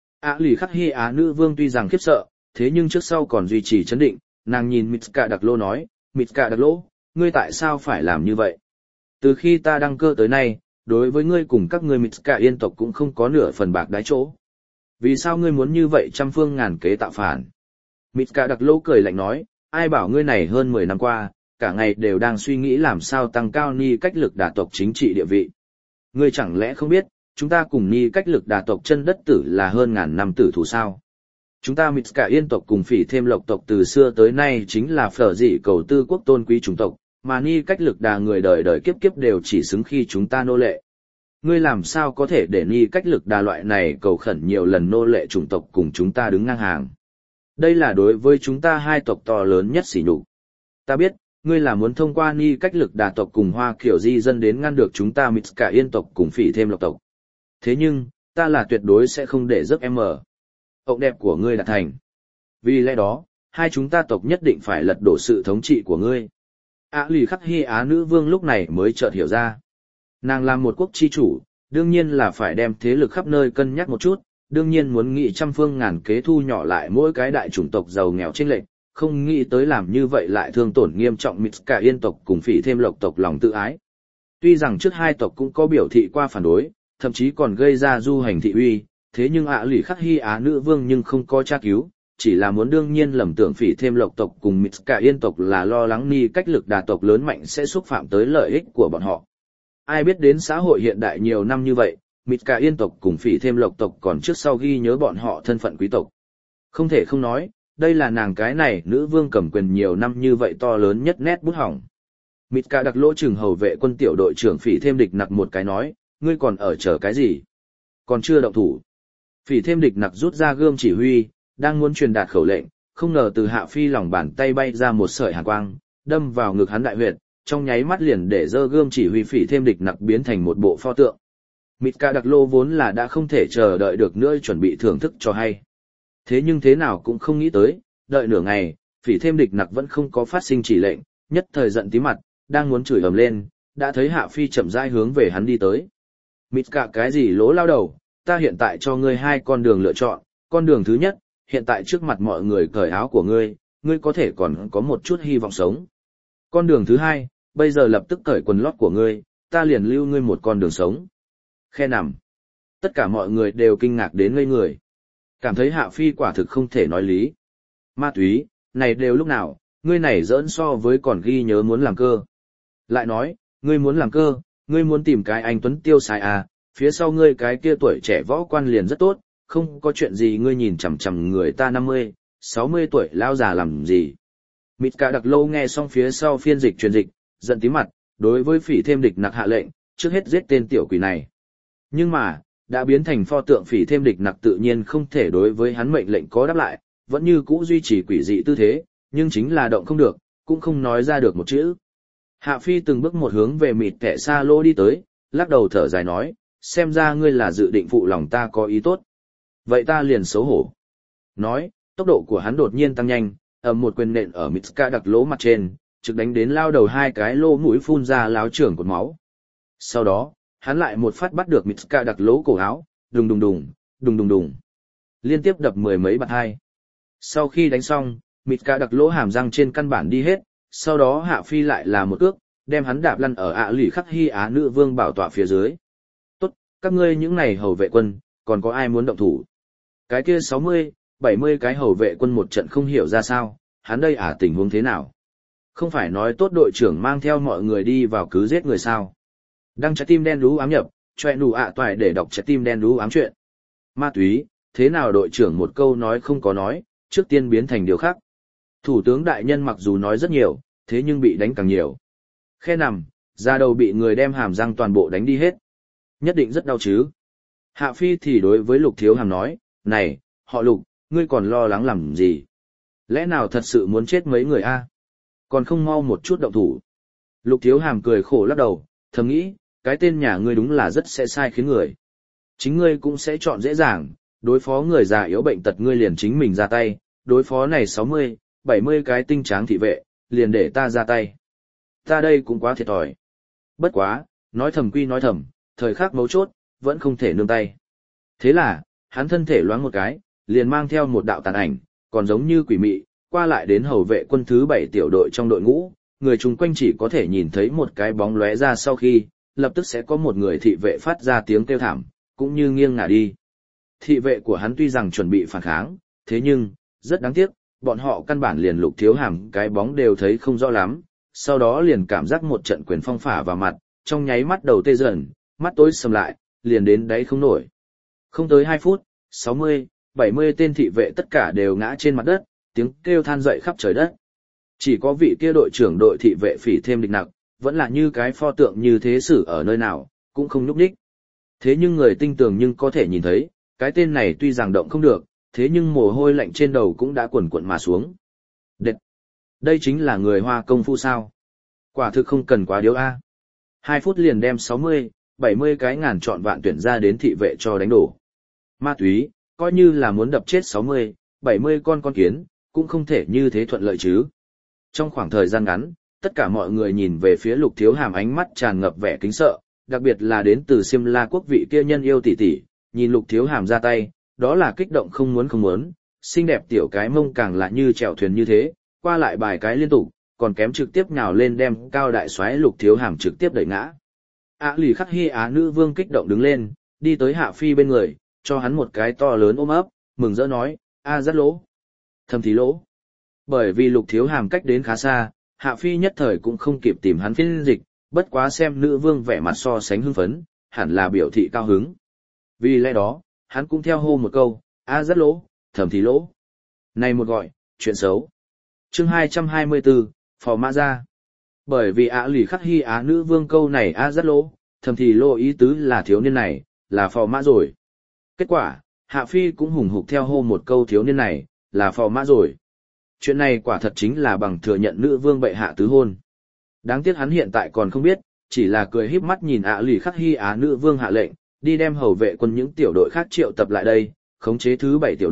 Á lì khắc hy Á nữ vương tuy rằng khiếp sợ, thế nhưng trước sau còn duy trì chấn định, nàng nhìn Mika đặc lỗ nói, Mika đặc lỗ, ngươi tại sao phải làm như vậy? Từ khi ta đăng cơ tới nay, đối với ngươi cùng các ngươi Mika yên tộc cũng không có nửa phần bạc đái chỗ. Vì sao ngươi muốn như vậy trăm phương ngàn kế tạo phản? Mika đặc lỗ cười lạnh nói, ai bảo ngươi này hơn mười năm qua, cả ngày đều đang suy nghĩ làm sao tăng cao ni cách lực đả tộc chính trị địa vị. Ngươi chẳng lẽ không biết, chúng ta cùng ni cách lực đả tộc chân đất tử là hơn ngàn năm tử thủ sao? Chúng ta Mika yên tộc cùng Phỉ Thêm Lộc tộc từ xưa tới nay chính là Phở Dĩ Cầu Tư quốc tôn quý chủng tộc, mà ni cách lực đà người đời đời kiếp kiếp đều chỉ xứng khi chúng ta nô lệ. Ngươi làm sao có thể để ni cách lực đà loại này cầu khẩn nhiều lần nô lệ chủng tộc cùng chúng ta đứng ngang hàng? Đây là đối với chúng ta hai tộc to lớn nhất sỉ nhục. Ta biết, ngươi là muốn thông qua ni cách lực đà tộc cùng Hoa Kiều di dân đến ngăn được chúng ta Mika yên tộc cùng Phỉ Thêm Lộc tộc. Thế nhưng, ta là tuyệt đối sẽ không để giấc em mở. Ộng đẹp của ngươi đã thành. Vì lẽ đó, hai chúng ta tộc nhất định phải lật đổ sự thống trị của ngươi. Á lì khắc hy Á nữ vương lúc này mới chợt hiểu ra. Nàng làm một quốc chi chủ, đương nhiên là phải đem thế lực khắp nơi cân nhắc một chút, đương nhiên muốn nghĩ trăm phương ngàn kế thu nhỏ lại mỗi cái đại chủng tộc giàu nghèo chênh lệch, không nghĩ tới làm như vậy lại thương tổn nghiêm trọng Mika yên tộc cùng Phỉ Thêm Lộc tộc lòng tự ái. Tuy rằng trước hai tộc cũng có biểu thị qua phản đối, thậm chí còn gây ra du hành thị uy, thế nhưng ạ lì khắc hy Á nữ vương nhưng không có tra cứu, chỉ là muốn đương nhiên lầm tưởng Phỉ Thêm Lộc tộc cùng Mika yên tộc là lo lắng ni cách lực đà tộc lớn mạnh sẽ xúc phạm tới lợi ích của bọn họ. Ai biết đến xã hội hiện đại nhiều năm như vậy, Mika yên tộc cùng Phỉ Thêm Lộc tộc còn trước sau ghi nhớ bọn họ thân phận quý tộc. Không thể không nói, đây là nàng cái này nữ vương cầm quyền nhiều năm như vậy to lớn nhất nét bút hỏng. Mika đặc lỗ trừng hầu vệ quân tiểu đội trưởng Phỉ Thêm Địch Nặc một cái nói, ngươi còn ở chờ cái gì? Còn chưa động thủ. Phỉ Thêm Địch Nặc rút ra gươm chỉ huy, đang muốn truyền đạt khẩu lệnh, không ngờ từ Hạ Phi lòng bàn tay bay ra một sợi hàn quang, đâm vào ngực hắn đại huyệt, trong nháy mắt liền để giơ gươm chỉ huy Phỉ Thêm Địch Nặc biến thành một bộ pho tượng. Mika đặc lỗ vốn là đã không thể chờ đợi được nữa chuẩn bị thưởng thức cho hay. Thế nhưng thế nào cũng không nghĩ tới, đợi nửa ngày, phỉ thêm địch nặc vẫn không có phát sinh chỉ lệnh, nhất thời giận tí mặt, đang muốn chửi ầm lên, đã thấy Hạ Phi chậm rãi hướng về hắn đi tới. Mịt cả cái gì lỗ lao đầu, ta hiện tại cho ngươi hai con đường lựa chọn, con đường thứ nhất, hiện tại trước mặt mọi người cởi áo của ngươi, ngươi có thể còn có một chút hy vọng sống. Con đường thứ hai, bây giờ lập tức cởi quần lót của ngươi, ta liền lưu ngươi một con đường sống. Khe nằm. Tất cả mọi người đều kinh ngạc đến ngây người. Cảm thấy Hạ Phi quả thực không thể nói lý. Ma túy, này đều lúc nào, ngươi này giỡn so với còn ghi nhớ muốn làm cơ. Lại nói, ngươi muốn làm cơ, ngươi muốn tìm cái anh Tuấn tiêu xài à, phía sau ngươi cái kia tuổi trẻ võ quan liền rất tốt, không có chuyện gì ngươi nhìn chằm chằm người ta năm mươi, sáu mươi tuổi lao già làm gì. Mịt cả đặc lâu nghe xong phía sau phiên dịch truyền dịch, giận tí mặt, đối với phỉ thêm địch nặc hạ lệnh, trước hết giết tên tiểu quỷ này. Nhưng mà, đã biến thành pho tượng phỉ thêm địch nặc tự nhiên không thể đối với hắn mệnh lệnh có đáp lại, vẫn như cũ duy trì quỷ dị tư thế, nhưng chính là động không được, cũng không nói ra được một chữ. Hạ Phi từng bước một hướng về mịt kẻ xa lô đi tới, lắc đầu thở dài nói, xem ra ngươi là dự định phụ lòng ta có ý tốt. Vậy ta liền xấu hổ. Nói, tốc độ của hắn đột nhiên tăng nhanh, ầm một quyền nện ở Mitska đặc lỗ mặt trên, trực đánh đến lao đầu hai cái lô mũi phun ra láo trưởng cột máu. Sau đó, hắn lại một phát bắt được Mitska đặc lỗ cổ áo, đùng đùng đùng, đùng đùng đùng. Liên tiếp đập mười mấy bạt hai. Sau khi đánh xong, Mitska đặc lỗ hàm răng trên căn bản đi hết, sau đó Hạ Phi lại là một cước, đem hắn đạp lăn ở ạ lì khắc hy á nữ vương bảo tọa phía dưới. Tốt, các ngươi những này hầu vệ quân, còn có ai muốn động thủ? Cái kia sáu mươi, bảy mươi cái hầu vệ quân một trận không hiểu ra sao, hắn đây à tình huống thế nào? Không phải nói tốt đội trưởng mang theo mọi người đi vào cứ giết người sao? Đăng trái tim đen đú ám nhập, choẹ nụ ạ toại để đọc trái tim đen đú ám chuyện. Ma túy, thế nào đội trưởng một câu nói không có nói, trước tiên biến thành điều khác. Thủ tướng đại nhân mặc dù nói rất nhiều, thế nhưng bị đánh càng nhiều. Khe nằm, ra đầu bị người đem hàm răng toàn bộ đánh đi hết. Nhất định rất đau chứ. Hạ Phi thì đối với Lục Thiếu Hàm nói, này, họ Lục, ngươi còn lo lắng làm gì? Lẽ nào thật sự muốn chết mấy người a? Còn không mau một chút động thủ. Lục Thiếu Hàm cười khổ lắc đầu, thầm nghĩ, cái tên nhà ngươi đúng là rất sẽ sai khiến người. Chính ngươi cũng sẽ chọn dễ dàng, đối phó người già yếu bệnh tật ngươi liền chính mình ra tay, đối phó này sáu mươi, bảy mươi cái tinh tráng thị vệ, liền để ta ra tay. Ta đây cũng quá thiệt thòi. Bất quá, nói thầm quy nói thầm, thời khắc mấu chốt, vẫn không thể nương tay. Thế là, hắn thân thể loáng một cái, liền mang theo một đạo tàn ảnh, còn giống như quỷ mị, qua lại đến hầu vệ quân thứ bảy tiểu đội trong đội ngũ, người chung quanh chỉ có thể nhìn thấy một cái bóng lóe ra sau khi, lập tức sẽ có một người thị vệ phát ra tiếng kêu thảm, cũng như nghiêng ngả đi. Thị vệ của hắn tuy rằng chuẩn bị phản kháng, thế nhưng, rất đáng tiếc, bọn họ căn bản liền Lục Thiếu Hàm cái bóng đều thấy không rõ lắm, sau đó liền cảm giác một trận quyền phong phả vào mặt, trong nháy mắt đầu tê dần, mắt tối sầm lại, liền đến đáy không nổi. Không tới hai phút, sáu mươi, bảy mươi tên thị vệ tất cả đều ngã trên mặt đất, tiếng kêu than dậy khắp trời đất. Chỉ có vị kia đội trưởng đội thị vệ phỉ thêm địch nặc, vẫn là như cái pho tượng như thế xử ở nơi nào, cũng không nhúc nhích. Thế nhưng người tinh tường nhưng có thể nhìn thấy, cái tên này tuy rằng động không được, thế nhưng mồ hôi lạnh trên đầu cũng đã quần quận mà xuống. Đệt! Đây chính là người Hoa công phu sao? Quả thực không cần quá điếu a. Hai phút liền đem sáu mươi, bảy mươi cái ngàn trọn vạn tuyển ra đến thị vệ cho đánh đổ. Ma túy, coi như là muốn đập chết sáu mươi, bảy mươi con con kiến, cũng không thể như thế thuận lợi chứ. Trong khoảng thời gian ngắn, tất cả mọi người nhìn về phía Lục Thiếu Hàm ánh mắt tràn ngập vẻ kính sợ, đặc biệt là đến từ Xiêm La quốc vị kia nhân yêu tỷ tỷ, nhìn Lục Thiếu Hàm ra tay, đó là kích động không muốn không muốn, xinh đẹp tiểu cái mông càng là như chèo thuyền như thế, qua lại bài cái liên tục, còn kém trực tiếp nhào lên đem cao đại soái Lục Thiếu Hàm trực tiếp đẩy ngã. Á lì khắc hy á nữ vương kích động đứng lên, đi tới Hạ Phi bên người, cho hắn một cái to lớn ôm ấp, mừng rỡ nói, a rất lỗ. Thầm thì lỗ. Bởi vì Lục Thiếu Hàm cách đến khá xa, Hạ Phi nhất thời cũng không kịp tìm hắn phiên dịch, bất quá xem nữ vương vẻ mặt so sánh hưng phấn, hẳn là biểu thị cao hứng. Vì lẽ đó, hắn cũng theo hô một câu, a rất lỗ, thầm thì lỗ. Này một gọi, chuyện xấu. Chương hai trăm hai mươi tư, Phò Mã Gia. Bởi vì ạ lì khắc hy á nữ vương câu này a rất lỗ, thầm thì lỗ ý tứ là thiếu niên này, là Phò Mã rồi. Kết quả, Hạ Phi cũng hùng hục theo hô một câu thiếu niên này, là Phò Mã rồi. Chuyện này quả thật chính là bằng thừa nhận nữ vương bệ hạ tứ hôn. Đáng tiếc hắn hiện tại còn không biết, chỉ là cười híp mắt nhìn ạ lì khắc hy á nữ vương hạ lệnh, đi đem hầu vệ quân những tiểu đội khác triệu tập lại đây, khống chế thứ bảy tiểu đội,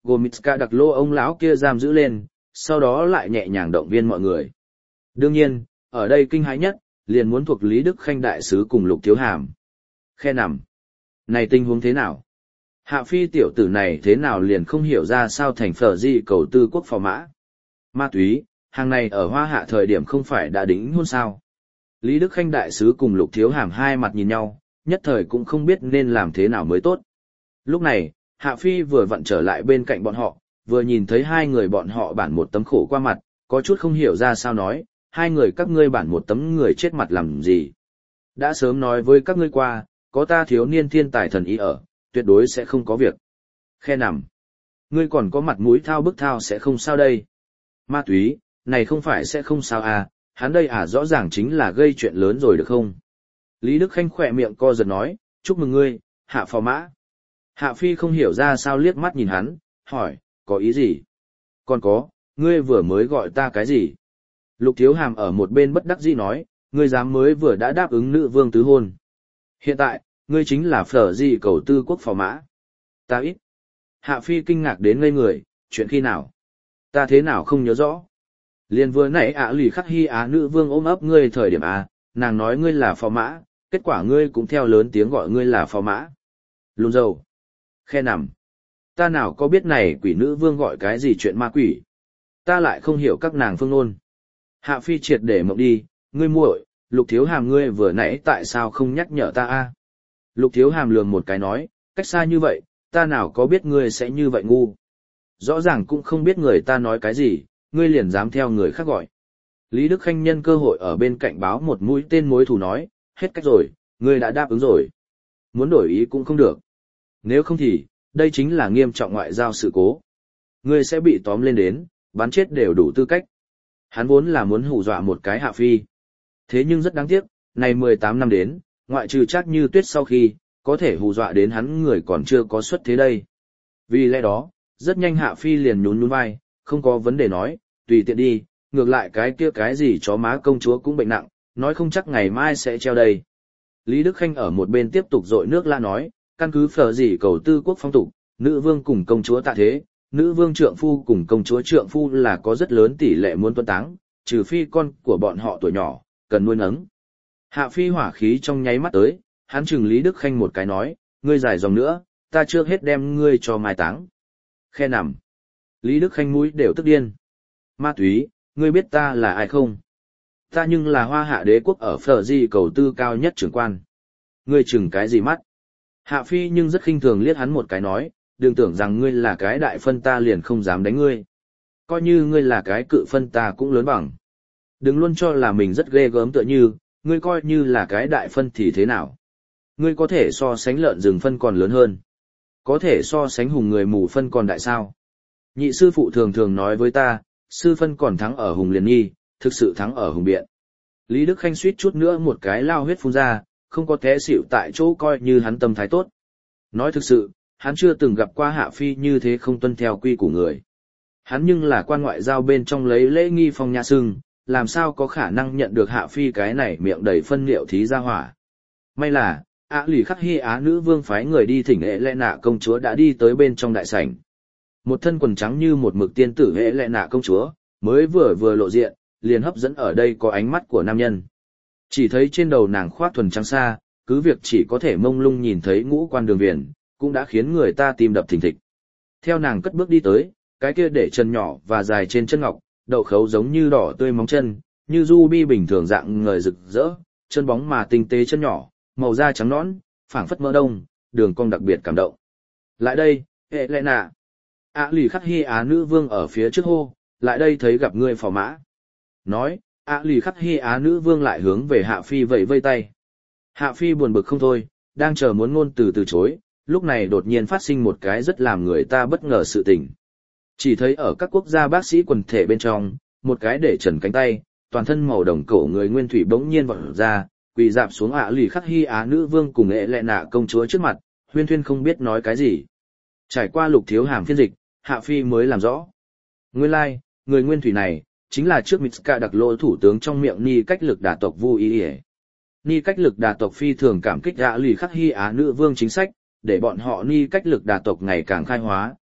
gồm Mitska đặc lô ông lão kia giam giữ lên, sau đó lại nhẹ nhàng động viên mọi người. Đương nhiên, ở đây kinh hãi nhất, liền muốn thuộc Lý Đức Khanh đại sứ cùng Lục Thiếu Hàm. Khe nằm. Này tình huống thế nào? Hạ phi tiểu tử này thế nào liền không hiểu ra sao thành phở gì cầu tư quốc phò mã. Ma túy, hàng này ở Hoa Hạ thời điểm không phải đã đính hôn sao? Lý Đức Khanh đại sứ cùng Lục Thiếu Hàm hai mặt nhìn nhau, nhất thời cũng không biết nên làm thế nào mới tốt. Lúc này, Hạ Phi vừa vặn trở lại bên cạnh bọn họ, vừa nhìn thấy hai người bọn họ bản một tấm khổ qua mặt, có chút không hiểu ra sao nói, hai người các ngươi bản một tấm người chết mặt làm gì. Đã sớm nói với các ngươi qua, có ta thiếu niên thiên tài thần ý ở, tuyệt đối sẽ không có việc. Khe nằm. Ngươi còn có mặt mũi thao bức thao sẽ không sao đây. Ma túy, này không phải sẽ không sao à, hắn đây à rõ ràng chính là gây chuyện lớn rồi được không? Lý Đức Khanh khỏe miệng co giật nói, chúc mừng ngươi, Hạ phò mã. Hạ Phi không hiểu ra sao liếc mắt nhìn hắn, hỏi, có ý gì? Còn có, ngươi vừa mới gọi ta cái gì? Lục Thiếu Hàm ở một bên bất đắc dĩ nói, ngươi dám mới vừa đã đáp ứng nữ vương tứ hôn. Hiện tại, ngươi chính là phở gì cầu tư quốc phò mã. Ta ít. Hạ Phi kinh ngạc đến ngây người, chuyện khi nào? Ta thế nào không nhớ rõ. Liên vừa nãy ạ lì khắc hy á nữ vương ôm ấp ngươi thời điểm à, nàng nói ngươi là phò mã, kết quả ngươi cũng theo lớn tiếng gọi ngươi là phò mã. Lùn dầu. Khe nằm. Ta nào có biết này quỷ nữ vương gọi cái gì chuyện ma quỷ. Ta lại không hiểu các nàng phương ngôn. Hạ Phi triệt để mộng đi, ngươi muội, Lục Thiếu Hàm ngươi vừa nãy tại sao không nhắc nhở ta a? Lục Thiếu Hàm lườm một cái nói, cách xa như vậy, ta nào có biết ngươi sẽ như vậy ngu. Rõ ràng cũng không biết người ta nói cái gì, ngươi liền dám theo người khác gọi. Lý Đức Khanh nhân cơ hội ở bên cạnh báo một mũi tên mối thù nói, hết cách rồi, ngươi đã đáp ứng rồi. Muốn đổi ý cũng không được. Nếu không thì, đây chính là nghiêm trọng ngoại giao sự cố. Ngươi sẽ bị tóm lên đến, bắn chết đều đủ tư cách. Hắn vốn là muốn hù dọa một cái Hạ Phi. Thế nhưng rất đáng tiếc, này mười tám năm đến, ngoại trừ chắc như tuyết sau khi, có thể hù dọa đến hắn người còn chưa có xuất thế đây. Vì lẽ đó, rất nhanh Hạ Phi liền nhún nhún vai, không có vấn đề nói, tùy tiện đi, ngược lại cái kia cái gì chó má công chúa cũng bệnh nặng, nói không chắc ngày mai sẽ treo đây. Lý Đức Khanh ở một bên tiếp tục dội nước la nói, căn cứ phở gì cầu tư quốc phong tục, nữ vương cùng công chúa tạ thế, nữ vương trượng phu cùng công chúa trượng phu là có rất lớn tỷ lệ muốn tuân táng, trừ phi con của bọn họ tuổi nhỏ, cần nuôi nấng. Hạ Phi hỏa khí trong nháy mắt tới, hắn chừng Lý Đức Khanh một cái nói, ngươi dài dòng nữa, ta trước hết đem ngươi cho mai táng. Khe nằm. Lý Đức Khanh mũi đều tức điên. Ma túy, ngươi biết ta là ai không? Ta nhưng là Hoa Hạ đế quốc ở phở di cầu tư cao nhất trưởng quan. Ngươi chừng cái gì mắt? Hạ Phi nhưng rất khinh thường liếc hắn một cái nói, đừng tưởng rằng ngươi là cái đại phân ta liền không dám đánh ngươi. Coi như ngươi là cái cự phân ta cũng lớn bằng. Đừng luôn cho là mình rất ghê gớm tựa như, ngươi coi như là cái đại phân thì thế nào? Ngươi có thể so sánh lợn rừng phân còn lớn hơn. Có thể so sánh hùng người mù phân còn đại sao? Nhị sư phụ thường thường nói với ta, sư phân còn thắng ở hùng liền nhi, thực sự thắng ở hùng biện. Lý Đức Khanh suýt chút nữa một cái lao huyết phun ra, không có té xỉu tại chỗ coi như hắn tâm thái tốt. Nói thực sự, hắn chưa từng gặp qua Hạ Phi như thế không tuân theo quy của người. Hắn nhưng là quan ngoại giao bên trong lấy lễ nghi phong nhã sưng, làm sao có khả năng nhận được Hạ Phi cái này miệng đầy phân liệu thí ra hỏa. May là, Á lì khắc hy Á nữ vương phái người đi thỉnh hệ lệ nạ công chúa đã đi tới bên trong đại sảnh. Một thân quần trắng như một mực tiên tử hệ lệ nạ công chúa, mới vừa vừa lộ diện, liền hấp dẫn ở đây có ánh mắt của nam nhân. Chỉ thấy trên đầu nàng khoác thuần trắng xa, cứ việc chỉ có thể mông lung nhìn thấy ngũ quan đường viền, cũng đã khiến người ta tim đập thình thịch. Theo nàng cất bước đi tới, cái kia để chân nhỏ và dài trên chân ngọc, đậu khấu giống như đỏ tươi móng chân, như ruby bình thường dạng ngời rực rỡ, chân bóng mà tinh tế chân nhỏ, màu da trắng nõn, phảng phất mỡ đông, đường cong đặc biệt cảm động. Lại đây, hệ lệ nạ. Á lì khắc hy Á nữ vương ở phía trước hô, lại đây thấy gặp ngươi phò mã. Nói, Á lì khắc hy Á nữ vương lại hướng về Hạ Phi vẫy vây tay. Hạ Phi buồn bực không thôi, đang chờ muốn ngôn từ từ chối, lúc này đột nhiên phát sinh một cái rất làm người ta bất ngờ sự tình. Chỉ thấy ở các quốc gia bác sĩ quần thể bên trong, một cái để trần cánh tay, toàn thân màu đồng cổ người nguyên thủy bỗng nhiên vọt ra, quỳ dạp xuống Ạ lì khắc hy Á nữ vương cùng ệ lệ nạ công chúa trước mặt, huyên thuyên không biết nói cái gì. Trải qua Lục Thiếu Hàm phiên dịch, Hạ Phi mới làm rõ. Nguyên lai, like, người nguyên thủy này, chính là trước Mitska đặc lô thủ tướng trong miệng Ni cách lực đà tộc Vu Y Y. Ni cách lực đà tộc phi thường cảm kích Ạ lì khắc hy Á nữ vương chính sách, để bọn họ Ni cách lực đà tộc ngày càng khai hóa,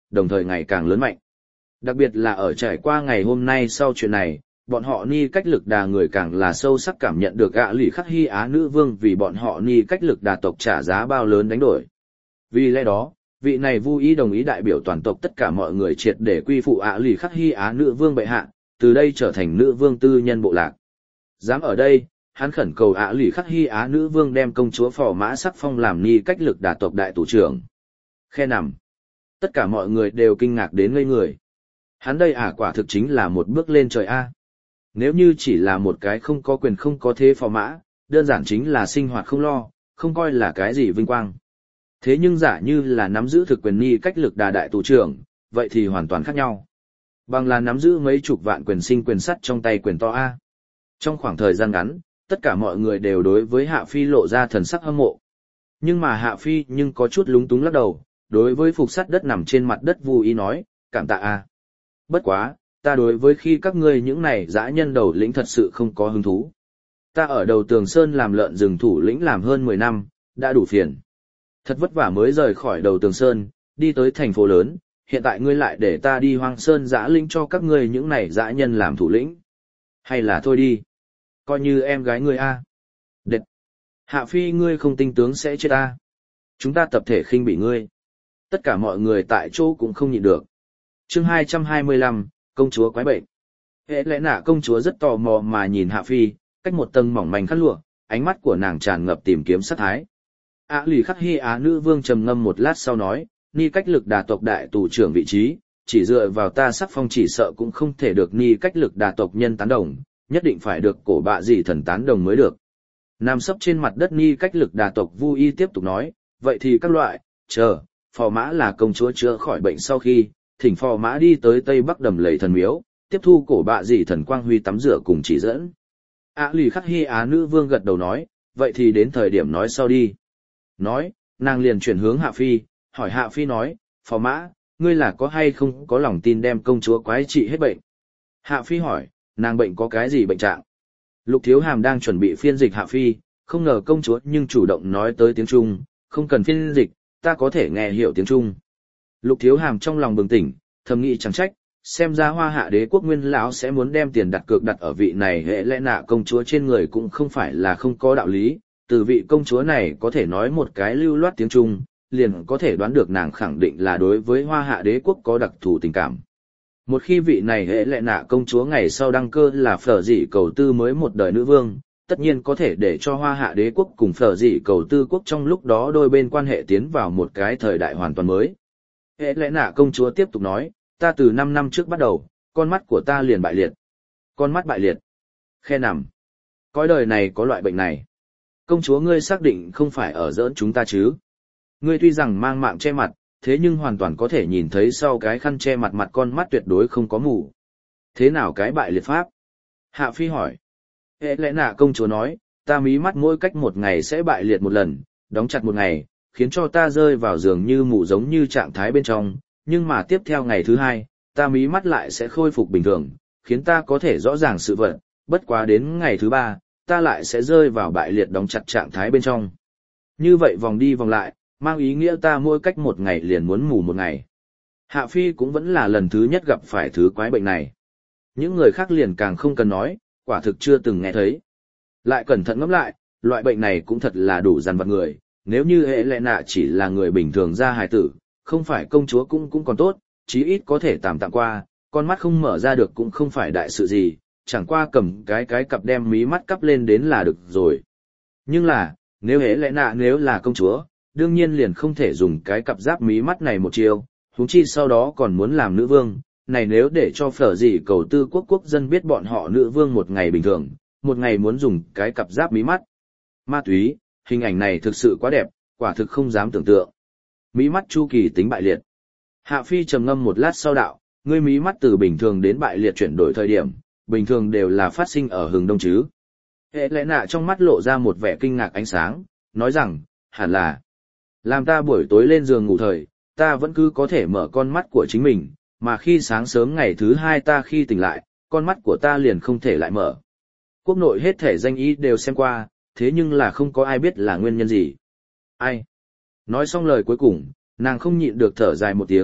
đồng thời ngày càng lớn mạnh. Đặc biệt là ở trải qua ngày hôm nay sau chuyện này, bọn họ ni cách lực đà người càng là sâu sắc cảm nhận được ạ lì khắc hy á nữ vương vì bọn họ ni cách lực đà tộc trả giá bao lớn đánh đổi. Vì lẽ đó, vị này vui ý đồng ý đại biểu toàn tộc tất cả mọi người triệt để quy phụ ạ lì khắc hy á nữ vương bệ hạ, từ đây trở thành nữ vương tư nhân bộ lạc. Dám ở đây, hắn khẩn cầu ạ lì khắc hy á nữ vương đem công chúa phò mã sắc phong làm ni cách lực đà tộc đại tù trưởng. Khe nằm. Tất cả mọi người đều kinh ngạc đến ngây người. Hắn đây ả quả thực chính là một bước lên trời A. Nếu như chỉ là một cái không có quyền không có thế phò mã, đơn giản chính là sinh hoạt không lo, không coi là cái gì vinh quang. Thế nhưng giả như là nắm giữ thực quyền ni cách lực đà đại tù trưởng, vậy thì hoàn toàn khác nhau. Bằng là nắm giữ mấy chục vạn quyền sinh quyền sắt trong tay quyền to A. Trong khoảng thời gian ngắn, tất cả mọi người đều đối với Hạ Phi lộ ra thần sắc hâm mộ. Nhưng mà Hạ Phi nhưng có chút lúng túng lắc đầu, đối với phục sắt đất nằm trên mặt đất vui ý nói, cảm tạ A. Bất quá, ta đối với khi các ngươi những này dã nhân đầu lĩnh thật sự không có hứng thú. Ta ở đầu Tường Sơn làm lợn rừng thủ lĩnh làm hơn mười năm, đã đủ phiền. Thật vất vả mới rời khỏi đầu Tường Sơn, đi tới thành phố lớn, hiện tại ngươi lại để ta đi Hoang Sơn dã lĩnh cho các ngươi những này dã nhân làm thủ lĩnh. Hay là thôi đi. Coi như em gái ngươi a. Đệt. Hạ Phi ngươi không tinh tướng sẽ chết a. Chúng ta tập thể khinh bỉ ngươi. Tất cả mọi người tại chỗ cũng không nhịn được. Chương hai trăm hai mươi lăm, công chúa quái bệnh. Hệ lẽ nạ công chúa rất tò mò mà nhìn Hạ Phi, cách một tầng mỏng manh khăn lụa, ánh mắt của nàng tràn ngập tìm kiếm sát thái. Á lì khắc hy á nữ vương trầm ngâm một lát sau nói, ni cách lực đà tộc đại tù trưởng vị trí, chỉ dựa vào ta sắc phong chỉ sợ cũng không thể được ni cách lực đà tộc nhân tán đồng, nhất định phải được cổ bạ dị thần tán đồng mới được. Nam sấp trên mặt đất ni cách lực đà tộc Vu Y tiếp tục nói, vậy thì các loại, chờ, phò mã là công chúa chữa khỏi bệnh sau khi, thỉnh phò mã đi tới Tây Bắc đầm lầy thần miếu, tiếp thu cổ bạ dị thần quang huy tắm rửa cùng chỉ dẫn. Á lì khắc hy á nữ vương gật đầu nói, vậy thì đến thời điểm nói sau đi. Nói, nàng liền chuyển hướng Hạ Phi, hỏi Hạ Phi nói, phò mã, ngươi là có hay không có lòng tin đem công chúa quái trị hết bệnh? Hạ Phi hỏi, nàng bệnh có cái gì bệnh trạng? Lục Thiếu Hàm đang chuẩn bị phiên dịch Hạ Phi, không ngờ công chúa nhưng chủ động nói tới tiếng Trung, không cần phiên dịch, ta có thể nghe hiểu tiếng Trung. Lục Thiếu Hàm trong lòng bừng tỉnh, thầm nghĩ chẳng trách, xem ra Hoa Hạ đế quốc nguyên lão sẽ muốn đem tiền đặt cược đặt ở vị này hệ lẽ nạ công chúa trên người cũng không phải là không có đạo lý, từ vị công chúa này có thể nói một cái lưu loát tiếng Trung, liền có thể đoán được nàng khẳng định là đối với Hoa Hạ đế quốc có đặc thù tình cảm. Một khi vị này hệ lệ nạ công chúa ngày sau đăng cơ là phở dị cầu tư mới một đời nữ vương, tất nhiên có thể để cho Hoa Hạ đế quốc cùng phở dị cầu tư quốc trong lúc đó đôi bên quan hệ tiến vào một cái thời đại hoàn toàn mới. Hệ lệ nạ công chúa tiếp tục nói, ta từ năm năm trước bắt đầu, con mắt của ta liền bại liệt. Con mắt bại liệt. Khe nằm. Cõi đời này có loại bệnh này. Công chúa ngươi xác định không phải ở giỡn chúng ta chứ. Ngươi tuy rằng mang mạng che mặt, thế nhưng hoàn toàn có thể nhìn thấy sau cái khăn che mặt mặt con mắt tuyệt đối không có mù. Thế nào cái bại liệt pháp? Hạ Phi hỏi. Hệ lẽ nạ công chúa nói, ta mí mắt mỗi cách một ngày sẽ bại liệt một lần, đóng chặt một ngày, khiến cho ta rơi vào giường như mù giống như trạng thái bên trong, nhưng mà tiếp theo ngày thứ hai, ta mí mắt lại sẽ khôi phục bình thường, khiến ta có thể rõ ràng sự vật, bất quá đến ngày thứ ba, ta lại sẽ rơi vào bại liệt đóng chặt trạng thái bên trong. Như vậy vòng đi vòng lại, mang ý nghĩa ta mỗi cách một ngày liền muốn mù một ngày. Hạ Phi cũng vẫn là lần thứ nhất gặp phải thứ quái bệnh này. Những người khác liền càng không cần nói, quả thực chưa từng nghe thấy. Lại cẩn thận ngẫm lại, loại bệnh này cũng thật là đủ dằn vặt người, nếu như hệ lệ nạ chỉ là người bình thường ra hài tử, không phải công chúa cũng cũng còn tốt, chí ít có thể tạm tạm qua, con mắt không mở ra được cũng không phải đại sự gì, chẳng qua cầm cái cái cặp đem mí mắt cắp lên đến là được rồi. Nhưng là, nếu hệ lệ nạ nếu là công chúa, đương nhiên liền không thể dùng cái cặp giáp mí mắt này một chiều, huống chi sau đó còn muốn làm nữ vương, này nếu để cho phở dị cầu tư quốc quốc dân biết bọn họ nữ vương một ngày bình thường, một ngày muốn dùng cái cặp giáp mí mắt. Ma túy, hình ảnh này thực sự quá đẹp, quả thực không dám tưởng tượng. Mí mắt chu kỳ tính bại liệt. Hạ Phi trầm ngâm một lát sau đạo, ngươi mí mắt từ bình thường đến bại liệt chuyển đổi thời điểm, bình thường đều là phát sinh ở hừng đông chứ. Hệ lẽ nạ trong mắt lộ ra một vẻ kinh ngạc ánh sáng, nói rằng, hẳn là, làm ta buổi tối lên giường ngủ thời, ta vẫn cứ có thể mở con mắt của chính mình, mà khi sáng sớm ngày thứ hai ta khi tỉnh lại, con mắt của ta liền không thể lại mở. Quốc nội hết thể danh ý đều xem qua, thế nhưng là không có ai biết là nguyên nhân gì. Ai? Nói xong lời cuối cùng, nàng không nhịn được thở dài một tiếng,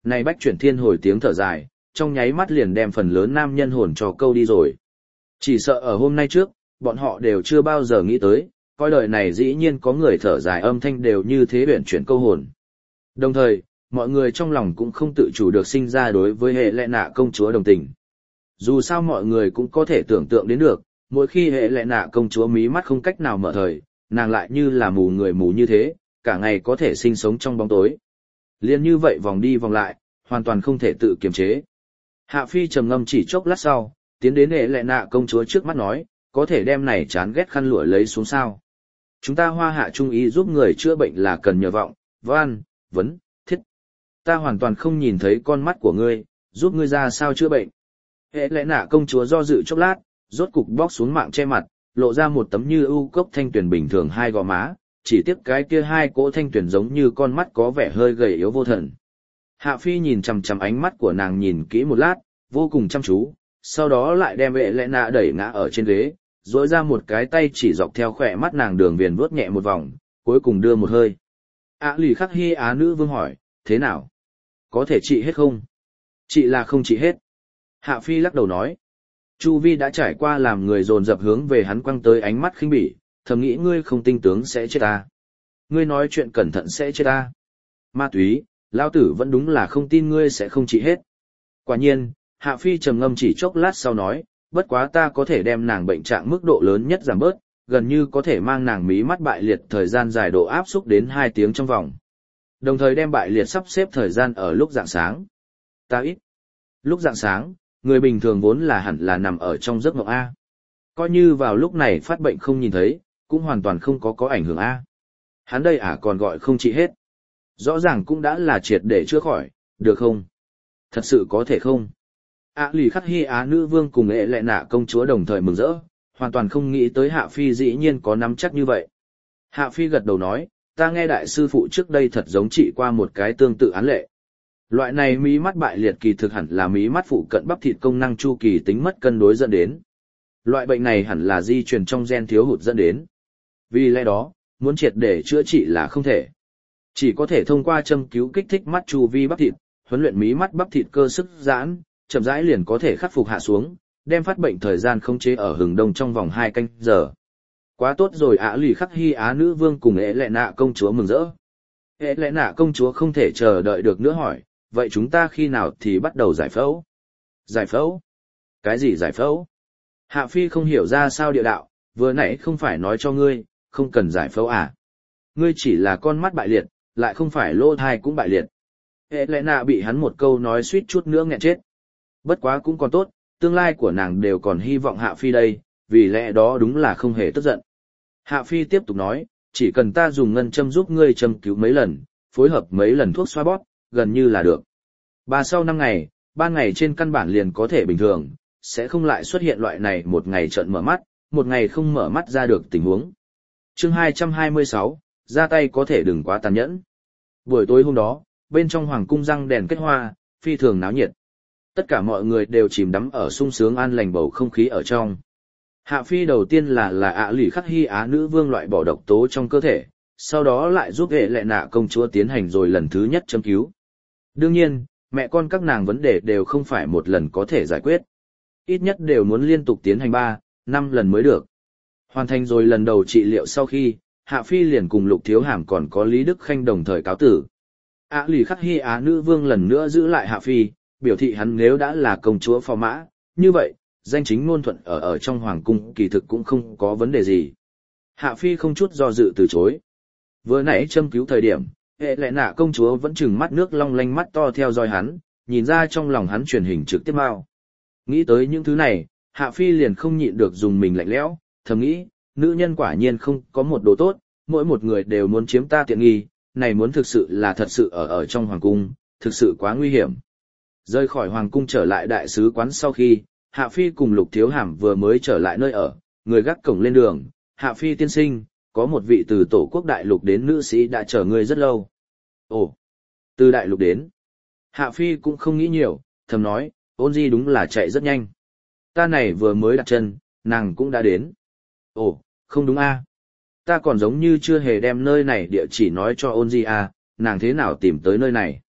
Này bách chuyển thiên hồi tiếng thở dài, trong nháy mắt liền đem phần lớn nam nhân hồn cho câu đi rồi. Chỉ sợ ở hôm nay trước, bọn họ đều chưa bao giờ nghĩ tới, coi đời này dĩ nhiên có người thở dài âm thanh đều như thế uyển chuyển câu hồn. Đồng thời, mọi người trong lòng cũng không tự chủ được sinh ra đối với hệ lệ nạ công chúa đồng tình. Dù sao mọi người cũng có thể tưởng tượng đến được, mỗi khi hệ lệ nạ công chúa mí mắt không cách nào mở thời, nàng lại như là mù người mù như thế, cả ngày có thể sinh sống trong bóng tối. Liên như vậy vòng đi vòng lại, hoàn toàn không thể tự kiềm chế. Hạ Phi trầm ngâm chỉ chốc lát sau, tiến đến hệ lệ nạ công chúa trước mắt nói, có thể đem này chán ghét khăn lụa lấy xuống sao. Chúng ta Hoa Hạ trung ý giúp người chữa bệnh là cần nhờ vọng, van, vấn, thiết. Ta hoàn toàn không nhìn thấy con mắt của ngươi, giúp ngươi ra sao chữa bệnh. Hệ lệ nạ công chúa do dự chốc lát, rốt cục bóc xuống mạng che mặt, lộ ra một tấm như ưu cốc thanh tuyển bình thường hai gò má, chỉ tiếc cái kia hai cỗ thanh tuyển giống như con mắt có vẻ hơi gầy yếu vô thần. Hạ Phi nhìn chằm chằm ánh mắt của nàng nhìn kỹ một lát, vô cùng chăm chú, sau đó lại đem hệ lệ nạ đẩy ngã ở trên ghế, duỗi ra một cái tay chỉ dọc theo khỏe mắt nàng đường viền vuốt nhẹ một vòng, cuối cùng đưa một hơi. Á lì khắc hy á nữ vương hỏi, thế nào? Có thể trị hết không? Trị là không trị hết. Hạ Phi lắc đầu nói. Chu vi đã trải qua làm người dồn dập hướng về hắn quăng tới ánh mắt khinh bỉ, thầm nghĩ ngươi không tinh tướng sẽ chết ta. Ngươi nói chuyện cẩn thận sẽ chết ta. Ma túy, lao tử vẫn đúng là không tin ngươi sẽ không trị hết. Quả nhiên, Hạ Phi trầm ngâm chỉ chốc lát sau nói, bất quá ta có thể đem nàng bệnh trạng mức độ lớn nhất giảm bớt, gần như có thể mang nàng mí mắt bại liệt thời gian dài độ áp xúc đến hai tiếng trong vòng. Đồng thời đem bại liệt sắp xếp thời gian ở lúc rạng sáng. Ta ít. Lúc rạng sáng, người bình thường vốn là hẳn là nằm ở trong giấc mộng A. Coi như vào lúc này phát bệnh không nhìn thấy, cũng hoàn toàn không có có ảnh hưởng A. Hắn đây à còn gọi không trị hết. Rõ ràng cũng đã là triệt để chữa khỏi, được không? Thật sự có thể không? Á lì khắc hy á nữ vương cùng ệ lệ nạ công chúa đồng thời mừng rỡ, hoàn toàn không nghĩ tới Hạ Phi dĩ nhiên có nắm chắc như vậy. Hạ Phi gật đầu nói, ta nghe đại sư phụ trước đây thật giống trị qua một cái tương tự án lệ. Loại này mí mắt bại liệt kỳ thực hẳn là mí mắt phụ cận bắp thịt công năng chu kỳ tính mất cân đối dẫn đến. Loại bệnh này hẳn là di truyền trong gen thiếu hụt dẫn đến. Vì lẽ đó, muốn triệt để chữa trị là không thể. Chỉ có thể thông qua châm cứu kích thích mắt chu vi bắp thịt, huấn luyện mí mắt bắp thịt cơ sức giãn, chậm rãi liền có thể khắc phục hạ xuống, đem phát bệnh thời gian khống chế ở hừng đông trong vòng hai canh giờ. Quá tốt rồi. Á lì khắc hy á nữ vương cùng ệ lệ nạ công chúa mừng rỡ. Ệ lệ nạ công chúa không thể chờ đợi được nữa hỏi, vậy chúng ta khi nào thì bắt đầu giải phẫu? Giải phẫu? Cái gì giải phẫu? Hạ Phi không hiểu ra sao địa đạo, vừa nãy không phải nói cho ngươi, không cần giải phẫu à? Ngươi chỉ là con mắt bại liệt, lại không phải lỗ thai cũng bại liệt. Hệ lẽ nạ bị hắn một câu nói suýt chút nữa nghẹn chết. Bất quá cũng còn tốt, tương lai của nàng đều còn hy vọng Hạ Phi đây, vì lẽ đó đúng là không hề tức giận. Hạ Phi tiếp tục nói, chỉ cần ta dùng ngân châm giúp ngươi châm cứu mấy lần, phối hợp mấy lần thuốc xoa bóp, gần như là được. Ba sau năm ngày, ba ngày trên căn bản liền có thể bình thường, sẽ không lại xuất hiện loại này một ngày trợn mở mắt, một ngày không mở mắt ra được tình huống. Chương hai trăm hai mươi sáu, ra tay có thể đừng quá tàn nhẫn. Buổi tối hôm đó, bên trong hoàng cung răng đèn kết hoa, phi thường náo nhiệt. Tất cả mọi người đều chìm đắm ở sung sướng an lành bầu không khí ở trong. Hạ Phi đầu tiên là là ạ lì khắc hy á nữ vương loại bỏ độc tố trong cơ thể, sau đó lại giúp hệ lệ nạ công chúa tiến hành rồi lần thứ nhất châm cứu. Đương nhiên, mẹ con các nàng vấn đề đều không phải một lần có thể giải quyết. Ít nhất đều muốn liên tục tiến hành ba, năm lần mới được. Hoàn thành rồi lần đầu trị liệu sau khi, Hạ Phi liền cùng Lục Thiếu Hàm còn có Lý Đức Khanh đồng thời cáo tử. Á lì khắc hy á nữ vương lần nữa giữ lại Hạ Phi, biểu thị hắn nếu đã là công chúa phò mã, như vậy, danh chính ngôn thuận ở ở trong hoàng cung kỳ thực cũng không có vấn đề gì. Hạ Phi không chút do dự từ chối. Vừa nãy châm cứu thời điểm, hệ lệ nạ công chúa vẫn chừng mắt nước long lanh mắt to theo dõi hắn, nhìn ra trong lòng hắn truyền hình trực tiếp mau. Nghĩ tới những thứ này, Hạ Phi liền không nhịn được dùng mình lạnh lẽo, thầm nghĩ, nữ nhân quả nhiên không có một đồ tốt, mỗi một người đều muốn chiếm ta tiện nghi, này muốn thực sự là thật sự ở ở trong hoàng cung, thực sự quá nguy hiểm. Rời khỏi hoàng cung trở lại đại sứ quán sau khi, Hạ Phi cùng Lục Thiếu Hàm vừa mới trở lại nơi ở, người gác cổng lên đường, Hạ Phi tiên sinh, có một vị từ tổ quốc đại lục đến nữ sĩ đã chờ người rất lâu. Ồ, từ đại lục đến. Hạ Phi cũng không nghĩ nhiều, thầm nói, Ôn Di đúng là chạy rất nhanh. Ta này vừa mới đặt chân, nàng cũng đã đến. Ồ, không đúng a, ta còn giống như chưa hề đem nơi này địa chỉ nói cho Ôn Di a, nàng thế nào tìm tới nơi này.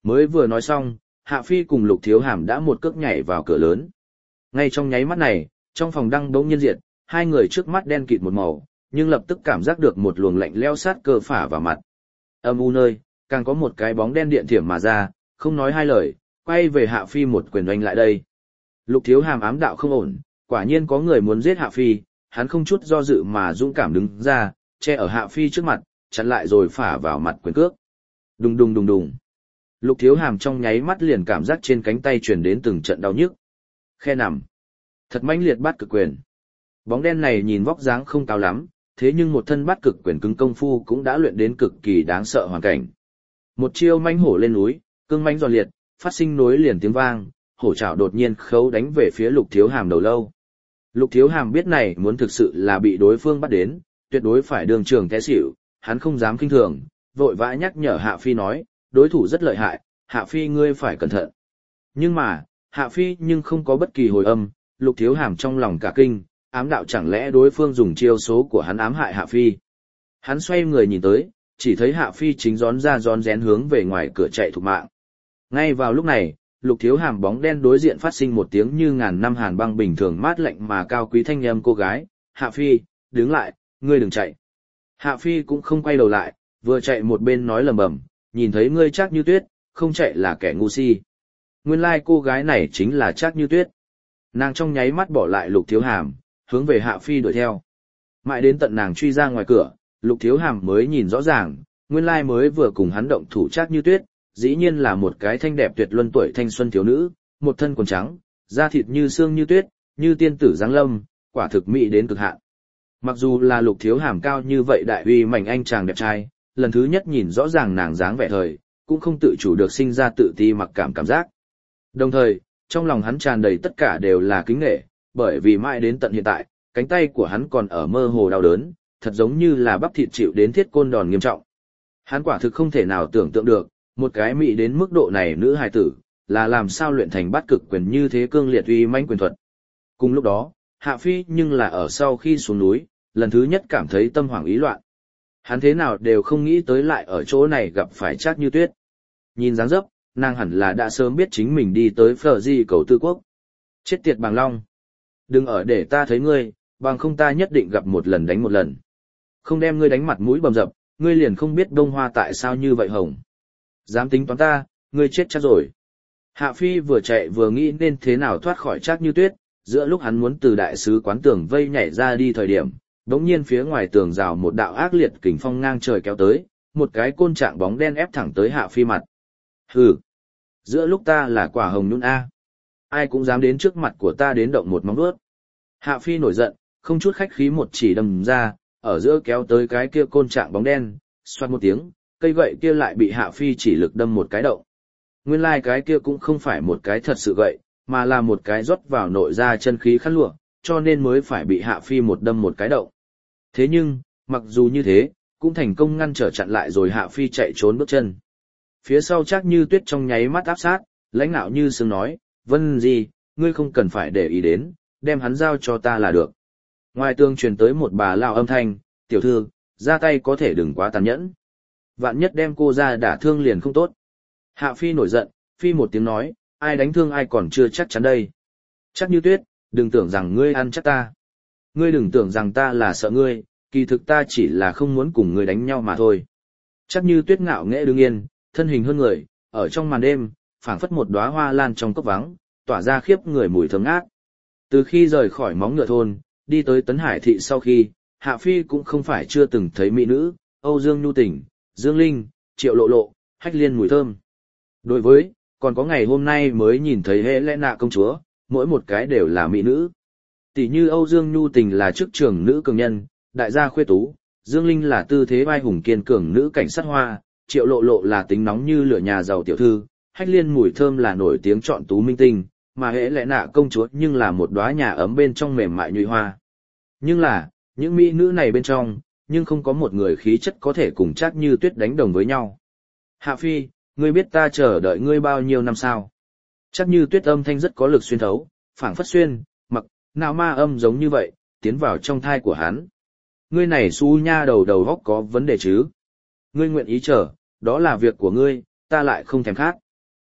Mới vừa nói xong, Hạ Phi cùng Lục Thiếu Hàm đã một cước nhảy vào cửa lớn. Ngay trong nháy mắt này, trong phòng đăng đống nhiên diệt, hai người trước mắt đen kịt một màu, nhưng lập tức cảm giác được một luồng lạnh lẽo sát cơ phả vào mặt. Âm u nơi, càng có một cái bóng đen điện thiểm mà ra, không nói hai lời, quay về Hạ Phi một quyền đánh lại đây. Lục Thiếu Hàm ám đạo không ổn, quả nhiên có người muốn giết Hạ Phi, hắn không chút do dự mà dũng cảm đứng ra, che ở Hạ Phi trước mặt, chặn lại rồi phả vào mặt quyền cước. Đùng đùng đùng đùng. Lục Thiếu Hàm trong nháy mắt liền cảm giác trên cánh tay truyền đến từng trận đau nhức. Khe nằm. Thật mãnh liệt bát cực quyền. Bóng đen này nhìn vóc dáng không cao lắm, thế nhưng một thân bát cực quyền cứng công phu cũng đã luyện đến cực kỳ đáng sợ hoàn cảnh. Một chiêu mãnh hổ lên núi, cương mãnh giòn liệt, phát sinh nối liền tiếng vang, hổ trảo đột nhiên khấu đánh về phía Lục Thiếu Hàm đầu lâu. Lục Thiếu Hàm biết này muốn thực sự là bị đối phương bắt đến, tuyệt đối phải đường trường té xỉu, hắn không dám kinh thường, vội vã nhắc nhở Hạ Phi nói, đối thủ rất lợi hại, Hạ Phi ngươi phải cẩn thận. Nhưng mà, Hạ Phi nhưng không có bất kỳ hồi âm, Lục Thiếu Hàm trong lòng cả kinh, ám đạo chẳng lẽ đối phương dùng chiêu số của hắn ám hại Hạ Phi. Hắn xoay người nhìn tới, chỉ thấy Hạ Phi chính rón ra rón rén hướng về ngoài cửa chạy thục mạng. Ngay vào lúc này, Lục Thiếu Hàm bóng đen đối diện phát sinh một tiếng như ngàn năm hàn băng bình thường mát lạnh mà cao quý thanh âm cô gái, Hạ Phi, đứng lại, ngươi đừng chạy. Hạ Phi cũng không quay đầu lại, vừa chạy một bên nói lầm bầm, nhìn thấy ngươi Trác Như Tuyết, không chạy là kẻ ngu si. Nguyên lai like cô gái này chính là Trác Như Tuyết. Nàng trong nháy mắt bỏ lại Lục Thiếu Hàm, hướng về Hạ Phi đuổi theo. Mãi đến tận nàng truy ra ngoài cửa, Lục Thiếu Hàm mới nhìn rõ ràng, nguyên lai mới vừa cùng hắn động thủ Trác Như Tuyết, dĩ nhiên là một cái thanh đẹp tuyệt luân tuổi thanh xuân thiếu nữ, một thân quần trắng, da thịt như xương như tuyết, như tiên tử giáng lâm, quả thực mỹ đến cực hạn. Mặc dù là Lục Thiếu Hàm cao như vậy đại uy mảnh anh chàng đẹp trai, lần thứ nhất nhìn rõ ràng nàng dáng vẻ thời, cũng không tự chủ được sinh ra tự ti mặc cảm cảm giác. Đồng thời, trong lòng hắn tràn đầy tất cả đều là kính nể, bởi vì mãi đến tận hiện tại, cánh tay của hắn còn ở mơ hồ đau đớn, thật giống như là bắp thịt chịu đến thiết côn đòn nghiêm trọng. Hắn quả thực không thể nào tưởng tượng được, một cái mỹ đến mức độ này nữ hài tử, là làm sao luyện thành bát cực quyền như thế cương liệt uy mãnh quyền thuật. Cùng lúc đó, Hạ Phi nhưng là ở sau khi xuống núi, lần thứ nhất cảm thấy tâm hoảng ý loạn. Hắn thế nào đều không nghĩ tới lại ở chỗ này gặp phải Trác Như Tuyết. Nhìn dáng dấp, nàng hẳn là đã sớm biết chính mình đi tới Phở Di cầu Tư Quốc. Chết tiệt Bàng Long! Đừng ở để ta thấy ngươi, bằng không ta nhất định gặp một lần đánh một lần. Không đem ngươi đánh mặt mũi bầm dập, ngươi liền không biết bông hoa tại sao như vậy hồng. Dám tính toán ta, ngươi chết chắc rồi. Hạ Phi vừa chạy vừa nghĩ nên thế nào thoát khỏi Trác Như Tuyết, giữa lúc hắn muốn từ đại sứ quán tường vây nhảy ra đi thời điểm, đống nhiên phía ngoài tường rào một đạo ác liệt kình phong ngang trời kéo tới, một cái côn trạng bóng đen ép thẳng tới Hạ Phi mặt. Hừ, giữa lúc ta là quả hồng nhún A. Ai cũng dám đến trước mặt của ta đến động một móng vuốt. Hạ Phi nổi giận, không chút khách khí một chỉ đâm ra, ở giữa kéo tới cái kia côn trạng bóng đen, xoát một tiếng, cây gậy kia lại bị Hạ Phi chỉ lực đâm một cái động. Nguyên lai like cái kia cũng không phải một cái thật sự gậy, mà là một cái rót vào nội ra chân khí khăn lụa, cho nên mới phải bị Hạ Phi một đâm một cái động. Thế nhưng, mặc dù như thế, cũng thành công ngăn trở chặn lại rồi Hạ Phi chạy trốn bước chân. Phía sau Trác Như Tuyết trong nháy mắt áp sát, lãnh nạo như sương nói, Vân gì, ngươi không cần phải để ý đến, đem hắn giao cho ta là được. Ngoài tường truyền tới một bà lao âm thanh, tiểu thư, ra tay có thể đừng quá tàn nhẫn. Vạn nhất đem cô ra đả thương liền không tốt. Hạ Phi nổi giận, Phi một tiếng nói, ai đánh thương ai còn chưa chắc chắn đây. Trác Như Tuyết, đừng tưởng rằng ngươi ăn chắc ta. Ngươi đừng tưởng rằng ta là sợ ngươi, kỳ thực ta chỉ là không muốn cùng ngươi đánh nhau mà thôi. Trác Như Tuyết ngạo nghễ đứng yên, thân hình hơn người, ở trong màn đêm, phảng phất một đóa hoa lan trong cốc vắng, tỏa ra khiếp người mùi thơm ngát. Từ khi rời khỏi móng ngựa thôn, đi tới Tấn Hải thị sau khi, Hạ Phi cũng không phải chưa từng thấy mỹ nữ, Âu Dương Nhu Tình, Dương Linh, Triệu Lộ Lộ, Hách Liên mùi thơm. Đối với, còn có ngày hôm nay mới nhìn thấy Helena công chúa, mỗi một cái đều là mỹ nữ. Tỷ như Âu Dương Nhu Tình là chức trưởng nữ cường nhân, đại gia khuê tú, Dương Linh là tư thế vai hùng kiên cường nữ cảnh sát hoa, Triệu Lộ Lộ là tính nóng như lửa nhà giàu tiểu thư, Hách Liên mùi thơm là nổi tiếng chọn tú minh tinh, mà Helena công chúa nhưng là một đóa nhà ấm bên trong mềm mại nhụy hoa. Nhưng là, những mỹ nữ này bên trong, nhưng không có một người khí chất có thể cùng Trác Như Tuyết đánh đồng với nhau. Hạ Phi, ngươi biết ta chờ đợi ngươi bao nhiêu năm sao? Trác Như Tuyết âm thanh rất có lực xuyên thấu, phảng phất xuyên, mặc, nào ma âm giống như vậy, tiến vào trong thai của hắn. Ngươi này su nha đầu đầu góc có vấn đề chứ? Ngươi nguyện ý chờ, đó là việc của ngươi, ta lại không thèm khát.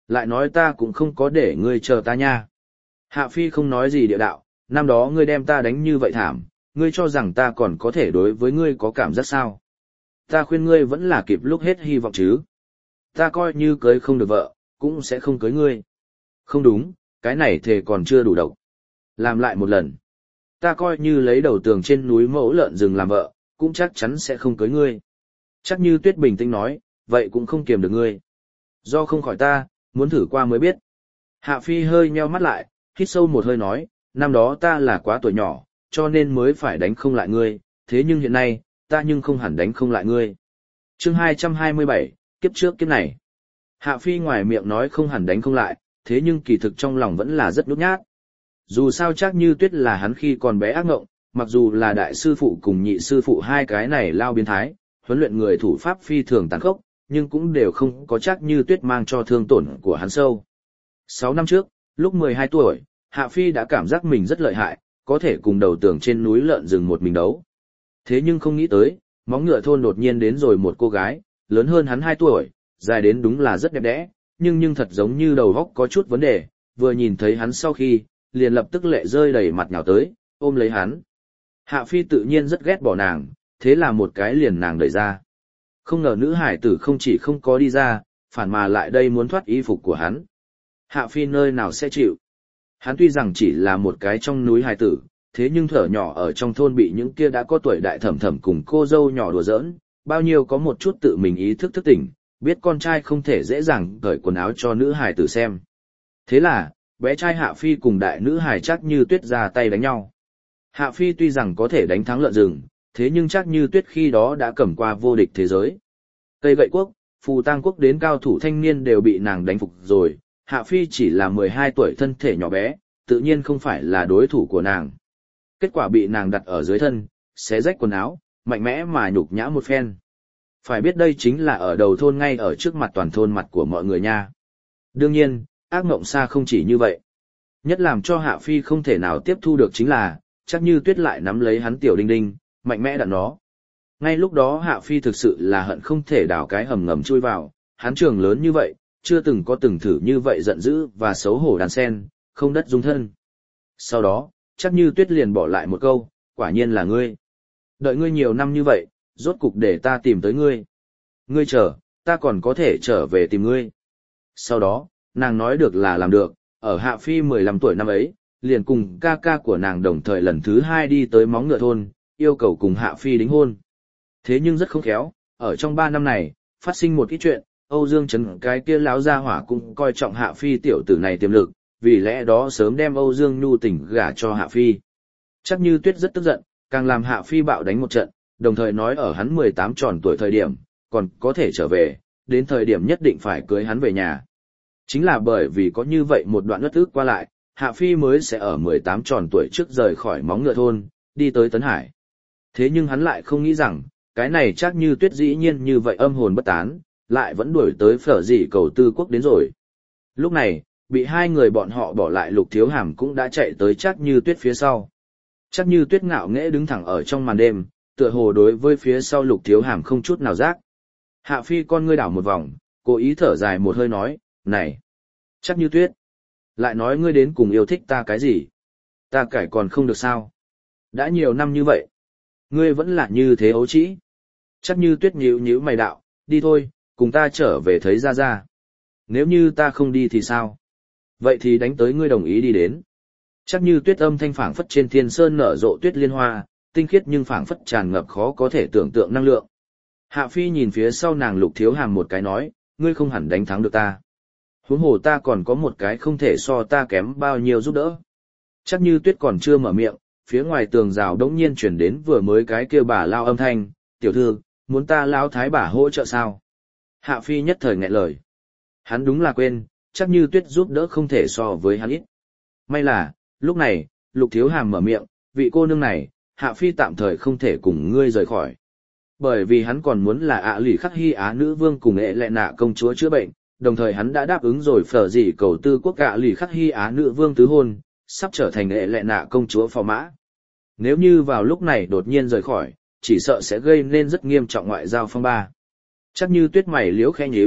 Lại nói ta cũng không có để ngươi chờ ta nha. Hạ Phi không nói gì địa đạo, năm đó ngươi đem ta đánh như vậy thảm, ngươi cho rằng ta còn có thể đối với ngươi có cảm giác sao? Ta khuyên ngươi vẫn là kịp lúc hết hy vọng chứ. Ta coi như cưới không được vợ, cũng sẽ không cưới ngươi. Không đúng, cái này thề còn chưa đủ độc. Làm lại một lần. Ta coi như lấy đầu tường trên núi mẫu lợn rừng làm vợ, cũng chắc chắn sẽ không cưới ngươi. Chắc Như Tuyết bình tĩnh nói, vậy cũng không kiềm được ngươi. Do không khỏi ta, muốn thử qua mới biết. Hạ Phi hơi nheo mắt lại, hít sâu một hơi nói, năm đó ta là quá tuổi nhỏ, cho nên mới phải đánh không lại ngươi, thế nhưng hiện nay, ta nhưng không hẳn đánh không lại ngươi. Chương hai trăm hai mươi bảy, kiếp trước kiếp này. Hạ Phi ngoài miệng nói không hẳn đánh không lại, thế nhưng kỳ thực trong lòng vẫn là rất nhút nhát. Dù sao chắc Như Tuyết là hắn khi còn bé ác ngộng, mặc dù là đại sư phụ cùng nhị sư phụ hai cái này lao biến thái, huấn luyện người thủ pháp phi thường tàn khốc, nhưng cũng đều không có chắc Như Tuyết mang cho thương tổn của hắn sâu. Sáu năm trước, lúc mười hai tuổi, Hạ Phi đã cảm giác mình rất lợi hại, có thể cùng đầu tường trên núi lợn rừng một mình đấu. Thế nhưng không nghĩ tới, móng ngựa thôn đột nhiên đến rồi một cô gái, lớn hơn hắn hai tuổi, dài đến đúng là rất đẹp đẽ, nhưng nhưng thật giống như đầu óc có chút vấn đề, vừa nhìn thấy hắn sau khi, liền lập tức lệ rơi đầy mặt nhào tới, ôm lấy hắn. Hạ Phi tự nhiên rất ghét bỏ nàng, thế là một cái liền nàng đẩy ra. Không ngờ nữ hải tử không chỉ không có đi ra, phản mà lại đây muốn thoát y phục của hắn. Hạ Phi nơi nào sẽ chịu. Hắn tuy rằng chỉ là một cái trong núi hải tử, thế nhưng thở nhỏ ở trong thôn bị những kia đã có tuổi đại thẩm thẩm cùng cô dâu nhỏ đùa giỡn, bao nhiêu có một chút tự mình ý thức thức tỉnh, biết con trai không thể dễ dàng cởi quần áo cho nữ hải tử xem. Thế là, bé trai Hạ Phi cùng đại nữ hải Chắc Như Tuyết ra tay đánh nhau. Hạ Phi tuy rằng có thể đánh thắng lợn rừng, thế nhưng Chắc Như Tuyết khi đó đã cầm qua vô địch thế giới. Tây Gậy Quốc, Phù Tang Quốc đến cao thủ thanh niên đều bị nàng đánh phục rồi, Hạ Phi chỉ là mười hai tuổi thân thể nhỏ bé, tự nhiên không phải là đối thủ của nàng. Kết quả bị nàng đặt ở dưới thân, xé rách quần áo, mạnh mẽ mà nhục nhã một phen. Phải biết đây chính là ở đầu thôn ngay ở trước mặt toàn thôn mặt của mọi người nha. Đương nhiên, ác mộng xa không chỉ như vậy. Nhất làm cho Hạ Phi không thể nào tiếp thu được chính là, Chắc Như Tuyết lại nắm lấy hắn tiểu đinh đinh, mạnh mẽ đạn nó. Ngay lúc đó Hạ Phi thực sự là hận không thể đào cái hầm ngầm chui vào, hắn trường lớn như vậy, chưa từng có từng thử như vậy giận dữ và xấu hổ đàn sen, không đất dung thân. Sau đó, Chắc Như Tuyết liền bỏ lại một câu, quả nhiên là ngươi. Đợi ngươi nhiều năm như vậy, rốt cục để ta tìm tới ngươi. Ngươi chờ, ta còn có thể trở về tìm ngươi. Sau đó, nàng nói được là làm được, ở Hạ Phi mười lăm tuổi năm ấy, liền cùng ca ca của nàng đồng thời lần thứ hai đi tới móng ngựa thôn, yêu cầu cùng Hạ Phi đính hôn. Thế nhưng rất không khéo, ở trong ba năm này, phát sinh một ít chuyện, Âu Dương Trấn cái kia láo gia hỏa cũng coi trọng Hạ Phi tiểu tử này tiềm lực, vì lẽ đó sớm đem Âu Dương Nhu Tình gả cho Hạ Phi. Chắc Như Tuyết rất tức giận, càng làm Hạ Phi bạo đánh một trận, đồng thời nói ở hắn mười tám tròn tuổi thời điểm, còn có thể trở về, đến thời điểm nhất định phải cưới hắn về nhà. Chính là bởi vì có như vậy một đoạn ức ức qua lại, Hạ Phi mới sẽ ở mười tám tròn tuổi trước rời khỏi móng ngựa thôn, đi tới Tấn Hải. Thế nhưng hắn lại không nghĩ rằng, cái này Chắc Như Tuyết dĩ nhiên như vậy âm hồn bất tán, lại vẫn đuổi tới Phở Dĩ Cầu Tư Quốc đến rồi. Lúc này, bị hai người bọn họ bỏ lại Lục Thiếu Hàm cũng đã chạy tới Chắc Như Tuyết phía sau. Chắc Như Tuyết ngạo nghễ đứng thẳng ở trong màn đêm, tựa hồ đối với phía sau Lục Thiếu Hàm không chút nào giác. Hạ Phi con ngươi đảo một vòng, cố ý thở dài một hơi nói, này, Chắc Như Tuyết, lại nói ngươi đến cùng yêu thích ta cái gì? Ta cải còn không được sao? Đã nhiều năm như vậy, ngươi vẫn là như thế ấu trĩ. Chắc Như Tuyết nhíu nhíu mày đạo, đi thôi, cùng ta trở về thấy Gia Gia. Nếu như ta không đi thì sao? Vậy thì đánh tới ngươi đồng ý đi đến. Chắc Như Tuyết âm thanh phảng phất trên thiên sơn nở rộ tuyết liên hoa, tinh khiết nhưng phảng phất tràn ngập khó có thể tưởng tượng năng lượng. Hạ Phi nhìn phía sau nàng Lục Thiếu Hàm một cái nói, ngươi không hẳn đánh thắng được ta. Huống hồ ta còn có một cái không thể so ta kém bao nhiêu giúp đỡ. Chắc Như Tuyết còn chưa mở miệng, phía ngoài tường rào đống nhiên chuyển đến vừa mới cái kia bà lao âm thanh, tiểu thư, muốn ta lao thái bà hỗ trợ sao? Hạ Phi nhất thời nghẹn lời. Hắn đúng là quên, Chắc Như Tuyết giúp đỡ không thể so với hắn ít. May là, lúc này, Lục Thiếu Hàm mở miệng, vị cô nương này, Hạ Phi tạm thời không thể cùng ngươi rời khỏi. Bởi vì hắn còn muốn là ạ lì khắc hy á nữ vương cùng ệ lệ nạ công chúa chữa bệnh, đồng thời hắn đã đáp ứng rồi Phở Dĩ Cầu Tư Quốc ạ lì khắc hy á nữ vương tứ hôn, sắp trở thành ệ lệ nạ công chúa phò mã. Nếu như vào lúc này đột nhiên rời khỏi, chỉ sợ sẽ gây nên rất nghiêm trọng ngoại giao phong ba. Chắc Như Tuyết mày liếu khẽ nhíu,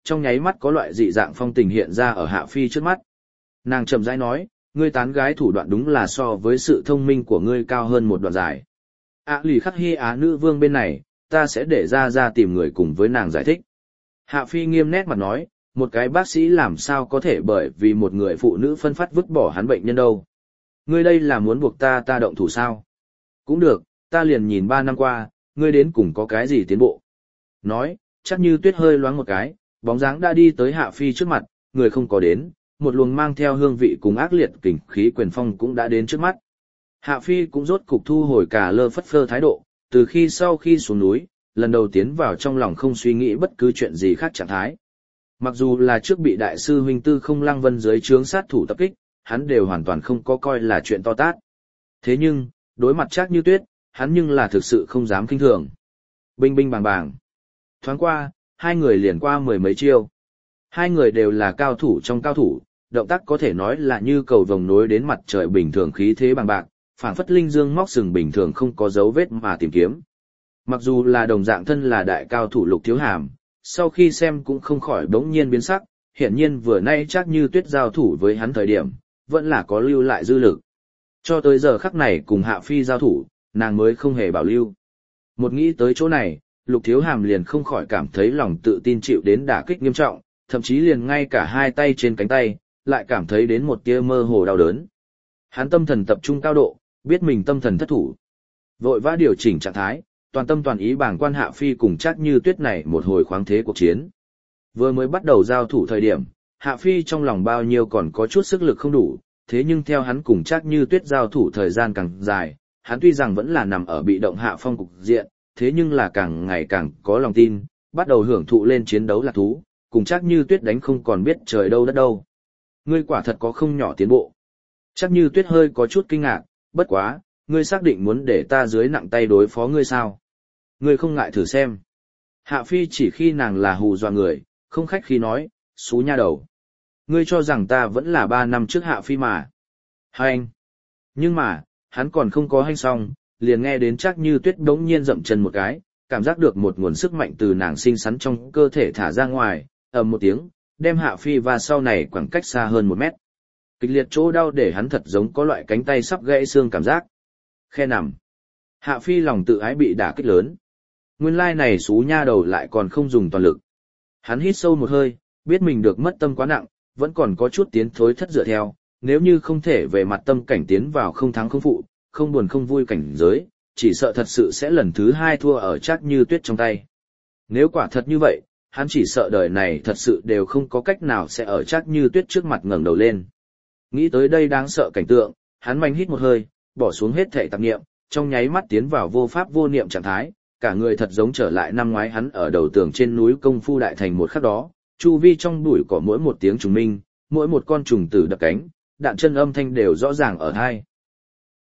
trong nháy mắt có loại dị dạng phong tình hiện ra ở Hạ Phi trước mắt. Nàng chậm rãi nói, ngươi tán gái thủ đoạn đúng là so với sự thông minh của ngươi cao hơn một đoạn dài. À lì khắc hy á nữ vương bên này, ta sẽ để ra ra tìm người cùng với nàng giải thích. Hạ Phi nghiêm nét mặt nói, một cái bác sĩ làm sao có thể bởi vì một người phụ nữ phân phát vứt bỏ hắn bệnh nhân đâu. Ngươi đây là muốn buộc ta ta động thủ sao? Cũng được, ta liền nhìn ba năm qua, ngươi đến cùng có cái gì tiến bộ. Nói, chắc như tuyết hơi loáng một cái, bóng dáng đã đi tới Hạ Phi trước mặt, người không có đến, một luồng mang theo hương vị cùng ác liệt kình khí quyền phong cũng đã đến trước mắt. Hạ Phi cũng rốt cục thu hồi cả lơ phất phơ thái độ, từ khi sau khi xuống núi, lần đầu tiến vào trong lòng không suy nghĩ bất cứ chuyện gì khác trạng thái. Mặc dù là trước bị đại sư huynh Tư Không Lăng Vân dưới trướng sát thủ tập kích, hắn đều hoàn toàn không có coi là chuyện to tát. Thế nhưng, đối mặt Trác Như Tuyết, hắn nhưng là thực sự không dám kinh thường. Binh binh bàng bàng. Thoáng qua, hai người liền qua mười mấy chiêu. Hai người đều là cao thủ trong cao thủ, động tác có thể nói là như cầu vồng nối đến mặt trời bình thường khí thế bằng bạc, phảng phất linh dương móc sừng bình thường không có dấu vết mà tìm kiếm. Mặc dù là đồng dạng thân là đại cao thủ Lục Thiếu Hàm, sau khi xem cũng không khỏi đống nhiên biến sắc, hiển nhiên vừa nay Trác Như Tuyết giao thủ với hắn thời điểm, vẫn là có lưu lại dư lực. Cho tới giờ khắc này cùng Hạ Phi giao thủ, nàng mới không hề bảo lưu. Một nghĩ tới chỗ này, Lục Thiếu Hàm liền không khỏi cảm thấy lòng tự tin chịu đến đả kích nghiêm trọng, thậm chí liền ngay cả hai tay trên cánh tay, lại cảm thấy đến một tia mơ hồ đau đớn. Hắn tâm thần tập trung cao độ, biết mình tâm thần thất thủ. Vội vã điều chỉnh trạng thái, toàn tâm toàn ý bảng quan Hạ Phi cùng Trác Như Tuyết này một hồi khoáng thế cuộc chiến. Vừa mới bắt đầu giao thủ thời điểm, Hạ Phi trong lòng bao nhiêu còn có chút sức lực không đủ, thế nhưng theo hắn cùng Trác Như Tuyết giao thủ thời gian càng dài, hắn tuy rằng vẫn là nằm ở bị động hạ phong cục diện, thế nhưng là càng ngày càng có lòng tin, bắt đầu hưởng thụ lên chiến đấu lạc thú, cùng Trác Như Tuyết đánh không còn biết trời đâu đất đâu. Ngươi quả thật có không nhỏ tiến bộ. Trác Như Tuyết hơi có chút kinh ngạc, bất quá, ngươi xác định muốn để ta dưới nặng tay đối phó ngươi sao? Ngươi không ngại thử xem. Hạ Phi chỉ khi nàng là hù dọa người, không khách khí nói, xú nha đầu. Ngươi cho rằng ta vẫn là ba năm trước Hạ Phi mà. Hành. Nhưng mà, hắn còn không có hành xong, liền nghe đến Trác Như Tuyết đống nhiên dậm chân một cái, cảm giác được một nguồn sức mạnh từ nàng xinh xắn trong cơ thể thả ra ngoài, ầm một tiếng, đem Hạ Phi và sau này khoảng cách xa hơn một mét. Kịch liệt chỗ đau để hắn thật giống có loại cánh tay sắp gãy xương cảm giác. Khe nằm. Hạ Phi lòng tự ái bị đả kích lớn. Nguyên lai này xú nha đầu lại còn không dùng toàn lực. Hắn hít sâu một hơi, biết mình được mất tâm quá nặng, vẫn còn có chút tiến thối thất dựa theo, nếu như không thể về mặt tâm cảnh tiến vào không thắng không phụ, không buồn không vui cảnh giới, chỉ sợ thật sự sẽ lần thứ hai thua ở Trác Như Tuyết trong tay. Nếu quả thật như vậy, hắn chỉ sợ đời này thật sự đều không có cách nào sẽ ở Trác Như Tuyết trước mặt ngẩng đầu lên. Nghĩ tới đây đáng sợ cảnh tượng, hắn mạnh hít một hơi, bỏ xuống hết thảy tạp niệm, trong nháy mắt tiến vào vô pháp vô niệm trạng thái, cả người thật giống trở lại năm ngoái hắn ở đầu tường trên núi Công Phu Đại Thành một khắc đó, chu vi trong bụi cỏ mỗi một tiếng trùng minh, mỗi một con trùng tử đập cánh, đạn chân âm thanh đều rõ ràng ở tai.